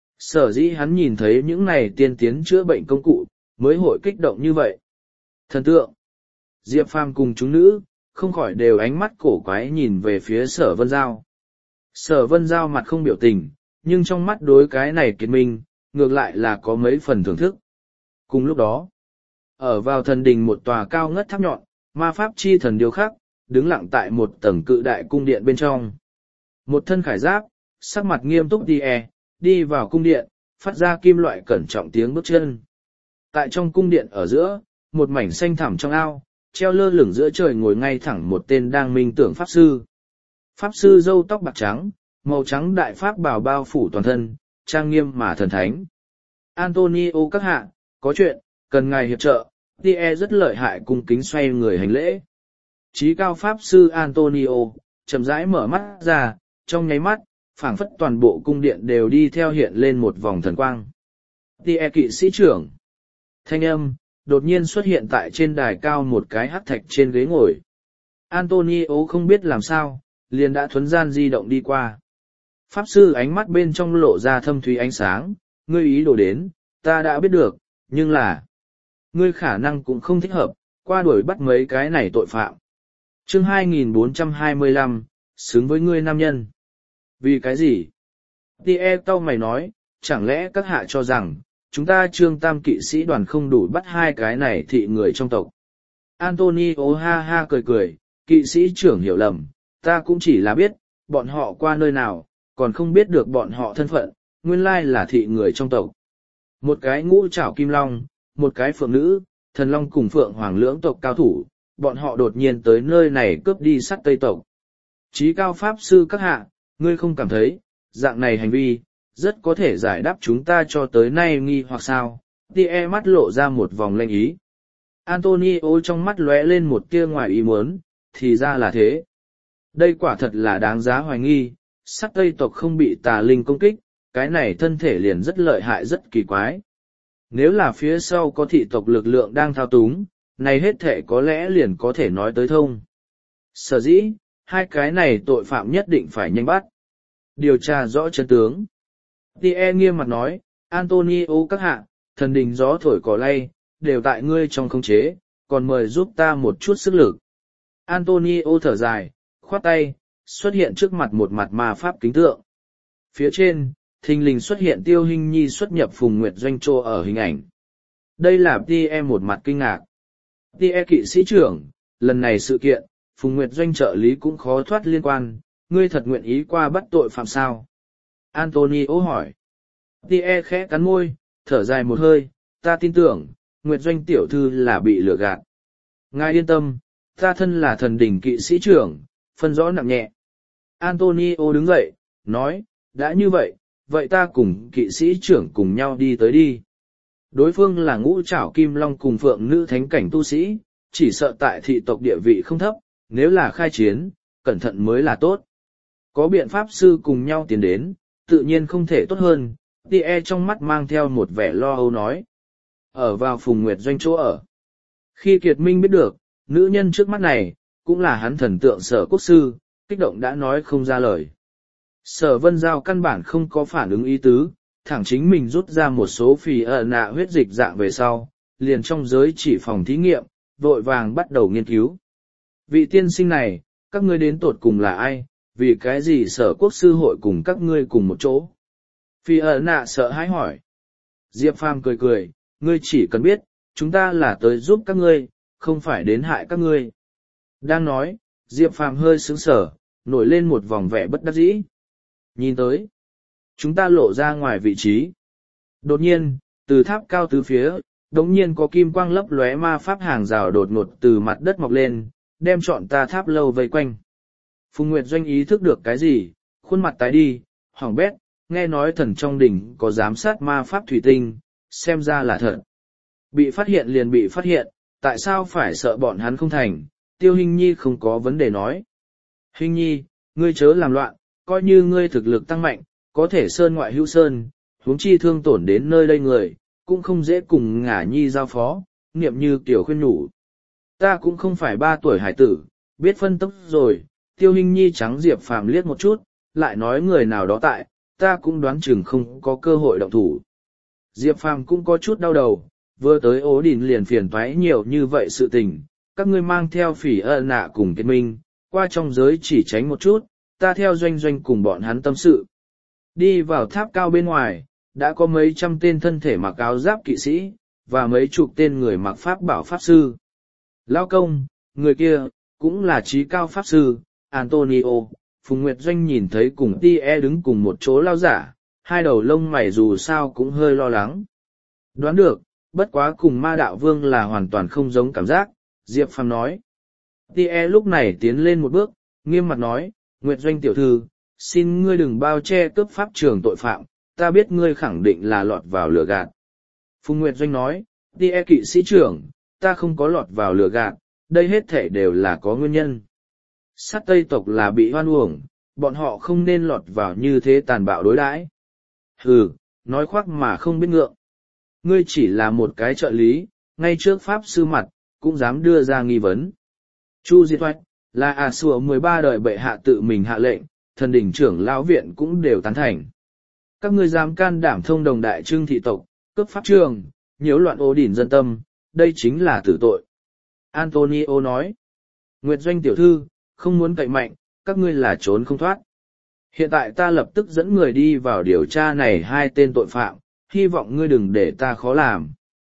Sở dĩ hắn nhìn thấy những này tiên tiến chữa bệnh công cụ, mới hội kích động như vậy. Thần tượng, Diệp Phàm cùng chúng nữ, không khỏi đều ánh mắt cổ quái nhìn về phía Sở Vân Giao. Sở Vân Giao mặt không biểu tình, nhưng trong mắt đối cái này Kiệt Minh, ngược lại là có mấy phần thưởng thức. Cùng lúc đó, ở vào thần đình một tòa cao ngất tháp nhọn, ma pháp chi thần điêu khắc, đứng lặng tại một tầng cự đại cung điện bên trong. Một thân khải giáp, sắc mặt nghiêm túc đi e, đi vào cung điện, phát ra kim loại cẩn trọng tiếng bước chân. Tại trong cung điện ở giữa, một mảnh xanh thẳm trong ao, treo lơ lửng giữa trời ngồi ngay thẳng một tên đang minh tưởng pháp sư. Pháp sư râu tóc bạc trắng, màu trắng đại pháp bào bao phủ toàn thân, trang nghiêm mà thần thánh. Antonio các hạ, có chuyện, cần ngài hiệp trợ, Tie rất lợi hại cung kính xoay người hành lễ. Chí cao pháp sư Antonio, chậm rãi mở mắt ra, trong nháy mắt, phảng phất toàn bộ cung điện đều đi theo hiện lên một vòng thần quang. Tie kỵ sĩ trưởng. Thanh âm, đột nhiên xuất hiện tại trên đài cao một cái hắc thạch trên ghế ngồi. Antonio không biết làm sao, liền đã thuấn gian di động đi qua. Pháp sư ánh mắt bên trong lộ ra thâm thúy ánh sáng, ngươi ý đồ đến, ta đã biết được, nhưng là, ngươi khả năng cũng không thích hợp, qua đuổi bắt mấy cái này tội phạm. Chương hai nghìn bốn trăm hai mươi lăm, xứng với ngươi nam nhân. Vì cái gì? Tie tao mày nói, chẳng lẽ các hạ cho rằng, chúng ta trương tam kỵ sĩ đoàn không đủ bắt hai cái này thị người trong tộc. Antonio ha ha cười cười, kỵ sĩ trưởng hiểu lầm, ta cũng chỉ là biết, bọn họ qua nơi nào, còn không biết được bọn họ thân phận, nguyên lai là thị người trong tộc. Một cái ngũ trảo kim long, một cái phượng nữ, thần long cùng phượng hoàng lưỡng tộc cao thủ, bọn họ đột nhiên tới nơi này cướp đi sắt Tây tộc. Chí cao pháp sư các hạ, ngươi không cảm thấy, dạng này hành vi, rất có thể giải đáp chúng ta cho tới nay nghi hoặc sao. Tie mắt lộ ra một vòng lanh ý. Antonio trong mắt lóe lên một tia ngoài ý muốn, thì ra là thế. Đây quả thật là đáng giá hoài nghi, sắt Tây tộc không bị tà linh công kích, cái này thân thể liền rất lợi hại rất kỳ quái. Nếu là phía sau có thị tộc lực lượng đang thao túng, này hết thể có lẽ liền có thể nói tới thông. Sở dĩ, hai cái này tội phạm nhất định phải nhanh bắt. Điều tra rõ chân tướng. Tie nghiêm mặt nói, Antonio các hạ, thần đình gió thổi cỏ lay, đều tại ngươi trong khống chế, còn mời giúp ta một chút sức lực. Antonio thở dài, khoát tay, xuất hiện trước mặt một mặt ma pháp kính tượng. Phía trên, thình lình xuất hiện Tiêu Hinh Nhi xuất nhập Phùng Nguyệt Doanh Trô ở hình ảnh. Đây là Tie một mặt kinh ngạc. Tie kỵ sĩ trưởng, lần này sự kiện, Phùng Nguyệt Doanh trợ lý cũng khó thoát liên quan, ngươi thật nguyện ý qua bắt tội phạm sao? Antonio hỏi. Tie khẽ cắn môi, thở dài một hơi, ta tin tưởng, Nguyệt Doanh tiểu thư là bị lừa gạt. Ngài yên tâm, ta thân là thần đỉnh kỵ sĩ trưởng, phân rõ nặng nhẹ. Antonio đứng dậy, nói, đã như vậy, vậy ta cùng kỵ sĩ trưởng cùng nhau đi tới đi. Đối phương là ngũ trảo kim long cùng phượng nữ thánh cảnh tu sĩ, chỉ sợ tại thị tộc địa vị không thấp, nếu là khai chiến, cẩn thận mới là tốt. Có biện pháp sư cùng nhau tiến đến, tự nhiên không thể tốt hơn, Tie trong mắt mang theo một vẻ lo âu nói. Ở vào Phùng Nguyệt Doanh chỗ ở. Khi Kiệt Minh biết được, nữ nhân trước mắt này, cũng là hắn thần tượng Sở quốc sư, kích động đã nói không ra lời. Sở Vân Giao căn bản không có phản ứng ý tứ, thẳng chính mình rút ra một số phì ở nạ huyết dịch dạng về sau, liền trong giới chỉ phòng thí nghiệm, vội vàng bắt đầu nghiên cứu. Vị tiên sinh này, các ngươi đến tột cùng là ai, vì cái gì Sở quốc sư hội cùng các ngươi cùng một chỗ? Phì ở nạ sợ hãi hỏi. Diệp Phàm cười cười, ngươi chỉ cần biết, chúng ta là tới giúp các ngươi, không phải đến hại các ngươi. Đang nói, Diệp Phàm hơi sững sờ, nổi lên một vòng vẻ bất đắc dĩ. Nhìn tới, chúng ta lộ ra ngoài vị trí. Đột nhiên, từ tháp cao tứ phía, đống nhiên có kim quang lấp lóe ma pháp hàng rào đột ngột từ mặt đất mọc lên, đem trọn ta tháp lâu vây quanh. Phùng Nguyệt Doanh ý thức được cái gì, khuôn mặt tái đi, hoảng bét, nghe nói thần trong đỉnh có giám sát ma pháp thủy tinh, xem ra là thật. Bị phát hiện liền bị phát hiện, tại sao phải sợ bọn hắn không thành, Tiêu Hinh Nhi không có vấn đề nói. Hinh Nhi, ngươi chớ làm loạn, coi như ngươi thực lực tăng mạnh, có thể sơn ngoại hữu sơn, huống chi thương tổn đến nơi đây người, cũng không dễ cùng ngả nhi giao phó, niệm như tiểu khuyên nhủ. Ta cũng không phải ba tuổi hải tử, biết phân tốc rồi, Tiêu Hinh Nhi trắng Diệp Phàm liếc một chút, lại nói người nào đó tại, ta cũng đoán chừng không có cơ hội động thủ. Diệp Phàm cũng có chút đau đầu, vừa tới ố đình liền phiền toái nhiều như vậy sự tình, các ngươi mang theo phỉ ân nạ cùng kết minh, qua trong giới chỉ tránh một chút, ta theo doanh doanh cùng bọn hắn tâm sự. Đi vào tháp cao bên ngoài, đã có mấy trăm tên thân thể mặc áo giáp kỵ sĩ, và mấy chục tên người mặc pháp bảo pháp sư. Lao công, người kia, cũng là trí cao pháp sư, Antonio, Phùng Nguyệt Doanh nhìn thấy cùng Tie đứng cùng một chỗ lao giả, hai đầu lông mày dù sao cũng hơi lo lắng. Đoán được, bất quá cùng ma đạo vương là hoàn toàn không giống cảm giác, Diệp Phàm nói. Tie lúc này tiến lên một bước, nghiêm mặt nói, Nguyệt Doanh tiểu thư, xin ngươi đừng bao che cướp pháp trường tội phạm, ta biết ngươi khẳng định là lọt vào lừa gạt. Phùng Nguyệt Doanh nói, Tie kỵ sĩ trưởng, ta không có lọt vào lừa gạt, đây hết thể đều là có nguyên nhân. Sát Tây tộc là bị hoan uổng, bọn họ không nên lọt vào như thế tàn bạo đối đãi. Hừ, nói khoác mà không biết ngượng. Ngươi chỉ là một cái trợ lý, ngay trước pháp sư mặt, cũng dám đưa ra nghi vấn. Chu Diệt Oách, là à sủa mười ba đời bệ hạ tự mình hạ lệnh, thần đỉnh trưởng lão viện cũng đều tán thành. Các ngươi dám can đảm thông đồng đại trưng thị tộc, cướp pháp trường, nhiễu loạn ố đỉnh dân tâm, đây chính là tử tội. Antonio nói, Nguyệt Doanh tiểu thư, không muốn cậy mạnh, các ngươi là trốn không thoát. Hiện tại ta lập tức dẫn người đi vào điều tra này hai tên tội phạm, hy vọng ngươi đừng để ta khó làm.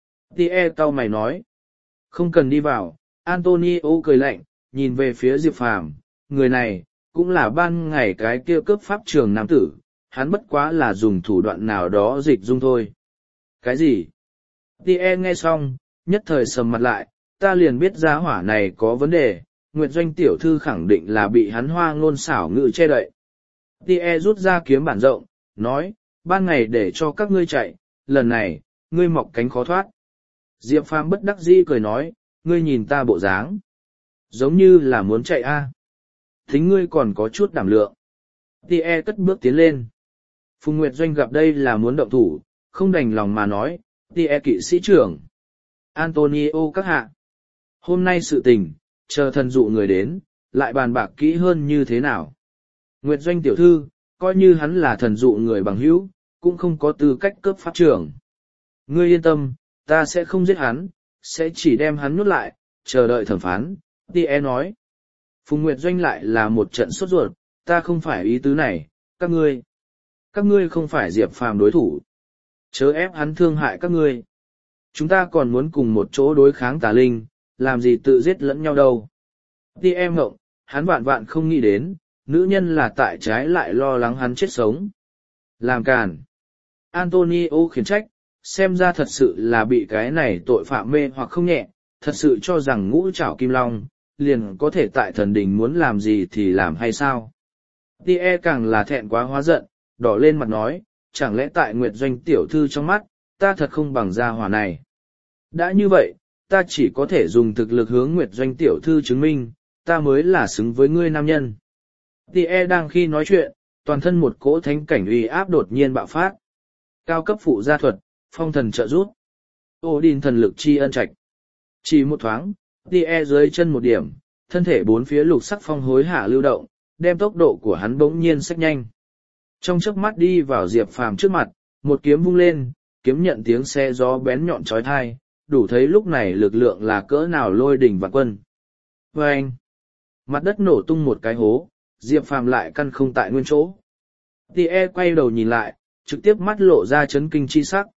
Tie cau mày nói, không cần đi vào. Antonio cười lạnh, nhìn về phía Diệp Phàm, người này, cũng là ban ngày cái kia cướp pháp trường nam tử, hắn bất quá là dùng thủ đoạn nào đó dịch dung thôi. Cái gì? Tie nghe xong, nhất thời sầm mặt lại, ta liền biết giá hỏa này có vấn đề, Nguyệt Doanh tiểu thư khẳng định là bị hắn hoa ngôn xảo ngữ che đậy. Tie rút ra kiếm bản rộng, nói, ban ngày để cho các ngươi chạy, lần này, ngươi mọc cánh khó thoát. Diệp Phàm bất đắc dĩ cười nói, ngươi nhìn ta bộ dáng, giống như là muốn chạy a. À. Thính ngươi còn có chút đảm lượng. Tie cất bước tiến lên. Phùng Nguyệt Doanh gặp đây là muốn động thủ, không đành lòng mà nói, Tie kỵ sĩ trưởng. Antonio các hạ. Hôm nay sự tình, chờ thần dụ người đến, lại bàn bạc kỹ hơn như thế nào. Nguyệt Doanh tiểu thư, coi như hắn là thần dụ người bằng hữu, cũng không có tư cách cướp pháp trưởng. Ngươi yên tâm, ta sẽ không giết hắn, sẽ chỉ đem hắn nhốt lại, chờ đợi thẩm phán, Tie nói. Phùng Nguyệt Doanh lại là một trận sốt ruột, ta không phải ý tứ này, các ngươi. Các ngươi không phải Diệp Phàm đối thủ. Chớ ép hắn thương hại các ngươi. Chúng ta còn muốn cùng một chỗ đối kháng tà linh, làm gì tự giết lẫn nhau đâu. Tie ngộng, hắn vạn vạn không nghĩ đến, nữ nhân là tại trái lại lo lắng hắn chết sống. Làm càn. Antonio khiển trách, xem ra thật sự là bị cái này tội phạm mê hoặc không nhẹ, thật sự cho rằng ngũ trảo kim long, liền có thể tại thần đình muốn làm gì thì làm hay sao. Tie càng là thẹn quá hóa giận, đỏ lên mặt nói, chẳng lẽ tại Nguyệt Doanh tiểu thư trong mắt, ta thật không bằng gia hỏa này. Đã như vậy, ta chỉ có thể dùng thực lực hướng Nguyệt Doanh tiểu thư chứng minh, ta mới là xứng với ngươi nam nhân. Tie đang khi nói chuyện, toàn thân một cỗ thánh cảnh uy áp đột nhiên bạo phát. Cao cấp phụ gia thuật, phong thần trợ giúp. Odin thần lực chi ân trạch. Chỉ một thoáng, Tie dưới chân một điểm, thân thể bốn phía lục sắc phong hối hả lưu động, đem tốc độ của hắn bỗng nhiên sách nhanh. Trong chớp mắt đi vào Diệp Phàm trước mặt, một kiếm vung lên, kiếm nhận tiếng xe gió bén nhọn chói tai, đủ thấy lúc này lực lượng là cỡ nào lôi đỉnh vạn quân. Vâng! Mặt đất nổ tung một cái hố, Diệp Phàm lại căn không tại nguyên chỗ. Tie quay đầu nhìn lại, trực tiếp mắt lộ ra chấn kinh chi sắc.